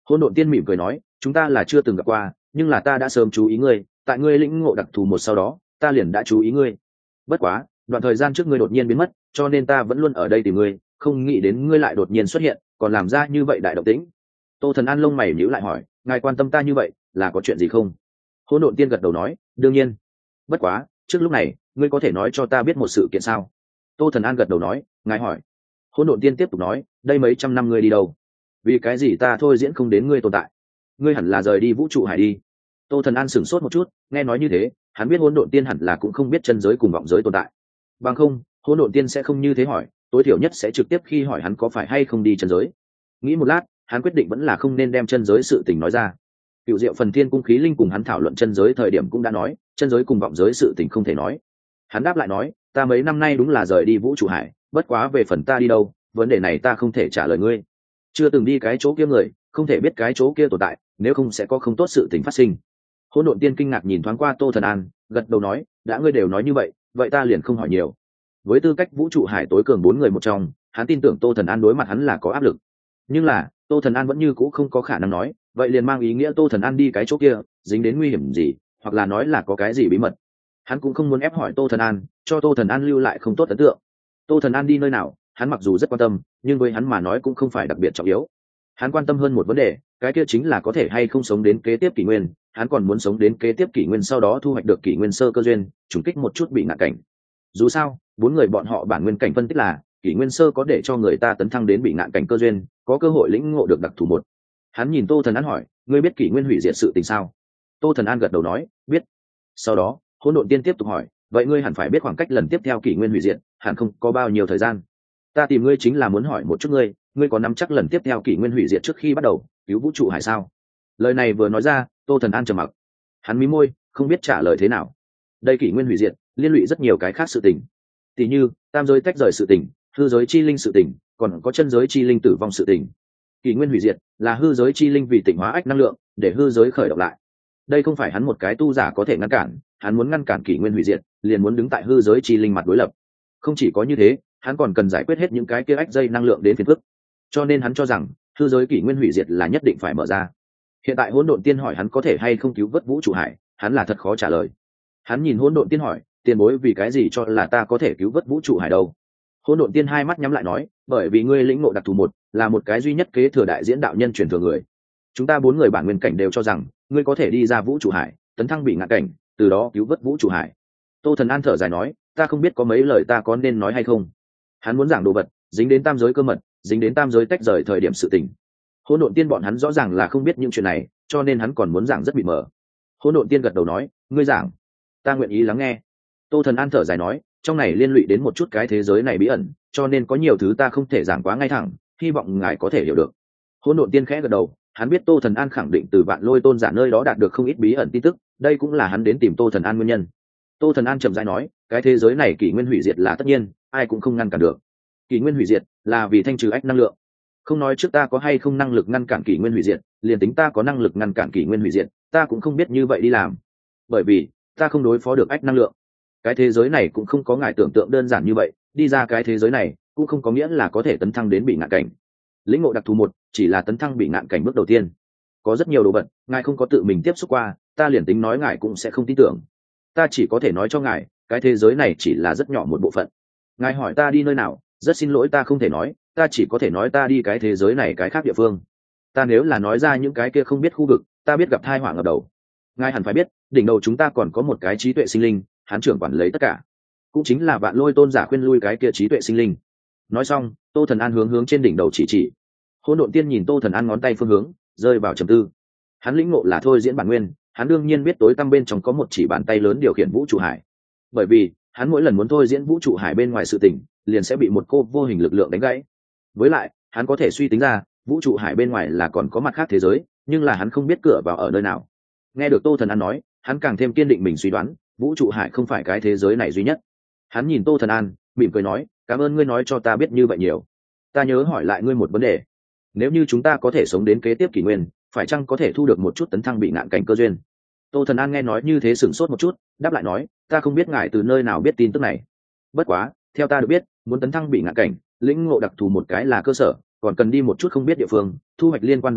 Hỗn độn tiên mỉm cười nói, chúng ta là chưa từng gặp qua, nhưng là ta đã sớm chú ý ngươi, tại ngươi lĩnh ngộ đặc thù một sau đó ta liền đã chú ý ngươi. Bất quá đoạn thời gian trước ngươi đột nhiên biến mất, cho nên ta vẫn luôn ở đây tìm ngươi, không nghĩ đến ngươi lại đột nhiên xuất hiện, còn làm ra như vậy đại động tĩnh. Tô Thần An lông mày nhíu lại hỏi, ngài quan tâm ta như vậy là có chuyện gì không? Hỗn độn tiên gật đầu nói, đương nhiên. Bất quá trước lúc này ngươi có thể nói cho ta biết một sự kiện sao? Tô Thần An gật đầu nói, ngài hỏi. Hỗn độn tiên tiếp tục nói, đây mấy trăm năm ngươi đi đâu? Vì cái gì ta thôi diễn không đến ngươi tồn tại? Ngươi hẳn là rời đi vũ trụ hải đi. Tô Thần An sửng sốt một chút, nghe nói như thế hắn biết hỗn độn tiên hẳn là cũng không biết chân giới cùng vọng giới tồn tại, bằng không hỗn độn tiên sẽ không như thế hỏi, tối thiểu nhất sẽ trực tiếp khi hỏi hắn có phải hay không đi chân giới. Nghĩ một lát hắn quyết định vẫn là không nên đem chân giới sự tình nói ra. Cựu Diệu Phần Thiên cung khí linh cùng hắn thảo luận chân giới thời điểm cũng đã nói chân giới cùng vọng giới sự tình không thể nói. Hắn đáp lại nói, ta mấy năm nay đúng là rời đi vũ trụ hải, bất quá về phần ta đi đâu, vấn đề này ta không thể trả lời ngươi. Chưa từng đi cái chỗ kia người không thể biết cái chỗ kia tồn tại, nếu không sẽ có không tốt sự tình phát sinh. Hỗn độn tiên kinh ngạc nhìn thoáng qua Tô Thần An, gật đầu nói, đã ngươi đều nói như vậy vậy ta liền không hỏi nhiều. Với tư cách vũ trụ hải tối cường bốn người một trong, hắn tin tưởng Tô Thần An đối mặt hắn là có áp lực, nhưng là Tô Thần An vẫn như cũ không có khả năng nói, vậy liền mang ý nghĩa Tô Thần An đi cái chỗ kia dính đến nguy hiểm gì, hoặc là nói là có cái gì bí mật. Hắn cũng không muốn ép hỏi Tô Thần An, cho Tô Thần An lưu lại không tốt ấn tượng. Tô Thần An đi nơi nào hắn mặc dù rất quan tâm, nhưng với hắn mà nói cũng không phải đặc biệt trọng yếu. Hắn quan tâm hơn một vấn đề, cái kia chính là có thể hay không sống đến kế tiếp kỷ nguyên. Hắn còn muốn sống đến kế tiếp kỷ nguyên sau đó thu hoạch được kỷ nguyên sơ cơ duyên, trùng kích một chút bị ngạn cảnh. Dù sao bốn người bọn họ bản nguyên cảnh phân tích là kỷ nguyên sơ có để cho người ta tấn thăng đến bị ngạn cảnh cơ duyên, có cơ hội lĩnh ngộ được đặc thù một. Hắn nhìn Tô Thần An hỏi, ngươi biết kỷ nguyên hủy diệt sự tình sao? Tô Thần An gật đầu nói, biết. Sau đó Hỗn độn tiên tiếp tục hỏi, vậy ngươi hẳn phải biết khoảng cách lần tiếp theo kỷ nguyên hủy diệt hẳn không có bao nhiêu thời gian. Ta tìm ngươi chính là muốn hỏi một chút ngươi, ngươi có nắm chắc lần tiếp theo kỷ nguyên hủy diệt trước khi bắt đầu cứu vũ trụ hải sao? Lời này vừa nói ra Tô Thần An trầm mặc, hắn mí môi không biết trả lời thế nào. Đây kỷ nguyên hủy diệt liên lụy rất nhiều cái khác sự tình, tỉ như tam giới tách rời sự tình, hư giới chi linh sự tình, còn có chân giới chi linh tử vong sự tình. Kỷ nguyên hủy diệt là hư giới chi linh vì tịnh hóa ách năng lượng để hư giới khởi động lại, đây không phải hắn một cái tu giả có thể ngăn cản. Hắn muốn ngăn cản kỷ nguyên hủy diệt liền muốn đứng tại hư giới chi linh mặt đối lập. Không chỉ có như thế, hắn còn cần giải quyết hết những cái kia ách dây năng lượng đến phiền phức, cho nên hắn cho rằng hư giới kỷ nguyên hủy diệt là nhất định phải mở ra. Hiện tại hỗn độn tiên hỏi hắn có thể hay không cứu vớt vũ trụ hải, hắn là thật khó trả lời. Hắn nhìn hỗn độn tiên hỏi, tiền bối vì cái gì cho là ta có thể cứu vớt vũ trụ hải đâu? Hỗn độn tiên hai mắt nhắm lại nói, bởi vì ngươi lĩnh ngộ đặc thù một, là một cái duy nhất kế thừa đại diễn đạo nhân truyền thừa người. Chúng ta bốn người bản nguyên cảnh đều cho rằng ngươi có thể đi ra vũ trụ hải, tấn thăng bị ngạn cảnh, từ đó cứu vớt vũ trụ hải. Tô Thần An thở dài nói, ta không biết có mấy lời ta có nên nói hay không. Hắn muốn giảng đồ vật dính đến tam giới cơ mật, dính đến tam giới tách rời thời điểm sự tình. Hỗn độn tiên bọn hắn rõ ràng là không biết những chuyện này, cho nên hắn còn muốn giảng rất bị mờ. Hỗn độn tiên gật đầu nói, ngươi giảng, ta nguyện ý lắng nghe. Tô Thần An thở dài nói, trong này liên lụy đến một chút cái thế giới này bí ẩn, cho nên có nhiều thứ ta không thể giảng quá ngay thẳng, hy vọng ngài có thể hiểu được. Hỗn độn tiên khẽ gật đầu, hắn biết Tô Thần An khẳng định từ Vạn Lôi tôn giả nơi đó đạt được không ít bí ẩn tin tức, đây cũng là hắn đến tìm Tô Thần An nguyên nhân. Tô Thần An chậm rãi nói, cái thế giới này kỷ nguyên hủy diệt là tất nhiên, ai cũng không ngăn cản được. Kỷ nguyên hủy diệt là vì thanh trừ ách năng lượng, không nói trước ta có hay không năng lực ngăn cản kỷ nguyên hủy diệt, liền tính ta có năng lực ngăn cản kỷ nguyên hủy diệt, ta cũng không biết như vậy đi làm, bởi vì ta không đối phó được ách năng lượng. Cái thế giới này cũng không có ngài tưởng tượng đơn giản như vậy, đi ra cái thế giới này cũng không có nghĩa là có thể tấn thăng đến bị ngạn cảnh. Lĩnh ngộ đặc thù một chỉ là tấn thăng bị ngạn cảnh bước đầu tiên, có rất nhiều đồ vật ngài không có tự mình tiếp xúc qua, ta liền tính nói ngài cũng sẽ không tin tưởng. Ta chỉ có thể nói cho ngài, cái thế giới này chỉ là rất nhỏ một bộ phận. Ngài hỏi ta đi nơi nào, rất xin lỗi ta không thể nói, ta chỉ có thể nói ta đi cái thế giới này cái khác địa phương. Ta nếu là nói ra những cái kia không biết khu vực, ta biết gặp tai họa ngập đầu. Ngài hẳn phải biết, đỉnh đầu chúng ta còn có một cái trí tuệ sinh linh, hắn trưởng quản lấy tất cả, cũng chính là Vạn Lôi tôn giả khuyên lui cái kia trí tuệ sinh linh. Nói xong, Tô Thần An hướng hướng trên đỉnh đầu chỉ chỉ. Hỗn độn tiên nhìn Tô Thần An ngón tay phương hướng, rơi vào trầm tư. Hắn lĩnh ngộ là thôi diễn bản nguyên, hắn đương nhiên biết tối tăm bên trong có một chỉ bàn tay lớn điều khiển vũ trụ hải, bởi vì hắn mỗi lần muốn thôi diễn vũ trụ hải bên ngoài sự tình liền sẽ bị một cô vô hình lực lượng đánh gãy. Với lại hắn có thể suy tính ra vũ trụ hải bên ngoài là còn có mặt khác thế giới, nhưng là hắn không biết cửa vào ở nơi nào. Nghe được Tô Thần An nói, hắn càng thêm kiên định mình suy đoán, vũ trụ hải không phải cái thế giới này duy nhất. Hắn nhìn Tô Thần An mỉm cười nói, cảm ơn ngươi nói cho ta biết như vậy nhiều. Ta nhớ hỏi lại ngươi một vấn đề, nếu như chúng ta có thể sống đến kế tiếp kỷ nguyên, phải chăng có thể thu được một chút tấn thăng bị ngạn cảnh cơ duyên? Tô Thần An nghe nói như thế sửng sốt một chút, đáp lại nói, ta không biết ngài từ nơi nào biết tin tức này. Bất quá theo ta được biết, muốn tấn thăng bị ngạn cảnh, lĩnh ngộ đặc thù một cái là cơ sở, còn cần đi một chút không biết địa phương, thu hoạch liên quan đồ vật,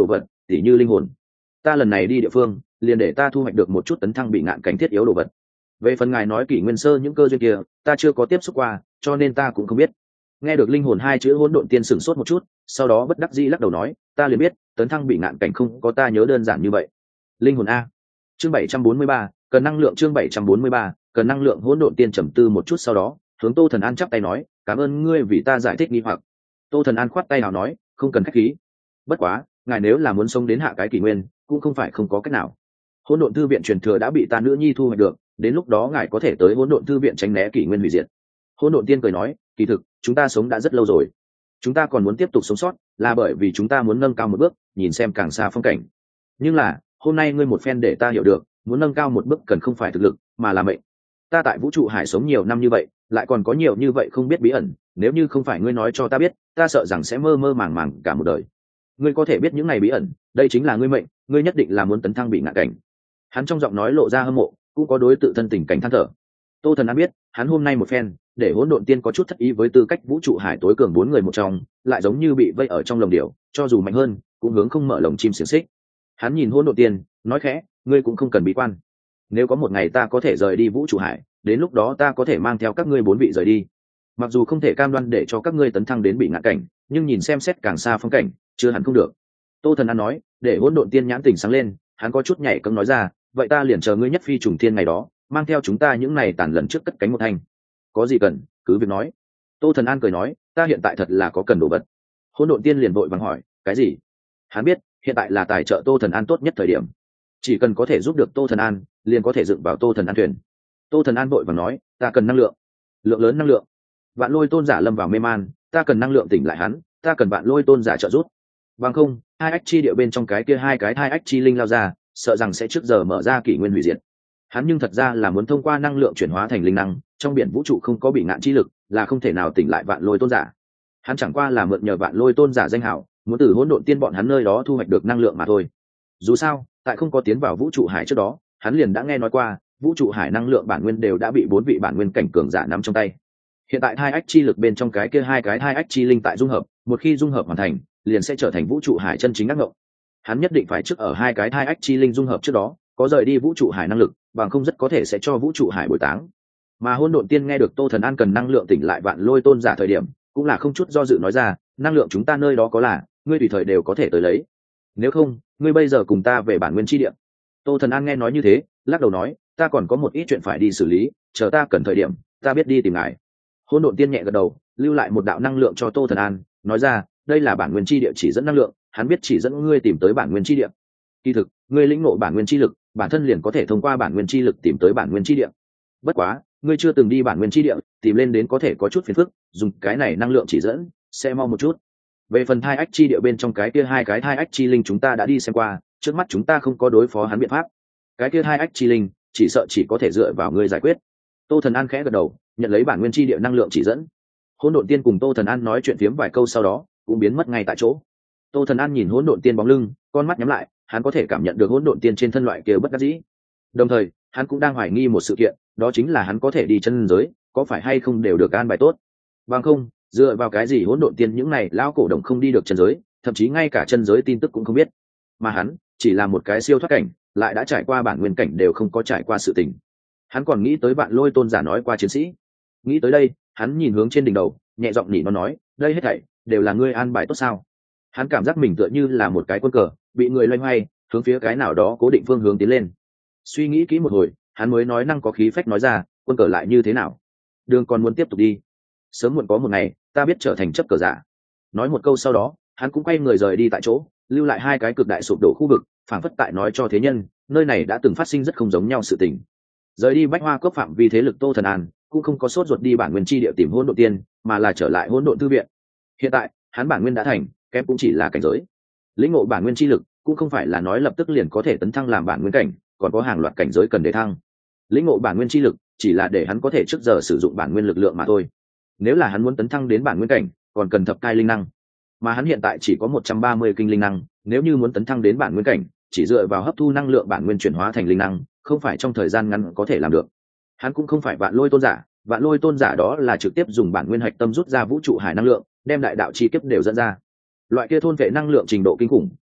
tỉ như linh hồn. Ta lần này đi địa phương liền để ta thu hoạch được một chút tấn thăng bị ngạn cảnh thiết yếu đồ vật. Về phần ngài nói kỷ nguyên sơ những cơ duyên kia ta chưa có tiếp xúc qua, cho nên ta cũng không biết. Nghe được linh hồn hai chữ hỗn độn tiên sửng sốt một chút, sau đó bất đắc dĩ lắc đầu nói, ta liền biết tấn thăng bị ngạn cảnh không có ta nhớ đơn giản như vậy. Linh hồn a. Chương bảy trăm bốn mươi ba, cần năng lượng. Chương bảy trăm bốn mươi ba, cần năng lượng. Hỗn độn tiên trầm tư một chút sau đó hướng Tô Thần An chắp tay nói, cảm ơn ngươi vì ta giải thích nghi hoặc. Tô Thần An khoát tay nào nói, không cần khách khí. Bất quá ngài nếu là muốn sống đến hạ cái kỷ nguyên cũng không phải không có cách nào. Hỗn độn thư viện truyền thừa đã bị ta nữ nhi thu hoạch được, đến lúc đó ngài có thể tới hỗn độn thư viện tránh né kỷ nguyên hủy diệt. Hỗn độn tiên cười nói, kỳ thực chúng ta sống đã rất lâu rồi, chúng ta còn muốn tiếp tục sống sót là bởi vì chúng ta muốn nâng cao một bước, nhìn xem càng xa phong cảnh. Nhưng là hôm nay ngươi một phen để ta hiểu được, muốn nâng cao một bước cần không phải thực lực mà là mệnh. Ta tại vũ trụ hải sống nhiều năm như vậy, lại còn có nhiều như vậy không biết bí ẩn, nếu như không phải ngươi nói cho ta biết, ta sợ rằng sẽ mơ mơ màng màng cả một đời. Ngươi có thể biết những này bí ẩn, đây chính là ngươi mệnh, ngươi nhất định là muốn tấn thăng bị ngạn cảnh. Hắn trong giọng nói lộ ra hâm mộ, cũng có đối tự thân tình cảnh than thở. Tô Thần An biết hắn hôm nay một phen để hỗn độn tiên có chút thất ý với tư cách vũ trụ hải tối cường bốn người một trong, lại giống như bị vây ở trong lồng điểu, cho dù mạnh hơn cũng hướng không mở lồng chim xiềng xích. Hắn nhìn hỗn độn tiên nói khẽ, ngươi cũng không cần bí quan, nếu có một ngày ta có thể rời đi vũ trụ hải, đến lúc đó ta có thể mang theo các ngươi bốn vị rời đi. Mặc dù không thể cam đoan để cho các ngươi tấn thăng đến bị ngạn cảnh, nhưng nhìn xem xét càng xa phong cảnh chưa hẳn không được. Tô Thần An nói, để hỗn độn tiên nhãn tỉnh sáng lên, hắn có chút nhảy cẫng nói ra, vậy ta liền chờ ngươi nhất phi trùng thiên ngày đó, mang theo chúng ta những này tàn lần trước cất cánh một thành. Có gì cần cứ việc nói. Tô Thần An cười nói, ta hiện tại thật là có cần đồ vật. Hỗn độn tiên liền vội vàng hỏi, cái gì? Hắn biết hiện tại là tài trợ Tô Thần An tốt nhất thời điểm, chỉ cần có thể giúp được Tô Thần An liền có thể dựng vào Tô Thần An thuyền. Tô Thần An vội vàng nói, ta cần năng lượng, lượng lớn năng lượng. Vạn Lôi tôn giả lâm vào mê man, ta cần năng lượng tỉnh lại hắn, ta cần Vạn Lôi tôn giả trợ giúp. Bằng không hai ách chi địa bên trong cái kia hai cái hai ách chi linh lao ra, sợ rằng sẽ trước giờ mở ra kỷ nguyên hủy diệt. Hắn nhưng thật ra là muốn thông qua năng lượng chuyển hóa thành linh năng, trong biển vũ trụ không có bị ngạn chi lực, là không thể nào tỉnh lại Vạn Lôi tôn giả. Hắn chẳng qua là mượn nhờ Vạn Lôi tôn giả danh hào, muốn từ hỗn độn tiên bọn hắn nơi đó thu hoạch được năng lượng mà thôi. Dù sao tại không có tiến vào vũ trụ hải trước đó, hắn liền đã nghe nói qua vũ trụ hải năng lượng bản nguyên đều đã bị bốn vị bản nguyên cảnh cường giả nắm trong tay. Hiện tại hai ách chi lực bên trong cái kia hai cái hai ách chi linh tại dung hợp, một khi dung hợp hoàn thành liền sẽ trở thành vũ trụ hải chân chính ác ngộng. Hắn nhất định phải trước ở hai cái hai ách chi linh dung hợp trước đó có rời đi vũ trụ hải năng lực, bằng không rất có thể sẽ cho vũ trụ hải bồi táng. Mà hỗn độn tiên nghe được Tô Thần An cần năng lượng tỉnh lại Vạn Lôi tôn giả thời điểm, cũng là không chút do dự nói ra, năng lượng chúng ta nơi đó có là, ngươi tùy thời đều có thể tới lấy. Nếu không ngươi bây giờ cùng ta về bản nguyên chi địa. Tô Thần An nghe nói như thế lắc đầu nói, ta còn có một ít chuyện phải đi xử lý, chờ ta cần thời điểm ta biết đi tìm ngài. Hỗn độn tiên nhẹ gật đầu, lưu lại một đạo năng lượng cho Tô Thần An, nói ra, đây là bản nguyên chi địa chỉ dẫn năng lượng, hắn biết chỉ dẫn ngươi tìm tới bản nguyên chi địa. Kỳ thực ngươi lĩnh ngộ bản nguyên chi lực, bản thân liền có thể thông qua bản nguyên chi lực tìm tới bản nguyên chi địa. Bất quá ngươi chưa từng đi bản nguyên chi địa, tìm lên đến có thể có chút phiền phức, dùng cái này năng lượng chỉ dẫn sẽ mau một chút. Về phần thai ách chi địa bên trong cái kia hai cái thai ách chi linh chúng ta đã đi xem qua, trước mắt chúng ta không có đối phó hắn biện pháp. Cái kia hai ách chi linh chỉ sợ chỉ có thể dựa vào ngươi giải quyết. Tô Thần An khẽ gật đầu, nhận lấy bản nguyên chi địa năng lượng chỉ dẫn. Hỗn độn tiên cùng Tô Thần An nói chuyện phiếm vài câu sau đó cũng biến mất ngay tại chỗ. Tô Thần An nhìn hỗn độn tiên bóng lưng, con mắt nhắm lại, hắn có thể cảm nhận được hỗn độn tiên trên thân loại kia bất đắc dĩ. Đồng thời hắn cũng đang hoài nghi một sự kiện, đó chính là hắn có thể đi chân giới có phải hay không đều được an bài tốt. Bằng không dựa vào cái gì hỗn độn tiên những này lão cổ đồng không đi được chân giới, thậm chí ngay cả chân giới tin tức cũng không biết, mà hắn chỉ là một cái siêu thoát cảnh, lại đã trải qua bản nguyên cảnh đều không có trải qua sự tình. Hắn còn nghĩ tới Vạn Lôi tôn giả nói qua chiến sĩ. Nghĩ tới đây hắn nhìn hướng trên đỉnh đầu, nhẹ giọng nỉ nó nói, đây hết thảy đều là ngươi an bài tốt sao? Hắn cảm giác mình tựa như là một cái quân cờ bị người loay hoay hướng phía cái nào đó cố định phương hướng tiến lên. Suy nghĩ kỹ một hồi hắn mới nói năng có khí phách nói ra, quân cờ lại như thế nào, đường còn muốn tiếp tục đi, sớm muộn có một ngày ta biết trở thành chấp cờ giả. Nói một câu sau đó hắn cũng quay người rời đi tại chỗ, lưu lại hai cái cực đại sụp đổ khu vực, phảng phất tại nói cho thế nhân nơi này đã từng phát sinh rất không giống nhau sự tình. Rời đi Bách Hoa Cốc phạm vi thế lực Tô Thần An cũng không có sốt ruột đi bản nguyên chi địa tìm hỗn độn tiên, mà là trở lại hỗn độn thư viện. Hiện tại hắn bản nguyên đã thành, kém cũng chỉ là cảnh giới. Lĩnh ngộ bản nguyên chi lực cũng không phải là nói lập tức liền có thể tấn thăng làm bản nguyên cảnh, còn có hàng loạt cảnh giới cần để thăng. Lĩnh ngộ bản nguyên chi lực chỉ là để hắn có thể trước giờ sử dụng bản nguyên lực lượng mà thôi. Nếu là hắn muốn tấn thăng đến bản nguyên cảnh, còn cần thập cai linh năng, mà hắn hiện tại chỉ có một trăm ba mươi kinh linh năng, nếu như muốn tấn thăng đến bản nguyên cảnh, chỉ dựa vào hấp thu năng lượng bản nguyên chuyển hóa thành linh năng, không phải trong thời gian ngắn có thể làm được. Hắn cũng không phải Vạn Lôi tôn giả, Vạn Lôi tôn giả đó là trực tiếp dùng bản nguyên hạch tâm rút ra vũ trụ hải năng lượng, đem đại đạo chi kiếp đều dẫn ra. Loại kia thôn vệ năng lượng trình độ kinh khủng,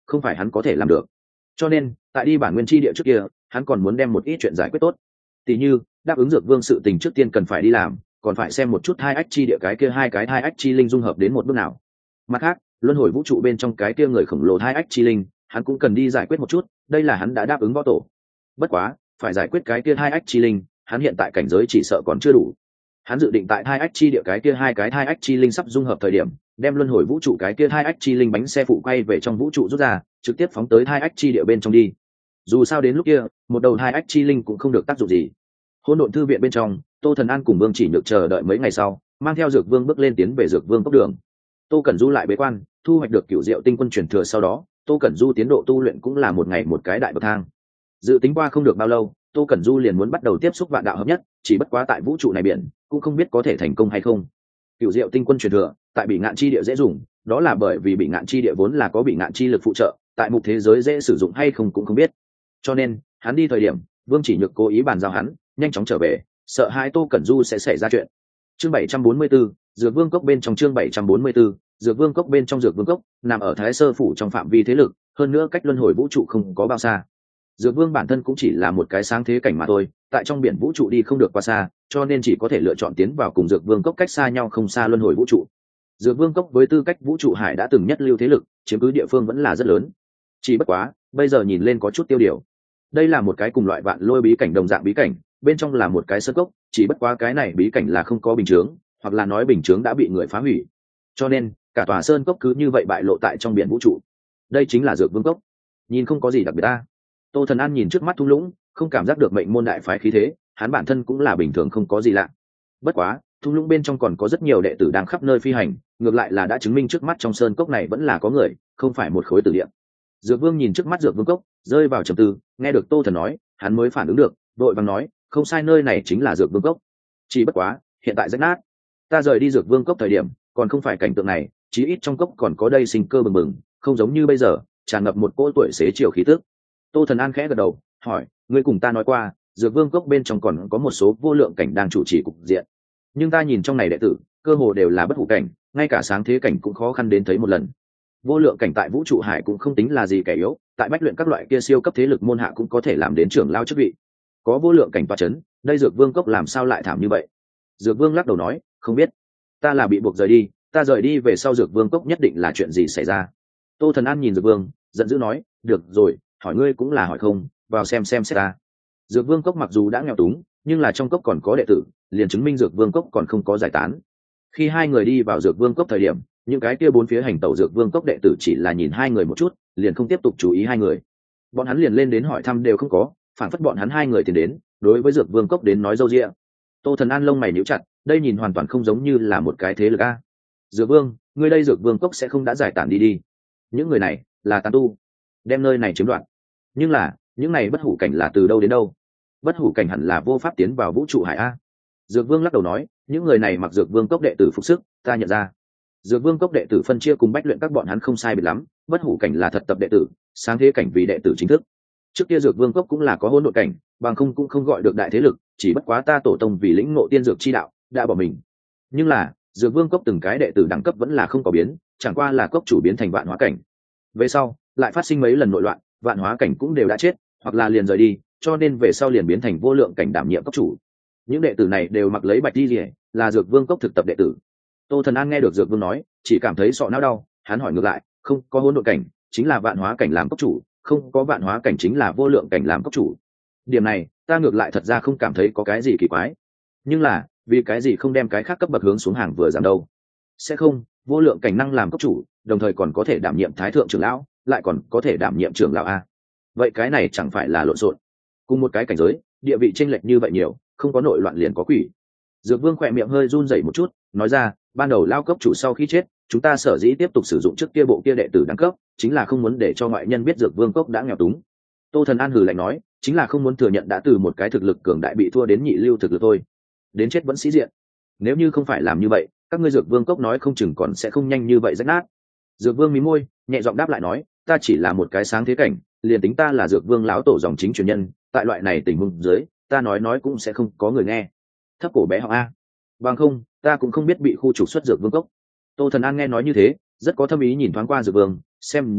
không phải hắn có thể làm được. Cho nên tại đi bản nguyên chi địa trước kia, hắn còn muốn đem một ít chuyện giải quyết tốt, tỉ như đáp ứng dược vương sự tình trước tiên cần phải đi làm, còn phải xem một chút hai ách chi địa cái kia hai cái hai ách chi linh dung hợp đến một bước nào. Mặt khác, luân hồi vũ trụ bên trong cái kia người khổng lồ hai ách chi linh, hắn cũng cần đi giải quyết một chút, đây là hắn đã đáp ứng võ tổ. Bất quá phải giải quyết cái kia hai ách chi linh, hắn hiện tại cảnh giới chỉ sợ còn chưa đủ. Hắn dự định tại hai ách chi địa cái kia hai cái hai ách chi linh sắp dung hợp thời điểm, đem luân hồi vũ trụ cái kia hai ách chi linh bánh xe phụ quay về trong vũ trụ rút ra, trực tiếp phóng tới hai ách chi địa bên trong đi. Dù sao đến lúc kia, một đầu hai ách chi linh cũng không được tác dụng gì. Hỗn độn thư viện bên trong, Tô Thần An cùng Vương Chỉ Nhược chờ đợi mấy ngày sau, mang theo Dược Vương bước lên tiến về Dược Vương cốc đường. Tô Cẩn Du lại bế quan, thu hoạch được cửu diệu tinh quân truyền thừa sau đó, Tô Cẩn Du tiến độ tu luyện cũng là một ngày một cái đại bậc thang. Dự tính qua không được bao lâu, Tô Cẩn Du liền muốn bắt đầu tiếp xúc vạn đạo hợp nhất, chỉ bất quá tại vũ trụ này biển, cũng không biết có thể thành công hay không. Cửu diệu tinh quân truyền thừa, tại Bị Ngạn chi địa dễ dùng, đó là bởi vì Bị Ngạn chi địa vốn là có Bị Ngạn chi lực phụ trợ, tại mục thế giới dễ sử dụng hay không cũng không biết. Cho nên, hắn đi thời điểm, Vương Chỉ Nhược cố ý bàn giao hắn, nhanh chóng trở về, sợ hai Tô Cẩn Du sẽ xảy ra chuyện. Chương bảy trăm bốn mươi 4, Dược Vương cốc bên trong chương bảy trăm bốn mươi 4, Dược Vương cốc bên trong Dược Vương cốc, nằm ở Thái Sơ phủ trong phạm vi thế lực, hơn nữa cách luân hồi vũ trụ không có bao xa. Dược Vương bản thân cũng chỉ là một cái sáng thế cảnh mà thôi, tại trong biển vũ trụ đi không được qua xa, cho nên chỉ có thể lựa chọn tiến vào cùng Dược Vương cốc cách xa nhau không xa luân hồi vũ trụ. Dược Vương cốc với tư cách vũ trụ hải đã từng nhất lưu thế lực, chiếm cứ địa phương vẫn là rất lớn. Chỉ bất quá, bây giờ nhìn lên có chút tiêu điều. Đây là một cái cùng loại vạn lôi bí cảnh đồng dạng bí cảnh, bên trong là một cái sơn cốc, chỉ bất quá cái này bí cảnh là không có bình chướng, hoặc là nói bình chướng đã bị người phá hủy. Cho nên, cả tòa sơn cốc cứ như vậy bại lộ tại trong biển vũ trụ. Đây chính là Dược Vương cốc. Nhìn không có gì đặc biệt ta. Tô Thần An nhìn trước mắt thung lũng, không cảm giác được mệnh môn đại phái khí thế, hắn bản thân cũng là bình thường không có gì lạ. Bất quá, thung lũng bên trong còn có rất nhiều đệ tử đang khắp nơi phi hành, ngược lại là đã chứng minh trước mắt trong sơn cốc này vẫn là có người, không phải một khối tử địa. Dược Vương nhìn trước mắt Dược Vương cốc, rơi vào trầm tư, nghe được Tô Thần nói, hắn mới phản ứng được, vội vàng nói, không sai, nơi này chính là Dược Vương cốc. Chỉ bất quá, hiện tại rách nát. Ta rời đi Dược Vương cốc thời điểm, còn không phải cảnh tượng này, chí ít trong cốc còn có đây sinh cơ bừng bừng, không giống như bây giờ, tràn ngập một cỗ tuổi xế chiều khí tức. Tô Thần An khẽ gật đầu, hỏi, ngươi cùng ta nói qua, Dược Vương cốc bên trong còn có một số vô lượng cảnh đang chủ trì cục diện, nhưng ta nhìn trong này đệ tử, cơ hồ đều là bất hủ cảnh, ngay cả sáng thế cảnh cũng khó khăn đến thấy một lần. Vô lượng cảnh tại vũ trụ hải cũng không tính là gì kẻ yếu, tại bách luyện các loại kia siêu cấp thế lực môn hạ cũng có thể làm đến trưởng lao chức vị. Có vô lượng cảnh toa chấn, đây Dược Vương cốc làm sao lại thảm như vậy? Dược Vương lắc đầu nói, không biết, ta là bị buộc rời đi, ta rời đi về sau Dược Vương cốc nhất định là chuyện gì xảy ra. Tô Thần An nhìn Dược Vương, giận dữ nói, được rồi, hỏi ngươi cũng là hỏi không, vào xem xem xét ta. Dược Vương cốc mặc dù đã nghèo túng, nhưng là trong cốc còn có đệ tử, liền chứng minh Dược Vương cốc còn không có giải tán. Khi hai người đi vào Dược Vương cốc thời điểm, những cái kia bốn phía hành tẩu Dược Vương cốc đệ tử chỉ là nhìn hai người một chút, liền không tiếp tục chú ý hai người. Bọn hắn liền lên đến hỏi thăm đều không có, phản phất bọn hắn hai người tiến đến, đối với Dược Vương cốc đến nói dâu dịa. Tô Thần An lông mày nhíu chặt, đây nhìn hoàn toàn không giống như là một cái thế lực a. Dược Vương, ngươi đây Dược Vương cốc sẽ không đã giải tán đi đi? Những người này là tán tu, đem nơi này chiếm đoạt. Nhưng là, những này bất hủ cảnh là từ đâu đến đâu? Bất hủ cảnh hẳn là vô pháp tiến vào vũ trụ hải a. Dược Vương lắc đầu nói, những người này mặc Dược Vương cốc đệ tử phục sức, ta nhận ra. Dược Vương cốc đệ tử phân chia cùng bách luyện các bọn hắn không sai biệt lắm, bất hủ cảnh là thật tập đệ tử, sáng thế cảnh vì đệ tử chính thức. Trước kia Dược Vương cốc cũng là có hỗn độn cảnh, bằng không cũng không gọi được đại thế lực, chỉ bất quá ta tổ tông vì lĩnh ngộ tiên dược chi đạo, đã bỏ mình. Nhưng là, Dược Vương cốc từng cái đệ tử đẳng cấp vẫn là không có biến, chẳng qua là cốc chủ biến thành vạn hóa cảnh. Về sau, lại phát sinh mấy lần nội loạn, vạn hóa cảnh cũng đều đã chết, hoặc là liền rời đi, cho nên về sau liền biến thành vô lượng cảnh đảm nhiệm cốc chủ. Những đệ tử này đều mặc lấy bạch y liễu, là Dược Vương cốc thực tập đệ tử. Tô Thần An nghe được Dược Vương nói, chỉ cảm thấy sọ não đau, hắn hỏi ngược lại, không có hỗn độn cảnh, chính là vạn hóa cảnh làm cốc chủ, không có vạn hóa cảnh chính là vô lượng cảnh làm cốc chủ. Điểm này, ta ngược lại thật ra không cảm thấy có cái gì kỳ quái. Nhưng là, vì cái gì không đem cái khác cấp bậc hướng xuống hàng vừa giảm đâu? Sẽ không, vô lượng cảnh năng làm cốc chủ, đồng thời còn có thể đảm nhiệm thái thượng trưởng lão, lại còn có thể đảm nhiệm trưởng lão a. Vậy cái này chẳng phải là lộn xộn? Cùng một cái cảnh giới, địa vị chênh lệch như vậy nhiều, không có nội loạn liền có quỷ. Dược Vương khỏe miệng hơi run rẩy một chút, nói ra, ban đầu lao cốc chủ sau khi chết, chúng ta sở dĩ tiếp tục sử dụng trước kia bộ kia đệ tử đẳng cấp, chính là không muốn để cho ngoại nhân biết Dược Vương cốc đã nghèo túng. Tô Thần An hừ lạnh nói, chính là không muốn thừa nhận đã từ một cái thực lực cường đại bị thua đến nhị lưu thực lực thôi, đến chết vẫn sĩ diện. Nếu như không phải làm như vậy, các ngươi Dược Vương cốc nói không chừng còn sẽ không nhanh như vậy rách nát. Dược Vương mí môi, nhẹ giọng đáp lại nói, ta chỉ là một cái sáng thế cảnh, liền tính ta là Dược Vương lão tổ dòng chính truyền nhân, tại loại này tình huống dưới, ta nói nói cũng sẽ không có người nghe. Thấp cổ bé họng a. Bằng không, ta cũng không biết bị khu trục xuất Dược Vương cốc. Tô Thần An nghe nói như thế, rất có thâm ý nhìn thoáng qua Dược Vương, xem ra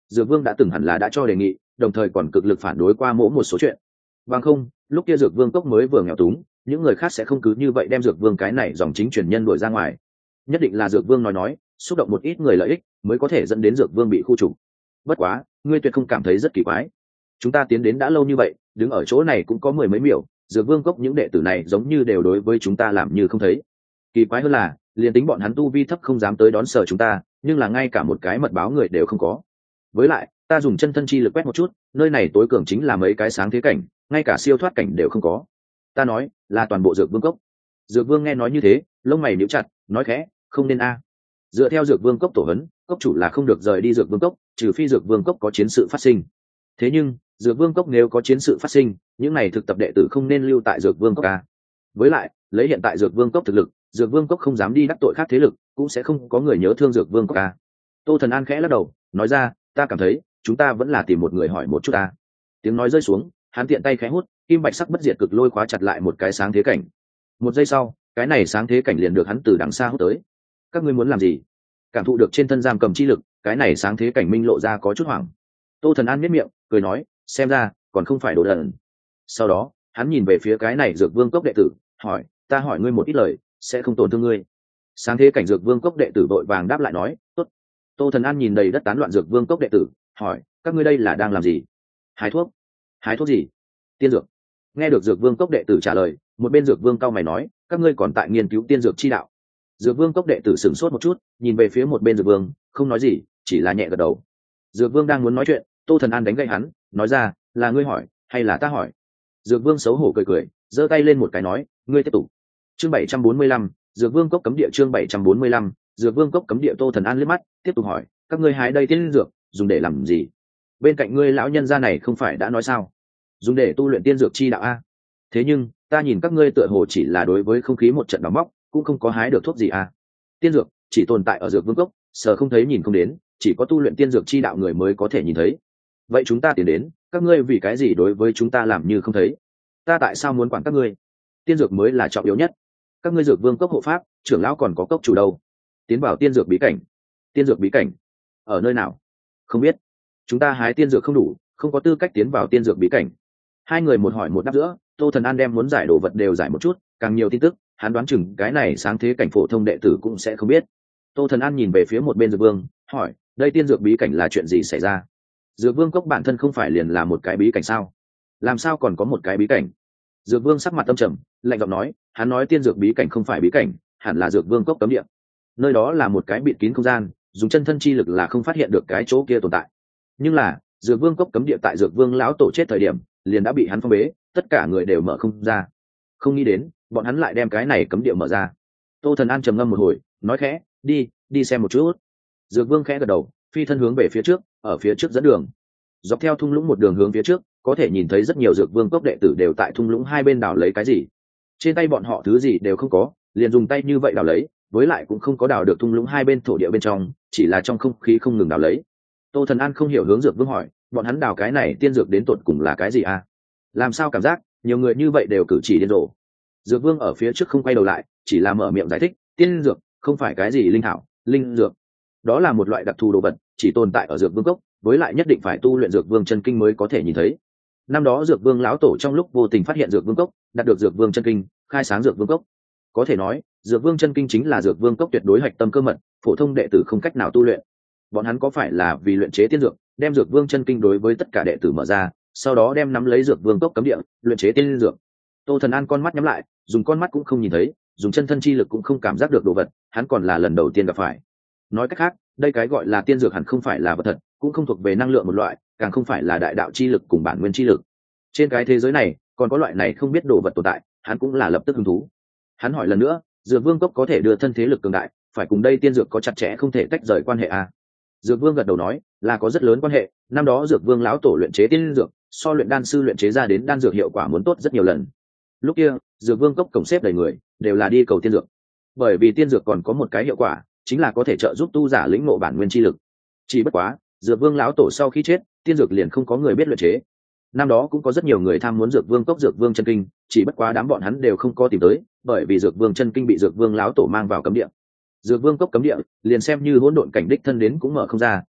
dược vương đã từng hẳn là đã cho đề nghị, đồng thời còn cực lực phản đối qua mỗi một số chuyện. Bằng không, lúc kia dược vương cốc mới vừa nghèo túng, những người khác sẽ không cứ như vậy đem dược vương cái này dòng chính truyền nhân đuổi ra ngoài. Nhất định là dược vương nói nói, xúc động một ít người lợi ích, mới có thể dẫn đến dược vương bị khu trục. Bất quá, ngươi tuyệt không cảm thấy rất kỳ quái. Chúng ta tiến đến đã lâu như vậy, đứng ở chỗ này cũng có mười mấy miểu, dược vương cốc những đệ tử này giống như đều đối với chúng ta làm như không thấy. Kỳ quái hơn là, liền tính bọn hắn tu vi thấp không dám tới đón sở chúng ta, nhưng là ngay cả một cái mật báo người đều không có. Với lại, ta dùng chân thân chi lực quét một chút, nơi này tối cường chính là mấy cái sáng thế cảnh, ngay cả siêu thoát cảnh đều không có. Ta nói, là toàn bộ dược vương cốc. Dược vương nghe nói như thế, lông mày nhíu chặt, nói khẽ, không nên a. Dựa theo dược vương cốc tổ hấn, cốc chủ là không được rời đi dược vương cốc, trừ phi dược vương cốc có chiến sự phát sinh. Thế nhưng, dược vương cốc nếu có chiến sự phát sinh, những này thực tập đệ tử không nên lưu tại dược vương cốc a. Với lại, lấy hiện tại dược vương cốc thực lực, dược vương cốc không dám đi đắc tội khác thế lực, cũng sẽ không có người nhớ thương dược vương cốc a. Tô Thần An khẽ lắc đầu, nói ra, ta cảm thấy chúng ta vẫn là tìm một người hỏi một chút ta. Tiếng nói rơi xuống, hắn tiện tay khẽ hút, kim bạch sắc bất diệt cực lôi khóa chặt lại một cái sáng thế cảnh. Một giây sau, cái này sáng thế cảnh liền được hắn từ đằng xa hút tới. Các ngươi muốn làm gì? Cảm thụ được trên thân giam cầm chi lực, cái này sáng thế cảnh minh lộ ra có chút hoảng. Tô Thần An nhếch miệng, cười nói, xem ra còn không phải đồ đần. Sau đó, hắn nhìn về phía cái này dược vương cốc đệ tử, hỏi, ta hỏi ngươi một ít lời, sẽ không tổn thương ngươi. Sáng thế cảnh dược vương cốc đệ tử vội vàng đáp lại nói, tốt. Tô Thần An nhìn đầy đất tán loạn dược vương cốc đệ tử, hỏi, các ngươi đây là đang làm gì? Hái thuốc. Hái thuốc gì? Tiên dược. Nghe được dược vương cốc đệ tử trả lời, một bên dược vương cao mày nói, các ngươi còn tại nghiên cứu tiên dược chi đạo. Dược vương cốc đệ tử sửng sốt một chút, nhìn về phía một bên dược vương, không nói gì, chỉ là nhẹ gật đầu. Dược vương đang muốn nói chuyện, Tô Thần An đánh gậy hắn, nói ra, là ngươi hỏi hay là ta hỏi? Dược vương xấu hổ cười cười, giơ tay lên một cái nói, ngươi tiếp tục. Chương bảy trăm bốn mươi lăm, dược vương cốc cấm địa. Chương bảy trăm bốn mươi lăm, dược vương cốc cấm địa. Tô Thần An liếc mắt, tiếp tục hỏi, các ngươi hái đây tiên dược dùng để làm gì? Bên cạnh ngươi lão nhân gia này không phải đã nói sao, dùng để tu luyện tiên dược chi đạo a? Thế nhưng ta nhìn các ngươi tựa hồ chỉ là đối với không khí một trận đào móc, cũng không có hái được thuốc gì a. Tiên dược chỉ tồn tại ở dược vương cốc, sờ không thấy nhìn không đến, chỉ có tu luyện tiên dược chi đạo người mới có thể nhìn thấy. Vậy chúng ta tiến đến, các ngươi vì cái gì đối với chúng ta làm như không thấy? Ta tại sao muốn quản các ngươi? Tiên dược mới là trọng yếu nhất. Các ngươi dược vương cốc hộ pháp, trưởng lão còn có cốc chủ đâu? Tiến vào tiên dược bí cảnh. Tiên dược bí cảnh ở nơi nào? Không biết. Chúng ta hái tiên dược không đủ, không có tư cách tiến vào tiên dược bí cảnh. Hai người một hỏi một đáp giữa, Tô Thần An đem muốn giải đồ vật đều giải một chút, càng nhiều tin tức, hắn đoán chừng cái này sáng thế cảnh phổ thông đệ tử cũng sẽ không biết. Tô Thần An nhìn về phía một bên dược vương, hỏi, đây tiên dược bí cảnh là chuyện gì xảy ra? Dược vương cốc bản thân không phải liền là một cái bí cảnh sao? Làm sao còn có một cái bí cảnh? Dược vương sắc mặt âm trầm, lạnh giọng nói, hắn nói tiên dược bí cảnh không phải bí cảnh, hẳn là dược vương cốc cấm địa. Nơi đó là một cái bịt kín không gian, dùng chân thân chi lực là không phát hiện được cái chỗ kia tồn tại. Nhưng là dược vương cốc cấm địa tại dược vương lão tổ chết thời điểm liền đã bị hắn phong bế, tất cả người đều mở không ra. Không nghĩ đến bọn hắn lại đem cái này cấm địa mở ra. Tô Thần An trầm ngâm một hồi, nói khẽ, đi đi xem một chút. Dược vương khẽ gật đầu, phi thân hướng về phía trước, ở phía trước dẫn đường. Dọc theo thung lũng một đường hướng phía trước, có thể nhìn thấy rất nhiều dược vương cốc đệ tử đều tại thung lũng hai bên đào lấy cái gì. Trên tay bọn họ thứ gì đều không có, liền dùng tay như vậy đào lấy, với lại cũng không có đào được thung lũng hai bên thổ địa bên trong, chỉ là trong không khí không ngừng đào lấy. Tô Thần An không hiểu hướng dược vương hỏi, bọn hắn đào cái này tiên dược đến tột cùng là cái gì à? Làm sao cảm giác nhiều người như vậy đều cử chỉ điên rồ? Dược vương ở phía trước không quay đầu lại, chỉ là mở miệng giải thích, tiên dược không phải cái gì linh thảo, linh dược đó là một loại đặc thù đồ vật, chỉ tồn tại ở dược vương cốc, với lại nhất định phải tu luyện dược vương chân kinh mới có thể nhìn thấy. Năm đó dược vương lão tổ trong lúc vô tình phát hiện dược vương cốc, đạt được dược vương chân kinh, khai sáng dược vương cốc. Có thể nói dược vương chân kinh chính là dược vương cốc tuyệt đối hạch tâm cơ mật, phổ thông đệ tử không cách nào tu luyện. Bọn hắn có phải là vì luyện chế tiên dược, đem dược vương chân kinh đối với tất cả đệ tử mở ra, sau đó đem nắm lấy dược vương cốc cấm địa, luyện chế tiên dược? Tô Thần An con mắt nhắm lại, dùng con mắt cũng không nhìn thấy, dùng chân thân chi lực cũng không cảm giác được đồ vật, hắn còn là lần đầu tiên gặp phải. Nói cách khác, đây cái gọi là tiên dược hẳn không phải là vật thật, cũng không thuộc về năng lượng một loại, càng không phải là đại đạo chi lực cùng bản nguyên chi lực. Trên cái thế giới này còn có loại này không biết đồ vật tồn tại, hắn cũng là lập tức hứng thú. Hắn hỏi lần nữa, dược vương cốc có thể đưa thân thế lực cường đại, phải cùng đây tiên dược có chặt chẽ không thể tách rời quan hệ à? Dược vương gật đầu nói, là có rất lớn quan hệ. Năm đó dược vương lão tổ luyện chế tiên dược, so luyện đan sư luyện chế ra đến đan dược hiệu quả muốn tốt rất nhiều lần. Lúc kia dược vương cốc cổng xếp đầy người, đều là đi cầu tiên dược. Bởi vì tiên dược còn có một cái hiệu quả, chính là có thể trợ giúp tu giả lĩnh ngộ bản nguyên chi lực. Chỉ bất quá dược vương lão tổ sau khi chết, tiên dược liền không có người biết luyện chế. Năm đó cũng có rất nhiều người tham muốn dược vương cốc dược vương chân kinh, chỉ bất quá đám bọn hắn đều không có tìm tới, bởi vì dược vương chân kinh bị dược vương lão tổ mang vào cấm địa. Dược vương cốc cấm địa liền xem như hỗn độn cảnh đích thân đến cũng mở không ra,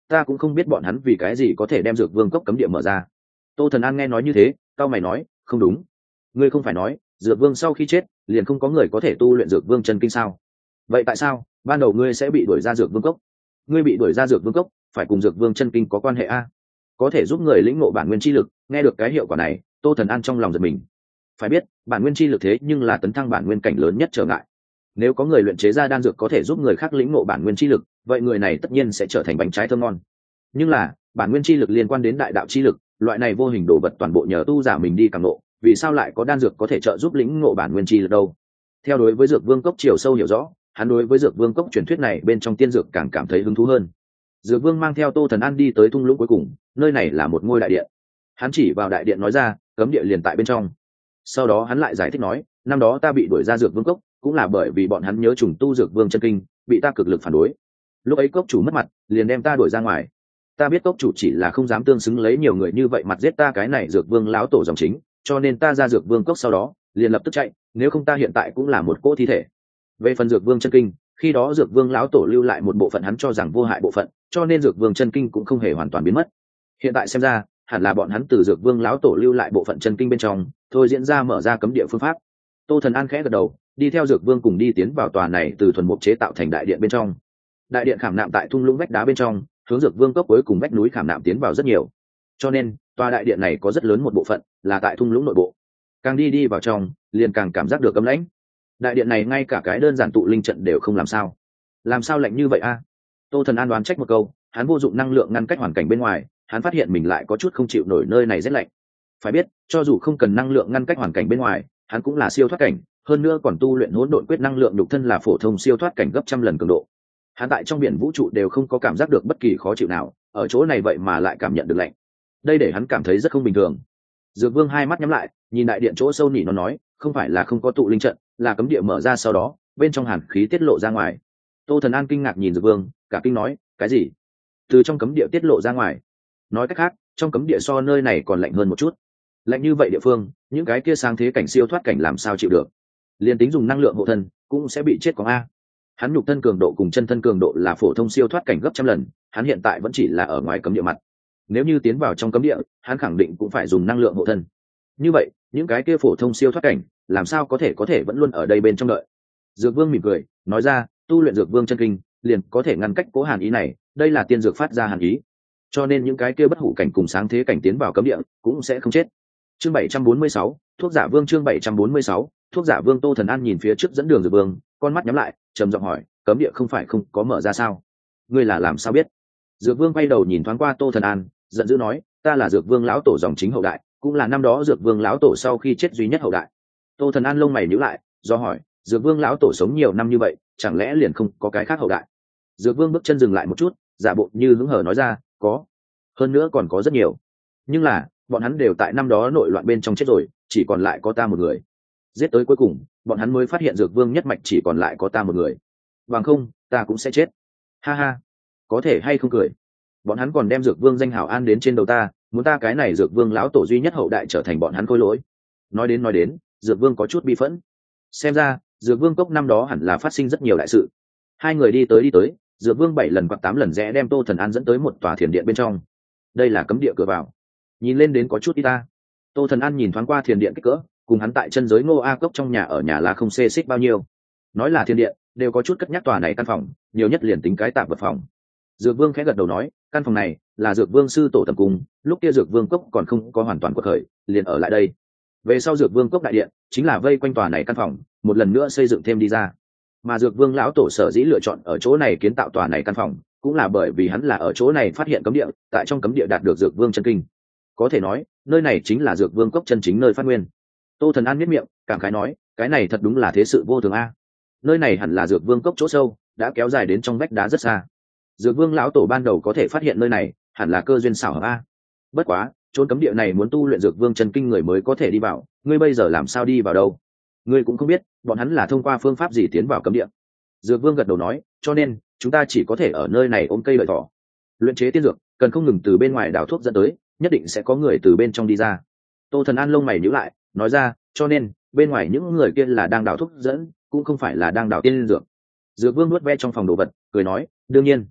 ta cũng không biết bọn hắn vì cái gì có thể đem dược vương cốc cấm địa mở ra. Tô Thần An nghe nói như thế, cao mày nói, không đúng, ngươi không phải nói dược vương sau khi chết liền không có người có thể tu luyện dược vương chân kinh sao? Vậy tại sao ban đầu ngươi sẽ bị đuổi ra dược vương cốc? Ngươi bị đuổi ra dược vương cốc phải cùng dược vương chân kinh có quan hệ a? Có thể giúp người lĩnh ngộ bản nguyên chi lực. Nghe được cái hiệu quả này, Tô Thần An trong lòng giật mình. Phải biết bản nguyên chi lực thế nhưng là tấn thăng bản nguyên cảnh lớn nhất trở ngại. Nếu có người luyện chế ra đan dược có thể giúp người khác lĩnh ngộ bản nguyên chi lực, vậy người này tất nhiên sẽ trở thành bánh trái thơm ngon. Nhưng là bản nguyên chi lực liên quan đến đại đạo chi lực, loại này vô hình đồ vật toàn bộ nhờ tu giả mình đi càng ngộ, vì sao lại có đan dược có thể trợ giúp lĩnh ngộ bản nguyên chi lực đâu? Theo đối với dược vương cốc chiều sâu hiểu rõ, hắn đối với dược vương cốc truyền thuyết này bên trong tiên dược càng cảm thấy hứng thú hơn. Dược vương mang theo Tô Thần An đi tới thung lũng cuối cùng, nơi này là một ngôi đại điện. Hắn chỉ vào đại điện nói ra, cấm địa liền tại bên trong. Sau đó hắn lại giải thích nói, năm đó ta bị đuổi ra dược vương cốc cũng là bởi vì bọn hắn nhớ trùng tu dược vương chân kinh, bị ta cực lực phản đối. Lúc ấy cốc chủ mất mặt, liền đem ta đuổi ra ngoài. Ta biết cốc chủ chỉ là không dám tương xứng lấy nhiều người như vậy mặt giết ta cái này dược vương lão tổ dòng chính, cho nên ta ra dược vương cốc sau đó liền lập tức chạy, nếu không ta hiện tại cũng là một cỗ thi thể. Về phần dược vương chân kinh, khi đó dược vương lão tổ lưu lại một bộ phận hắn cho rằng vô hại bộ phận, cho nên dược vương chân kinh cũng không hề hoàn toàn biến mất. Hiện tại xem ra hẳn là bọn hắn từ dược vương lão tổ lưu lại bộ phận chân kinh bên trong thôi diễn ra mở ra cấm địa phương pháp. Tô Thần An khẽ gật đầu, đi theo dược vương cùng đi tiến vào tòa này từ thuần mục chế tạo thành đại điện bên trong. Đại điện khảm nạm tại thung lũng vách đá bên trong, hướng dược vương cốc cuối cùng vách núi khảm nạm tiến vào rất nhiều, cho nên tòa đại điện này có rất lớn một bộ phận là tại thung lũng nội bộ. Càng đi đi vào trong liền càng cảm giác được cấm lãnh. Đại điện này ngay cả cái đơn giản tụ linh trận đều không làm sao làm sao lạnh như vậy a? Tô Thần An đoán trách một câu, hắn vô dụng năng lượng ngăn cách hoàn cảnh bên ngoài, hắn phát hiện mình lại có chút không chịu nổi nơi này rất lạnh. Phải biết cho dù không cần năng lượng ngăn cách hoàn cảnh bên ngoài, hắn cũng là siêu thoát cảnh, hơn nữa còn tu luyện hỗn độn quyết, năng lượng nhục thân là phổ thông siêu thoát cảnh gấp trăm lần cường độ. Hắn tại trong biển vũ trụ đều không có cảm giác được bất kỳ khó chịu nào, ở chỗ này vậy mà lại cảm nhận được lạnh, đây để hắn cảm thấy rất không bình thường. Dược vương hai mắt nhắm lại, nhìn đại điện chỗ sâu nỉ nó nói, không phải là không có tụ linh trận, là cấm địa mở ra sau đó bên trong hàn khí tiết lộ ra ngoài. Tô Thần An kinh ngạc nhìn Dược vương, cả kinh nói, cái gì? Từ trong cấm địa tiết lộ ra ngoài? Nói cách khác trong cấm địa so nơi này còn lạnh hơn một chút. Lạnh như vậy địa phương, những cái kia sang thế cảnh siêu thoát cảnh làm sao chịu được? Liên tính dùng năng lượng hộ thân cũng sẽ bị chết có a. Hắn nhục thân cường độ cùng chân thân cường độ là phổ thông siêu thoát cảnh gấp trăm lần, hắn hiện tại vẫn chỉ là ở ngoài cấm địa mặt. Nếu như tiến vào trong cấm địa, hắn khẳng định cũng phải dùng năng lượng hộ thân. Như vậy những cái kia phổ thông siêu thoát cảnh làm sao có thể có thể vẫn luôn ở đây bên trong đợi? Dược vương mỉm cười nói ra, tu luyện dược vương chân kinh liền có thể ngăn cách cố hàn ý này, đây là tiên dược phát ra hàn ý, cho nên những cái kia bất hủ cảnh cùng sáng thế cảnh tiến vào cấm địa cũng sẽ không chết. Chương bảy trăm bốn mươi sáu, thuốc giả vương. Chương bảy trăm bốn mươi sáu, thuốc giả vương. Tô Thần An nhìn phía trước dẫn đường Dược vương, con mắt nhắm lại, trầm giọng hỏi, cấm địa không phải không có mở ra sao? Ngươi là làm sao biết? Dược vương quay đầu nhìn thoáng qua Tô Thần An, giận dữ nói, ta là Dược vương lão tổ dòng chính hậu đại, cũng là năm đó Dược vương lão tổ sau khi chết duy nhất hậu đại. Tô Thần An lông mày nhíu lại, do hỏi, Dược vương lão tổ sống nhiều năm như vậy, chẳng lẽ liền không có cái khác hậu đại? Dược vương bước chân dừng lại một chút, giả bộ như hứng hở nói ra, có, hơn nữa còn có rất nhiều, nhưng là bọn hắn đều tại năm đó nội loạn bên trong chết rồi, chỉ còn lại có ta một người. Giết tới cuối cùng bọn hắn mới phát hiện Dược vương nhất mạch chỉ còn lại có ta một người, bằng không ta cũng sẽ chết. Ha ha, có thể hay không cười? Bọn hắn còn đem Dược vương danh hảo an đến trên đầu ta, muốn ta cái này Dược vương lão tổ duy nhất hậu đại trở thành bọn hắn khôi lỗi. Nói đến nói đến Dược vương có chút bi phẫn, xem ra Dược vương cốc năm đó hẳn là phát sinh rất nhiều đại sự. Hai người đi tới đi tới, Dược vương bảy lần hoặc tám lần rẽ đem Tô Thần An dẫn tới một tòa thiền điện bên trong. Đây là cấm địa cửa vào, nhìn lên đến có chút ít ta. Tô Thần An nhìn thoáng qua thiền điện kích cỡ, cùng hắn tại chân giới Ngô A Cốc trong nhà ở nhà là không xê xích bao nhiêu. Nói là thiền điện đều có chút cất nhắc tòa này căn phòng, nhiều nhất liền tính cái tạp vật phòng. Dược vương khẽ gật đầu nói, căn phòng này là Dược vương sư tổ tầm cung, lúc kia Dược vương cốc còn không có hoàn toàn quật khởi, liền ở lại đây. Về sau Dược vương cốc đại điện chính là vây quanh tòa này căn phòng, một lần nữa xây dựng thêm đi ra. Mà Dược vương lão tổ sở dĩ lựa chọn ở chỗ này kiến tạo tòa này căn phòng, cũng là bởi vì hắn là ở chỗ này phát hiện cấm địa, tại trong cấm địa đạt được Dược vương chân kinh. Có thể nói nơi này chính là Dược vương cốc chân chính nơi phát nguyên. Tô Thần An miết miệng cảm khái nói, cái này thật đúng là thế sự vô thường a. Nơi này hẳn là Dược vương cốc chỗ sâu, đã kéo dài đến trong vách đá rất xa. Dược vương lão tổ ban đầu có thể phát hiện nơi này hẳn là cơ duyên xảo hợp a. Bất quá trốn cấm địa này muốn tu luyện Dược vương chân kinh người mới có thể đi vào, ngươi bây giờ làm sao đi vào đâu? Ngươi cũng không biết bọn hắn là thông qua phương pháp gì tiến vào cấm địa. Dược vương gật đầu nói, cho nên chúng ta chỉ có thể ở nơi này ôm cây lợi thỏ. Luyện chế tiên dược cần không ngừng từ bên ngoài đào thuốc dẫn tới, nhất định sẽ có người từ bên trong đi ra. Tô Thần An lông mày nhíu lại, nói ra, cho nên bên ngoài những người kia là đang đào thuốc dẫn, cũng không phải là đang đào tiên dược. Dược vương nuốt ve trong phòng đồ vật, cười nói, đương nhiên.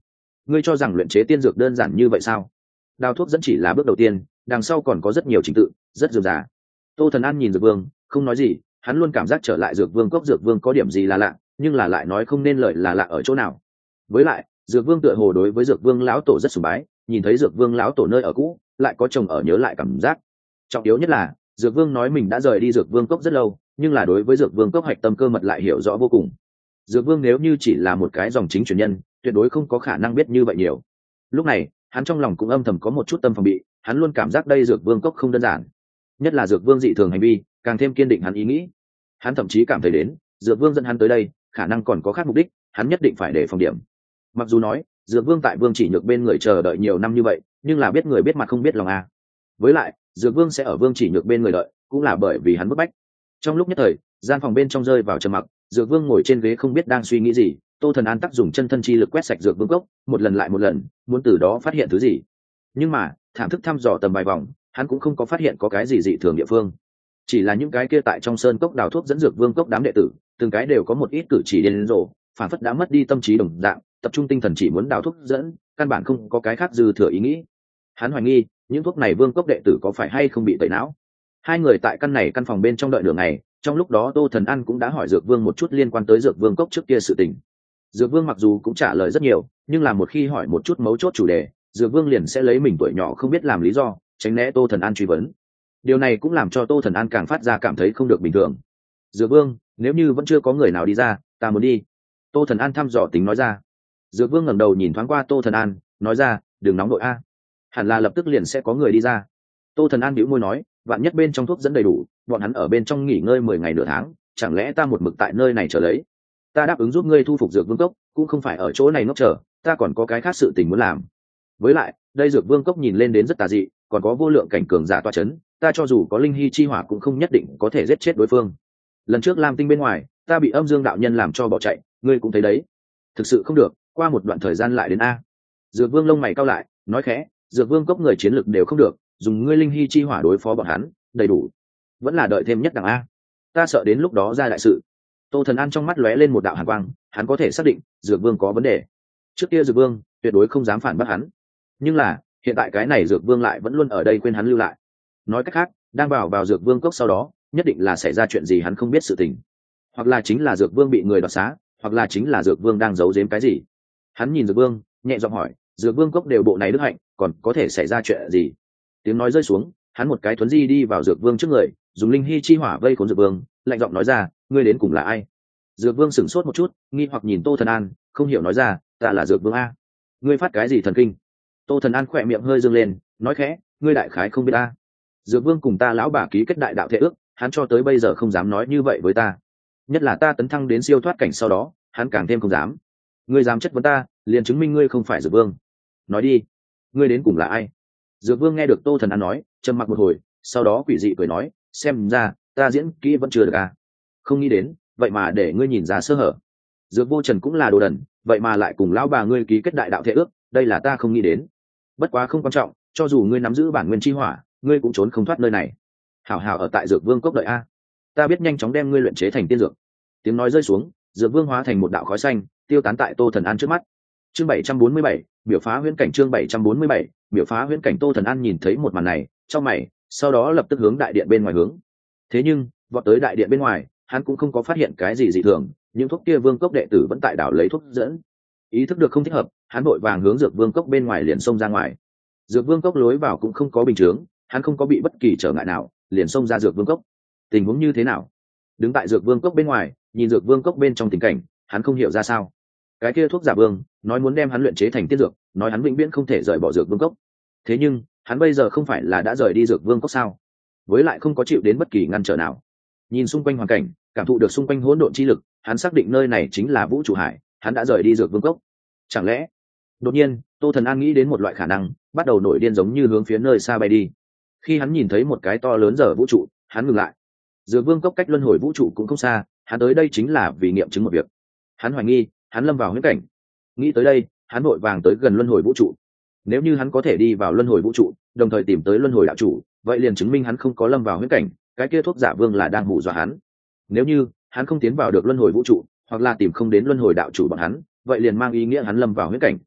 ngươi cho rằng luyện chế tiên dược đơn giản như vậy sao? Đào thuốc dẫn chỉ là bước đầu tiên, đằng sau còn có rất nhiều trình tự, rất dườm già. Tô Thần An nhìn Dược Vương, không nói gì, hắn luôn cảm giác trở lại Dược Vương cốc Dược Vương có điểm gì là lạ, nhưng là lại nói không nên lời là lạ ở chỗ nào. Với lại, Dược Vương tựa hồ đối với Dược Vương lão tổ rất sùng bái, nhìn thấy Dược Vương lão tổ nơi ở cũ, lại có chồng ở nhớ lại cảm giác. Trọng yếu nhất là, Dược Vương nói mình đã rời đi Dược Vương cốc rất lâu, nhưng là đối với Dược Vương cốc hạch tâm cơ mật lại hiểu rõ vô cùng. Dược Vương nếu như chỉ là một cái dòng chính truyền nhân, tuyệt đối không có khả năng biết như vậy nhiều. Lúc này, hắn trong lòng cũng âm thầm có một chút tâm phòng bị, hắn luôn cảm giác đây Dược Vương cốc không đơn giản. Nhất là Dược Vương dị thường hành vi, càng thêm kiên định hắn ý nghĩ. Hắn thậm chí cảm thấy đến, Dược Vương dẫn hắn tới đây, khả năng còn có khác mục đích, hắn nhất định phải để phòng điểm. Mặc dù nói, Dược Vương tại Vương Chỉ Nhược bên người chờ đợi nhiều năm như vậy, nhưng là biết người biết mặt không biết lòng a. Với lại, Dược Vương sẽ ở Vương Chỉ Nhược bên người đợi, cũng là bởi vì hắn bức bách. Trong lúc nhất thời, gian phòng bên trong rơi vào trầm mặc, Dược Vương ngồi trên ghế không biết đang suy nghĩ gì. Tô Thần An tác dùng chân thân chi lực quét sạch Dược Vương cốc, một lần lại một lần, muốn từ đó phát hiện thứ gì. Nhưng mà, thảm thức thăm dò tầm vài vòng, hắn cũng không có phát hiện có cái gì dị thường địa phương. Chỉ là những cái kia tại trong sơn cốc đào thuốc dẫn Dược Vương cốc đám đệ tử, từng cái đều có một ít cử chỉ điên rồ, phản phất đã mất đi tâm trí đồng dạng, tập trung tinh thần chỉ muốn đào thuốc dẫn, căn bản không có cái khác dư thừa ý nghĩ. Hắn hoài nghi, những thuốc này Vương cốc đệ tử có phải hay không bị tẩy não. Hai người tại căn này căn phòng bên trong đợi nửa ngày, trong lúc đó Tô Thần An cũng đã hỏi Dược Vương một chút liên quan tới Dược Vương cốc trước kia sự tình. Dược Vương mặc dù cũng trả lời rất nhiều, nhưng là một khi hỏi một chút mấu chốt chủ đề, Dược Vương liền sẽ lấy mình tuổi nhỏ không biết làm lý do, tránh né Tô Thần An truy vấn. Điều này cũng làm cho Tô Thần An càng phát ra cảm thấy không được bình thường. Dược Vương, nếu như vẫn chưa có người nào đi ra, ta muốn đi. Tô Thần An thăm dò tính nói ra. Dược Vương ngẩng đầu nhìn thoáng qua Tô Thần An, nói ra, đừng nóng đội a, hẳn là lập tức liền sẽ có người đi ra. Tô Thần An bĩu môi nói, vạn nhất bên trong thuốc dẫn đầy đủ, bọn hắn ở bên trong nghỉ ngơi mười ngày nửa tháng, chẳng lẽ ta một mực tại nơi này chờ lấy? Ta đáp ứng giúp ngươi thu phục Dược Vương cốc, cũng không phải ở chỗ này ngốc chờ, ta còn có cái khác sự tình muốn làm. Với lại, đây Dược Vương cốc nhìn lên đến rất tà dị, còn có vô lượng cảnh cường giả toa chấn, ta cho dù có linh hy chi hỏa cũng không nhất định có thể giết chết đối phương. Lần trước Lam Tinh bên ngoài, ta bị Âm Dương đạo nhân làm cho bỏ chạy, ngươi cũng thấy đấy. Thực sự không được, qua một đoạn thời gian lại đến a. Dược Vương lông mày cau lại, nói khẽ, Dược Vương cốc người chiến lực đều không được, dùng ngươi linh hy chi hỏa đối phó bọn hắn, đầy đủ. Vẫn là đợi thêm nhất đẳng a. Ta sợ đến lúc đó ra đại sự. Tô Thần An trong mắt lóe lên một đạo hàn quang, hắn có thể xác định, Dược Vương có vấn đề. Trước kia Dược Vương tuyệt đối không dám phản bác hắn, nhưng là hiện tại cái này Dược Vương lại vẫn luôn ở đây quên hắn lưu lại. Nói cách khác, đang vào vào Dược Vương cốc sau đó, nhất định là xảy ra chuyện gì hắn không biết sự tình, hoặc là chính là Dược Vương bị người đoạt xá, hoặc là chính là Dược Vương đang giấu giếm cái gì. Hắn nhìn Dược Vương, nhẹ giọng hỏi, Dược Vương cốc đều bộ này đức hạnh, còn có thể xảy ra chuyện gì? Tiếng nói rơi xuống, hắn một cái thuấn di đi vào Dược Vương trước người, dùng linh hy chi hỏa vây khốn Dược Vương, lạnh giọng nói ra, ngươi đến cùng là ai? Dược Vương sửng sốt một chút, nghi hoặc nhìn Tô Thần An, không hiểu nói ra, ta là Dược Vương a. Ngươi phát cái gì thần kinh? Tô Thần An khỏe miệng hơi dương lên, nói khẽ, ngươi đại khái không biết ta. Dược Vương cùng ta lão bà ký kết đại đạo thể ước, hắn cho tới bây giờ không dám nói như vậy với ta. Nhất là ta tấn thăng đến siêu thoát cảnh sau đó, hắn càng thêm không dám. Ngươi dám chất vấn ta, liền chứng minh ngươi không phải Dược Vương. Nói đi, ngươi đến cùng là ai? Dược Vương nghe được Tô Thần An nói, trầm mặc một hồi, sau đó quỷ dị cười nói, xem ra ta diễn kỹ vẫn chưa được à? Không nghĩ đến, vậy mà để ngươi nhìn ra sơ hở. Dược Vô Trần cũng là đồ đần, vậy mà lại cùng lão bà ngươi ký kết đại đạo thể ước, đây là ta không nghĩ đến. Bất quá không quan trọng, cho dù ngươi nắm giữ bản nguyên chi hỏa, ngươi cũng trốn không thoát nơi này. Hảo hảo ở tại Dược Vương cốc đợi a, ta biết nhanh chóng đem ngươi luyện chế thành tiên dược. Tiếng nói rơi xuống, Dược Vương hóa thành một đạo khói xanh, tiêu tán tại Tô Thần An trước mắt. Chương bảy trăm bốn mươi bảy, biểu phá huyễn cảnh. Chương bảy trăm bốn mươi bảy, biểu phá huyễn cảnh. Tô Thần An nhìn thấy một màn này, trong mày, sau đó lập tức hướng đại điện bên ngoài hướng. Thế nhưng, vọt tới đại điện bên ngoài, hắn cũng không có phát hiện cái gì dị thường, những thuốc kia Vương cốc đệ tử vẫn tại đảo lấy thuốc dẫn. Ý thức được không thích hợp, hắn vội vàng hướng Dược Vương cốc bên ngoài liền xông ra ngoài. Dược Vương cốc lối vào cũng không có bình chướng, hắn không có bị bất kỳ trở ngại nào, liền xông ra Dược Vương cốc. Tình huống như thế nào? Đứng tại Dược Vương cốc bên ngoài, nhìn Dược Vương cốc bên trong tình cảnh, hắn không hiểu ra sao. Cái kia thuốc giả vương nói muốn đem hắn luyện chế thành tiên dược, nói hắn vĩnh viễn không thể rời bỏ Dược Vương cốc. Thế nhưng, hắn bây giờ không phải là đã rời đi Dược Vương cốc sao? Với lại không có chịu đến bất kỳ ngăn trở nào. Nhìn xung quanh hoàn cảnh, cảm thụ được xung quanh hỗn độn chi lực, hắn xác định nơi này chính là Vũ Trụ Hải, hắn đã rời đi Dược Vương cốc. Chẳng lẽ? Đột nhiên, Tô Thần An nghĩ đến một loại khả năng, bắt đầu nổi điên giống như hướng phía nơi xa bay đi. Khi hắn nhìn thấy một cái to lớn giờ vũ trụ, hắn ngừng lại. Dược Vương cốc cách luân hồi vũ trụ cũng không xa, hắn tới đây chính là vì nghiệm chứng một việc. Hắn hoài nghi, hắn lâm vào huyễn cảnh. Nghĩ tới đây, hắn vội vàng tới gần luân hồi vũ trụ. Nếu như hắn có thể đi vào luân hồi vũ trụ, đồng thời tìm tới luân hồi đạo chủ, vậy liền chứng minh hắn không có lâm vào huyễn cảnh, cái kia thuốc giả vương là đang hù dọa hắn. Nếu như hắn không tiến vào được luân hồi vũ trụ, hoặc là tìm không đến luân hồi đạo chủ bọn hắn, vậy liền mang ý nghĩa hắn lâm vào huyễn cảnh.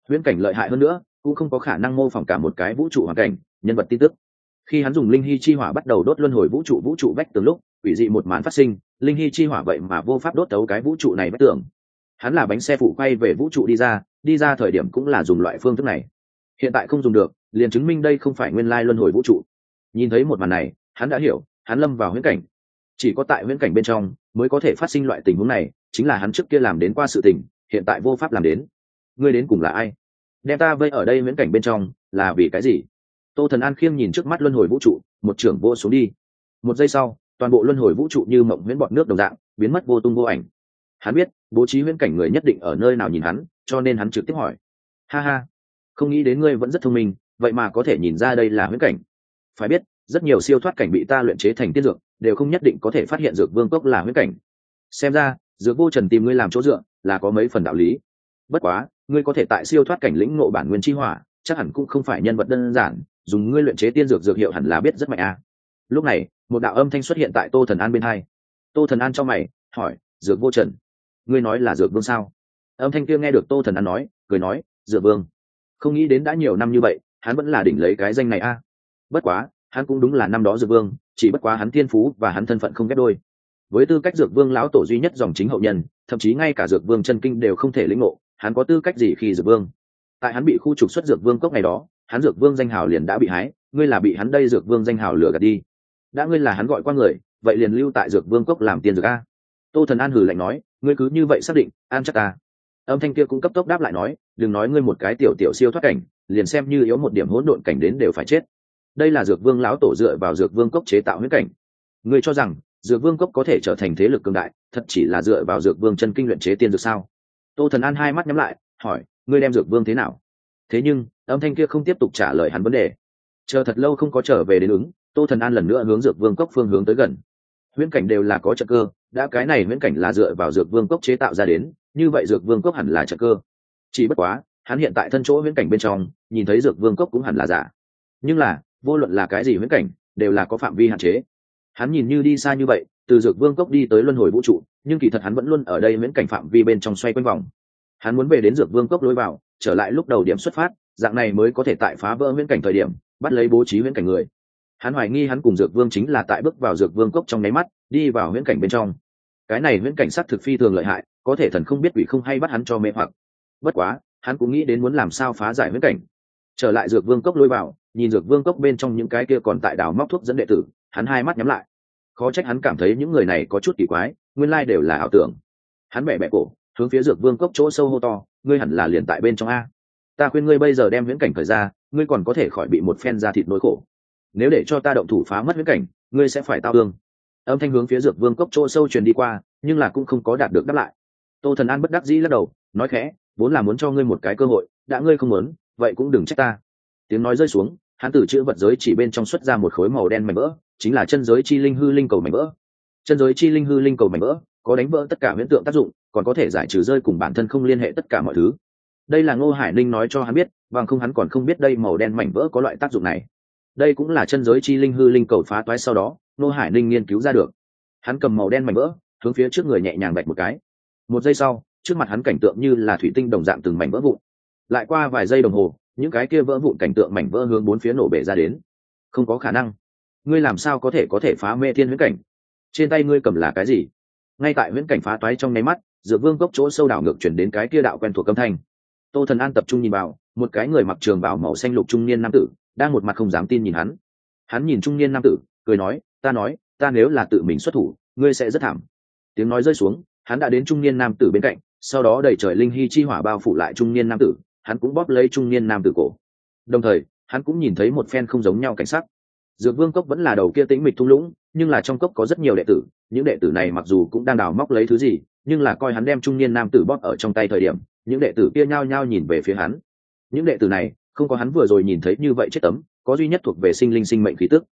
huyễn cảnh lợi hại hơn nữa cũng không có khả năng mô phỏng cả một cái vũ trụ hoàn cảnh nhân vật tin tức. Khi hắn dùng linh hy chi hỏa bắt đầu đốt luân hồi vũ trụ vũ trụ vách tường lúc quỷ dị một màn phát sinh, linh hy chi hỏa vậy mà vô pháp đốt tấu cái vũ trụ này vách tường. Hắn là bánh xe phụ quay về vũ trụ đi ra, đi ra thời điểm cũng là dùng loại phương thức này, hiện tại không dùng được, liền chứng minh đây không phải nguyên lai luân hồi vũ trụ. Nhìn thấy một màn này, hắn đã hiểu, hắn lâm vào huyễn cảnh. Chỉ có tại huyễn cảnh bên trong mới có thể phát sinh loại tình huống này, chính là hắn trước kia làm đến qua sự tình, hiện tại vô pháp làm đến. Ngươi đến cùng là ai? Đem ta vây ở đây huyễn cảnh bên trong là vì cái gì? Tô Thần An khiêng nhìn trước mắt luân hồi vũ trụ, một trưởng vô xuống đi. Một giây sau, toàn bộ luân hồi vũ trụ như mộng huyễn bọt nước đồng dạng, biến mất vô tung vô ảnh. Hắn biết, bố trí huyễn cảnh người nhất định ở nơi nào nhìn hắn, cho nên hắn trực tiếp hỏi. Ha ha, không nghĩ đến ngươi vẫn rất thông minh, vậy mà có thể nhìn ra đây là huyễn cảnh. Phải biết, rất nhiều siêu thoát cảnh bị ta luyện chế thành tiên dược, đều không nhất định có thể phát hiện dược vương cốc là huyễn cảnh. Xem ra, dược vô trần tìm ngươi làm chỗ dựa, là có mấy phần đạo lý. Bất quá, ngươi có thể tại siêu thoát cảnh lĩnh ngộ bản nguyên chi hỏa, chắc hẳn cũng không phải nhân vật đơn giản, dùng ngươi luyện chế tiên dược dược hiệu hẳn là biết rất mạnh à. Lúc này, một đạo âm thanh xuất hiện tại Tô Thần An bên hai. Tô Thần An cho mày, hỏi, dược vô trần, ngươi nói là dược vương sao? Âm thanh kia nghe được Tô Thần An nói, cười nói, dược vương. Không nghĩ đến đã nhiều năm như vậy, hắn vẫn là đỉnh lấy cái danh này a. À. Bất quá, hắn cũng đúng là năm đó dược vương, chỉ bất quá hắn thiên phú và hắn thân phận không ghép đôi. Với tư cách dược vương lão tổ duy nhất dòng chính hậu nhân, thậm chí ngay cả dược vương chân kinh đều không thể lĩnh ngộ, hắn có tư cách gì khi dược vương? Tại hắn bị khu trục xuất dược vương cốc ngày đó, hắn dược vương danh hào liền đã bị hái, ngươi là bị hắn đây dược vương danh hào lừa gạt đi. Đã ngươi là hắn gọi qua người, vậy liền lưu tại dược vương cốc làm tiên dược a. Tô Thần An hừ lạnh nói, ngươi cứ như vậy xác định, an chắc ta. Âm thanh kia cũng cấp tốc đáp lại nói, đừng nói ngươi một cái tiểu tiểu siêu thoát cảnh, liền xem như yếu một điểm hỗn độn cảnh đến đều phải chết. Đây là dược vương lão tổ dựa vào dược vương cốc chế tạo huyễn cảnh. Ngươi cho rằng dược vương cốc có thể trở thành thế lực cường đại, thật chỉ là dựa vào dược vương chân kinh luyện chế tiên dược sao? Tô Thần An hai mắt nhắm lại, hỏi, ngươi đem dược vương thế nào? Thế nhưng âm thanh kia không tiếp tục trả lời hắn vấn đề. Chờ thật lâu không có trở về đến ứng, Tô Thần An lần nữa hướng dược vương cốc phương hướng tới gần. Huyễn cảnh đều là có trận cơ, đã cái này huyễn cảnh là dựa vào dược vương cốc chế tạo ra đến, như vậy dược vương cốc hẳn là trận cơ. Chỉ bất quá, hắn hiện tại thân chỗ huyễn cảnh bên trong, nhìn thấy dược vương cốc cũng hẳn là giả. Nhưng là, vô luận là cái gì huyễn cảnh, đều là có phạm vi hạn chế. Hắn nhìn như đi xa như vậy, từ dược vương cốc đi tới luân hồi vũ trụ, nhưng kỳ thật hắn vẫn luôn ở đây huyễn cảnh phạm vi bên trong xoay quanh vòng. Hắn muốn về đến dược vương cốc lối vào, trở lại lúc đầu điểm xuất phát, dạng này mới có thể tại phá vỡ huyễn cảnh thời điểm, bắt lấy bố trí huyễn cảnh người. Hắn hoài nghi hắn cùng dược vương chính là tại bước vào dược vương cốc trong nháy mắt, đi vào huyễn cảnh bên trong. Cái này huyễn cảnh sát thực phi thường lợi hại, có thể thần không biết quỷ không hay bắt hắn cho mê hoặc. Bất quá, hắn cũng nghĩ đến muốn làm sao phá giải huyễn cảnh. Trở lại dược vương cốc lối vào, nhìn dược vương cốc bên trong những cái kia còn tại đào móc thuốc dẫn đệ tử, hắn hai mắt nhắm lại. Khó trách hắn cảm thấy những người này có chút kỳ quái, nguyên lai đều là ảo tưởng. Hắn bẻ bẻ cổ, hướng phía dược vương cốc chỗ sâu hô to, ngươi hẳn là liền tại bên trong a. Ta khuyên ngươi bây giờ đem huyễn cảnh khởi ra, ngươi còn có thể khỏi bị một phen da thịt nỗi khổ. Nếu để cho ta động thủ phá mất huyễn cảnh, ngươi sẽ phải tao thương. Âm thanh hướng phía dược vương cốc chỗ sâu truyền đi qua, nhưng là cũng không có đạt được đáp lại. Tô Thần An bất đắc dĩ lắc đầu, nói khẽ, vốn là muốn cho ngươi một cái cơ hội, đã ngươi không muốn, vậy cũng đừng trách ta. Tiếng nói rơi xuống, hắn từ chữ vật giới chỉ bên trong xuất ra một khối màu đen mảnh vỡ, chính là chân giới chi linh hư linh cầu mảnh vỡ. Chân giới chi linh hư linh cầu mảnh vỡ có đánh vỡ tất cả huyễn tượng tác dụng, còn có thể giải trừ rơi cùng bản thân không liên hệ tất cả mọi thứ. Đây là Ngô Hải Ninh nói cho hắn biết, bằng không hắn còn không biết đây màu đen mảnh vỡ có loại tác dụng này. Đây cũng là chân giới chi linh hư linh cầu phá toái sau đó, Ngô Hải Ninh nghiên cứu ra được. Hắn cầm màu đen mảnh vỡ, hướng phía trước người nhẹ nhàng vạch một cái. Một giây sau, trước mặt hắn cảnh tượng như là thủy tinh đồng dạng từng mảnh vỡ vụn. Lại qua vài giây đồng hồ, những cái kia vỡ vụn cảnh tượng mảnh vỡ hướng bốn phía nổ bể ra đến. Không có khả năng. Ngươi làm sao có thể có thể phá mê thiên huyễn cảnh? Trên tay ngươi cầm là cái gì? Ngay tại huyễn cảnh phá toái trong nháy mắt, dược vương cốc chỗ sâu đảo ngược chuyển đến cái kia đạo quen thuộc âm thanh. Tô Thần An tập trung nhìn vào, một cái người mặc trường bào màu xanh lục trung niên nam tử, đang một mặt không dám tin nhìn hắn. Hắn nhìn trung niên nam tử, cười nói, ta nói, ta nếu là tự mình xuất thủ, ngươi sẽ rất thảm. Tiếng nói rơi xuống, hắn đã đến trung niên nam tử bên cạnh, sau đó đẩy trời linh hy chi hỏa bao phủ lại trung niên nam tử, hắn cũng bóp lấy trung niên nam tử cổ. Đồng thời, hắn cũng nhìn thấy một phen không giống nhau cảnh sắc. Dược vương cốc vẫn là đầu kia tĩnh mịch thung lũng, nhưng là trong cốc có rất nhiều đệ tử, những đệ tử này mặc dù cũng đang đào móc lấy thứ gì, nhưng là coi hắn đem trung niên nam tử bóp ở trong tay thời điểm, những đệ tử kia nhao nhao nhìn về phía hắn. Những đệ tử này không có hắn vừa rồi nhìn thấy như vậy chết tấm, có duy nhất thuộc về sinh linh sinh mệnh khí tức.